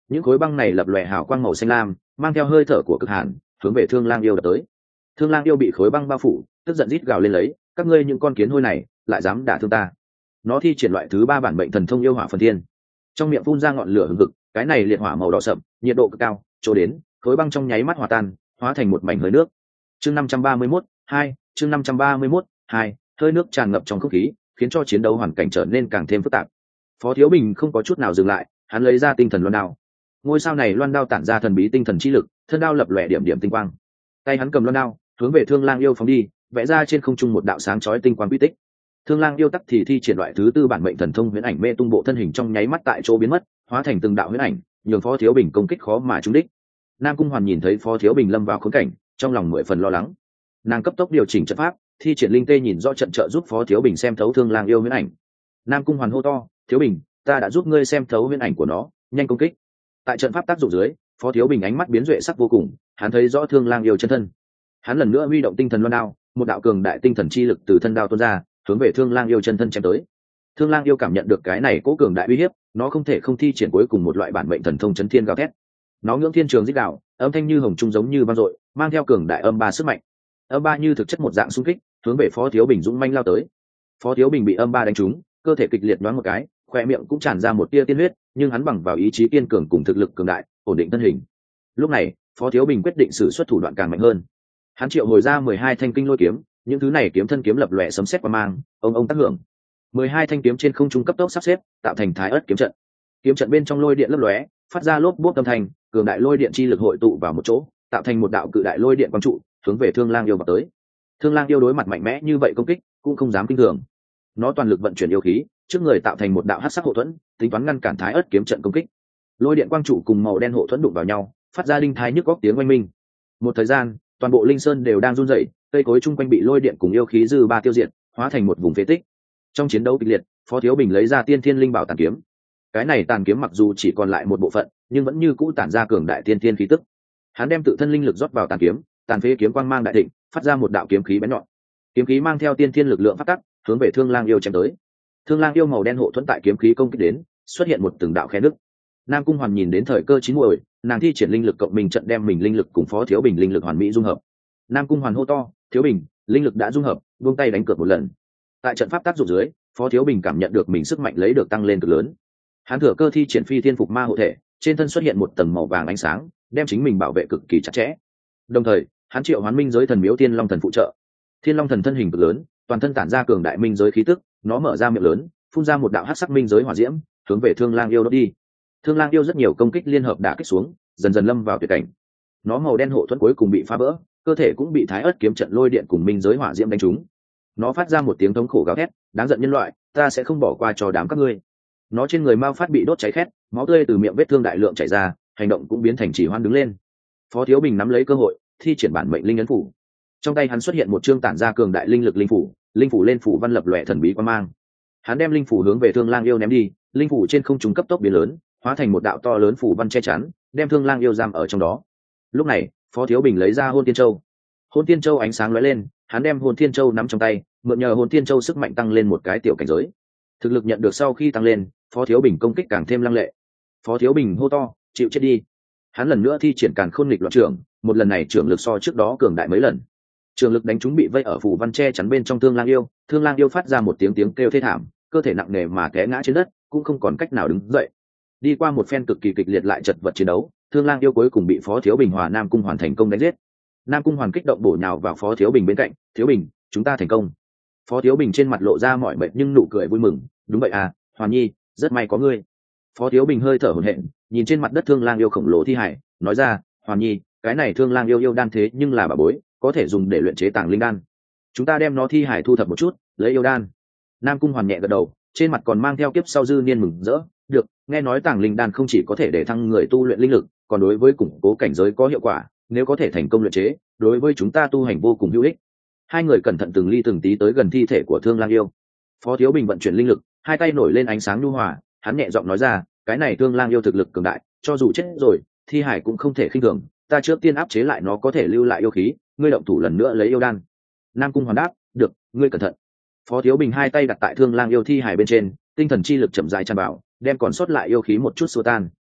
những khối băng này lập lòe hào quang màu xanh lam, mang theo hơi thở của cực hàn, hướng về Thương Lang yêu đập tới. Thương Lang yêu bị khối băng bao phủ, tức giận rít gào lên lấy, các ngươi những con kiến hôi này lại dám đả thương ta. Nó thi triển loại thứ 3 bản mệnh thần thông yêu hỏa phần thiên, trong miệng phun ra ngọn lửa hừng hực, cái này liệt hỏa màu đỏ sậm, nhiệt độ cực cao, chỗ đến khối băng trong nháy mắt hòa tan, hóa thành một mảnh hơi nước. Chương 531, 2, chương 531, 2, hơi nước tràn ngập trong không khí, khiến cho chiến đấu hoàn cảnh trở nên càng thêm phức tạp. Phó Thiếu Bình không có chút nào dừng lại, hắn lấy ra tinh thần loan đao. Ngôi sao này loan đao tản ra thần bí tinh thần chi lực, thân đao lập lòe điểm điểm tinh quang. Tay hắn cầm loan đao, hướng về Thương Lang yêu phóng đi, vẽ ra trên không trung một đạo sáng chói tinh quang quy tích. Thương Lang yêu tắc thì thi triển loại thứ 4 bản mệnh thần thông huyễn ảnh mê tung bộ thân hình trong nháy mắt tại chỗ biến mất, hóa thành từng đạo huyễn ảnh, nhường Phó Thiếu Bình công kích khó mà trúng đích. Nam Cung Hoàn nhìn thấy Phó Thiếu Bình lâm vào khốn cảnh, trong lòng 10 phần lo lắng. Nàng cấp tốc điều chỉnh trận pháp, thi triển linh tê nhìn rõ trận trợ giúp Phó Thiếu Bình xem thấu Thương Lang yêu huyễn ảnh. Nam Cung Hoàn hô to, "Thiếu Bình, ta đã giúp ngươi xem thấu huyễn ảnh của nó, nhanh công kích." Tại trận pháp tác dụng dưới, Phó Thiếu Bình ánh mắt biến duệ sắc vô cùng, hắn thấy rõ Thương Lang yêu chân thân. Hắn lần nữa huy động tinh thần loan đao, một đạo cường đại tinh thần chi lực từ thân đao tuôn ra, hướng về Thương Lang yêu chân thân chém tới. Thương Lang yêu cảm nhận được cái này cố cường đại uy hiếp, nó không thể không thi triển cuối cùng một loại bản mệnh thần thông chấn thiên gào thét. Nó ngưỡng thiên trường rít gào, âm thanh như hồng trung giống như vang dội, mang theo cường đại âm ba sức mạnh. Âm ba như thực chất một dạng xung kích, hướng về Phó Thiếu Bình dũng manh lao tới. Phó Thiếu Bình bị âm ba đánh trúng, cơ thể kịch liệt nhoáng một cái, khoe miệng cũng tràn ra một tia tiên huyết, nhưng hắn bằng vào ý chí kiên cường cùng thực lực cường đại, ổn định thân hình. Lúc này, Phó Thiếu Bình quyết định sử xuất thủ đoạn càng mạnh hơn. Hắn triệu hồi ra 12 thanh kinh lôi kiếm, những thứ này kiếm thân kiếm lập lòe sấm sét qua mang, ông tác hưởng. 12 thanh kiếm trên không trung cấp tốc sắp xếp, tạo thành Thái Ức kiếm trận. Kiếm trận bên trong lôi điện lấp lóe, phát ra lốp bốp âm thanh, cường đại lôi điện chi lực hội tụ vào một chỗ, tạo thành một đạo cự đại lôi điện quang trụ, hướng về Thương Lang yêu vào tới. Thương Lang yêu đối mặt mạnh mẽ như vậy công kích, cũng không dám kinh thường. Nó toàn lực vận chuyển yêu khí, trước người tạo thành một đạo hắc sắc hộ thuẫn, tính toán ngăn cản Thái Ức kiếm trận công kích. Lôi điện quang trụ cùng màu đen hộ thuẫn đụng vào nhau, phát ra đinh thái nhức óc tiếng oanh minh. Một thời gian, toàn bộ linh sơn đều đang run rẩy, cây cối chung quanh bị lôi điện cùng yêu khí dư ba tiêu diệt, hóa thành một vùng phế tích. Trong chiến đấu kịch liệt, Phó Thiếu Bình lấy ra Tiên Thiên Linh Bảo tàn kiếm. Cái này tàn kiếm mặc dù chỉ còn lại một bộ phận, nhưng vẫn như cũ tản ra cường đại tiên thiên khí tức. Hắn đem tự thân linh lực rót vào tàn kiếm, tàn phế kiếm quang mang đại thịnh, phát ra một đạo kiếm khí bén nhọn. Kiếm khí mang theo tiên thiên lực lượng phát tắc, hướng về Thương Lang yêu chém tới. Thương Lang yêu màu đen hộ thuẫn tại kiếm khí công kích đến, xuất hiện một từng đạo khe nứt. Nam Cung Hoàn nhìn đến thời cơ chín muồi, nàng thi triển linh lực cộng mình trận đem mình linh lực cùng Phó Thiếu Bình linh lực hoàn mỹ dung hợp. Nam Cung Hoàn hô to, "Thiếu Bình, linh lực đã dung hợp, buông tay đánh cược một lần." Tại trận pháp tác dụng dưới, Phó Thiếu Bình cảm nhận được mình sức mạnh lấy được tăng lên cực lớn. Hắn thừa cơ thi triển Phi Thiên Phục Ma hộ thể, trên thân xuất hiện một tầng màu vàng ánh sáng, đem chính mình bảo vệ cực kỳ chặt chẽ. Đồng thời, hắn triệu hoán minh giới thần miếu Thiên Long thần phụ trợ. Thiên Long thần thân hình cực lớn, toàn thân tản ra cường đại minh giới khí tức, nó mở ra miệng lớn, phun ra một đạo hắc sắc minh giới hỏa diễm, hướng về Thương Lang yêu đốt đi. Thương Lang yêu rất nhiều công kích liên hợp đả kích xuống, dần dần lâm vào tuyệt cảnh. Nó màu đen hộ thuẫn cuối cùng bị phá vỡ, cơ thể cũng bị Thái Ức kiếm trận lôi điện cùng minh giới hỏa diễm đánh trúng. Nó phát ra một tiếng thống khổ gào thét, đáng giận nhân loại, ta sẽ không bỏ qua cho đám các ngươi. Nó trên người mao phát bị đốt cháy khét, máu tươi từ miệng vết thương đại lượng chảy ra, hành động cũng biến thành chỉ hoan đứng lên. Phó Thiếu Bình nắm lấy cơ hội, thi triển bản mệnh linh ấn phủ. Trong tay hắn xuất hiện một chương tản ra cường đại linh lực linh phủ lên phủ văn lập lòe thần bí quan mang. Hắn đem linh phủ hướng về Thương Lang yêu ném đi, linh phủ trên không trung cấp tốc biến lớn, hóa thành một đạo to lớn phủ văn che chắn, đem Thương Lang yêu giam ở trong đó. Lúc này, Phó Thiếu Bình lấy ra Hôn Tiên Châu. Hôn Tiên Châu ánh sáng lóe lên, hắn đem Hôn Tiên Châu nắm trong tay, mượn nhờ Hôn Tiên Châu sức mạnh tăng lên một cái tiểu cảnh giới. Thực lực nhận được sau khi tăng lên, Phó Thiếu Bình công kích càng thêm lăng lệ. Phó Thiếu Bình hô to, chịu chết đi. Hắn lần nữa thi triển Càn Khôn Nghịch Loạn Trưởng, một lần này trưởng lực so trước đó cường đại mấy lần. Trường lực đánh chúng bị vây ở phủ văn che chắn bên trong Thương Lang yêu, Thương Lang yêu phát ra một tiếng kêu thê thảm, cơ thể nặng nề mà té ngã trên đất, cũng không còn cách nào đứng dậy. Đi qua một phen cực kỳ kịch liệt lại chật vật chiến đấu, Thương Lang yêu cuối cùng bị Phó Thiếu Bình hòa Nam Cung Hoàn thành công đánh giết. Nam Cung Hoàn kích động bổ nhào vào Phó Thiếu Bình bên cạnh, "Thiếu Bình, chúng ta thành công." Phó Thiếu Bình trên mặt lộ ra mỏi mệt nhưng nụ cười vui mừng, "Đúng vậy à, Hoàn Nhi, rất may có ngươi." Phó Thiếu Bình hơi thở hổn hển, nhìn trên mặt đất Thương Lang yêu khổng lồ thi hải, nói ra, "Hoàn Nhi, cái này Thương Lang yêu đan thế nhưng là bảo bối, có thể dùng để luyện chế tàng linh đan. Chúng ta đem nó thi hải thu thập một chút, lấy yêu đan." Nam Cung Hoàn nhẹ gật đầu, trên mặt còn mang theo kiếp sau dư niên mừng rỡ, "Được, nghe nói tàng linh đan không chỉ có thể để thăng người tu luyện linh lực, còn đối với củng cố cảnh giới có hiệu quả, nếu có thể thành công luyện chế, đối với chúng ta tu hành vô cùng hữu ích." Hai người cẩn thận từng ly từng tí tới gần thi thể của Thương Lang yêu. Phó Thiếu Bình vận chuyển linh lực, hai tay nổi lên ánh sáng nhu hòa, hắn nhẹ giọng nói ra, "Cái này Thương Lang yêu thực lực cường đại, cho dù chết rồi, thi hải cũng không thể khinh thường, ta trước tiên áp chế lại nó có thể lưu lại yêu khí, ngươi động thủ lần nữa lấy yêu đan." Nam Cung Hoàn đáp, "Được, ngươi cẩn thận." Phó Thiếu Bình hai tay đặt tại Thương Lang yêu thi hải bên trên, tinh thần chi lực chậm rãi tràn vào, đem còn sót lại yêu khí một chút xua tan.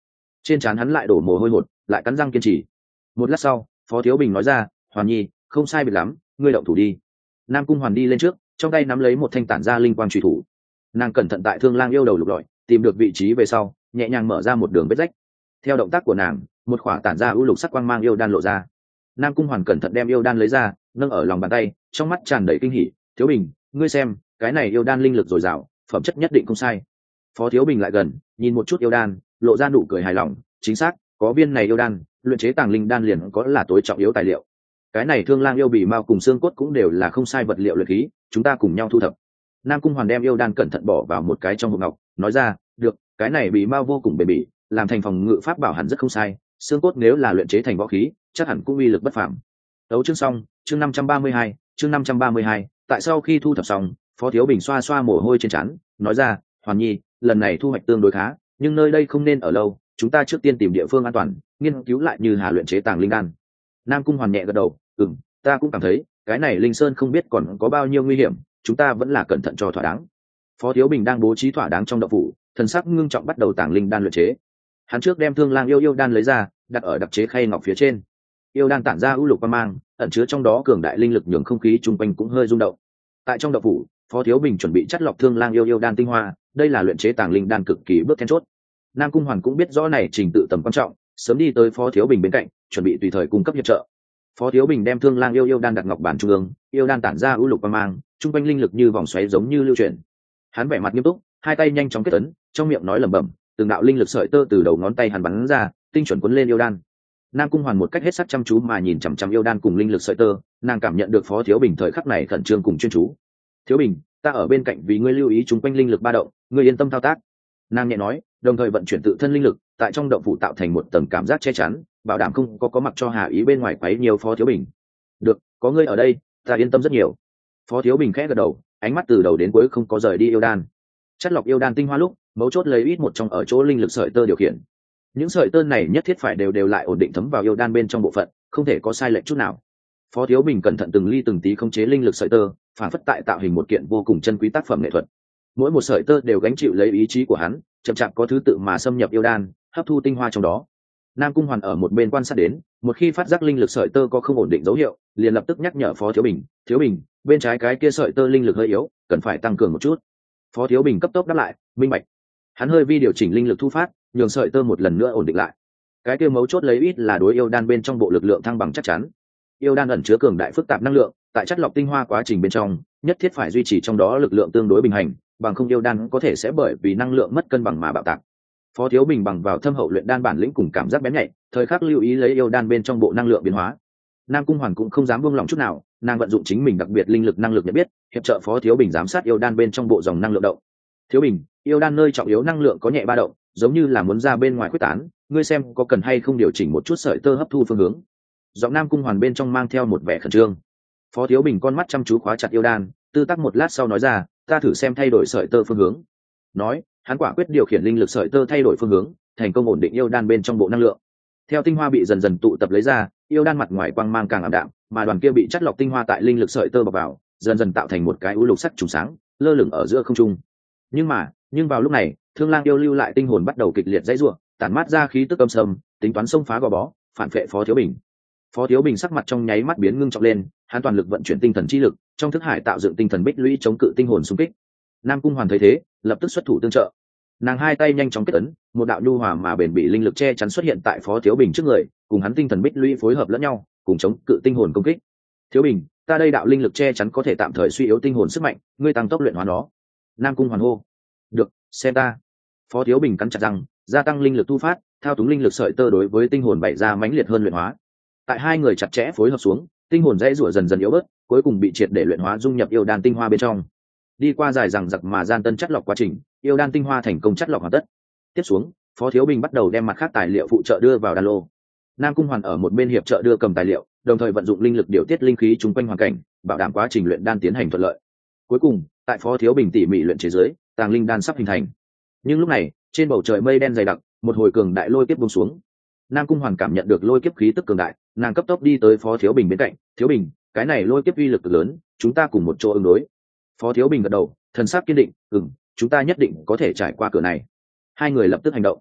trên trán hắn lại đổ mồ hôi hột, lại cắn răng kiên trì. Một lát sau, Phó Thiếu Bình nói ra, Hoàn Nhi, không sai biệt lắm, ngươi động thủ đi. Nam Cung Hoàn đi lên trước, trong tay nắm lấy một thanh tản ra linh quang truy thủ. Nàng cẩn thận tại Thương Lang yêu đầu lục lọi, tìm được vị trí về sau, nhẹ nhàng mở ra một đường vết rách. Theo động tác của nàng, một khỏa tản ra ưu lục sắc quang mang yêu đan lộ ra. Nam Cung Hoàn cẩn thận đem yêu đan lấy ra, nâng ở lòng bàn tay, trong mắt tràn đầy kinh hỉ. Thiếu Bình, ngươi xem, cái này yêu đan linh lực dồi dào, phẩm chất nhất định không sai. Phó Thiếu Bình lại gần, nhìn một chút yêu đan, lộ ra nụ cười hài lòng. Chính xác, có viên này yêu đan, luyện chế tàng linh đan liền có là tối trọng yếu tài liệu. Cái này Thương Lang yêu bì mao cùng xương cốt cũng đều là không sai vật liệu luyện khí, chúng ta cùng nhau thu thập. Nam Cung Hoàn đem yêu đan cẩn thận bỏ vào một cái trong hộp ngọc, nói ra, được, cái này bì mao vô cùng bền bỉ, làm thành phòng ngự pháp bảo hẳn rất không sai, xương cốt nếu là luyện chế thành võ khí, chắc hẳn cũng uy lực bất phàm. Đấu chương xong, chương 532, chương 532, tại sau khi thu thập xong, Phó Thiếu Bình xoa xoa mồ hôi trên trán, nói ra, Hoàn Nhi, lần này thu hoạch tương đối khá, nhưng nơi đây không nên ở lâu, chúng ta trước tiên tìm địa phương an toàn, nghiên cứu lại như hà luyện chế tàng linh đan. Nam Cung Hoàn nhẹ gật đầu, ta cũng cảm thấy, cái này linh sơn không biết còn có bao nhiêu nguy hiểm, chúng ta vẫn là cẩn thận cho thỏa đáng. Phó Thiếu Bình đang bố trí thỏa đáng trong động phủ, thần sắc ngưng trọng bắt đầu tàng linh đan luyện chế. Hắn trước đem Thương Lang yêu đan lấy ra, đặt ở đặc chế khay ngọc phía trên. Yêu đan tản ra ưu lục quang mang, ẩn chứa trong đó cường đại linh lực nhường không khí chung quanh cũng hơi rung động. Tại trong động phủ, Phó Thiếu Bình chuẩn bị chất lọc Thương Lang yêu đan tinh hoa, đây là luyện chế tàng linh đan cực kỳ bước then chốt. Nam Cung Hoàn cũng biết rõ này trình tự tầm quan trọng, sớm đi tới Phó Thiếu Bình bên cạnh, chuẩn bị tùy thời cung cấp hiệp trợ. Phó Thiếu Bình đem Thương Lang yêu đan đặt ngọc bản trung ương, yêu đan tản ra ưu lục quang mang, chung quanh linh lực như vòng xoáy giống như lưu chuyển. Hắn vẻ mặt nghiêm túc, hai tay nhanh chóng kết ấn, trong miệng nói lẩm bẩm, từng đạo linh lực sợi tơ từ đầu ngón tay hắn bắn ra, tinh chuẩn cuốn lên yêu đan. Nam Cung Hoàn một cách hết sức chăm chú mà nhìn chằm chằm yêu đan cùng linh lực sợi tơ, nàng cảm nhận được Phó Thiếu Bình thời khắc này khẩn trương cùng chuyên chú. Thiếu Bình, ta ở bên cạnh vì ngươi lưu ý chung quanh linh lực ba động, ngươi yên tâm thao tác. Nàng nhẹ nói, đồng thời vận chuyển tự thân linh lực, tại trong động phủ tạo thành một tầng cảm giác che chắn, bảo đảm không có mặc cho Hà Ý bên ngoài quấy nhiều Phó Thiếu Bình. Được, có ngươi ở đây, ta yên tâm rất nhiều. Phó Thiếu Bình khẽ gật đầu, ánh mắt từ đầu đến cuối không có rời đi yêu đan. Chất lọc yêu đan tinh hoa lúc, mấu chốt lấy ít một trong ở chỗ linh lực sợi tơ điều khiển. Những sợi tơ này nhất thiết phải đều lại ổn định thấm vào yêu đan bên trong bộ phận, không thể có sai lệch chút nào. Phó Thiếu Bình cẩn thận từng ly từng tí khống chế linh lực sợi tơ, phản phất tại tạo hình một kiện vô cùng chân quý tác phẩm nghệ thuật. Mỗi một sợi tơ đều gánh chịu lấy ý chí của hắn, chậm chạp có thứ tự mà xâm nhập yêu đan, hấp thu tinh hoa trong đó. Nam Cung Hoàn ở một bên quan sát đến, một khi phát giác linh lực sợi tơ có không ổn định dấu hiệu, liền lập tức nhắc nhở Phó Thiếu Bình, Thiếu Bình, bên trái cái kia sợi tơ linh lực hơi yếu, cần phải tăng cường một chút. Phó Thiếu Bình cấp tốc đáp lại, minh bạch. Hắn hơi vi điều chỉnh linh lực thu phát, nhường sợi tơ một lần nữa ổn định lại. Cái kia mấu chốt lấy ít là đối yêu đan bên trong bộ lực lượng thăng bằng chắc chắn. Yêu đan ẩn chứa cường đại phức tạp năng lượng, tại chất lọc tinh hoa quá trình bên trong, nhất thiết phải duy trì trong đó lực lượng tương đối bình hành, bằng không yêu đan có thể sẽ bởi vì năng lượng mất cân bằng mà bạo tạc. Phó Thiếu Bình bằng vào thâm hậu luyện đan bản lĩnh cùng cảm giác bén nhạy, thời khắc lưu ý lấy yêu đan bên trong bộ năng lượng biến hóa. Nam Cung Hoàn cũng không dám buông lỏng chút nào, nàng vận dụng chính mình đặc biệt linh lực năng lực nhận biết, hiệp trợ Phó Thiếu Bình giám sát yêu đan bên trong bộ dòng năng lượng động. Thiếu Bình, yêu đan nơi trọng yếu năng lượng có nhẹ ba động, giống như là muốn ra bên ngoài quyết tán, ngươi xem có cần hay không điều chỉnh một chút sợi tơ hấp thu phương hướng. Giọng Nam Cung Hoàn bên trong mang theo một vẻ khẩn trương. Phó Thiếu Bình con mắt chăm chú khóa chặt yêu đan, tư tác một lát sau nói ra, ta thử xem thay đổi sợi tơ phương hướng. Nói, hắn quả quyết điều khiển linh lực sợi tơ thay đổi phương hướng, thành công ổn định yêu đan bên trong bộ năng lượng. Theo tinh hoa bị dần dần tụ tập lấy ra, yêu đan mặt ngoài quang mang càng ảm đạm, mà đoàn kia bị chất lọc tinh hoa tại linh lực sợi tơ bọc vào, dần dần tạo thành một cái u lục sắc trùng sáng, lơ lửng ở giữa không trung. Nhưng vào lúc này, Thương Lang yêu lưu lại tinh hồn bắt đầu kịch liệt dãy rủa, tản mát ra khí tức âm sầm, tính toán xông phá gò bó, phản phệ Phó Thiếu Bình. Phó Thiếu Bình sắc mặt trong nháy mắt biến ngưng trọng lên, hắn toàn lực vận chuyển tinh thần chi lực, trong thức hải tạo dựng tinh thần bích lũy chống cự tinh hồn xung kích. Nam Cung Hoàn thấy thế, lập tức xuất thủ tương trợ. Nàng hai tay nhanh chóng kết ấn, một đạo nhu hòa mà bền bỉ linh lực che chắn xuất hiện tại Phó Thiếu Bình trước người, cùng hắn tinh thần bích lũy phối hợp lẫn nhau, cùng chống cự tinh hồn công kích. Thiếu Bình, ta đây đạo linh lực che chắn có thể tạm thời suy yếu tinh hồn sức mạnh, ngươi tăng tốc luyện hóa nó. Nam Cung Hoàn hô. Được, xem ta. Phó Thiếu Bình cắn chặt răng, gia tăng linh lực thu phát, thao túng linh lực sợi tơ đối với tinh hồn bày ra mãnh liệt hơn luyện hóa. Tại hai người chặt chẽ phối hợp xuống, tinh hồn dãy rủa dần dần yếu bớt, cuối cùng bị triệt để luyện hóa dung nhập yêu đan tinh hoa bên trong. Đi qua dài dằng dặc mà gian tân chất lọc quá trình, yêu đan tinh hoa thành công chất lọc hoàn tất. Tiếp xuống, Phó Thiếu Bình bắt đầu đem mặt khác tài liệu phụ trợ đưa vào đan lô. Nam Cung Hoàn ở một bên hiệp trợ đưa cầm tài liệu, đồng thời vận dụng linh lực điều tiết linh khí chung quanh hoàn cảnh, bảo đảm quá trình luyện đan tiến hành thuận lợi. Cuối cùng, tại Phó Thiếu Bình tỉ mỉ luyện chế dưới, tàng linh đan sắp hình thành. Nhưng lúc này, trên bầu trời mây đen dày đặc, một hồi cường đại lôi kiếp buông xuống. Nam Cung Hoàn cảm nhận được lôi kiếp khí tức cường đại, nàng cấp tốc đi tới Phó Thiếu Bình bên cạnh. Thiếu Bình, cái này lôi kiếp uy lực cực lớn, chúng ta cùng một chỗ ứng đối. Phó Thiếu Bình gật đầu, thần sắc kiên định, chúng ta nhất định có thể trải qua cửa này. Hai người lập tức hành động.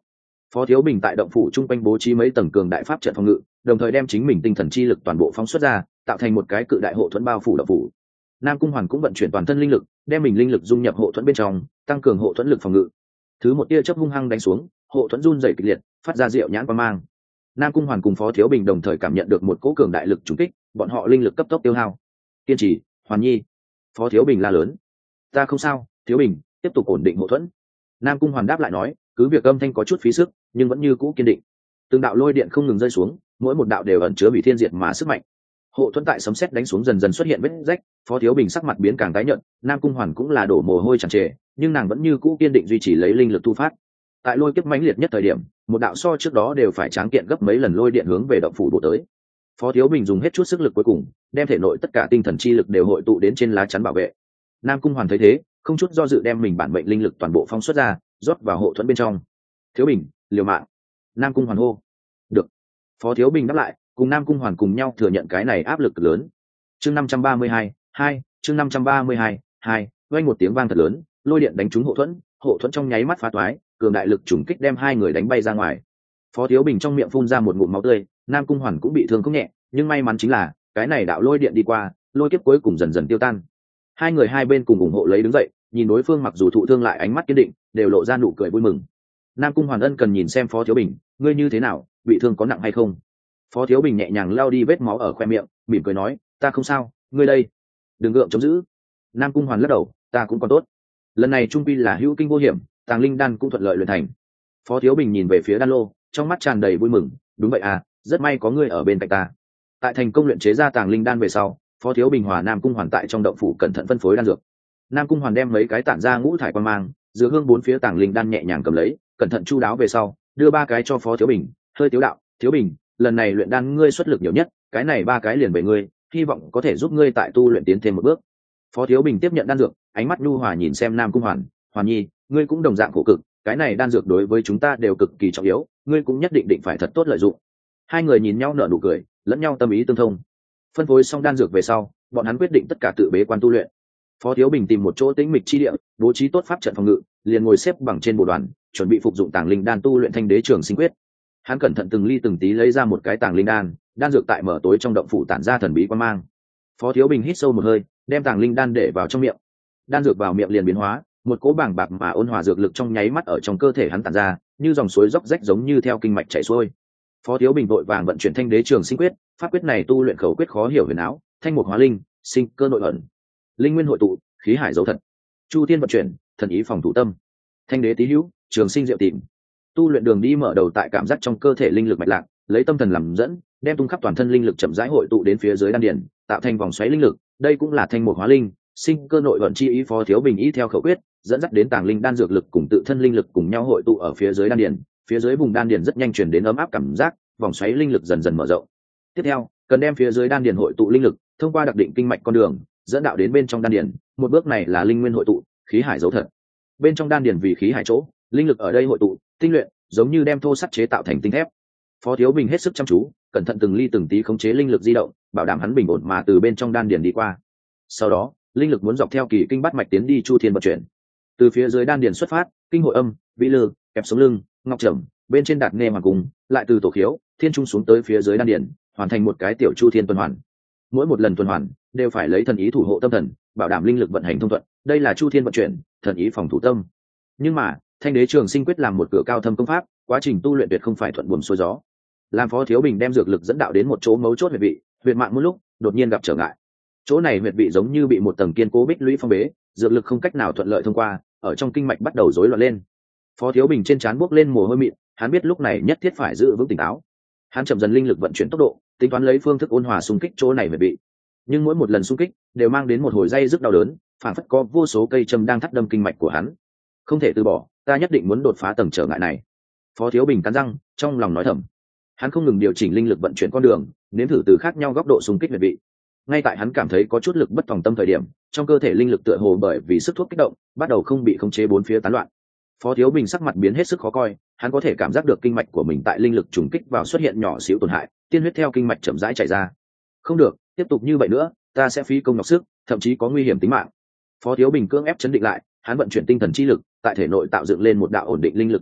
Phó Thiếu Bình tại động phủ trung quanh bố trí mấy tầng cường đại pháp trận phòng ngự, đồng thời đem chính mình tinh thần chi lực toàn bộ phóng xuất ra, tạo thành một cái cự đại hộ thuẫn bao phủ động phủ. Nam Cung Hoàn cũng vận chuyển toàn thân linh lực, đem mình linh lực dung nhập hộ thuẫn bên trong, tăng cường hộ thuẫn lực phòng ngự. Thứ một tia chớp hung hăng đánh xuống, hộ thuẫn run rẩy kịch liệt, phát ra diệu nhãn quang mang. Nam Cung Hoàn cùng Phó Thiếu Bình đồng thời cảm nhận được một cỗ cường đại lực trùng kích, bọn họ linh lực cấp tốc tiêu hao. Kiên trì, Hoàn Nhi. Phó Thiếu Bình la lớn. Ta không sao, Thiếu Bình, tiếp tục ổn định hộ thuẫn. Nam Cung Hoàn đáp lại nói, cứ việc âm thanh có chút phí sức, nhưng vẫn như cũ kiên định. Từng đạo lôi điện không ngừng rơi xuống, mỗi một đạo đều ẩn chứa hủy thiên diệt mà sức mạnh. Hộ thuẫn tại sấm sét đánh xuống dần dần xuất hiện vết rách, Phó Thiếu Bình sắc mặt biến càng tái nhợt, Nam Cung Hoàn cũng là đổ mồ hôi tràn trề, nhưng nàng vẫn như cũ kiên định duy trì lấy linh lực thu phát. Tại lôi kiếp mãnh liệt nhất thời điểm, một đạo so trước đó đều phải tráng kiện gấp mấy lần lôi điện hướng về động phủ bổ tới. Phó Thiếu Bình dùng hết chút sức lực cuối cùng, đem thể nội tất cả tinh thần chi lực đều hội tụ đến trên lá chắn bảo vệ. Nam Cung Hoàn thấy thế, không chút do dự đem mình bản mệnh linh lực toàn bộ phóng xuất ra, rót vào hộ thuẫn bên trong. Thiếu Bình, liều mạng. Nam Cung Hoàn hô. Được. Phó Thiếu Bình đáp lại, cùng Nam Cung Hoàn cùng nhau thừa nhận cái này áp lực lớn. Chương 532, 2, chương 532, 2, vang một tiếng vang thật lớn, lôi điện đánh trúng hộ thuẫn trong nháy mắt phá toái, cường đại lực trùng kích đem hai người đánh bay ra ngoài. Phó Thiếu Bình trong miệng phun ra một ngụm máu tươi, Nam Cung Hoàn cũng bị thương không nhẹ, nhưng may mắn chính là cái này đạo lôi điện đi qua, lôi kiếp cuối cùng dần dần tiêu tan. Hai người hai bên cùng ủng hộ lấy đứng dậy, nhìn đối phương mặc dù thụ thương lại ánh mắt kiên định, đều lộ ra nụ cười vui mừng. Nam Cung Hoàn ân cần nhìn xem Phó Thiếu Bình, ngươi như thế nào, bị thương có nặng hay không? Phó Thiếu Bình nhẹ nhàng lau đi vết máu ở khoe miệng, mỉm cười nói, ta không sao, ngươi đây, đừng gượng chống giữ. Nam Cung Hoàn lắc đầu, ta cũng còn tốt. Lần này trung quy là hữu kinh vô hiểm, Tàng Linh Đan cũng thuận lợi luyện thành. Phó Thiếu Bình nhìn về phía Đan Lô, trong mắt tràn đầy vui mừng, đúng vậy à, rất may có ngươi ở bên cạnh ta. Tại thành công luyện chế ra Tàng Linh Đan về sau, Phó Thiếu Bình hòa Nam Cung Hoàn tại trong động phủ cẩn thận phân phối đan dược. Nam Cung Hoàn đem mấy cái tản ra ngũ thải quan mang, dựa hương bốn phía Tàng Linh Đan nhẹ nhàng cầm lấy, cẩn thận chu đáo về sau, đưa ba cái cho Phó Thiếu Bình, hơi tiếu đạo, Thiếu Bình, lần này luyện đan ngươi xuất lực nhiều nhất, cái này ba cái liền về ngươi, hy vọng có thể giúp ngươi tại tu luyện tiến thêm một bước. Phó Thiếu Bình tiếp nhận đan dược, ánh mắt nhu hòa nhìn xem Nam Cung Hoàn, Hoàn Nhi, ngươi cũng đồng dạng khổ cực, cái này đan dược đối với chúng ta đều cực kỳ trọng yếu, ngươi cũng nhất định phải thật tốt lợi dụng. Hai người nhìn nhau nở nụ cười, lẫn nhau tâm ý tương thông. Phân phối xong đan dược về sau, bọn hắn quyết định tất cả tự bế quan tu luyện. Phó Thiếu Bình tìm một chỗ tĩnh mịch chi địa, bố trí tốt pháp trận phòng ngự, liền ngồi xếp bằng trên bộ đoàn, chuẩn bị phục dụng Tàng Linh Đan tu luyện Thanh Đế Trường Sinh Quyết. Hắn cẩn thận từng ly từng tí lấy ra một cái Tàng Linh Đan, đan dược tại mở tối trong động phủ tản ra thần bí quang mang. Phó Thiếu Bình hít sâu một hơi, đem Tàng Linh Đan để vào trong miệng. Đan dược vào miệng liền biến hóa, một cỗ bàng bạc mà ôn hòa dược lực trong nháy mắt ở trong cơ thể hắn tản ra, như dòng suối róc rách giống như theo kinh mạch chảy xuôi. Phó Thiếu Bình vội vàng vận chuyển Thanh Đế Trường Sinh Quyết, pháp quyết này tu luyện khẩu quyết khó hiểu huyền áo, thanh mục hóa linh, sinh cơ nội ẩn, linh nguyên hội tụ, khí hải dấu thật. Chu Thiên vận chuyển, thần ý phòng thủ tâm. Thanh Đế tý hữu, trường sinh diệu tìm. Tu luyện đường đi mở đầu tại cảm giác trong cơ thể linh lực mạch lạc, lấy tâm thần làm dẫn, đem tung khắp toàn thân linh lực chậm rãi hội tụ đến phía dưới đan điền, tạo thành vòng xoáy linh lực, đây cũng là thanh mục hóa linh, sinh cơ nội vận chi ý. Phó Thiếu Bình ý theo khẩu quyết, dẫn dắt đến Tàng Linh Đan dược lực cùng tự thân linh lực cùng nhau hội tụ ở phía dưới đan điền, phía dưới vùng đan điền rất nhanh truyền đến ấm áp cảm giác, vòng xoáy linh lực dần dần mở rộng. Tiếp theo, cần đem phía dưới đan điền hội tụ linh lực, thông qua đặc định kinh mạch con đường, dẫn đạo đến bên trong đan điền, một bước này là linh nguyên hội tụ, khí hải dấu thật. Bên trong đan điền vì khí hải chỗ, linh lực ở đây hội tụ, tinh luyện, giống như đem thô sắt chế tạo thành tinh thép. Phó Thiếu Bình hết sức chăm chú, cẩn thận từng ly từng tí khống chế linh lực di động, bảo đảm hắn bình ổn mà từ bên trong đan điền đi qua. Sau đó, linh lực muốn dọc theo kỳ kinh bát mạch tiến đi chu thiên vận chuyển. Từ phía dưới đan điền xuất phát, kinh hội âm, vĩ lư, kẹp sống lưng, ngọc trầm, bên trên đạt nghe hoàng cung, lại từ tổ khiếu, thiên trung xuống tới phía dưới đan điền, hoàn thành một cái tiểu chu thiên tuần hoàn. Mỗi một lần tuần hoàn đều phải lấy thần ý thủ hộ tâm thần, bảo đảm linh lực vận hành thông thuận, đây là chu thiên vận chuyển, thần ý phòng thủ tâm. Nhưng mà, Thanh Đế Trường Sinh Quyết làm một cửa cao thâm công pháp, quá trình tu luyện tuyệt không phải thuận buồm xuôi gió. Làm Phó Thiếu Bình đem dược lực dẫn đạo đến một chỗ mấu chốt huyệt vị, huyệt mạng một lúc đột nhiên gặp trở ngại. Chỗ này huyệt vị giống như bị một tầng kiên cố bích lũy phong bế, dược lực không cách nào thuận lợi thông qua, ở trong kinh mạch bắt đầu rối loạn lên. Phó Thiếu Bình trên trán buốc lên mồ hôi mịn, hắn biết lúc này nhất thiết phải giữ vững tỉnh táo. Hắn chậm dần linh lực vận chuyển tốc độ, tính toán lấy phương thức ôn hòa xung kích chỗ này huyệt vị. Nhưng mỗi một lần xung kích đều mang đến một hồi dây rức đau đớn, phản phất có vô số cây châm đang thắt đâm kinh mạch của hắn. Không thể từ bỏ, ta nhất định muốn đột phá tầng trở ngại này. Phó Thiếu Bình cắn răng, trong lòng nói thầm. Hắn không ngừng điều chỉnh linh lực vận chuyển con đường, nếm thử từ khác nhau góc độ xung kích huyệt vị. Ngay tại hắn cảm thấy có chút lực bất tòng tâm thời điểm, trong cơ thể linh lực tựa hồ bởi vì sức thuốc kích động, bắt đầu không bị khống chế bốn phía tán loạn. Phó Thiếu Bình sắc mặt biến hết sức khó coi, hắn có thể cảm giác được kinh mạch của mình tại linh lực trùng kích vào xuất hiện nhỏ xíu tổn hại, tiên huyết theo kinh mạch chậm rãi chảy ra. Không được, tiếp tục như vậy nữa, ta sẽ phí công nhọc sức, thậm chí có nguy hiểm tính mạng. Phó Thiếu Bình cưỡng ép chấn định lại, hắn vận chuyển tinh thần chi lực, tại thể nội tạo dựng lên một đạo ổn định linh lực thông đạo,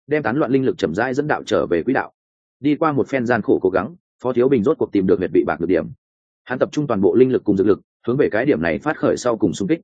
đem tán loạn linh lực chậm rãi dẫn đạo trở về quỹ đạo. Đi qua một phen gian khổ cố gắng, Phó Thiếu Bình rốt cuộc tìm được huyệt vị bạc được điểm. Hắn tập trung toàn bộ linh lực cùng dược lực, hướng về cái điểm này phát khởi sau cùng xung kích.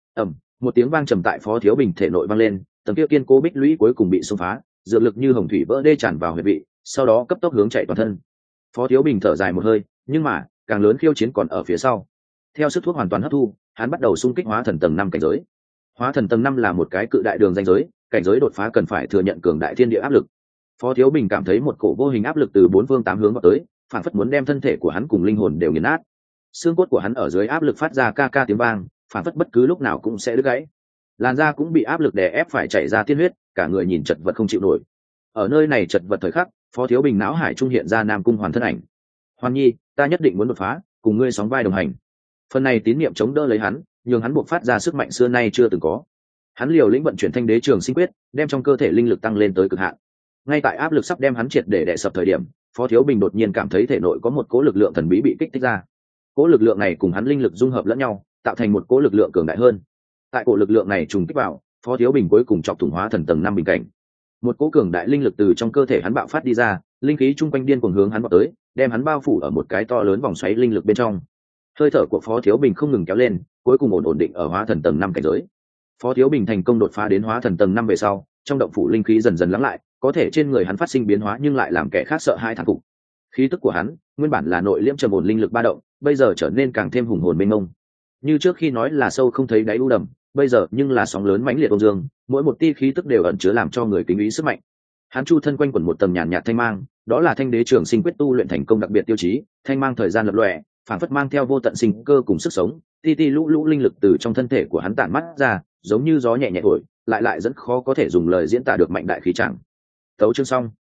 Một tiếng vang trầm tại Phó Thiếu Bình thể nội vang lên, tầng kia kiên cố bích lũy cuối cùng bị xông phá, dược lực như hồng thủy vỡ đê tràn vào huyệt vị, sau đó cấp tốc hướng chạy toàn thân. Phó Thiếu Bình thở dài một hơi, nhưng mà càng lớn khiêu chiến còn ở phía sau. Theo sức thuốc hoàn toàn hấp thu, hắn bắt đầu xung kích hóa thần tầng 5 cảnh giới. Hóa thần tầng 5 là một cái cự đại đường ranh giới, cảnh giới đột phá cần phải thừa nhận cường đại thiên địa áp lực. Phó Thiếu Bình cảm thấy một cổ vô hình áp lực từ bốn phương tám hướng vào tới, phản phất muốn đem thân thể của hắn cùng linh hồn đều nghiền nát. Xương cốt của hắn ở dưới áp lực phát ra ca ca tiếng vang, phản phất bất cứ lúc nào cũng sẽ đứt gãy. Làn da cũng bị áp lực đè ép phải chảy ra tiên huyết, cả người nhìn chật vật không chịu nổi. Ở nơi này chật vật thời khắc, Phó Thiếu Bình não hải trung hiện ra Nam Cung Hoàn thân ảnh. Hoàn Nhi, ta nhất định muốn đột phá, cùng ngươi sóng vai đồng hành. Phần này tín niệm chống đỡ lấy hắn, nhường hắn buộc phát ra sức mạnh xưa nay chưa từng có. Hắn liều lĩnh vận chuyển Thanh Đế Trường Sinh Quyết, đem trong cơ thể linh lực tăng lên tới cực hạn. Ngay tại áp lực sắp đem hắn triệt để đè sập thời điểm, Phó Thiếu Bình đột nhiên cảm thấy thể nội có một cỗ lực lượng thần bí bị kích thích ra. Cỗ lực lượng này cùng hắn linh lực dung hợp lẫn nhau, tạo thành một cỗ lực lượng cường đại hơn. Tại cỗ lực lượng này trùng kích vào, Phó Thiếu Bình cuối cùng chọc thủng hóa thần tầng 5 bình cảnh. Một cỗ cường đại linh lực từ trong cơ thể hắn bạo phát đi ra, linh khí chung quanh điên cuồng hướng hắn vọt tới, đem hắn bao phủ ở một cái to lớn vòng xoáy linh lực bên trong. Hơi thở của Phó Thiếu Bình không ngừng kéo lên, cuối cùng ổn định ở hóa thần tầng 5 cảnh giới. Phó Thiếu Bình thành công đột phá đến hóa thần tầng 5 về sau, trong động phủ linh khí dần dần lắng lại, có thể trên người hắn phát sinh biến hóa nhưng lại làm kẻ khác sợ hãi thán phục. Khí tức của hắn, nguyên bản là nội liễm trầm ổn linh lực ba động, bây giờ trở nên càng thêm hùng hồn mênh mông. Như trước khi nói là sâu không thấy đáy u đầm, bây giờ nhưng là sóng lớn mãnh liệt ôn dương, mỗi một tia khí tức đều ẩn chứa làm cho người kính ý sức mạnh. Hắn chu thân quanh quẩn một tầng nhàn nhạt thanh mang, đó là Thanh Đế Trường Sinh Quyết tu luyện thành công đặc biệt tiêu chí, thanh mang thời gian lập lòe, phản phất mang theo vô tận sinh cơ cùng sức sống, ti ti lũ lũ linh lực từ trong thân thể của hắn tản mắt ra, giống như gió nhẹ nhẹ thổi, lại dẫn khó có thể dùng lời diễn tả được mạnh đại khí chẳng. Tấu chương xong.